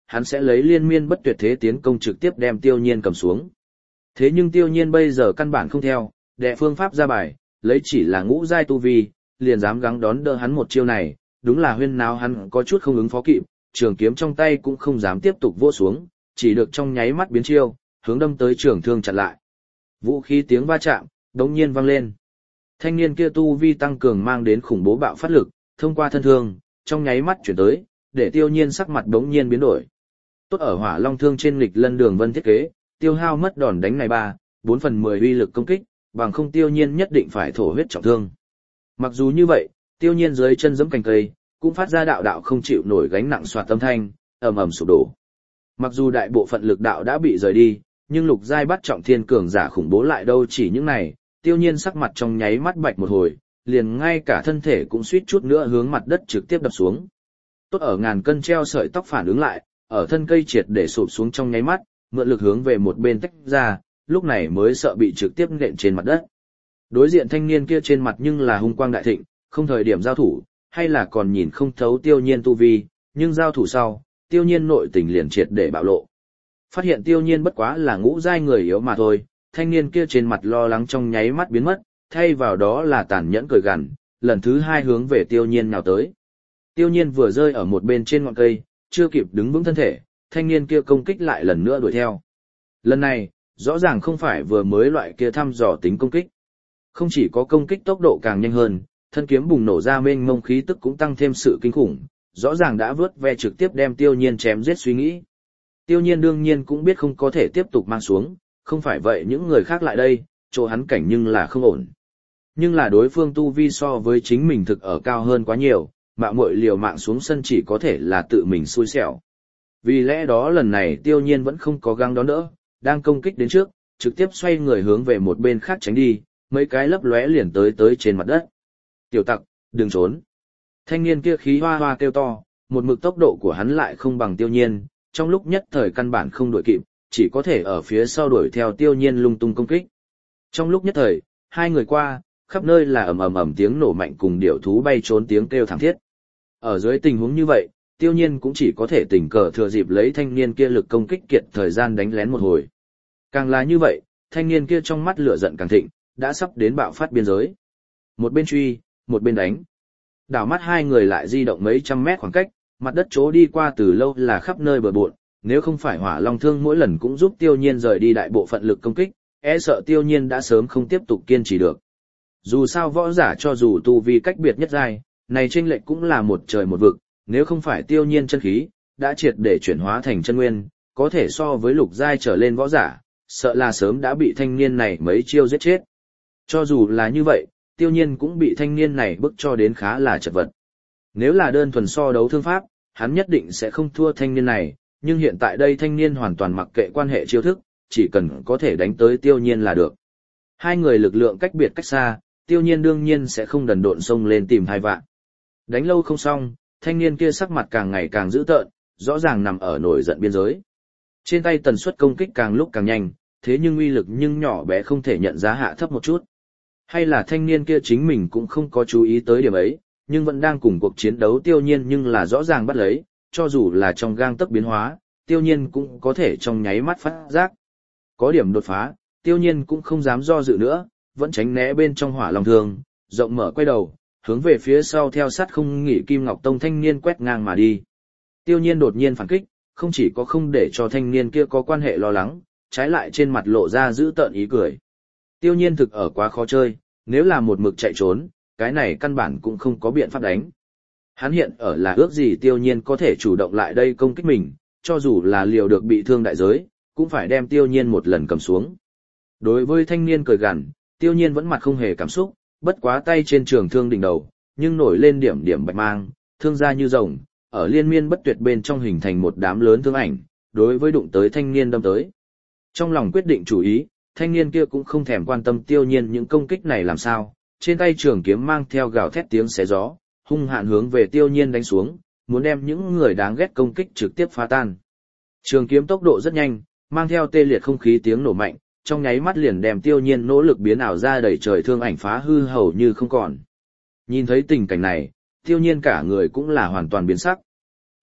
hắn sẽ lấy liên miên bất tuyệt thế tiến công trực tiếp đem tiêu nhiên cầm xuống. Thế nhưng tiêu nhiên bây giờ căn bản không theo, đệ phương pháp ra bài, lấy chỉ là ngũ giai tu vi, liền dám gắng đón đỡ hắn một chiêu này, đúng là huyên náo hắn có chút không ứng phó kịp, trường kiếm trong tay cũng không dám tiếp tục vỗ xuống, chỉ được trong nháy mắt biến chiêu, hướng đâm tới trường thương chặn lại. Vũ khí tiếng va chạm, đống nhiên vang lên. Thanh niên kia tu vi tăng cường mang đến khủng bố bạo phát lực, thông qua thân thương, trong nháy mắt chuyển tới, để tiêu nhiên sắc mặt đống nhiên biến đổi. Tốt ở hỏa long thương trên nghịch lân đường vân thiết kế, tiêu hao mất đòn đánh này ba, bốn phần mười uy lực công kích, bằng không tiêu nhiên nhất định phải thổ huyết trọng thương. Mặc dù như vậy, tiêu nhiên dưới chân giẫm cành cây, cũng phát ra đạo đạo không chịu nổi gánh nặng xoạt âm thanh, ầm ầm sụp đổ. Mặc dù đại bộ phận lực đạo đã bị rời đi, nhưng lục giai bắt trọng thiên cường giả khủng bố lại đâu chỉ những này, tiêu nhiên sắc mặt trong nháy mắt bạch một hồi, liền ngay cả thân thể cũng suýt chút nữa hướng mặt đất trực tiếp đập xuống. Tốt ở ngàn cân treo sợi tóc phản ứng lại, ở thân cây triệt để sụp xuống trong nháy mắt, mượn lực hướng về một bên tách ra, lúc này mới sợ bị trực tiếp nện trên mặt đất. Đối diện thanh niên kia trên mặt nhưng là hung quang đại thịnh, không thời điểm giao thủ, hay là còn nhìn không thấu tiêu nhiên tu vi, nhưng giao thủ sau, tiêu nhiên nội tình liền triệt để bạo lộ. Phát hiện tiêu nhiên bất quá là ngũ giai người yếu mà thôi, thanh niên kia trên mặt lo lắng trong nháy mắt biến mất, thay vào đó là tàn nhẫn cười gằn, lần thứ hai hướng về tiêu nhiên nào tới. Tiêu nhiên vừa rơi ở một bên trên ngọn cây, chưa kịp đứng vững thân thể, thanh niên kia công kích lại lần nữa đuổi theo. Lần này, rõ ràng không phải vừa mới loại kia thăm dò tính công kích. Không chỉ có công kích tốc độ càng nhanh hơn, thân kiếm bùng nổ ra mênh mông khí tức cũng tăng thêm sự kinh khủng, rõ ràng đã vớt ve trực tiếp đem tiêu nhiên chém giết suy nghĩ. Tiêu nhiên đương nhiên cũng biết không có thể tiếp tục mang xuống, không phải vậy những người khác lại đây, chỗ hắn cảnh nhưng là không ổn. Nhưng là đối phương tu vi so với chính mình thực ở cao hơn quá nhiều, mạo muội liều mạng xuống sân chỉ có thể là tự mình xui xẻo. Vì lẽ đó lần này tiêu nhiên vẫn không có gắng đón đỡ, đang công kích đến trước, trực tiếp xoay người hướng về một bên khác tránh đi, mấy cái lấp lóe liền tới tới trên mặt đất. Tiểu tặc, đừng trốn. Thanh niên kia khí hoa hoa kêu to, một mực tốc độ của hắn lại không bằng tiêu nhiên, trong lúc nhất thời căn bản không đuổi kịp, chỉ có thể ở phía sau đuổi theo tiêu nhiên lung tung công kích. Trong lúc nhất thời, hai người qua, khắp nơi là ầm ầm ầm tiếng nổ mạnh cùng điểu thú bay trốn tiếng kêu thảm thiết. Ở dưới tình huống như vậy, tiêu nhiên cũng chỉ có thể tình cờ thừa dịp lấy thanh niên kia lực công kích kiệt thời gian đánh lén một hồi. Càng là như vậy, thanh niên kia trong mắt lửa giận càng thịnh, đã sắp đến bạo phát biên giới. Một bên truy, một bên đánh. Đảo mắt hai người lại di động mấy trăm mét khoảng cách, mặt đất chỗ đi qua từ lâu là khắp nơi bờ bộn, nếu không phải hỏa long thương mỗi lần cũng giúp tiêu nhiên rời đi đại bộ phận lực công kích, e sợ tiêu nhiên đã sớm không tiếp tục kiên trì được. Dù sao võ giả cho dù tu vi cách biệt nhất giai, này chênh lệch cũng là một trời một vực, nếu không phải tiêu nhiên chân khí đã triệt để chuyển hóa thành chân nguyên, có thể so với lục giai trở lên võ giả, sợ là sớm đã bị thanh niên này mấy chiêu giết chết. Cho dù là như vậy, tiêu nhiên cũng bị thanh niên này bức cho đến khá là chật vật. Nếu là đơn thuần so đấu thương pháp, hắn nhất định sẽ không thua thanh niên này, nhưng hiện tại đây thanh niên hoàn toàn mặc kệ quan hệ chiêu thức, chỉ cần có thể đánh tới tiêu nhiên là được. Hai người lực lượng cách biệt cách xa, tiêu nhiên đương nhiên sẽ không đần độn xông lên tìm hai vạn. Đánh lâu không xong, thanh niên kia sắc mặt càng ngày càng dữ tợn, rõ ràng nằm ở nổi giận biên giới. Trên tay tần suất công kích càng lúc càng nhanh, thế nhưng uy lực nhưng nhỏ bé không thể nhận giá hạ thấp một chút. Hay là thanh niên kia chính mình cũng không có chú ý tới điểm ấy, nhưng vẫn đang cùng cuộc chiến đấu tiêu nhiên nhưng là rõ ràng bắt lấy, cho dù là trong gang tấc biến hóa, tiêu nhiên cũng có thể trong nháy mắt phát giác. Có điểm đột phá, tiêu nhiên cũng không dám do dự nữa, vẫn tránh né bên trong hỏa long thương, rộng mở quay đầu, hướng về phía sau theo sát không nghỉ Kim Ngọc Tông thanh niên quét ngang mà đi. Tiêu nhiên đột nhiên phản kích, không chỉ có không để cho thanh niên kia có quan hệ lo lắng, trái lại trên mặt lộ ra giữ tợn ý cười. Tiêu nhiên thực ở quá khó chơi, nếu là một mực chạy trốn, cái này căn bản cũng không có biện pháp đánh. Hắn hiện ở là ước gì tiêu nhiên có thể chủ động lại đây công kích mình, cho dù là liều được bị thương đại giới, cũng phải đem tiêu nhiên một lần cầm xuống. Đối với thanh niên cười gằn, tiêu nhiên vẫn mặt không hề cảm xúc, bất quá tay trên trường thương đỉnh đầu, nhưng nổi lên điểm điểm bạch mang, thương ra như rồng, ở liên miên bất tuyệt bên trong hình thành một đám lớn thương ảnh, đối với đụng tới thanh niên đâm tới. Trong lòng quyết định chủ ý, thanh niên kia cũng không thèm quan tâm tiêu nhiên những công kích này làm sao, trên tay trường kiếm mang theo gào thét tiếng xé gió, hung hạn hướng về tiêu nhiên đánh xuống, muốn đem những người đáng ghét công kích trực tiếp phá tan. Trường kiếm tốc độ rất nhanh, mang theo tê liệt không khí tiếng nổ mạnh, trong nháy mắt liền đem tiêu nhiên nỗ lực biến ảo ra đầy trời thương ảnh phá hư hầu như không còn. Nhìn thấy tình cảnh này, tiêu nhiên cả người cũng là hoàn toàn biến sắc.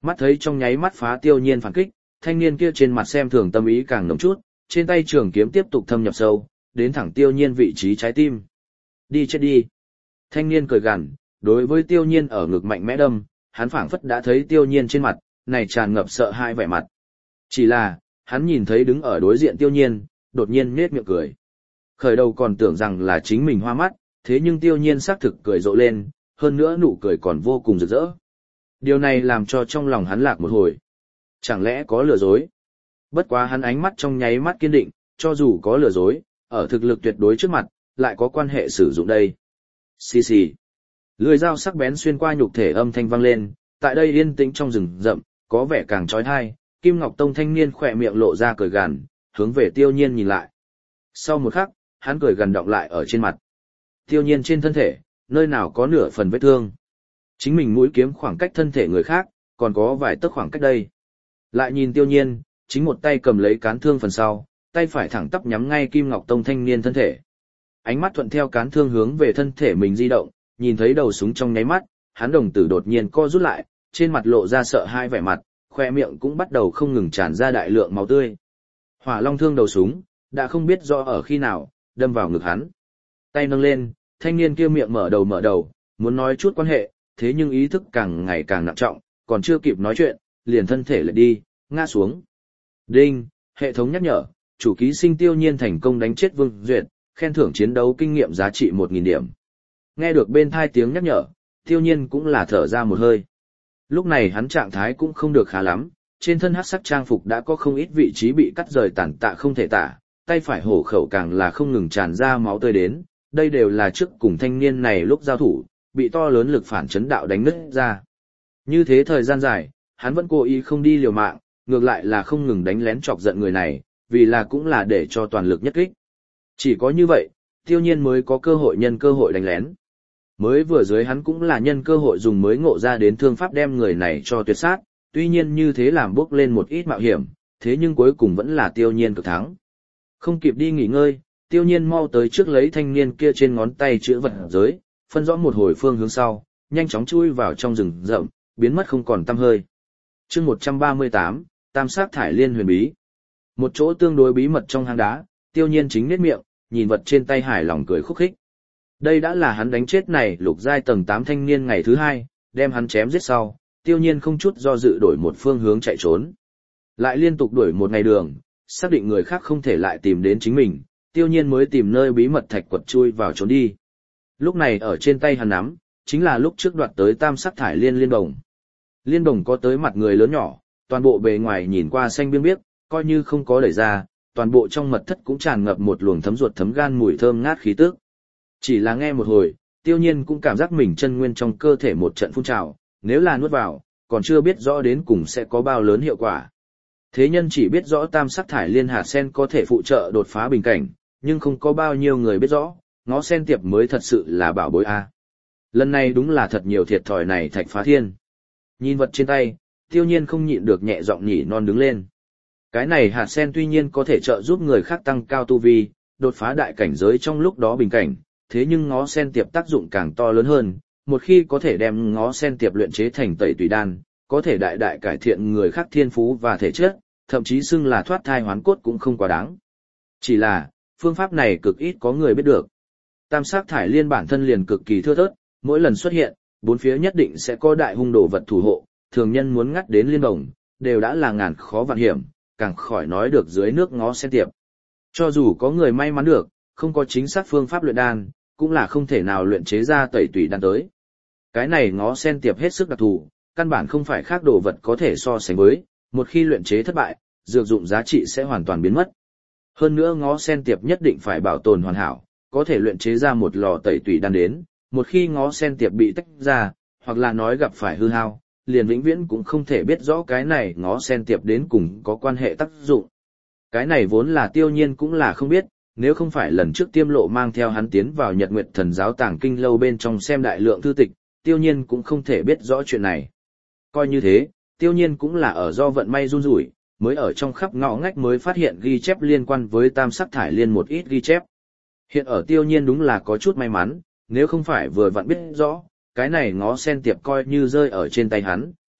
Mắt thấy trong nháy mắt phá Tiêu Nhiên phản kích, thanh niên kia trên mặt xem thường tâm ý càng nồng chút, trên tay trường kiếm tiếp tục thâm nhập sâu, đến thẳng Tiêu Nhiên vị trí trái tim. Đi chết đi. Thanh niên cười gằn, đối với Tiêu Nhiên ở ngực mạnh mẽ đâm, hắn phảng phất đã thấy Tiêu Nhiên trên mặt, này tràn ngập sợ hãi vẻ mặt. Chỉ là, hắn nhìn thấy đứng ở đối diện Tiêu Nhiên, đột nhiên nhếch miệng cười. Khởi đầu còn tưởng rằng là chính mình hoa mắt, thế nhưng Tiêu Nhiên xác thực cười rộ lên, hơn nữa nụ cười còn vô cùng rực rỡ. Điều này làm cho trong lòng hắn lạc một hồi. Chẳng lẽ có lừa dối? Bất quá hắn ánh mắt trong nháy mắt kiên định, cho dù có lừa dối, ở thực lực tuyệt đối trước mặt, lại có quan hệ sử dụng đây. Xì xì. Lưỡi dao sắc bén xuyên qua nhục thể âm thanh vang lên, tại đây yên tĩnh trong rừng rậm, có vẻ càng trói thai, Kim Ngọc Tông thanh niên khỏe miệng lộ ra cười gằn, hướng về Tiêu Nhiên nhìn lại. Sau một khắc, hắn cười gằn đọng lại ở trên mặt. Tiêu Nhiên trên thân thể, nơi nào có nửa phần vết thương. Chính mình mũi kiếm khoảng cách thân thể người khác, còn có vài tấc khoảng cách đây. Lại nhìn Tiêu Nhiên, chính một tay cầm lấy cán thương phần sau, tay phải thẳng tắp nhắm ngay Kim Ngọc Tông thanh niên thân thể. Ánh mắt thuận theo cán thương hướng về thân thể mình di động, nhìn thấy đầu súng trong nháy mắt, hắn đồng tử đột nhiên co rút lại, trên mặt lộ ra sợ hãi vẻ mặt, khoe miệng cũng bắt đầu không ngừng tràn ra đại lượng máu tươi. Hỏa Long thương đầu súng, đã không biết rõ ở khi nào, đâm vào ngực hắn. Tay nâng lên, thanh niên kia miệng mở đầu mở đầu, muốn nói chút quan hệ, thế nhưng ý thức càng ngày càng nặng trọng, còn chưa kịp nói chuyện, liền thân thể lại đi, ngã xuống. Đinh, hệ thống nhắc nhở, chủ ký sinh Tiêu Nhiên thành công đánh chết Vương Duyệt, khen thưởng chiến đấu kinh nghiệm giá trị một nghìn điểm. Nghe được bên thai tiếng nhắc nhở, Tiêu Nhiên cũng là thở ra một hơi. Lúc này hắn trạng thái cũng không được khá lắm, trên thân hắc sắc trang phục đã có không ít vị trí bị cắt rời tàn tạ không thể tả, tay phải hổ khẩu càng là không ngừng tràn ra máu tươi đến, đây đều là trước cùng thanh niên này lúc giao thủ, bị to lớn lực phản chấn đạo đánh nứt ra. Như thế thời gian dài, hắn vẫn cố ý không đi liều mạng, ngược lại là không ngừng đánh lén chọc giận người này, vì là cũng là để cho toàn lực nhất kích. Chỉ có như vậy, Tiêu Nhiên mới có cơ hội nhân cơ hội đánh lén. Mới vừa dưới hắn cũng là nhân cơ hội dùng mới ngộ ra đến thương pháp đem người này cho tuyệt sát, tuy nhiên như thế làm bước lên một ít mạo hiểm, thế nhưng cuối cùng vẫn là Tiêu Nhiên cực thắng. Không kịp đi nghỉ ngơi, Tiêu Nhiên mau tới trước lấy thanh niên kia trên ngón tay chữ vật giới, phân rõ một hồi phương hướng sau, nhanh chóng chui vào trong rừng rậm, biến mất không còn tăm hơi. Chương một trăm ba mươi tám, Tam sắc thải liên huyền bí. Một chỗ tương đối bí mật trong hang đá, Tiêu Nhiên chính nhếch miệng, nhìn vật trên tay hài lòng cười khúc khích. Đây đã là hắn đánh chết này lục giai tầng tám thanh niên ngày thứ hai, đem hắn chém giết sau, Tiêu Nhiên không chút do dự đổi một phương hướng chạy trốn. Lại liên tục đuổi một ngày đường, xác định người khác không thể lại tìm đến chính mình, Tiêu Nhiên mới tìm nơi bí mật thạch quật chui vào trốn đi. Lúc này ở trên tay hắn nắm, chính là lúc trước đoạt tới tam sắc thải liên liên đồng. Liên đồng có tới mặt người lớn nhỏ, toàn bộ bề ngoài nhìn qua xanh biếc biếc, coi như không có đẩy ra, toàn bộ trong mật thất cũng tràn ngập một luồng thấm ruột thấm gan mùi thơm ngát khí tức. Chỉ là nghe một hồi, Tiêu Nhiên cũng cảm giác mình chân nguyên trong cơ thể một trận phun trào, nếu là nuốt vào, còn chưa biết rõ đến cùng sẽ có bao lớn hiệu quả. Thế nhân chỉ biết rõ tam sắc thải liên hạt sen có thể phụ trợ đột phá bình cảnh, nhưng không có bao nhiêu người biết rõ, ngó sen tiệp mới thật sự là bảo bối a. Lần này đúng là thật nhiều thiệt thòi này thạch phá thiên. Nhìn vật trên tay, Tiêu Nhiên không nhịn được nhẹ giọng nhỉ non đứng lên. Cái này hạt sen tuy nhiên có thể trợ giúp người khác tăng cao tu vi, đột phá đại cảnh giới trong lúc đó bình cảnh, thế nhưng ngó sen tiệp tác dụng càng to lớn hơn, một khi có thể đem ngó sen tiệp luyện chế thành tẩy tùy đan, có thể đại đại cải thiện người khác thiên phú và thể chất, thậm chí xưng là thoát thai hoán cốt cũng không quá đáng. Chỉ là, phương pháp này cực ít có người biết được. Tam sắc thải liên bản thân liền cực kỳ thưa thớt, mỗi lần xuất hiện, bốn phía nhất định sẽ có đại hung đồ vật thủ hộ, thường nhân muốn ngắt đến liên đồng, đều đã là ngàn khó vạn hiểm, càng khỏi nói được dưới nước ngó sen tiệp. Cho dù có người may mắn được, không có chính xác phương pháp luyện đan, cũng là không thể nào luyện chế ra tẩy tùy đan tới. Cái này ngó sen tiệp hết sức đặc thù, căn bản không phải khác đồ vật có thể so sánh với, một khi luyện chế thất bại, dược dụng giá trị sẽ hoàn toàn biến mất. Hơn nữa ngó sen tiệp nhất định phải bảo tồn hoàn hảo, có thể luyện chế ra một lò tẩy tùy đan đến, một khi ngó sen tiệp bị tách ra, hoặc là nói gặp phải hư hao, liền vĩnh viễn cũng không thể biết rõ cái này ngó sen tiệp đến cùng có quan hệ tác dụng. Cái này vốn là Tiêu Nhiên cũng là không biết, nếu không phải lần trước Tiêm Lộ mang theo hắn tiến vào Nhật Nguyệt Thần giáo tàng kinh lâu bên trong xem đại lượng thư tịch, Tiêu Nhiên cũng không thể biết rõ chuyện này. Coi như thế, Tiêu Nhiên cũng là ở do vận may run rủi, mới ở trong khắp ngõ ngách mới phát hiện ghi chép liên quan với tam sắc thải liên một ít ghi chép. Hiện ở Tiêu Nhiên đúng là có chút may mắn, nếu không phải vừa vặn biết rõ, cái này ngó sen tiệp coi như rơi ở trên tay hắn,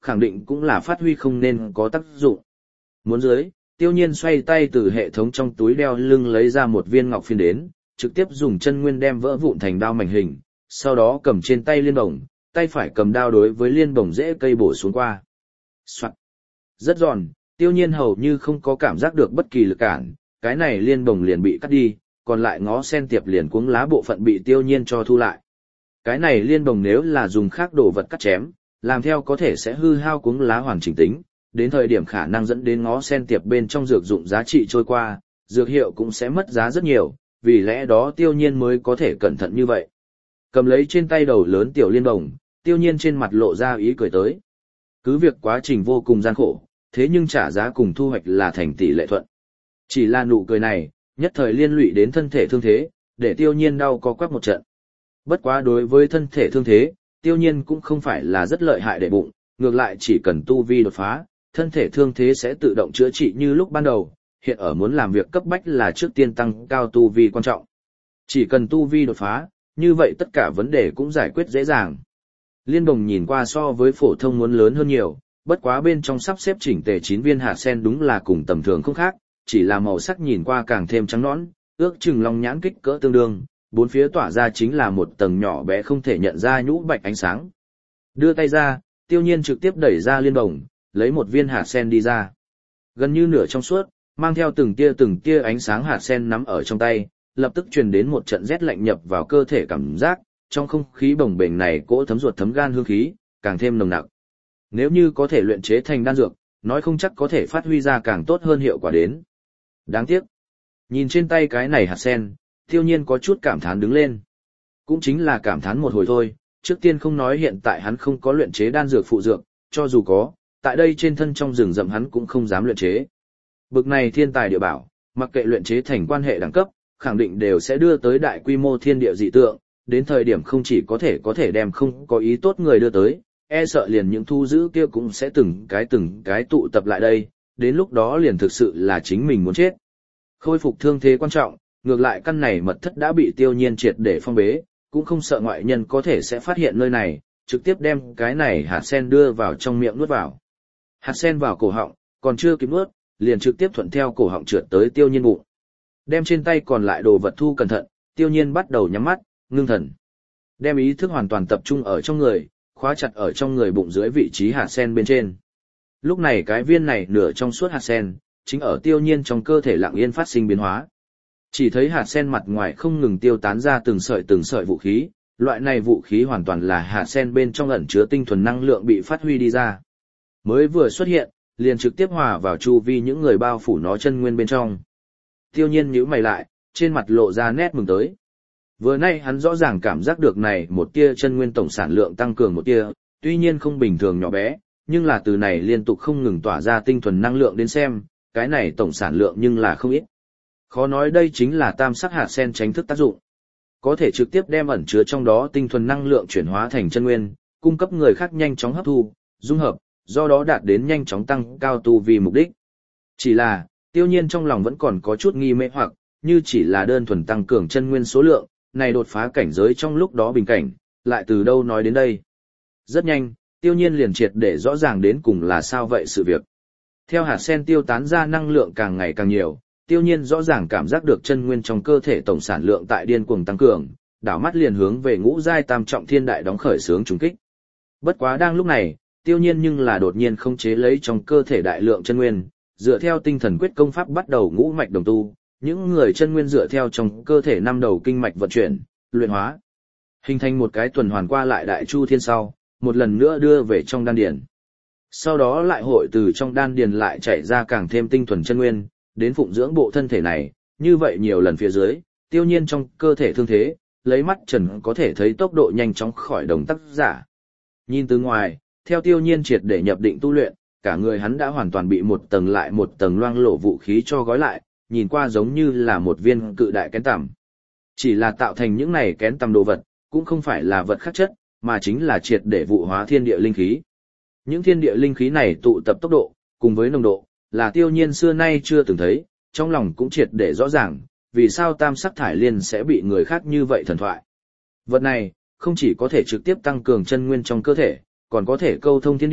khẳng định cũng là phát huy không nên có tác dụng. Muốn dưới, Tiêu Nhiên xoay tay từ hệ thống trong túi đeo lưng lấy ra một viên ngọc phiến đến, trực tiếp dùng chân nguyên đem vỡ vụn thành đao mảnh hình, sau đó cầm trên tay liên bổng, tay phải cầm đao đối với liên bổng rễ cây bổ xuống qua. Soạt. Rất giòn, Tiêu Nhiên hầu như không có cảm giác được bất kỳ lực cản, cái này liên bổng liền bị cắt đi, còn lại ngó sen tiệp liền cuống lá bộ phận bị Tiêu Nhiên cho thu lại. Cái này liên bổng nếu là dùng khác đồ vật cắt chém, làm theo có thể sẽ hư hao cuống lá hoàn chỉnh tính, đến thời điểm khả năng dẫn đến ngó sen tiệp bên trong dược dụng giá trị trôi qua, dược hiệu cũng sẽ mất giá rất nhiều, vì lẽ đó Tiêu Nhiên mới có thể cẩn thận như vậy. Cầm lấy trên tay đầu lớn tiểu liên bổng, Tiêu Nhiên trên mặt lộ ra ý cười tới. Cứ việc quá trình vô cùng gian khổ, thế nhưng trả giá cùng thu hoạch là thành tỷ lệ thuận. Chỉ là nụ cười này, nhất thời liên lụy đến thân thể thương thế, để Tiêu Nhiên đau co quắp một trận. Bất quá đối với thân thể thương thế, Tiêu Nhiên cũng không phải là rất lợi hại để bụng, ngược lại chỉ cần tu vi đột phá, thân thể thương thế sẽ tự động chữa trị như lúc ban đầu, hiện ở muốn làm việc cấp bách là trước tiên tăng cao tu vi quan trọng. Chỉ cần tu vi đột phá, như vậy tất cả vấn đề cũng giải quyết dễ dàng. Liên bồng nhìn qua so với phổ thông muốn lớn hơn nhiều, bất quá bên trong sắp xếp chỉnh tề chín viên hạt sen đúng là cùng tầm thường không khác, chỉ là màu sắc nhìn qua càng thêm trắng nõn, ước chừng long nhãn kích cỡ tương đương, bốn phía tỏa ra chính là một tầng nhỏ bé không thể nhận ra nhũ bạch ánh sáng. Đưa tay ra, Tiêu Nhiên trực tiếp đẩy ra liên bồng, lấy một viên hạt sen đi ra. Gần như nửa trong suốt, mang theo từng tia từng tia ánh sáng hạt sen nắm ở trong tay, lập tức truyền đến một trận rét lạnh nhập vào cơ thể cảm giác, trong không khí bồng bềnh này cỗ thấm ruột thấm gan hương khí, càng thêm nồng nặc. Nếu như có thể luyện chế thành đan dược, nói không chắc có thể phát huy ra càng tốt hơn hiệu quả đến. Đáng tiếc. Nhìn trên tay cái này hạt sen, Tiêu Nhiên có chút cảm thán đứng lên. Cũng chính là cảm thán một hồi thôi, trước tiên không nói hiện tại hắn không có luyện chế đan dược phụ dược, cho dù có, tại đây trên thân trong rừng rậm hắn cũng không dám luyện chế. Bực này thiên tài địa bảo, mặc kệ luyện chế thành quan hệ đẳng cấp, khẳng định đều sẽ đưa tới đại quy mô thiên địa dị tượng, đến thời điểm không chỉ có thể có thể đem không có ý tốt người đưa tới, e sợ liền những thu giữ kia cũng sẽ từng cái từng cái tụ tập lại đây, đến lúc đó liền thực sự là chính mình muốn chết. Khôi phục thương thế quan trọng, ngược lại căn này mật thất đã bị Tiêu Nhiên triệt để phong bế, cũng không sợ ngoại nhân có thể sẽ phát hiện nơi này, trực tiếp đem cái này hạt sen đưa vào trong miệng nuốt vào. Hạt sen vào cổ họng, còn chưa kịp nuốt, liền trực tiếp thuận theo cổ họng trượt tới Tiêu Nhiên bụng. Đem trên tay còn lại đồ vật thu cẩn thận, Tiêu Nhiên bắt đầu nhắm mắt, ngưng thần. Đem ý thức hoàn toàn tập trung ở trong người, khóa chặt ở trong người bụng dưới vị trí hạt sen bên trên. Lúc này cái viên này nửa trong suốt hạt sen, chính ở Tiêu Nhiên trong cơ thể lặng yên phát sinh biến hóa. Chỉ thấy hạt sen mặt ngoài không ngừng tiêu tán ra từng sợi từng sợi vũ khí, loại này vũ khí hoàn toàn là hạt sen bên trong ẩn chứa tinh thuần năng lượng bị phát huy đi ra. Mới vừa xuất hiện, liền trực tiếp hòa vào chu vi những người bao phủ nó chân nguyên bên trong. Tiêu Nhiên nhíu mày lại, trên mặt lộ ra nét mừng tới. Vừa nay hắn rõ ràng cảm giác được này một tia chân nguyên tổng sản lượng tăng cường một tia, tuy nhiên không bình thường nhỏ bé, nhưng là từ này liên tục không ngừng tỏa ra tinh thuần năng lượng đến xem, cái này tổng sản lượng nhưng là không ít. Khó nói đây chính là tam sắc hạt sen tránh thức tác dụng. Có thể trực tiếp đem ẩn chứa trong đó tinh thuần năng lượng chuyển hóa thành chân nguyên, cung cấp người khác nhanh chóng hấp thu, dung hợp, do đó đạt đến nhanh chóng tăng cao tu vi mục đích. Chỉ là, Tiêu Nhiên trong lòng vẫn còn có chút nghi mê hoặc, như chỉ là đơn thuần tăng cường chân nguyên số lượng, này đột phá cảnh giới trong lúc đó bình cảnh, lại từ đâu nói đến đây. Rất nhanh, Tiêu Nhiên liền triệt để rõ ràng đến cùng là sao vậy sự việc. Theo hạt sen tiêu tán ra năng lượng càng ngày càng nhiều, Tiêu Nhiên rõ ràng cảm giác được chân nguyên trong cơ thể tổng sản lượng tại điên cuồng tăng cường, đảo mắt liền hướng về ngũ giai tam trọng thiên đại đóng khởi sướng trùng kích. Bất quá đang lúc này, Tiêu Nhiên nhưng là đột nhiên không chế lấy trong cơ thể đại lượng chân nguyên, dựa theo tinh thần quyết công pháp bắt đầu ngũ mạch đồng tu, những người chân nguyên dựa theo trong cơ thể năm đầu kinh mạch vận chuyển, luyện hóa, hình thành một cái tuần hoàn qua lại đại chu thiên sau, một lần nữa đưa về trong đan điền. Sau đó lại hội từ trong đan điền lại chảy ra càng thêm tinh thuần chân nguyên, đến phụng dưỡng bộ thân thể này, như vậy nhiều lần phía dưới, Tiêu Nhiên trong cơ thể thương thế, lấy mắt trần có thể thấy tốc độ nhanh chóng khỏi đồng tác giả. Nhìn từ ngoài, theo Tiêu Nhiên triệt để nhập định tu luyện, cả người hắn đã hoàn toàn bị một tầng lại một tầng loang lổ vũ khí cho gói lại, nhìn qua giống như là một viên cự đại kén tằm. Chỉ là tạo thành những này kén tằm đồ vật, cũng không phải là vật khắc chất, mà chính là triệt để vụ hóa thiên địa linh khí. Những thiên địa linh khí này tụ tập tốc độ, cùng với nồng độ, là Tiêu Nhiên xưa nay chưa từng thấy, trong lòng cũng triệt để rõ ràng, vì sao tam sắc thải liên sẽ bị người khác như vậy thần thoại. Vật này, không chỉ có thể trực tiếp tăng cường chân nguyên trong cơ thể, còn có thể câu thông thiên địa,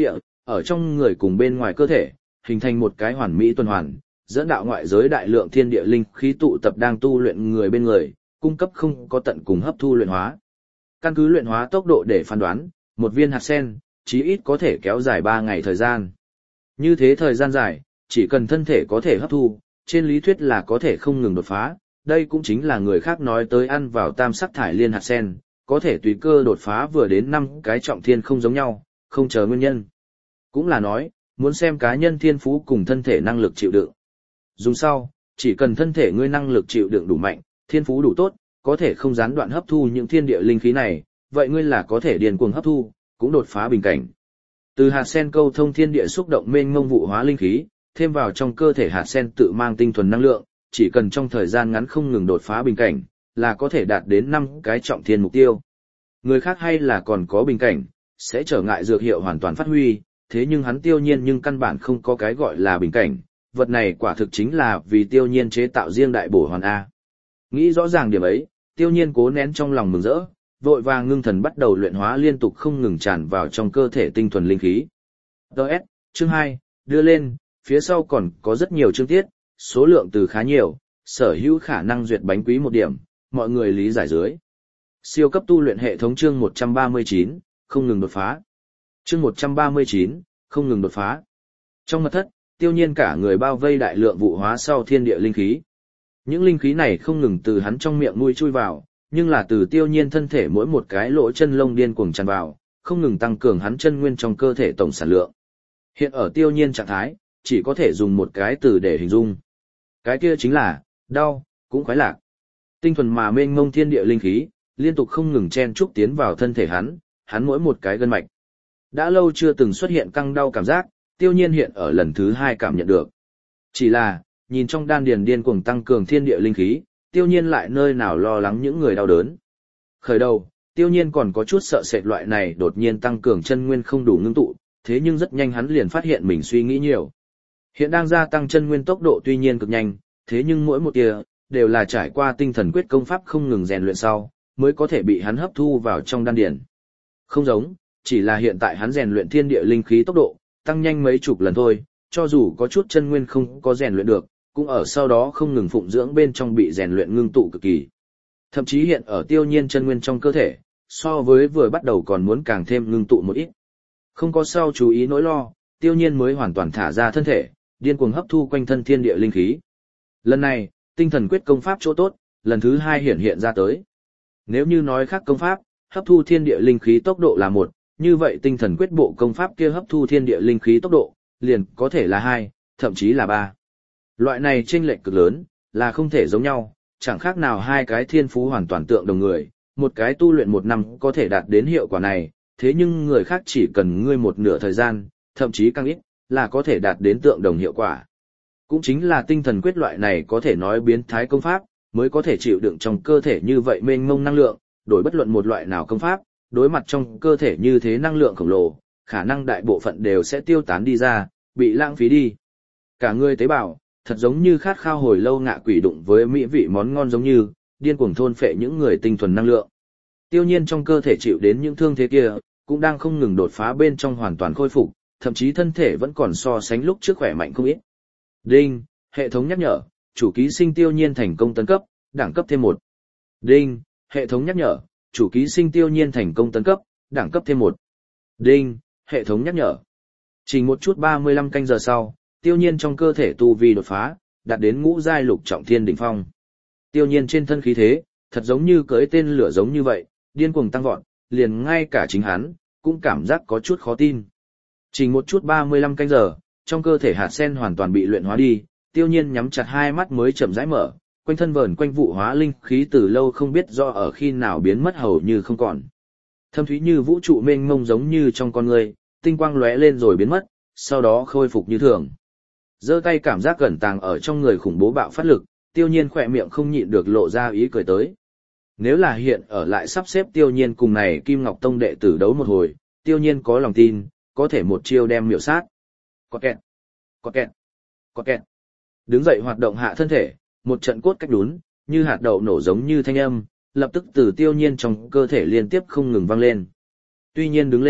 ở trong người cùng bên ngoài cơ thể, hình thành một cái hoàn mỹ tuần hoàn, dẫn đạo ngoại giới đại lượng thiên địa linh khí tụ tập đang tu luyện người bên người, cung cấp không có tận cùng hấp thu luyện hóa. Căn cứ luyện hóa tốc độ để phán đoán, một viên hạt sen, chí ít có thể kéo dài ba ngày thời gian. Như thế thời gian dài, chỉ cần thân thể có thể hấp thu, trên lý thuyết là có thể không ngừng đột phá, đây cũng chính là người khác nói tới ăn vào tam sắc thải liên hạt sen, có thể tùy cơ đột phá vừa đến năm cái trọng thiên không giống nhau, không chờ nguyên nhân. Cũng là nói, muốn xem cá nhân thiên phú cùng thân thể năng lực chịu đựng. Dùng sau, chỉ cần thân thể ngươi năng lực chịu đựng đủ mạnh, thiên phú đủ tốt, có thể không gián đoạn hấp thu những thiên địa linh khí này, vậy ngươi là có thể điền cuồng hấp thu, cũng đột phá bình cảnh. Từ hạt sen câu thông thiên địa xúc động mênh mông vụ hóa linh khí, thêm vào trong cơ thể hạt sen tự mang tinh thuần năng lượng, chỉ cần trong thời gian ngắn không ngừng đột phá bình cảnh, là có thể đạt đến năm cái trọng thiên mục tiêu. Người khác hay là còn có bình cảnh, sẽ trở ngại dược hiệu hoàn toàn phát huy, thế nhưng hắn Tiêu Nhiên nhưng căn bản không có cái gọi là bình cảnh, vật này quả thực chính là vì Tiêu Nhiên chế tạo riêng đại bổ hoàn A. Nghĩ rõ ràng điểm ấy, Tiêu Nhiên cố nén trong lòng mừng rỡ, vội vàng ngưng thần bắt đầu luyện hóa liên tục không ngừng tràn vào trong cơ thể tinh thuần linh khí. đê ét, chương hai, đưa lên, phía sau còn có rất nhiều chương tiết, số lượng từ khá nhiều, sở hữu khả năng duyệt bánh quý một điểm, mọi người lý giải dưới. Siêu cấp tu luyện hệ thống chương một trăm ba mươi chín, không ngừng đột phá. Chương một trăm ba mươi chín, không ngừng đột phá. Trong mật thất, Tiêu Nhiên cả người bao vây đại lượng vụ hóa sau thiên địa linh khí. Những linh khí này không ngừng từ hắn trong miệng nuôi chui vào, nhưng là từ Tiêu Nhiên thân thể mỗi một cái lỗ chân lông điên cuồng tràn vào, không ngừng tăng cường hắn chân nguyên trong cơ thể tổng sản lượng. Hiện ở Tiêu Nhiên trạng thái, chỉ có thể dùng một cái từ để hình dung. Cái kia chính là, đau, cũng khoái lạc. Tinh thuần mà mênh mông thiên địa linh khí, liên tục không ngừng chen chúc tiến vào thân thể hắn, hắn mỗi một cái gân mạch. Đã lâu chưa từng xuất hiện căng đau cảm giác, Tiêu Nhiên hiện ở lần thứ hai cảm nhận được. Chỉ là, nhìn trong đan điền điên cuồng tăng cường thiên địa linh khí, Tiêu Nhiên lại nơi nào lo lắng những người đau đớn. Khởi đầu, Tiêu Nhiên còn có chút sợ sệt loại này đột nhiên tăng cường chân nguyên không đủ ngưng tụ, thế nhưng rất nhanh hắn liền phát hiện mình suy nghĩ nhiều. Hiện đang gia tăng chân nguyên tốc độ tuy nhiên cực nhanh, thế nhưng mỗi một tia đều là trải qua tinh thần quyết công pháp không ngừng rèn luyện sau, mới có thể bị hắn hấp thu vào trong đan điền. Không giống, chỉ là hiện tại hắn rèn luyện thiên địa linh khí tốc độ tăng nhanh mấy chục lần thôi, cho dù có chút chân nguyên không có rèn luyện được, cũng ở sau đó không ngừng phụng dưỡng bên trong bị rèn luyện ngưng tụ cực kỳ. Thậm chí hiện ở Tiêu Nhiên chân nguyên trong cơ thể, so với vừa bắt đầu còn muốn càng thêm ngưng tụ một ít. Không có sao chú ý nỗi lo, Tiêu Nhiên mới hoàn toàn thả ra thân thể, điên cuồng hấp thu quanh thân thiên địa linh khí. Lần này, tinh thần quyết công pháp chỗ tốt, lần thứ hai hiển hiện ra tới. Nếu như nói khác công pháp, hấp thu thiên địa linh khí tốc độ là một, như vậy tinh thần quyết bộ công pháp kia hấp thu thiên địa linh khí tốc độ, liền có thể là hai, thậm chí là ba. Loại này chênh lệch cực lớn, là không thể giống nhau, chẳng khác nào hai cái thiên phú hoàn toàn tượng đồng người, một cái tu luyện một năm có thể đạt đến hiệu quả này, thế nhưng người khác chỉ cần ngươi một nửa thời gian, thậm chí càng ít, là có thể đạt đến tượng đồng hiệu quả. Cũng chính là tinh thần quyết loại này có thể nói biến thái công pháp, mới có thể chịu đựng trong cơ thể như vậy mênh mông năng lượng, đổi bất luận một loại nào công pháp, đối mặt trong cơ thể như thế năng lượng khổng lồ, khả năng đại bộ phận đều sẽ tiêu tán đi ra, bị lãng phí đi. Cả người tế bào, thật giống như khát khao hồi lâu ngạ quỷ đụng với mỹ vị món ngon giống như, điên cuồng thôn phệ những người tinh thuần năng lượng. Tiêu Nhiên trong cơ thể chịu đến những thương thế kia, cũng đang không ngừng đột phá bên trong hoàn toàn khôi phục, thậm chí thân thể vẫn còn so sánh lúc trước khỏe mạnh không ít. Đinh, hệ thống nhắc nhở, chủ ký sinh Tiêu Nhiên thành công tấn cấp, đẳng cấp thêm một. Đinh, hệ thống nhắc nhở, chủ ký sinh Tiêu Nhiên thành công tấn cấp, đẳng cấp thêm một. Đinh, hệ thống nhắc nhở. Chỉ một chút ba mươi lăm canh giờ sau, Tiêu Nhiên trong cơ thể tu vi đột phá, đạt đến ngũ giai lục trọng thiên đỉnh phong. Tiêu Nhiên trên thân khí thế, thật giống như cưỡi tên lửa giống như vậy, điên cuồng tăng vọt, liền ngay cả chính hắn cũng cảm giác có chút khó tin. Chỉ một chút ba mươi lăm canh giờ, trong cơ thể hạt sen hoàn toàn bị luyện hóa đi, Tiêu Nhiên nhắm chặt hai mắt mới chậm rãi mở, quanh thân vờn quanh vụ hóa linh khí từ lâu không biết do ở khi nào biến mất hầu như không còn. Thâm thúy như vũ trụ mênh mông giống như trong con người, tinh quang lóe lên rồi biến mất, sau đó khôi phục như thường. Giơ tay cảm giác gần tàng ở trong người khủng bố bạo phát lực, Tiêu Nhiên khỏe miệng không nhịn được lộ ra ý cười tới. Nếu là hiện ở lại sắp xếp Tiêu Nhiên cùng này Kim Ngọc Tông đệ tử đấu một hồi, Tiêu Nhiên có lòng tin, có thể một chiêu đem miểu sát. Có kẹt, có kẹt, có kẹt. Đứng dậy hoạt động hạ thân thể, một trận cốt cách đún, như hạt đậu nổ giống như thanh âm, lập tức từ Tiêu Nhiên trong cơ thể liên tiếp không ngừng vang lên. Tuy nhiên đứng lên,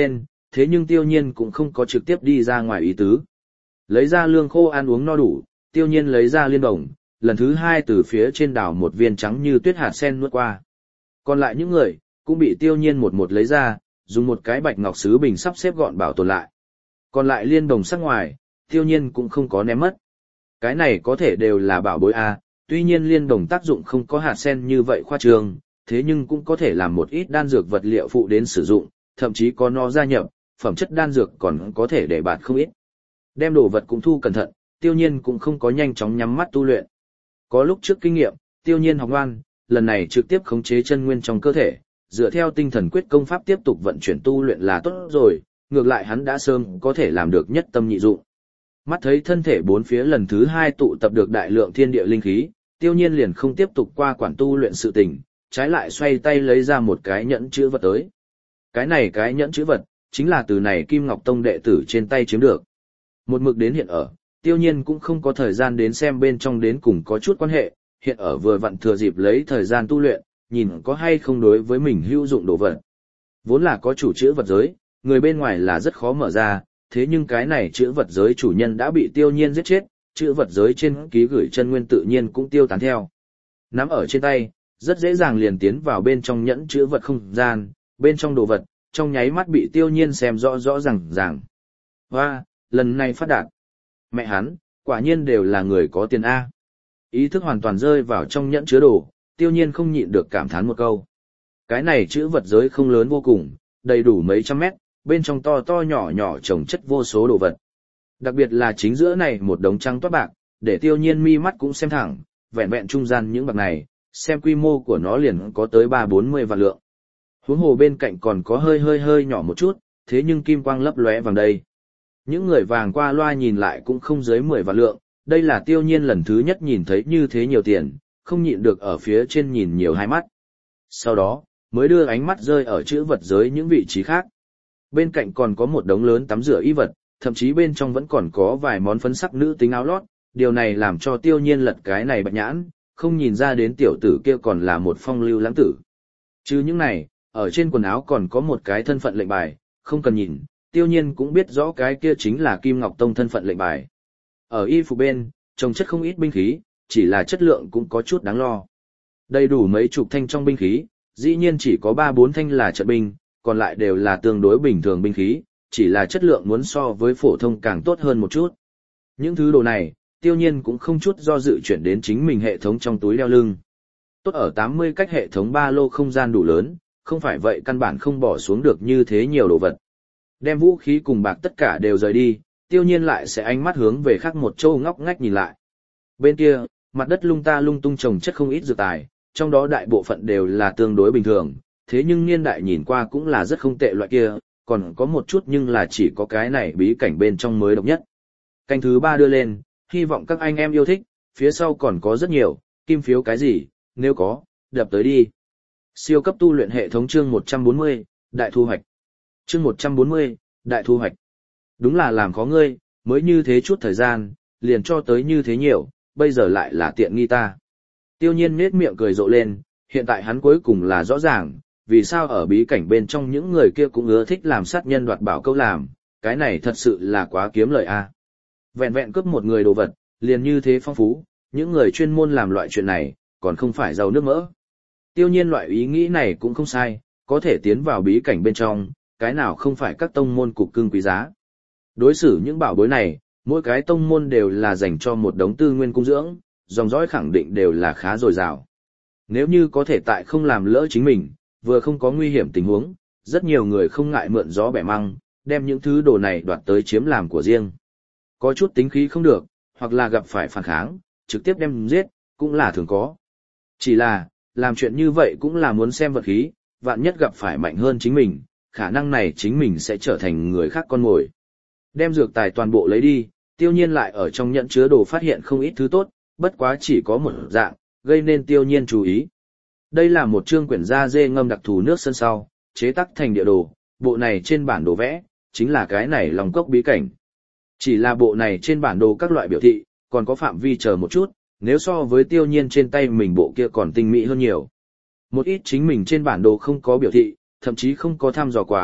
thế nhưng tiêu nhiên cũng không có trực tiếp đi ra ngoài ý tứ. Lấy ra lương khô ăn uống no đủ, tiêu nhiên lấy ra liên đồng, lần thứ hai từ phía trên đảo một viên trắng như tuyết hạt sen nuốt qua. Còn lại những người, cũng bị tiêu nhiên một một lấy ra, dùng một cái bạch ngọc sứ bình sắp xếp gọn bảo tồn lại. Còn lại liên đồng sắc ngoài, tiêu nhiên cũng không có ném mất. Cái này có thể đều là bảo bối A, tuy nhiên liên đồng tác dụng không có hạt sen như vậy khoa trương, thế nhưng cũng có thể làm một ít đan dược vật liệu phụ đến sử dụng, thậm chí có nó gia nhập, phẩm chất đan dược còn có thể để bạt không ít. Đem đồ vật cũng thu cẩn thận, tiêu nhiên cũng không có nhanh chóng nhắm mắt tu luyện. Có lúc trước kinh nghiệm, tiêu nhiên học ngoan, lần này trực tiếp khống chế chân nguyên trong cơ thể, dựa theo tinh thần quyết công pháp tiếp tục vận chuyển tu luyện là tốt rồi, ngược lại hắn đã sớm có thể làm được nhất tâm nhị dụng. Mắt thấy thân thể bốn phía lần thứ hai tụ tập được đại lượng thiên địa linh khí, tiêu nhiên liền không tiếp tục qua quản tu luyện sự tình, trái lại xoay tay lấy ra một cái nhẫn chữ vật tới. Cái này cái nhẫn chữ vật, chính là từ này Kim Ngọc Tông đệ tử trên tay chiếm được. Một mực đến hiện ở, tiêu nhiên cũng không có thời gian đến xem bên trong đến cùng có chút quan hệ, hiện ở vừa vặn thừa dịp lấy thời gian tu luyện, nhìn có hay không đối với mình hữu dụng đồ vật. Vốn là có chủ chữ vật giới, người bên ngoài là rất khó mở ra, thế nhưng cái này chữ vật giới chủ nhân đã bị tiêu nhiên giết chết, chữ vật giới trên ký gửi chân nguyên tự nhiên cũng tiêu tán theo. Nắm ở trên tay, rất dễ dàng liền tiến vào bên trong nhẫn chữ vật không gian, bên trong đồ vật, trong nháy mắt bị tiêu nhiên xem rõ rõ ràng ràng. Hoa, lần này phát đạt. Mẹ hắn, quả nhiên đều là người có tiền A. Ý thức hoàn toàn rơi vào trong nhẫn chứa đồ, tiêu nhiên không nhịn được cảm thán một câu. Cái này chữ vật giới không lớn vô cùng, đầy đủ mấy trăm mét, bên trong to to nhỏ nhỏ trồng chất vô số đồ vật. Đặc biệt là chính giữa này một đống trắng toát bạc, để tiêu nhiên mi mắt cũng xem thẳng, vẹn vẹn trung gian những bạc này, xem quy mô của nó liền có tới ba bốn mươi vạn lượng. Huống hồ bên cạnh còn có hơi hơi hơi nhỏ một chút, thế nhưng kim quang lấp lóe vàng đây. Những người vàng qua loa nhìn lại cũng không dưới mười vạn lượng, đây là tiêu nhiên lần thứ nhất nhìn thấy như thế nhiều tiền, không nhịn được ở phía trên nhìn nhiều hai mắt. Sau đó, mới đưa ánh mắt rơi ở chữ vật giới những vị trí khác. Bên cạnh còn có một đống lớn tắm rửa y vật, thậm chí bên trong vẫn còn có vài món phấn sắc nữ tính áo lót, điều này làm cho tiêu nhiên lật cái này bạch nhãn, không nhìn ra đến tiểu tử kia còn là một phong lưu lãng tử. Chứ những này, ở trên quần áo còn có một cái thân phận lệnh bài, không cần nhìn, tiêu nhiên cũng biết rõ cái kia chính là Kim Ngọc Tông thân phận lệnh bài. Ở y phục bên, trồng chất không ít binh khí, chỉ là chất lượng cũng có chút đáng lo. Đầy đủ mấy chục thanh trong binh khí, dĩ nhiên chỉ có ba bốn thanh là trận binh, còn lại đều là tương đối bình thường binh khí, chỉ là chất lượng muốn so với phổ thông càng tốt hơn một chút. Những thứ đồ này, tiêu nhiên cũng không chút do dự chuyển đến chính mình hệ thống trong túi đeo lưng. Tốt ở tám mươi cách hệ thống ba lô không gian đủ lớn, không phải vậy căn bản không bỏ xuống được như thế nhiều đồ vật. Đem vũ khí cùng bạc tất cả đều rời đi, tiêu nhiên lại sẽ ánh mắt hướng về khác một châu ngóc ngách nhìn lại. Bên kia, mặt đất lung ta lung tung trồng chất không ít dược tài, trong đó đại bộ phận đều là tương đối bình thường, thế nhưng niên đại nhìn qua cũng là rất không tệ loại kia, còn có một chút nhưng là chỉ có cái này bí cảnh bên trong mới độc nhất. Canh thứ ba đưa lên, hy vọng các anh em yêu thích, phía sau còn có rất nhiều, kim phiếu cái gì, nếu có, đập tới đi. Siêu cấp tu luyện hệ thống chương một trăm bốn mươi, đại thu hoạch. Chương một trăm bốn mươi, đại thu hoạch. Đúng là làm khó ngươi, mới như thế chút thời gian, liền cho tới như thế nhiều, bây giờ lại là tiện nghi ta. Tiêu nhiên nết miệng cười rộ lên, hiện tại hắn cuối cùng là rõ ràng, vì sao ở bí cảnh bên trong những người kia cũng ưa thích làm sát nhân đoạt bảo câu làm, cái này thật sự là quá kiếm lời a. Vẹn vẹn cướp một người đồ vật, liền như thế phong phú, những người chuyên môn làm loại chuyện này, còn không phải giàu nước mỡ. Tiêu nhiên loại ý nghĩ này cũng không sai, có thể tiến vào bí cảnh bên trong, cái nào không phải các tông môn cục cưng quý giá. Đối xử những bảo bối này, mỗi cái tông môn đều là dành cho một đống tư nguyên cung dưỡng, dòng dõi khẳng định đều là khá dồi dào. Nếu như có thể tại không làm lỡ chính mình, vừa không có nguy hiểm tình huống, rất nhiều người không ngại mượn gió bẻ măng, đem những thứ đồ này đoạt tới chiếm làm của riêng. Có chút tính khí không được, hoặc là gặp phải phản kháng, trực tiếp đem giết, cũng là thường có. Chỉ là, làm chuyện như vậy cũng là muốn xem vật khí, vạn nhất gặp phải mạnh hơn chính mình, khả năng này chính mình sẽ trở thành người khác con mồi. Đem dược tài toàn bộ lấy đi, tiêu nhiên lại ở trong nhẫn chứa đồ phát hiện không ít thứ tốt, bất quá chỉ có một dạng, gây nên tiêu nhiên chú ý. Đây là một chương quyển da dê ngâm đặc thù nước sân sau, chế tác thành địa đồ, bộ này trên bản đồ vẽ, chính là cái này lòng cốc bí cảnh. Chỉ là bộ này trên bản đồ các loại biểu thị, còn có phạm vi chờ một chút, nếu so với tiêu nhiên trên tay mình bộ kia còn tinh mỹ hơn nhiều. Một ít chính mình trên bản đồ không có biểu thị, thậm chí không có thăm dò quá,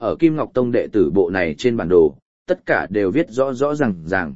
ở Kim Ngọc Tông đệ tử bộ này trên bản đồ, tất cả đều viết rõ rõ ràng ràng.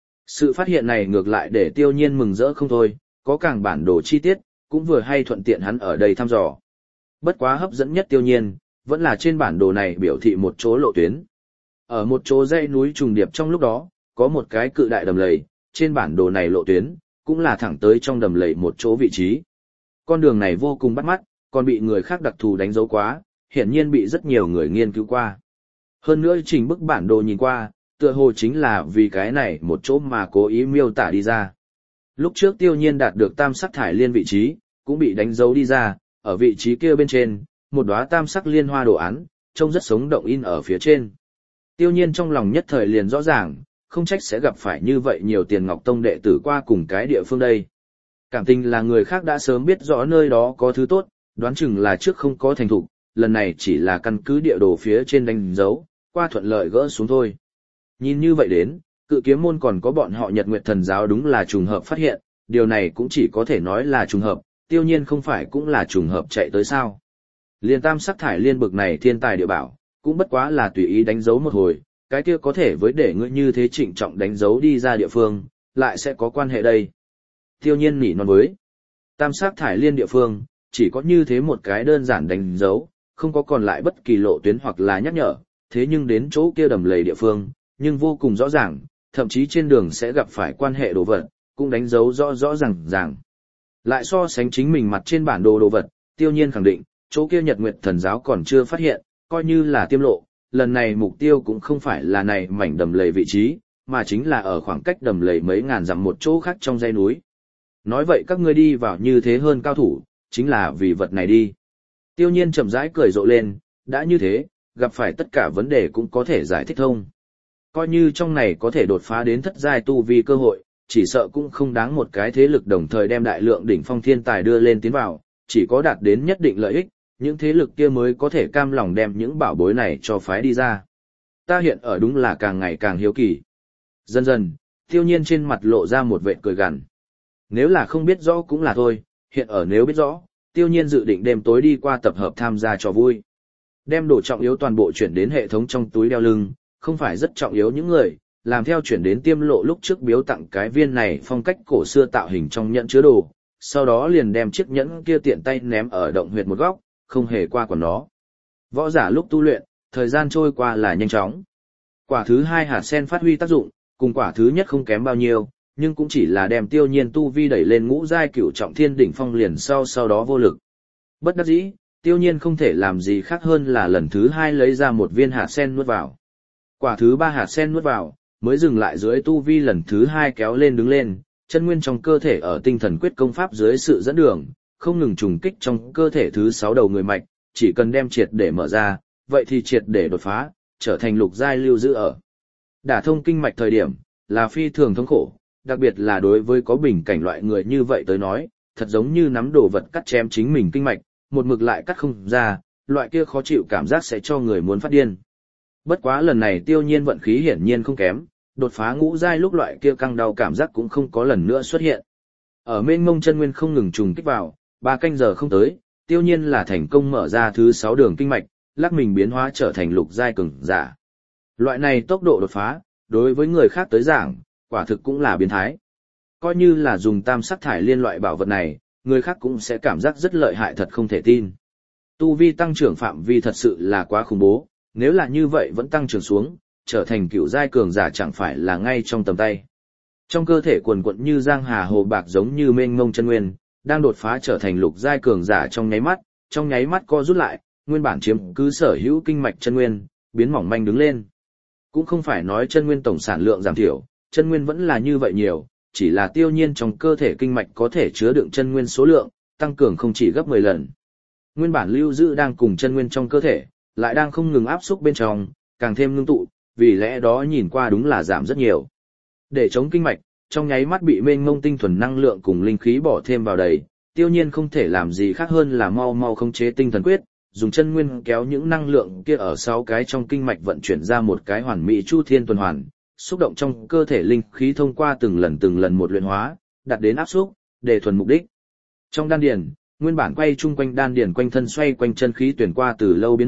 Sự phát hiện này ngược lại để Tiêu Nhiên mừng rỡ không thôi, có càng bản đồ chi tiết, cũng vừa hay thuận tiện hắn ở đây thăm dò. Bất quá hấp dẫn nhất Tiêu Nhiên, vẫn là trên bản đồ này biểu thị một chỗ lộ tuyến. Ở một chỗ dãy núi trùng điệp trong lúc đó, có một cái cự đại đầm lầy, trên bản đồ này lộ tuyến, cũng là thẳng tới trong đầm lầy một chỗ vị trí. Con đường này vô cùng bắt mắt, còn bị người khác đặc thù đánh dấu quá, hiển nhiên bị rất nhiều người nghiên cứu qua. Hơn nữa trình bức bản đồ nhìn qua, tựa hồ chính là vì cái này một chỗ mà cố ý miêu tả đi ra. Lúc trước Tiêu Nhiên đạt được tam sắc thải liên vị trí, cũng bị đánh dấu đi ra, ở vị trí kia bên trên, một đóa tam sắc liên hoa đồ án, trông rất sống động in ở phía trên. Tiêu Nhiên trong lòng nhất thời liền rõ ràng, không trách sẽ gặp phải như vậy nhiều Tiền Ngọc Tông đệ tử qua cùng cái địa phương đây. Cảm tình là người khác đã sớm biết rõ nơi đó có thứ tốt, đoán chừng là trước không có thành thục, lần này chỉ là căn cứ địa đồ phía trên đánh dấu, qua thuận lợi gỡ xuống thôi. Nhìn như vậy đến, Cự Kiếm môn còn có bọn họ Nhật Nguyệt Thần giáo đúng là trùng hợp phát hiện, điều này cũng chỉ có thể nói là trùng hợp, Tiêu Nhiên không phải cũng là trùng hợp chạy tới sao. Liên tam sắc thải liên bực này thiên tài địa bảo, cũng bất quá là tùy ý đánh dấu một hồi, cái kia có thể với để ngươi như thế trịnh trọng đánh dấu đi ra địa phương, lại sẽ có quan hệ đây. Tiêu Nhiên nỉ non với. Tam sắc thải liên địa phương, chỉ có như thế một cái đơn giản đánh dấu, không có còn lại bất kỳ lộ tuyến hoặc là nhắc nhở, thế nhưng đến chỗ kia đầm lầy địa phương, nhưng vô cùng rõ ràng, thậm chí trên đường sẽ gặp phải quan hệ đồ vật, cũng đánh dấu rõ rõ ràng ràng. Lại so sánh chính mình mặt trên bản đồ đồ vật, Tiêu Nhiên khẳng định, chỗ kia Nhật Nguyệt Thần giáo còn chưa phát hiện, coi như là tiêm lộ, lần này mục tiêu cũng không phải là này mảnh đầm lầy vị trí, mà chính là ở khoảng cách đầm lầy mấy ngàn dặm một chỗ khác trong dãy núi. Nói vậy các ngươi đi vào như thế hơn cao thủ, chính là vì vật này đi. Tiêu Nhiên chậm rãi cười rộ lên, đã như thế, gặp phải tất cả vấn đề cũng có thể giải thích thông. Coi như trong này có thể đột phá đến thất giai tu vi cơ hội, chỉ sợ cũng không đáng một cái thế lực đồng thời đem đại lượng đỉnh phong thiên tài đưa lên tiến vào, chỉ có đạt đến nhất định lợi ích, những thế lực kia mới có thể cam lòng đem những bảo bối này cho phái đi ra. Ta hiện ở đúng là càng ngày càng hiếu kỳ. Dần dần, Tiêu Nhiên trên mặt lộ ra một vệt cười gằn. Nếu là không biết rõ cũng là thôi, hiện ở nếu biết rõ, Tiêu Nhiên dự định đêm tối đi qua tập hợp tham gia cho vui. Đem đồ trọng yếu toàn bộ chuyển đến hệ thống trong túi đeo lưng, không phải rất trọng yếu những người, làm theo chuyển đến tiêm lộ lúc trước biếu tặng cái viên này phong cách cổ xưa tạo hình trong nhẫn chứa đồ, sau đó liền đem chiếc nhẫn kia tiện tay ném ở động huyệt một góc, không hề qua quản nó. Võ giả lúc tu luyện, thời gian trôi qua là nhanh chóng. Quả thứ hai hạt sen phát huy tác dụng, cùng quả thứ nhất không kém bao nhiêu, nhưng cũng chỉ là đem Tiêu Nhiên tu vi đẩy lên ngũ giai cửu trọng thiên đỉnh phong liền sau sau đó vô lực. Bất đắc dĩ, Tiêu Nhiên không thể làm gì khác hơn là lần thứ hai lấy ra một viên hạt sen nuốt vào. Quả thứ ba hạt sen nuốt vào, mới dừng lại dưới tu vi lần thứ hai kéo lên đứng lên, chân nguyên trong cơ thể ở tinh thần quyết công pháp dưới sự dẫn đường, không ngừng trùng kích trong cơ thể thứ sáu đầu người mạch, chỉ cần đem triệt để mở ra, vậy thì triệt để đột phá, trở thành lục giai lưu giữ ở. Đả thông kinh mạch thời điểm, là phi thường thống khổ, đặc biệt là đối với có bình cảnh loại người như vậy tới nói, thật giống như nắm đồ vật cắt chém chính mình kinh mạch, một mực lại cắt không ra, loại kia khó chịu cảm giác sẽ cho người muốn phát điên. Bất quá lần này Tiêu Nhiên vận khí hiển nhiên không kém, đột phá ngũ giai lúc loại kia căng đau cảm giác cũng không có lần nữa xuất hiện. Ở mênh mông chân nguyên không ngừng trùng kích vào, ba canh giờ không tới, Tiêu Nhiên là thành công mở ra thứ sáu đường kinh mạch, lắc mình biến hóa trở thành lục giai cường giả. Loại này tốc độ đột phá, đối với người khác tới giảng, quả thực cũng là biến thái. Coi như là dùng tam sắc thải liên loại bảo vật này, người khác cũng sẽ cảm giác rất lợi hại thật không thể tin. Tu vi tăng trưởng phạm vi thật sự là quá khủng bố, nếu là như vậy vẫn tăng trưởng xuống, trở thành cựu giai cường giả chẳng phải là ngay trong tầm tay. Trong cơ thể quần quận như giang hà hồ bạc giống như mênh mông chân nguyên, đang đột phá trở thành lục giai cường giả trong nháy mắt, trong nháy mắt co rút lại, nguyên bản chiếm cứ sở hữu kinh mạch chân nguyên, biến mỏng manh đứng lên. Cũng không phải nói chân nguyên tổng sản lượng giảm thiểu, chân nguyên vẫn là như vậy nhiều, chỉ là Tiêu Nhiên trong cơ thể kinh mạch có thể chứa đựng chân nguyên số lượng, tăng cường không chỉ gấp mười lần. Nguyên bản lưu giữ đang cùng chân nguyên trong cơ thể, lại đang không ngừng áp xúc bên trong, càng thêm ngưng tụ, vì lẽ đó nhìn qua đúng là giảm rất nhiều. Để chống kinh mạch, trong nháy mắt bị mênh mông tinh thuần năng lượng cùng linh khí bỏ thêm vào đầy, Tiêu Nhiên không thể làm gì khác hơn là mau mau khống chế tinh thần quyết, dùng chân nguyên kéo những năng lượng kia ở sáu cái trong kinh mạch vận chuyển ra một cái hoàn mỹ chu thiên tuần hoàn, xúc động trong cơ thể linh khí thông qua từng lần từng lần một luyện hóa, đạt đến áp xúc, để thuần mục đích. Trong đan điền, nguyên bản quay chung quanh đan điền quanh thân xoay quanh chân khí tuyển qua từ lâu biến mất,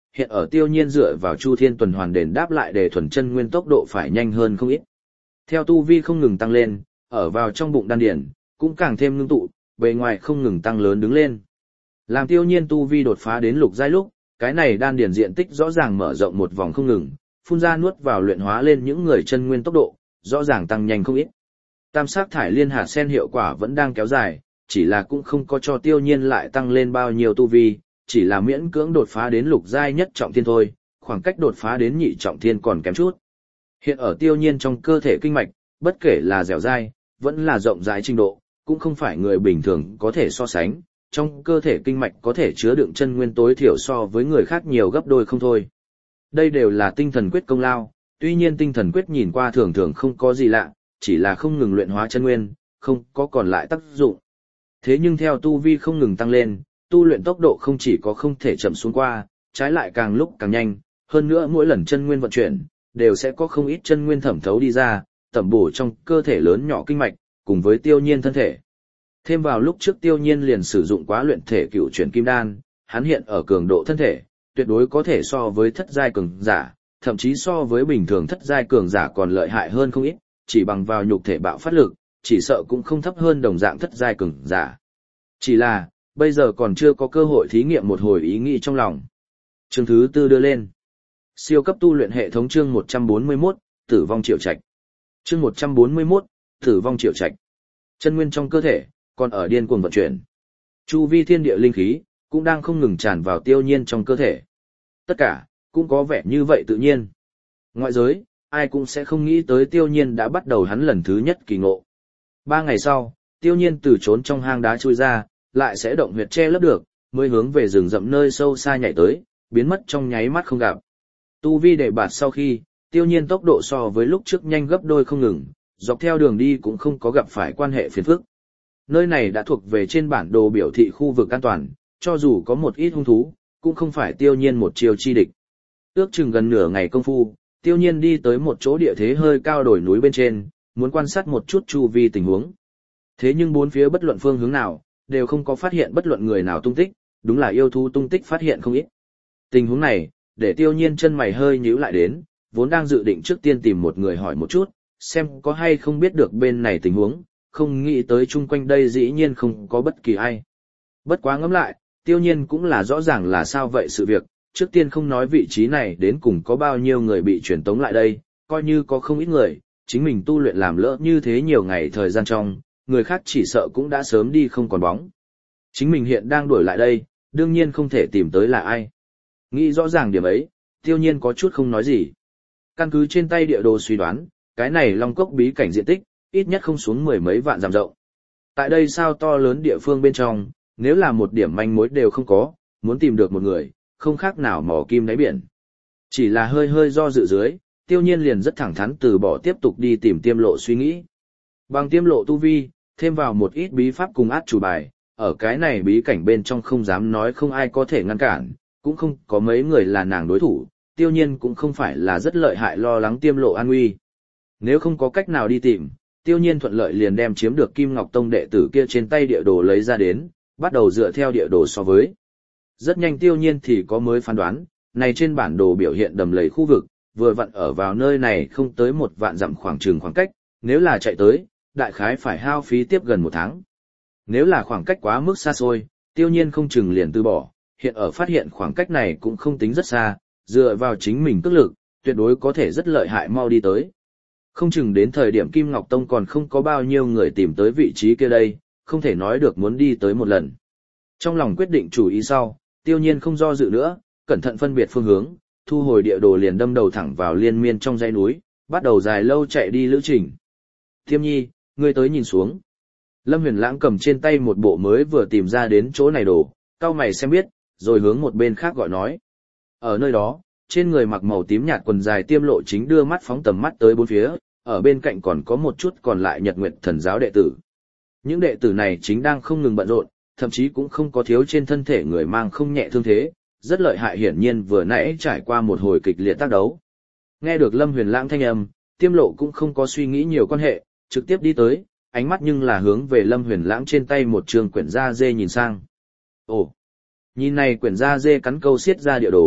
hiện ở Tiêu Nhiên dựa vào Chu Thiên tuần hoàn đền đáp lại để thuần chân nguyên tốc độ phải nhanh hơn không ít. Theo tu vi không ngừng tăng lên, ở vào trong bụng đan điển, cũng càng thêm ngưng tụ, bề ngoài không ngừng tăng lớn đứng lên. Làm Tiêu Nhiên tu vi đột phá đến lục giai lúc, cái này đan điển diện tích rõ ràng mở rộng một vòng không ngừng, phun ra nuốt vào luyện hóa lên những người chân nguyên tốc độ, rõ ràng tăng nhanh không ít. Tam sắc thải liên hạt sen hiệu quả vẫn đang kéo dài, chỉ là cũng không có cho Tiêu Nhiên lại tăng lên bao nhiêu tu vi, chỉ là miễn cưỡng đột phá đến lục giai nhất trọng thiên thôi, khoảng cách đột phá đến nhị trọng thiên còn kém chút. Hiện ở Tiêu Nhiên trong cơ thể kinh mạch, bất kể là dẻo dai, vẫn là rộng rãi trình độ, cũng không phải người bình thường có thể so sánh, trong cơ thể kinh mạch có thể chứa đựng chân nguyên tối thiểu so với người khác nhiều gấp đôi không thôi. Đây đều là tinh thần quyết công lao, tuy nhiên tinh thần quyết nhìn qua thường thường không có gì lạ, chỉ là không ngừng luyện hóa chân nguyên, không có còn lại tác dụng. Thế nhưng theo tu vi không ngừng tăng lên, tu luyện tốc độ không chỉ có không thể chậm xuống qua, trái lại càng lúc càng nhanh, hơn nữa mỗi lần chân nguyên vận chuyển, đều sẽ có không ít chân nguyên thẩm thấu đi ra, tẩm bổ trong cơ thể lớn nhỏ kinh mạch, cùng với Tiêu Nhiên thân thể. Thêm vào lúc trước Tiêu Nhiên liền sử dụng quá luyện thể cựu chuyển kim đan, hắn hiện ở cường độ thân thể, tuyệt đối có thể so với thất giai cường giả, thậm chí so với bình thường thất giai cường giả còn lợi hại hơn không ít, chỉ bằng vào nhục thể bạo phát lực, chỉ sợ cũng không thấp hơn đồng dạng thất giai cường giả. Chỉ là, bây giờ còn chưa có cơ hội thí nghiệm một hồi ý nghĩ trong lòng. Chương thứ tư đưa lên. Siêu cấp tu luyện hệ thống chương một trăm bốn mươi mốt, tử vong triệu trạch. Chương một trăm bốn mươi mốt, tử vong triệu trạch. Chân nguyên trong cơ thể còn ở điên cuồng vận chuyển. Chu vi thiên địa linh khí cũng đang không ngừng tràn vào Tiêu Nhiên trong cơ thể. Tất cả cũng có vẻ như vậy tự nhiên. Ngoại giới, ai cũng sẽ không nghĩ tới Tiêu Nhiên đã bắt đầu hắn lần thứ nhất kỳ ngộ. Ba ngày sau, Tiêu Nhiên từ trốn trong hang đá chui ra, lại sẽ động huyệt che lấp được, mới hướng về rừng rậm nơi sâu xa nhảy tới, biến mất trong nháy mắt không gặp. Tu vi để bạt sau khi, Tiêu Nhiên tốc độ so với lúc trước nhanh gấp đôi không ngừng, dọc theo đường đi cũng không có gặp phải quan hệ phiền phức. Nơi này đã thuộc về trên bản đồ biểu thị khu vực an toàn, cho dù có một ít hung thú, cũng không phải Tiêu Nhiên một chiều chi địch. Ước chừng gần nửa ngày công phu, Tiêu Nhiên đi tới một chỗ địa thế hơi cao đồi núi bên trên, muốn quan sát một chút chu vi tình huống. Thế nhưng bốn phía bất luận phương hướng nào, đều không có phát hiện bất luận người nào tung tích, đúng là yêu thú tung tích phát hiện không ít. Tình huống này, để Tiêu Nhiên chân mày hơi nhíu lại đến, vốn đang dự định trước tiên tìm một người hỏi một chút, xem có hay không biết được bên này tình huống, không nghĩ tới chung quanh đây dĩ nhiên không có bất kỳ ai. Bất quá ngẫm lại, Tiêu Nhiên cũng là rõ ràng là sao vậy sự việc, trước tiên không nói vị trí này đến cùng có bao nhiêu người bị truyền tống lại đây, coi như có không ít người, chính mình tu luyện làm lỡ như thế nhiều ngày thời gian trong, người khác chỉ sợ cũng đã sớm đi không còn bóng. Chính mình hiện đang đuổi lại đây, đương nhiên không thể tìm tới là ai. Nghĩ rõ ràng điểm ấy, Tiêu Nhiên có chút không nói gì. Căn cứ trên tay địa đồ suy đoán, cái này Long Cốc bí cảnh diện tích, ít nhất không xuống mười mấy vạn dặm rộng. Tại đây sao to lớn địa phương bên trong, nếu là một điểm manh mối đều không có, muốn tìm được một người, không khác nào mò kim đáy biển. Chỉ là hơi hơi do dự dưới, Tiêu Nhiên liền rất thẳng thắn từ bỏ tiếp tục đi tìm tiêm lộ suy nghĩ. Bằng tiêm lộ tu vi, thêm vào một ít bí pháp cùng át chủ bài, ở cái này bí cảnh bên trong không dám nói không ai có thể ngăn cản, cũng không có mấy người là nàng đối thủ, Tiêu Nhiên cũng không phải là rất lợi hại lo lắng tiêm lộ an nguy. Nếu không có cách nào đi tìm, Tiêu Nhiên thuận lợi liền đem chiếm được Kim Ngọc Tông đệ tử kia trên tay địa đồ lấy ra đến, bắt đầu dựa theo địa đồ so với. Rất nhanh Tiêu Nhiên thì có mới phán đoán, này trên bản đồ biểu hiện đầm lầy khu vực, vừa vặn ở vào nơi này không tới một vạn dặm khoảng trường khoảng cách, nếu là chạy tới, đại khái phải hao phí tiếp gần một tháng. Nếu là khoảng cách quá mức xa xôi, Tiêu Nhiên không chừng liền từ bỏ, hiện ở phát hiện khoảng cách này cũng không tính rất xa, dựa vào chính mình tức lực, tuyệt đối có thể rất lợi hại mau đi tới. Không chừng đến thời điểm Kim Ngọc Tông còn không có bao nhiêu người tìm tới vị trí kia đây, không thể nói được muốn đi tới một lần. Trong lòng quyết định chủ ý sau, Tiêu Nhiên không do dự nữa, cẩn thận phân biệt phương hướng, thu hồi địa đồ liền đâm đầu thẳng vào liên miên trong dãy núi, bắt đầu dài lâu chạy đi lữ trình. Tiêm Nhi, ngươi tới nhìn xuống. Lâm Huyền Lãng cầm trên tay một bộ mới vừa tìm ra đến chỗ này đồ, cau mày xem biết, rồi hướng một bên khác gọi nói. Ở nơi đó, trên người mặc màu tím nhạt quần dài Tiêm Lộ chính đưa mắt phóng tầm mắt tới bốn phía, ở bên cạnh còn có một chút còn lại Nhật Nguyệt Thần giáo đệ tử. Những đệ tử này chính đang không ngừng bận rộn, thậm chí cũng không có thiếu trên thân thể người mang không nhẹ thương thế, rất lợi hại hiển nhiên vừa nãy trải qua một hồi kịch liệt tác đấu. Nghe được Lâm Huyền Lãng thanh âm, Tiêm Lộ cũng không có suy nghĩ nhiều quan hệ, trực tiếp đi tới, ánh mắt nhưng là hướng về Lâm Huyền Lãng trên tay một trường quyển da dê nhìn sang. Ồ, nhìn này quyển da dê cắn câu xiết ra địa đồ,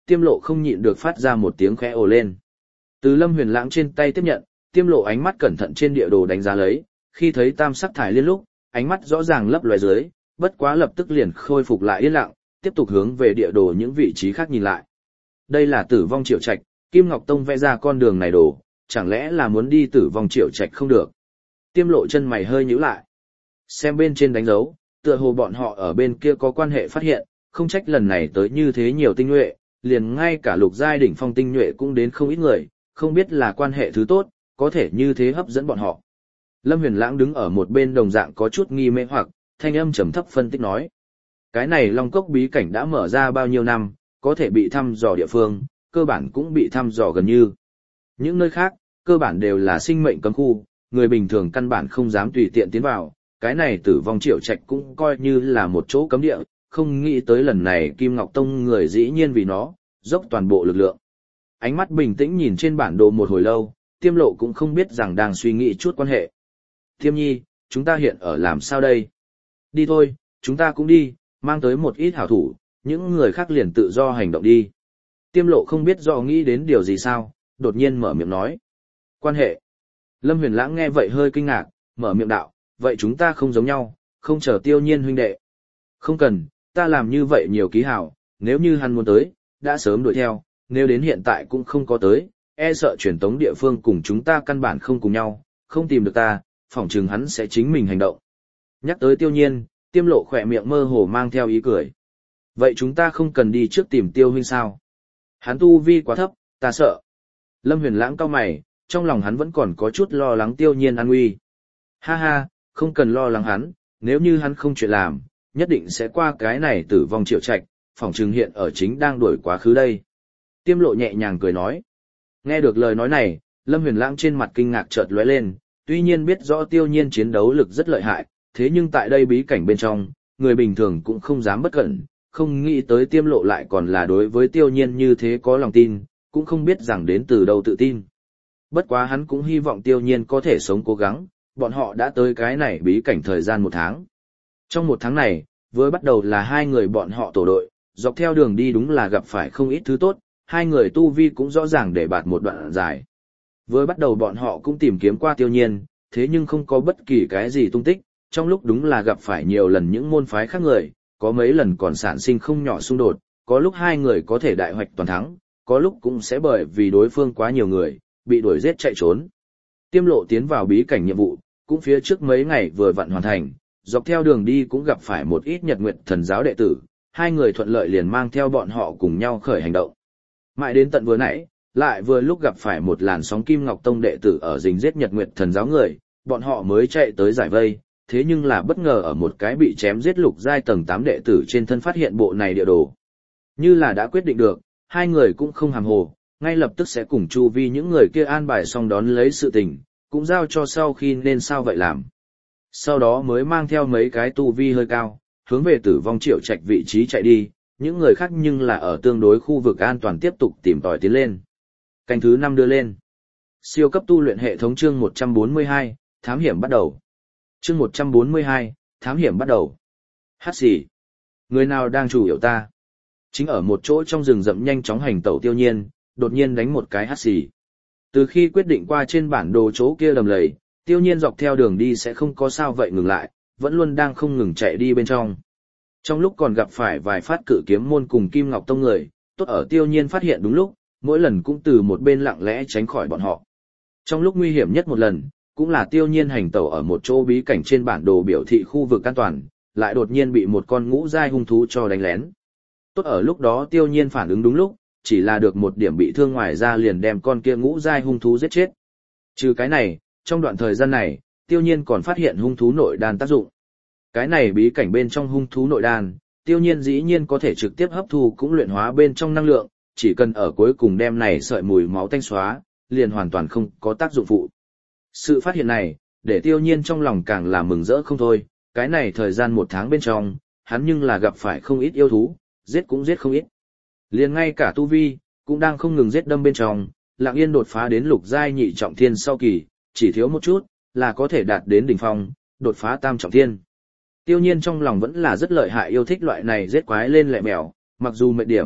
Tiêm Lộ không nhịn được phát ra một tiếng khẽ ồ lên. Từ Lâm Huyền Lãng trên tay tiếp nhận, Tiêm Lộ ánh mắt cẩn thận trên địa đồ đánh giá lấy, khi thấy tam sắc thải liên lúc, ánh mắt rõ ràng lấp lóe dưới, bất quá lập tức liền khôi phục lại yên lặng, tiếp tục hướng về địa đồ những vị trí khác nhìn lại. Đây là Tử Vong Triệu Trạch, Kim Ngọc Tông vẽ ra con đường này đồ, chẳng lẽ là muốn đi Tử Vong Triệu Trạch không được. Tiêm Lộ chân mày hơi nhíu lại. Xem bên trên đánh dấu, tựa hồ bọn họ ở bên kia có quan hệ phát hiện, không trách lần này tới như thế nhiều tinh nhuệ, liền ngay cả lục giai đỉnh phong tinh nhuệ cũng đến không ít người, không biết là quan hệ thứ tốt, có thể như thế hấp dẫn bọn họ. Lâm Huyền Lãng đứng ở một bên đồng dạng có chút nghi mê hoặc, thanh âm trầm thấp phân tích nói. Cái này Long Cốc bí cảnh đã mở ra bao nhiêu năm, có thể bị thăm dò địa phương, cơ bản cũng bị thăm dò gần như. Những nơi khác, cơ bản đều là sinh mệnh cấm khu, người bình thường căn bản không dám tùy tiện tiến vào, cái này Tử Vong Triệu Trạch cũng coi như là một chỗ cấm địa, không nghĩ tới lần này Kim Ngọc Tông người dĩ nhiên vì nó, dốc toàn bộ lực lượng. Ánh mắt bình tĩnh nhìn trên bản đồ một hồi lâu, Tiêm Lộ cũng không biết rằng đang suy nghĩ chút quan hệ. Tiêm Nhi, chúng ta hiện ở làm sao đây? Đi thôi, chúng ta cũng đi, mang tới một ít hảo thủ, những người khác liền tự do hành động đi. Tiêm Lộ không biết rõ nghĩ đến điều gì sao, đột nhiên mở miệng nói. Quan hệ. Lâm Huyền Lãng nghe vậy hơi kinh ngạc, mở miệng đạo, vậy chúng ta không giống nhau, không chờ Tiêu Nhiên huynh đệ. Không cần, ta làm như vậy nhiều ký hảo, nếu như hắn muốn tới, đã sớm đuổi theo, nếu đến hiện tại cũng không có tới, e sợ truyền tống địa phương cùng chúng ta căn bản không cùng nhau, không tìm được ta, phỏng chừng hắn sẽ chính mình hành động. Nhắc tới Tiêu Nhiên, Tiêm Lộ khỏe miệng mơ hồ mang theo ý cười. Vậy chúng ta không cần đi trước tìm Tiêu huynh sao? Hắn tu vi quá thấp, ta sợ. Lâm Huyền Lãng cau mày, trong lòng hắn vẫn còn có chút lo lắng Tiêu Nhiên an nguy. Ha ha, không cần lo lắng hắn, nếu như hắn không chuyện làm, nhất định sẽ qua cái này Tử Vong Triệu Trạch, phỏng chừng hiện ở chính đang đuổi quá khứ đây. Tiêm Lộ nhẹ nhàng cười nói. Nghe được lời nói này, Lâm Huyền Lãng trên mặt kinh ngạc chợt lóe lên, tuy nhiên biết rõ Tiêu Nhiên chiến đấu lực rất lợi hại, thế nhưng tại đây bí cảnh bên trong, người bình thường cũng không dám bất cẩn, không nghĩ tới Tiêm Lộ lại còn là đối với Tiêu Nhiên như thế có lòng tin, cũng không biết rằng đến từ đâu tự tin. Bất quá hắn cũng hy vọng Tiêu Nhiên có thể sống cố gắng, bọn họ đã tới cái này bí cảnh thời gian một tháng. Trong một tháng này, với bắt đầu là hai người bọn họ tổ đội, dọc theo đường đi đúng là gặp phải không ít thứ tốt, hai người tu vi cũng rõ ràng để bạt một đoạn dài. Với bắt đầu bọn họ cũng tìm kiếm qua Tiêu Nhiên, thế nhưng không có bất kỳ cái gì tung tích, trong lúc đúng là gặp phải nhiều lần những môn phái khác người, có mấy lần còn sản sinh không nhỏ xung đột, có lúc hai người có thể đại hoạch toàn thắng, có lúc cũng sẽ bởi vì đối phương quá nhiều người, bị đuổi giết chạy trốn. Tiêm Lộ tiến vào bí cảnh nhiệm vụ, cũng phía trước mấy ngày vừa vặn hoàn thành, dọc theo đường đi cũng gặp phải một ít Nhật Nguyệt Thần giáo đệ tử, hai người thuận lợi liền mang theo bọn họ cùng nhau khởi hành động. Mãi đến tận vừa nãy, lại vừa lúc gặp phải một làn sóng Kim Ngọc Tông đệ tử ở rình giết Nhật Nguyệt Thần giáo người, bọn họ mới chạy tới giải vây, thế nhưng là bất ngờ ở một cái bị chém giết lục giai tầng tám đệ tử trên thân phát hiện bộ này địa đồ. Như là đã quyết định được, hai người cũng không hàm hồ, ngay lập tức sẽ cùng chu vi những người kia an bài xong đón lấy sự tình, cũng giao cho sau khi nên sao vậy làm. Sau đó mới mang theo mấy cái tu vi hơi cao, hướng về Tử Vong Triệu Trạch vị trí chạy đi, những người khác nhưng là ở tương đối khu vực an toàn tiếp tục tìm tòi tiến lên. Canh thứ năm đưa lên. Siêu cấp tu luyện hệ thống chương một trăm bốn mươi hai, thám hiểm bắt đầu. Chương một trăm bốn mươi hai, thám hiểm bắt đầu. Hát xì. Người nào đang chủ yếu ta? Chính ở một chỗ trong rừng rậm nhanh chóng hành tẩu Tiêu Nhiên, đột nhiên đánh một cái hát xì. Từ khi quyết định qua trên bản đồ chỗ kia đầm lầy, Tiêu Nhiên dọc theo đường đi sẽ không có sao vậy ngừng lại, vẫn luôn đang không ngừng chạy đi bên trong. Trong lúc còn gặp phải vài phát cự kiếm môn cùng Kim Ngọc Tông người, tốt ở Tiêu Nhiên phát hiện đúng lúc, mỗi lần cũng từ một bên lặng lẽ tránh khỏi bọn họ. Trong lúc nguy hiểm nhất một lần, cũng là Tiêu Nhiên hành tẩu ở một chỗ bí cảnh trên bản đồ biểu thị khu vực an toàn, lại đột nhiên bị một con ngũ giai hung thú cho đánh lén. Tốt ở lúc đó Tiêu Nhiên phản ứng đúng lúc, chỉ là được một điểm bị thương ngoài ra liền đem con kia ngũ giai hung thú giết chết. Trừ cái này, trong đoạn thời gian này, Tiêu Nhiên còn phát hiện hung thú nội đan tác dụng. Cái này bí cảnh bên trong hung thú nội đan, Tiêu Nhiên dĩ nhiên có thể trực tiếp hấp thu cũng luyện hóa bên trong năng lượng, chỉ cần ở cuối cùng đem này sợi mùi máu tanh xóa, liền hoàn toàn không có tác dụng phụ. Sự phát hiện này, để Tiêu Nhiên trong lòng càng là mừng rỡ không thôi, cái này thời gian một tháng bên trong, hắn nhưng là gặp phải không ít yêu thú, giết cũng giết không ít. Liền ngay cả tu vi, cũng đang không ngừng giết đâm bên trong, lặng yên đột phá đến lục giai nhị trọng thiên sau kỳ, chỉ thiếu một chút, là có thể đạt đến đỉnh phong, đột phá tam trọng thiên. Tiêu Nhiên trong lòng vẫn là rất lợi hại yêu thích loại này giết quái lên lẹ mèo, mặc dù mệt điểm,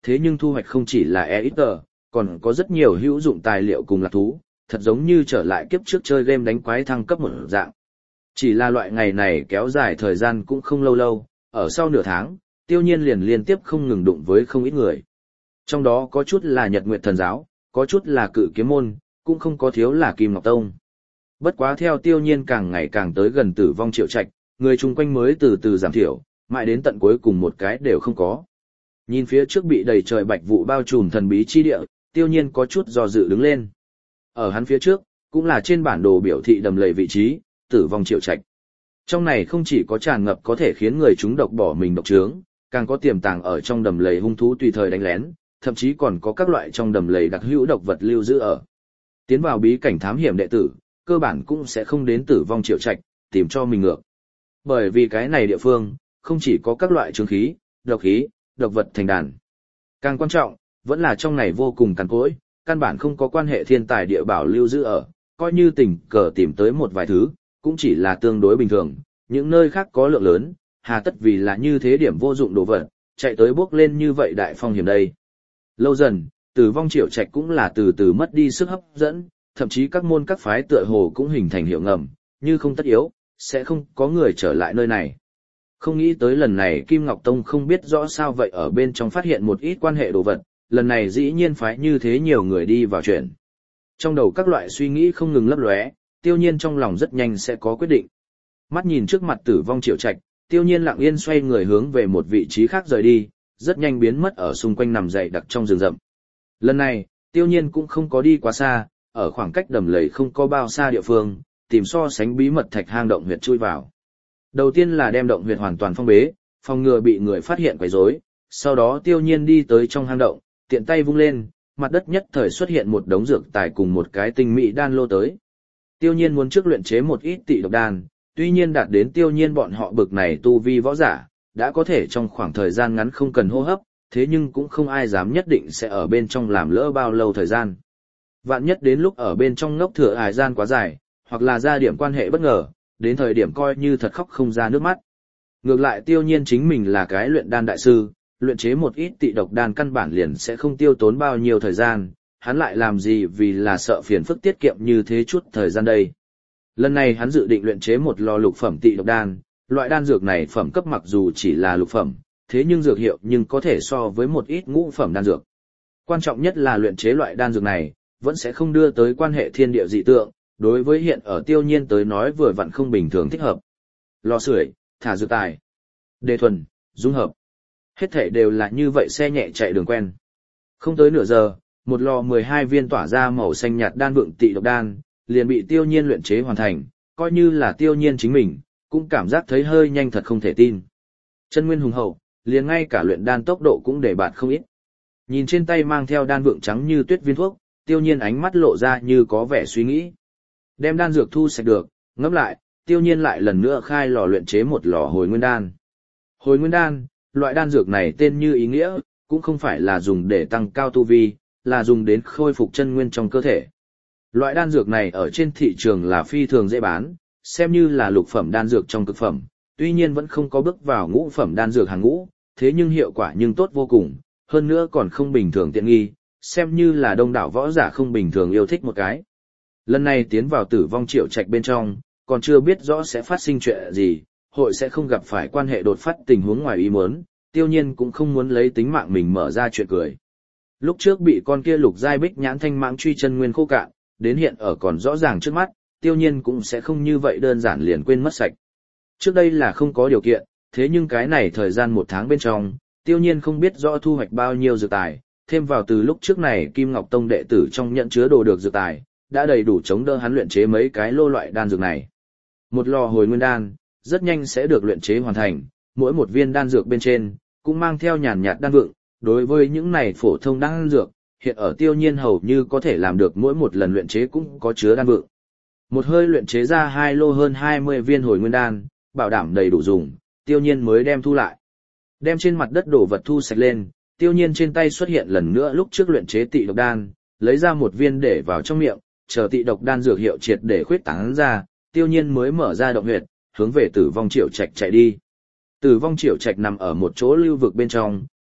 thế nhưng thu hoạch không chỉ là e ít tờ, còn có rất nhiều hữu dụng tài liệu cùng lạc thú, thật giống như trở lại kiếp trước chơi game đánh quái thăng cấp một dạng. Chỉ là loại ngày này kéo dài thời gian cũng không lâu lâu, ở sau nửa tháng, Tiêu Nhiên liền liên tiếp không ngừng đụng với không ít người. Trong đó có chút là Nhật Nguyệt Thần Giáo, có chút là Cự Kiếm Môn, cũng không có thiếu là Kim Ngọc Tông. Bất quá theo Tiêu Nhiên càng ngày càng tới gần tử vong triệu trạch, người chung quanh mới từ từ giảm thiểu, mãi đến tận cuối cùng một cái đều không có. Nhìn phía trước bị đầy trời bạch vụ bao trùm thần bí chi địa, Tiêu Nhiên có chút do dự đứng lên. Ở hắn phía trước, cũng là trên bản đồ biểu thị đầm lầy vị trí, tử vong triệu trạch. Trong này không chỉ có tràn ngập có thể khiến người chúng độc bỏ mình độc trướng, càng có tiềm tàng ở trong đầm lầy hung thú tùy thời đánh lén, thậm chí còn có các loại trong đầm lầy đặc hữu độc vật lưu giữ ở. Tiến vào bí cảnh thám hiểm đệ tử, cơ bản cũng sẽ không đến tử vong triệu trạch, tìm cho mình ngược. Bởi vì cái này địa phương, không chỉ có các loại chứng khí, độc khí, độc vật thành đàn. Càng quan trọng, vẫn là trong này vô cùng cằn cỗi, căn bản không có quan hệ thiên tài địa bảo lưu giữ ở, coi như tình cờ tìm tới một vài thứ, cũng chỉ là tương đối bình thường, những nơi khác có lượng lớn, hà tất vì là như thế điểm vô dụng đồ vật, chạy tới bước lên như vậy đại phong hiểm đây. Lâu dần, tử vong triệu trạch cũng là từ từ mất đi sức hấp dẫn, thậm chí các môn các phái tựa hồ cũng hình thành hiệu ngầm, như không tất yếu, sẽ không có người trở lại nơi này. Không nghĩ tới lần này Kim Ngọc Tông không biết rõ sao vậy ở bên trong phát hiện một ít quan hệ đồ vật, lần này dĩ nhiên phái như thế nhiều người đi vào chuyện. Trong đầu các loại suy nghĩ không ngừng lấp lóe, Tiêu Nhiên trong lòng rất nhanh sẽ có quyết định. Mắt nhìn trước mặt tử vong triệu trạch, Tiêu Nhiên lặng yên xoay người hướng về một vị trí khác rời đi, rất nhanh biến mất ở xung quanh nằm dậy đặc trong rừng rậm. Lần này, Tiêu Nhiên cũng không có đi quá xa, ở khoảng cách đầm lầy không có bao xa địa phương, tìm so sánh bí mật thạch hang động huyệt chui vào. Đầu tiên là đem động huyệt hoàn toàn phong bế, phòng ngừa bị người phát hiện quấy rối, sau đó Tiêu Nhiên đi tới trong hang động, tiện tay vung lên, mặt đất nhất thời xuất hiện một đống dược tài cùng một cái tinh mỹ đan lô tới. Tiêu Nhiên muốn trước luyện chế một ít tị độc đan, tuy nhiên đạt đến Tiêu Nhiên bọn họ bực này tu vi võ giả, đã có thể trong khoảng thời gian ngắn không cần hô hấp, thế nhưng cũng không ai dám nhất định sẽ ở bên trong làm lỡ bao lâu thời gian. Vạn nhất đến lúc ở bên trong ngốc thừa hài gian quá dài, hoặc là ra điểm quan hệ bất ngờ, đến thời điểm coi như thật khóc không ra nước mắt. Ngược lại Tiêu Nhiên chính mình là cái luyện đan đại sư, luyện chế một ít tị độc đan căn bản liền sẽ không tiêu tốn bao nhiêu thời gian, hắn lại làm gì vì là sợ phiền phức tiết kiệm như thế chút thời gian đây. Lần này hắn dự định luyện chế một lò lục phẩm tị độc đan, loại đan dược này phẩm cấp mặc dù chỉ là lục phẩm, thế nhưng dược hiệu nhưng có thể so với một ít ngũ phẩm đan dược. Quan trọng nhất là luyện chế loại đan dược này, vẫn sẽ không đưa tới quan hệ thiên địa dị tượng, đối với hiện ở Tiêu Nhiên tới nói vừa vặn không bình thường thích hợp. Lò sưởi, thả dược tài, đề thuần, dung hợp. Hết thể đều là như vậy xe nhẹ chạy đường quen. Không tới nửa giờ, một lò mười hai viên tỏa ra màu xanh nhạt đan vượng tị độc đan, liền bị Tiêu Nhiên luyện chế hoàn thành, coi như là Tiêu Nhiên chính mình, cũng cảm giác thấy hơi nhanh thật không thể tin. Chân nguyên hùng hậu, liền ngay cả luyện đan tốc độ cũng để bạn không ít. Nhìn trên tay mang theo đan vượng trắng như tuyết viên thuốc, Tiêu Nhiên ánh mắt lộ ra như có vẻ suy nghĩ. Đem đan dược thu sạch được, ngẫm lại, Tiêu Nhiên lại lần nữa khai lò luyện chế một lò hồi nguyên đan. Hồi nguyên đan, loại đan dược này tên như ý nghĩa, cũng không phải là dùng để tăng cao tu vi, là dùng đến khôi phục chân nguyên trong cơ thể. Loại đan dược này ở trên thị trường là phi thường dễ bán, xem như là lục phẩm đan dược trong cực phẩm, tuy nhiên vẫn không có bước vào ngũ phẩm đan dược hàng ngũ, thế nhưng hiệu quả nhưng tốt vô cùng, hơn nữa còn không bình thường tiện nghi, xem như là đông đảo võ giả không bình thường yêu thích một cái. Lần này tiến vào tử vong triệu trạch bên trong, còn chưa biết rõ sẽ phát sinh chuyện gì, hội sẽ không gặp phải quan hệ đột phát tình huống ngoài ý muốn, Tiêu Nhiên cũng không muốn lấy tính mạng mình mở ra chuyện cười. Lúc trước bị con kia lục giai bích nhãn thanh mãng truy chân nguyên khô cạn, đến hiện ở còn rõ ràng trước mắt, Tiêu Nhiên cũng sẽ không như vậy đơn giản liền quên mất sạch. Trước đây là không có điều kiện, thế nhưng cái này thời gian một tháng bên trong, Tiêu Nhiên không biết rõ thu hoạch bao nhiêu dược tài, thêm vào từ lúc trước này Kim Ngọc Tông đệ tử trong nhận chứa đồ được dược tài, đã đầy đủ chống đỡ hắn luyện chế mấy cái lô loại đan dược này. Một lò hồi nguyên đan, rất nhanh sẽ được luyện chế hoàn thành, mỗi một viên đan dược bên trên, cũng mang theo nhàn nhạt đan vượng, đối với những này phổ thông đan dược, hiện ở Tiêu Nhiên hầu như có thể làm được mỗi một lần luyện chế cũng có chứa đan vượng. Một hơi luyện chế ra hai lô hơn hai mươi viên hồi nguyên đan, bảo đảm đầy đủ dùng, Tiêu Nhiên mới đem thu lại. Đem trên mặt đất đổ vật thu sạch lên, Tiêu Nhiên trên tay xuất hiện lần nữa lúc trước luyện chế tị độc đan, lấy ra một viên để vào trong miệng, chờ tị độc đan dược hiệu triệt để khuyết tán ra, Tiêu Nhiên mới mở ra động huyệt, hướng về tử vong triệu trạch chạy đi. Tử vong triệu trạch nằm ở một chỗ lưu vực bên trong,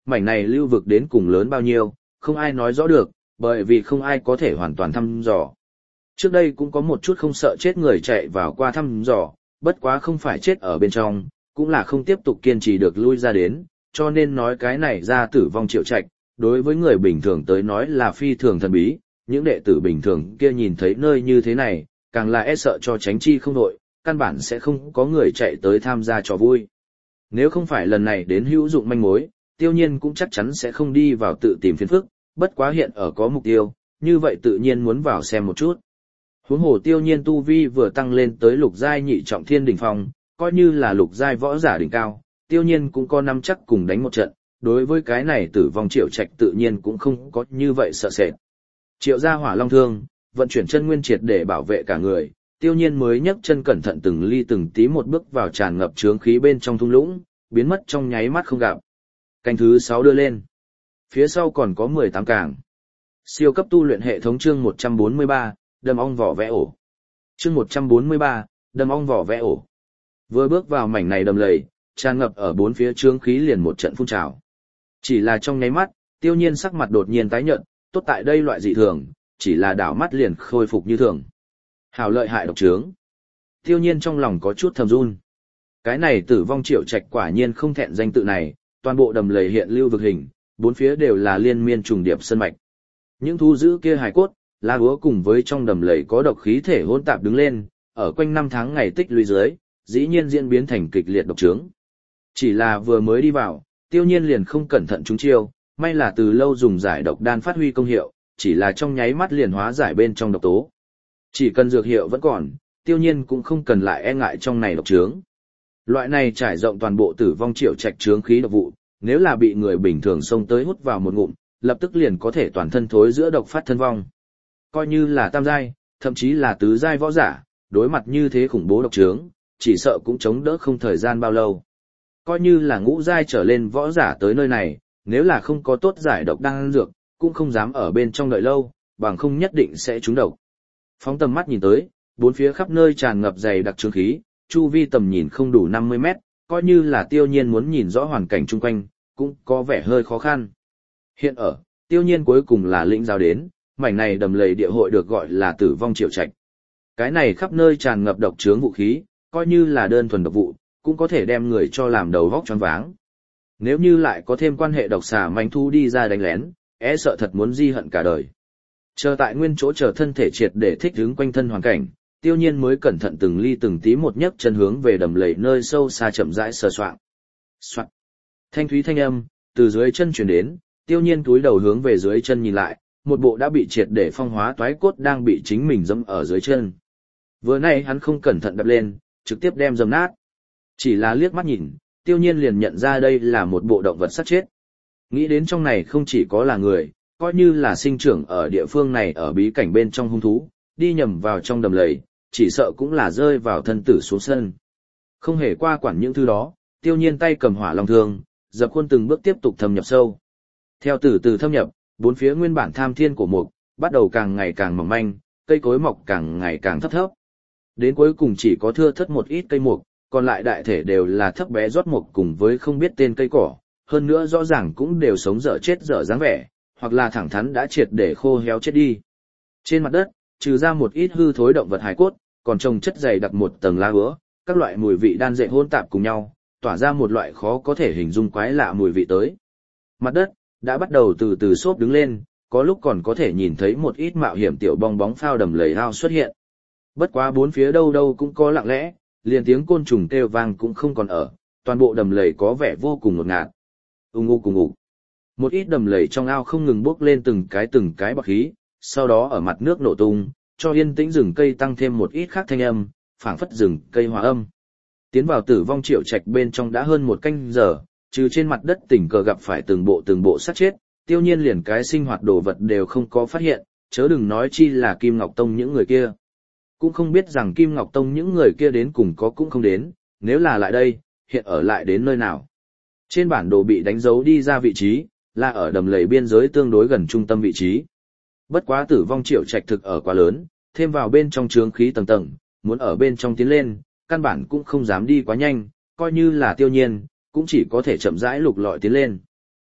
mảnh này lưu vực đến cùng lớn bao nhiêu, không ai nói rõ được, bởi vì không ai có thể hoàn toàn thăm dò. Trước đây cũng có một chút không sợ chết người chạy vào qua thăm dò, bất quá không phải chết ở bên trong, cũng là không tiếp tục kiên trì được lui ra đến, cho nên nói cái này ra tử vong triệu trạch, đối với người bình thường tới nói là phi thường thần bí, những đệ tử bình thường kia nhìn thấy nơi như thế này, càng là e sợ cho tránh chi không đội, căn bản sẽ không có người chạy tới tham gia trò vui. Nếu không phải lần này đến hữu dụng manh mối, Tiêu Nhiên cũng chắc chắn sẽ không đi vào tự tìm phiền phức, bất quá hiện ở có mục tiêu, như vậy tự nhiên muốn vào xem một chút. Huống hồ Tiêu Nhiên tu vi vừa tăng lên tới lục giai nhị trọng thiên đỉnh phong, coi như là lục giai võ giả đỉnh cao, Tiêu Nhiên cũng có nắm chắc cùng đánh một trận, đối với cái này tử vong triệu trạch tự nhiên cũng không có như vậy sợ sệt. Triệu ra hỏa long thương, vận chuyển chân nguyên triệt để bảo vệ cả người, Tiêu Nhiên mới nhấc chân cẩn thận từng ly từng tí một bước vào tràn ngập chướng khí bên trong thung lũng, biến mất trong nháy mắt không gặp. Canh thứ sáu đưa lên. Phía sau còn có mười tám càng. Siêu cấp tu luyện hệ thống chương một trăm bốn mươi ba, đâm ong vỏ vẽ ổ. Chương một trăm bốn mươi ba, đâm ong vỏ vẽ ổ. Vừa bước vào mảnh này đầm lầy, tràn ngập ở bốn phía chướng khí liền một trận phun trào. Chỉ là trong nháy mắt, Tiêu Nhiên sắc mặt đột nhiên tái nhợt, tốt tại đây loại dị thường, chỉ là đảo mắt liền khôi phục như thường. Hảo lợi hại độc trướng. Tiêu Nhiên trong lòng có chút thầm run. Cái này tử vong triệu trạch quả nhiên không thẹn danh tự này, toàn bộ đầm lầy hiện lưu vực hình, bốn phía đều là liên miên trùng điệp sơn mạch. Những thú dữ kia hài cốt, lá úa cùng với trong đầm lầy có độc khí thể hỗn tạp đứng lên, ở quanh năm tháng ngày tích lũy dưới, dĩ nhiên diễn biến thành kịch liệt độc trướng. Chỉ là vừa mới đi vào, Tiêu Nhiên liền không cẩn thận trúng chiêu, may là từ lâu dùng giải độc đan phát huy công hiệu, chỉ là trong nháy mắt liền hóa giải bên trong độc tố. Chỉ cần dược hiệu vẫn còn, Tiêu Nhiên cũng không cần lại e ngại trong này độc trướng. Loại này trải rộng toàn bộ tử vong triệu trạch trướng khí độc vụ, nếu là bị người bình thường xông tới hút vào một ngụm, lập tức liền có thể toàn thân thối giữa độc phát thân vong. Coi như là tam giai, thậm chí là tứ giai võ giả, đối mặt như thế khủng bố độc trướng, chỉ sợ cũng chống đỡ không thời gian bao lâu. Coi như là ngũ giai trở lên võ giả tới nơi này, nếu là không có tốt giải độc đan dược, cũng không dám ở bên trong đợi lâu, bằng không nhất định sẽ trúng độc. Phóng tầm mắt nhìn tới, bốn phía khắp nơi tràn ngập dày đặc trướng khí, chu vi tầm nhìn không đủ năm mươi mét, coi như là Tiêu Nhiên muốn nhìn rõ hoàn cảnh chung quanh, cũng có vẻ hơi khó khăn. Hiện ở, Tiêu Nhiên cuối cùng là lĩnh giáo đến, mảnh này đầm lầy địa hội được gọi là tử vong triệu trạch. Cái này khắp nơi tràn ngập độc trướng vũ khí, coi như là đơn thuần độc vụ, cũng có thể đem người cho làm đầu vóc choáng váng. Nếu như lại có thêm quan hệ độc xà manh thu đi ra đánh lén, e sợ thật muốn di hận cả đời. Chờ tại nguyên chỗ chờ thân thể triệt để thích ứng quanh thân hoàn cảnh, Tiêu Nhiên mới cẩn thận từng ly từng tí một nhấc chân hướng về đầm lầy nơi sâu xa chậm rãi sờ soạng. Soạn. Thanh thúy thanh âm từ dưới chân truyền đến, Tiêu Nhiên cúi đầu hướng về dưới chân nhìn lại, một bộ đã bị triệt để phong hóa toái cốt đang bị chính mình dẫm ở dưới chân. Vừa nay hắn không cẩn thận đập lên, trực tiếp đem dẫm nát. Chỉ là liếc mắt nhìn, Tiêu Nhiên liền nhận ra đây là một bộ động vật sát chết. Nghĩ đến trong này không chỉ có là người, coi như là sinh trưởng ở địa phương này ở bí cảnh bên trong hung thú, đi nhầm vào trong đầm lầy, chỉ sợ cũng là rơi vào thân tử xuống sân. Không hề qua quản những thứ đó, Tiêu Nhiên tay cầm hỏa long thương, dập khuôn từng bước tiếp tục thâm nhập sâu. Theo từ từ thâm nhập, bốn phía nguyên bản tham thiên của mục, bắt đầu càng ngày càng mỏng manh, cây cối mọc càng ngày càng thấp thấp. Đến cuối cùng chỉ có thưa thớt một ít cây mục, còn lại đại thể đều là thấp bé rót mục cùng với không biết tên cây cỏ, hơn nữa rõ ràng cũng đều sống dở chết dở dáng vẻ, hoặc là thẳng thắn đã triệt để khô héo chết đi. Trên mặt đất, trừ ra một ít hư thối động vật hài cốt, còn trồng chất dày đặc một tầng lá úa, các loại mùi vị đan dệt hỗn tạp cùng nhau, tỏa ra một loại khó có thể hình dung quái lạ mùi vị tới. Mặt đất đã bắt đầu từ từ xốp đứng lên, có lúc còn có thể nhìn thấy một ít mạo hiểm tiểu bong bóng phao đầm lầy ao xuất hiện. Bất quá bốn phía đâu đâu cũng có lặng lẽ, liền tiếng côn trùng kêu vang cũng không còn ở, toàn bộ đầm lầy có vẻ vô cùng ngột ngạt. Ung ung cùng ục. Một ít đầm lầy trong ao không ngừng bốc lên từng cái từng cái bọt khí, sau đó ở mặt nước nổ tung, cho yên tĩnh rừng cây tăng thêm một ít khác thanh âm, phảng phất rừng cây hòa âm. Tiến vào tử vong triệu trạch bên trong đã hơn một canh giờ, trừ trên mặt đất tình cờ gặp phải từng bộ từng bộ sát chết, Tiêu Nhiên liền cái sinh hoạt đồ vật đều không có phát hiện, chớ đừng nói chi là Kim Ngọc Tông những người kia. Cũng không biết rằng Kim Ngọc Tông những người kia đến cùng có cũng không đến, nếu là lại đây, hiện ở lại đến nơi nào. Trên bản đồ bị đánh dấu đi ra vị trí, là ở đầm lầy biên giới tương đối gần trung tâm vị trí. Bất quá tử vong triệu trạch thực ở quá lớn, thêm vào bên trong chướng khí tầng tầng, muốn ở bên trong tiến lên, căn bản cũng không dám đi quá nhanh, coi như là Tiêu Nhiên, cũng chỉ có thể chậm rãi lục lọi tiến lên.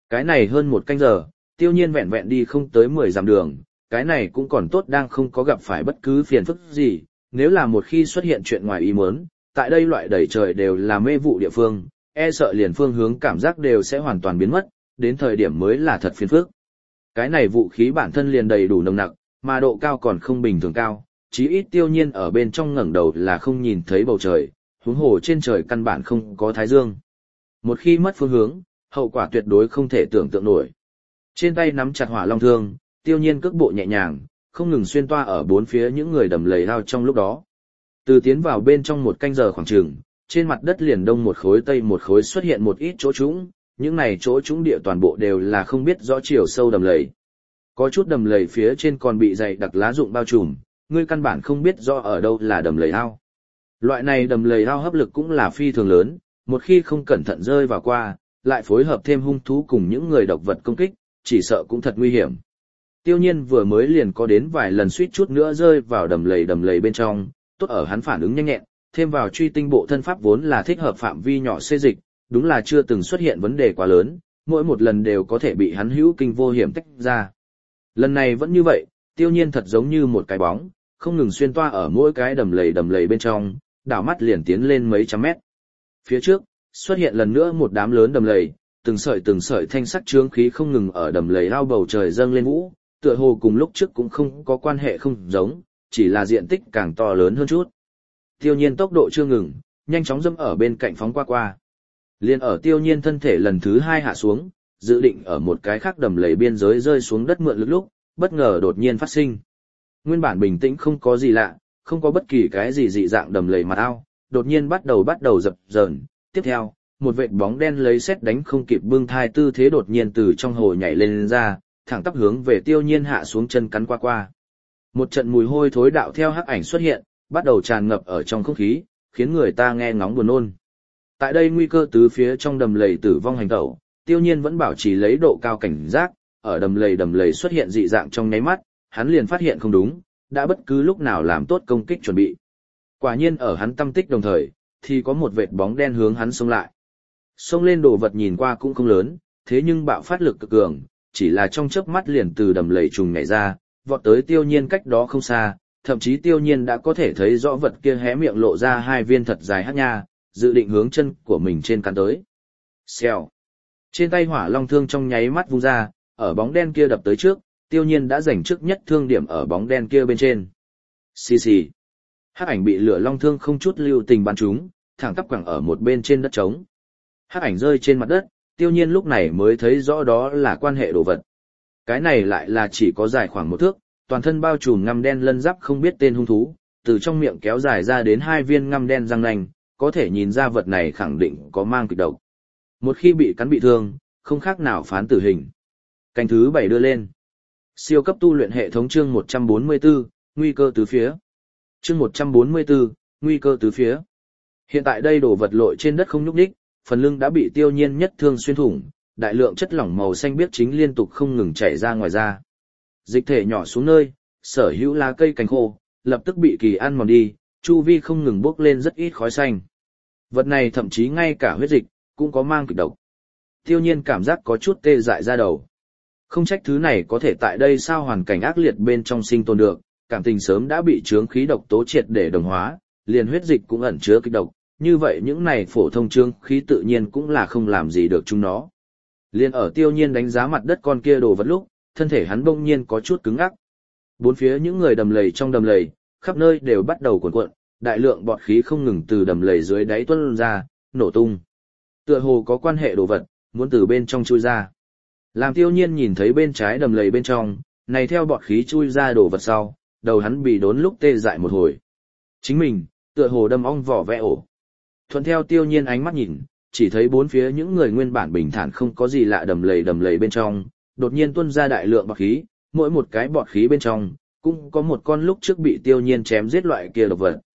Cái này hơn một canh giờ, tiêu nhiên vẹn vẹn đi không tới mười dặm đường, cái này cũng còn tốt đang không có gặp phải bất cứ phiền phức gì, nếu là một khi xuất hiện chuyện ngoài ý muốn, tại đây loại đầy trời đều là mê vụ địa phương, e sợ liền phương hướng cảm giác đều sẽ hoàn toàn biến mất, đến thời điểm mới là thật phiền phức. Cái này vũ khí bản thân liền đầy đủ nồng nặc, mà độ cao còn không bình thường cao, chí ít tiêu nhiên ở bên trong ngẩng đầu là không nhìn thấy bầu trời, huống hồ trên trời căn bản không có thái dương. Một khi mất phương hướng, hậu quả tuyệt đối không thể tưởng tượng nổi. Trên tay nắm chặt hỏa long thương, tiêu nhiên cước bộ nhẹ nhàng, không ngừng xuyên toa ở bốn phía những người đầm lầy lao trong lúc đó. Từ tiến vào bên trong một canh giờ khoảng chừng, trên mặt đất liền đông một khối tây một khối xuất hiện một ít chỗ trũng, những này chỗ trũng địa toàn bộ đều là không biết rõ chiều sâu đầm lầy. Có chút đầm lầy phía trên còn bị dày đặc lá rụng bao trùm, ngươi căn bản không biết rõ ở đâu là đầm lầy ao. Loại này đầm lầy ao hấp lực cũng là phi thường lớn, một khi không cẩn thận rơi vào qua, lại phối hợp thêm hung thú cùng những người độc vật công kích, chỉ sợ cũng thật nguy hiểm. Tiêu nhiên vừa mới liền có đến vài lần suýt chút nữa rơi vào đầm lầy đầm lầy bên trong, tốt ở hắn phản ứng nhanh nhẹn, thêm vào truy tinh bộ thân pháp vốn là thích hợp phạm vi nhỏ xê dịch, đúng là chưa từng xuất hiện vấn đề quá lớn, mỗi một lần đều có thể bị hắn hữu kinh vô hiểm tách ra. Lần này vẫn như vậy, tiêu nhiên thật giống như một cái bóng, không ngừng xuyên toa ở mỗi cái đầm lầy đầm lầy bên trong, đảo mắt liền tiến lên mấy trăm mét. Phía trước, xuất hiện lần nữa một đám lớn đầm lầy, từng sợi từng sợi thanh sắc chướng khí không ngừng ở đầm lầy ao bầu trời dâng lên vũ, tựa hồ cùng lúc trước cũng không có quan hệ không giống, chỉ là diện tích càng to lớn hơn chút. Tiêu nhiên tốc độ chưa ngừng, nhanh chóng dẫm ở bên cạnh phóng qua qua. Liên ở tiêu nhiên thân thể lần thứ hai hạ xuống, dự định ở một cái khác đầm lầy biên giới rơi xuống đất mượn lực lúc, bất ngờ đột nhiên phát sinh. Nguyên bản bình tĩnh không có gì lạ, không có bất kỳ cái gì dị dạng đầm lầy mặt ao, đột nhiên bắt đầu bắt đầu dập dờn. Tiếp theo, một vệt bóng đen lấy sét đánh không kịp bưng thai tư thế đột nhiên từ trong hồ nhảy lên, lên ra, thẳng tắp hướng về tiêu nhiên hạ xuống chân cắn qua qua. Một trận mùi hôi thối đạo theo hắc ảnh xuất hiện, bắt đầu tràn ngập ở trong không khí, khiến người ta nghe ngóng buồn nôn. Tại đây nguy cơ tứ phía trong đầm lầy tử vong hành tẩu, tiêu nhiên vẫn bảo trì lấy độ cao cảnh giác, ở đầm lầy đầm lầy xuất hiện dị dạng trong nháy mắt, hắn liền phát hiện không đúng, đã bất cứ lúc nào làm tốt công kích chuẩn bị. Quả nhiên ở hắn tâm tích đồng thời, thì có một vệt bóng đen hướng hắn xông lại. Xông lên đồ vật nhìn qua cũng không lớn, thế nhưng bạo phát lực cực cường, chỉ là trong chớp mắt liền từ đầm lầy trùng nhảy ra, vọt tới tiêu nhiên cách đó không xa, thậm chí tiêu nhiên đã có thể thấy rõ vật kia hé miệng lộ ra hai viên thật dài hắc nha, dự định hướng chân của mình trên cắn tới. Xèo. Trên tay hỏa long thương trong nháy mắt vung ra, ở bóng đen kia đập tới trước, tiêu nhiên đã giành trước nhất thương điểm ở bóng đen kia bên trên. Xì xì. Hắc ảnh bị lửa long thương không chút lưu tình bắn trúng, thẳng tắp quẳng ở một bên trên đất trống. Hắc ảnh rơi trên mặt đất, tiêu nhiên lúc này mới thấy rõ đó là quan hệ đồ vật. Cái này lại là chỉ có dài khoảng một thước, toàn thân bao trùm ngăm đen lân giáp không biết tên hung thú, từ trong miệng kéo dài ra đến hai viên ngăm đen răng nanh, có thể nhìn ra vật này khẳng định có mang kịch độc. Một khi bị cắn bị thương, không khác nào phán tử hình. Canh thứ bảy đưa lên. Siêu cấp tu luyện hệ thống chương một trăm bốn mươi tư, nguy cơ tứ phía. Chương một trăm bốn mươi tư, nguy cơ tứ phía. Hiện tại đây đổ vật lội trên đất không nhúc nhích, phần lưng đã bị tiêu nhiên nhất thương xuyên thủng, đại lượng chất lỏng màu xanh biếc chính liên tục không ngừng chảy ra ngoài ra. Dịch thể nhỏ xuống nơi, sở hữu lá cây cành khô, lập tức bị kỳ ăn mòn đi, chu vi không ngừng bốc lên rất ít khói xanh. Vật này thậm chí ngay cả huyết dịch, cũng có mang kịch độc. Tiêu nhiên cảm giác có chút tê dại ra đầu. Không trách thứ này có thể tại đây sao hoàn cảnh ác liệt bên trong sinh tồn được, cảm tình sớm đã bị chướng khí độc tố triệt để đồng hóa, liền huyết dịch cũng ẩn chứa kịch độc, như vậy những này phổ thông chướng khí tự nhiên cũng là không làm gì được chúng nó. Liền ở tiêu nhiên đánh giá mặt đất con kia đồ vật lúc, thân thể hắn bỗng nhiên có chút cứng ngắc. Bốn phía những người đầm lầy trong đầm lầy, khắp nơi đều bắt đầu cuộn cuộn, đại lượng bọt khí không ngừng từ đầm lầy dưới đáy tuôn ra, nổ tung. Tựa hồ có quan hệ đồ vật, muốn từ bên trong chui ra. Làm tiêu nhiên nhìn thấy bên trái đầm lầy bên trong, này theo bọt khí chui ra đồ vật sau, đầu hắn bị đốn lúc tê dại một hồi. Chính mình, tựa hồ đâm ong vỏ vẽ ổ. Thuận theo tiêu nhiên ánh mắt nhìn, chỉ thấy bốn phía những người nguyên bản bình thản không có gì lạ đầm lầy đầm lầy bên trong, đột nhiên tuôn ra đại lượng bọt khí, mỗi một cái bọt khí bên trong, cũng có một con lúc trước bị tiêu nhiên chém giết loại kia độc vật.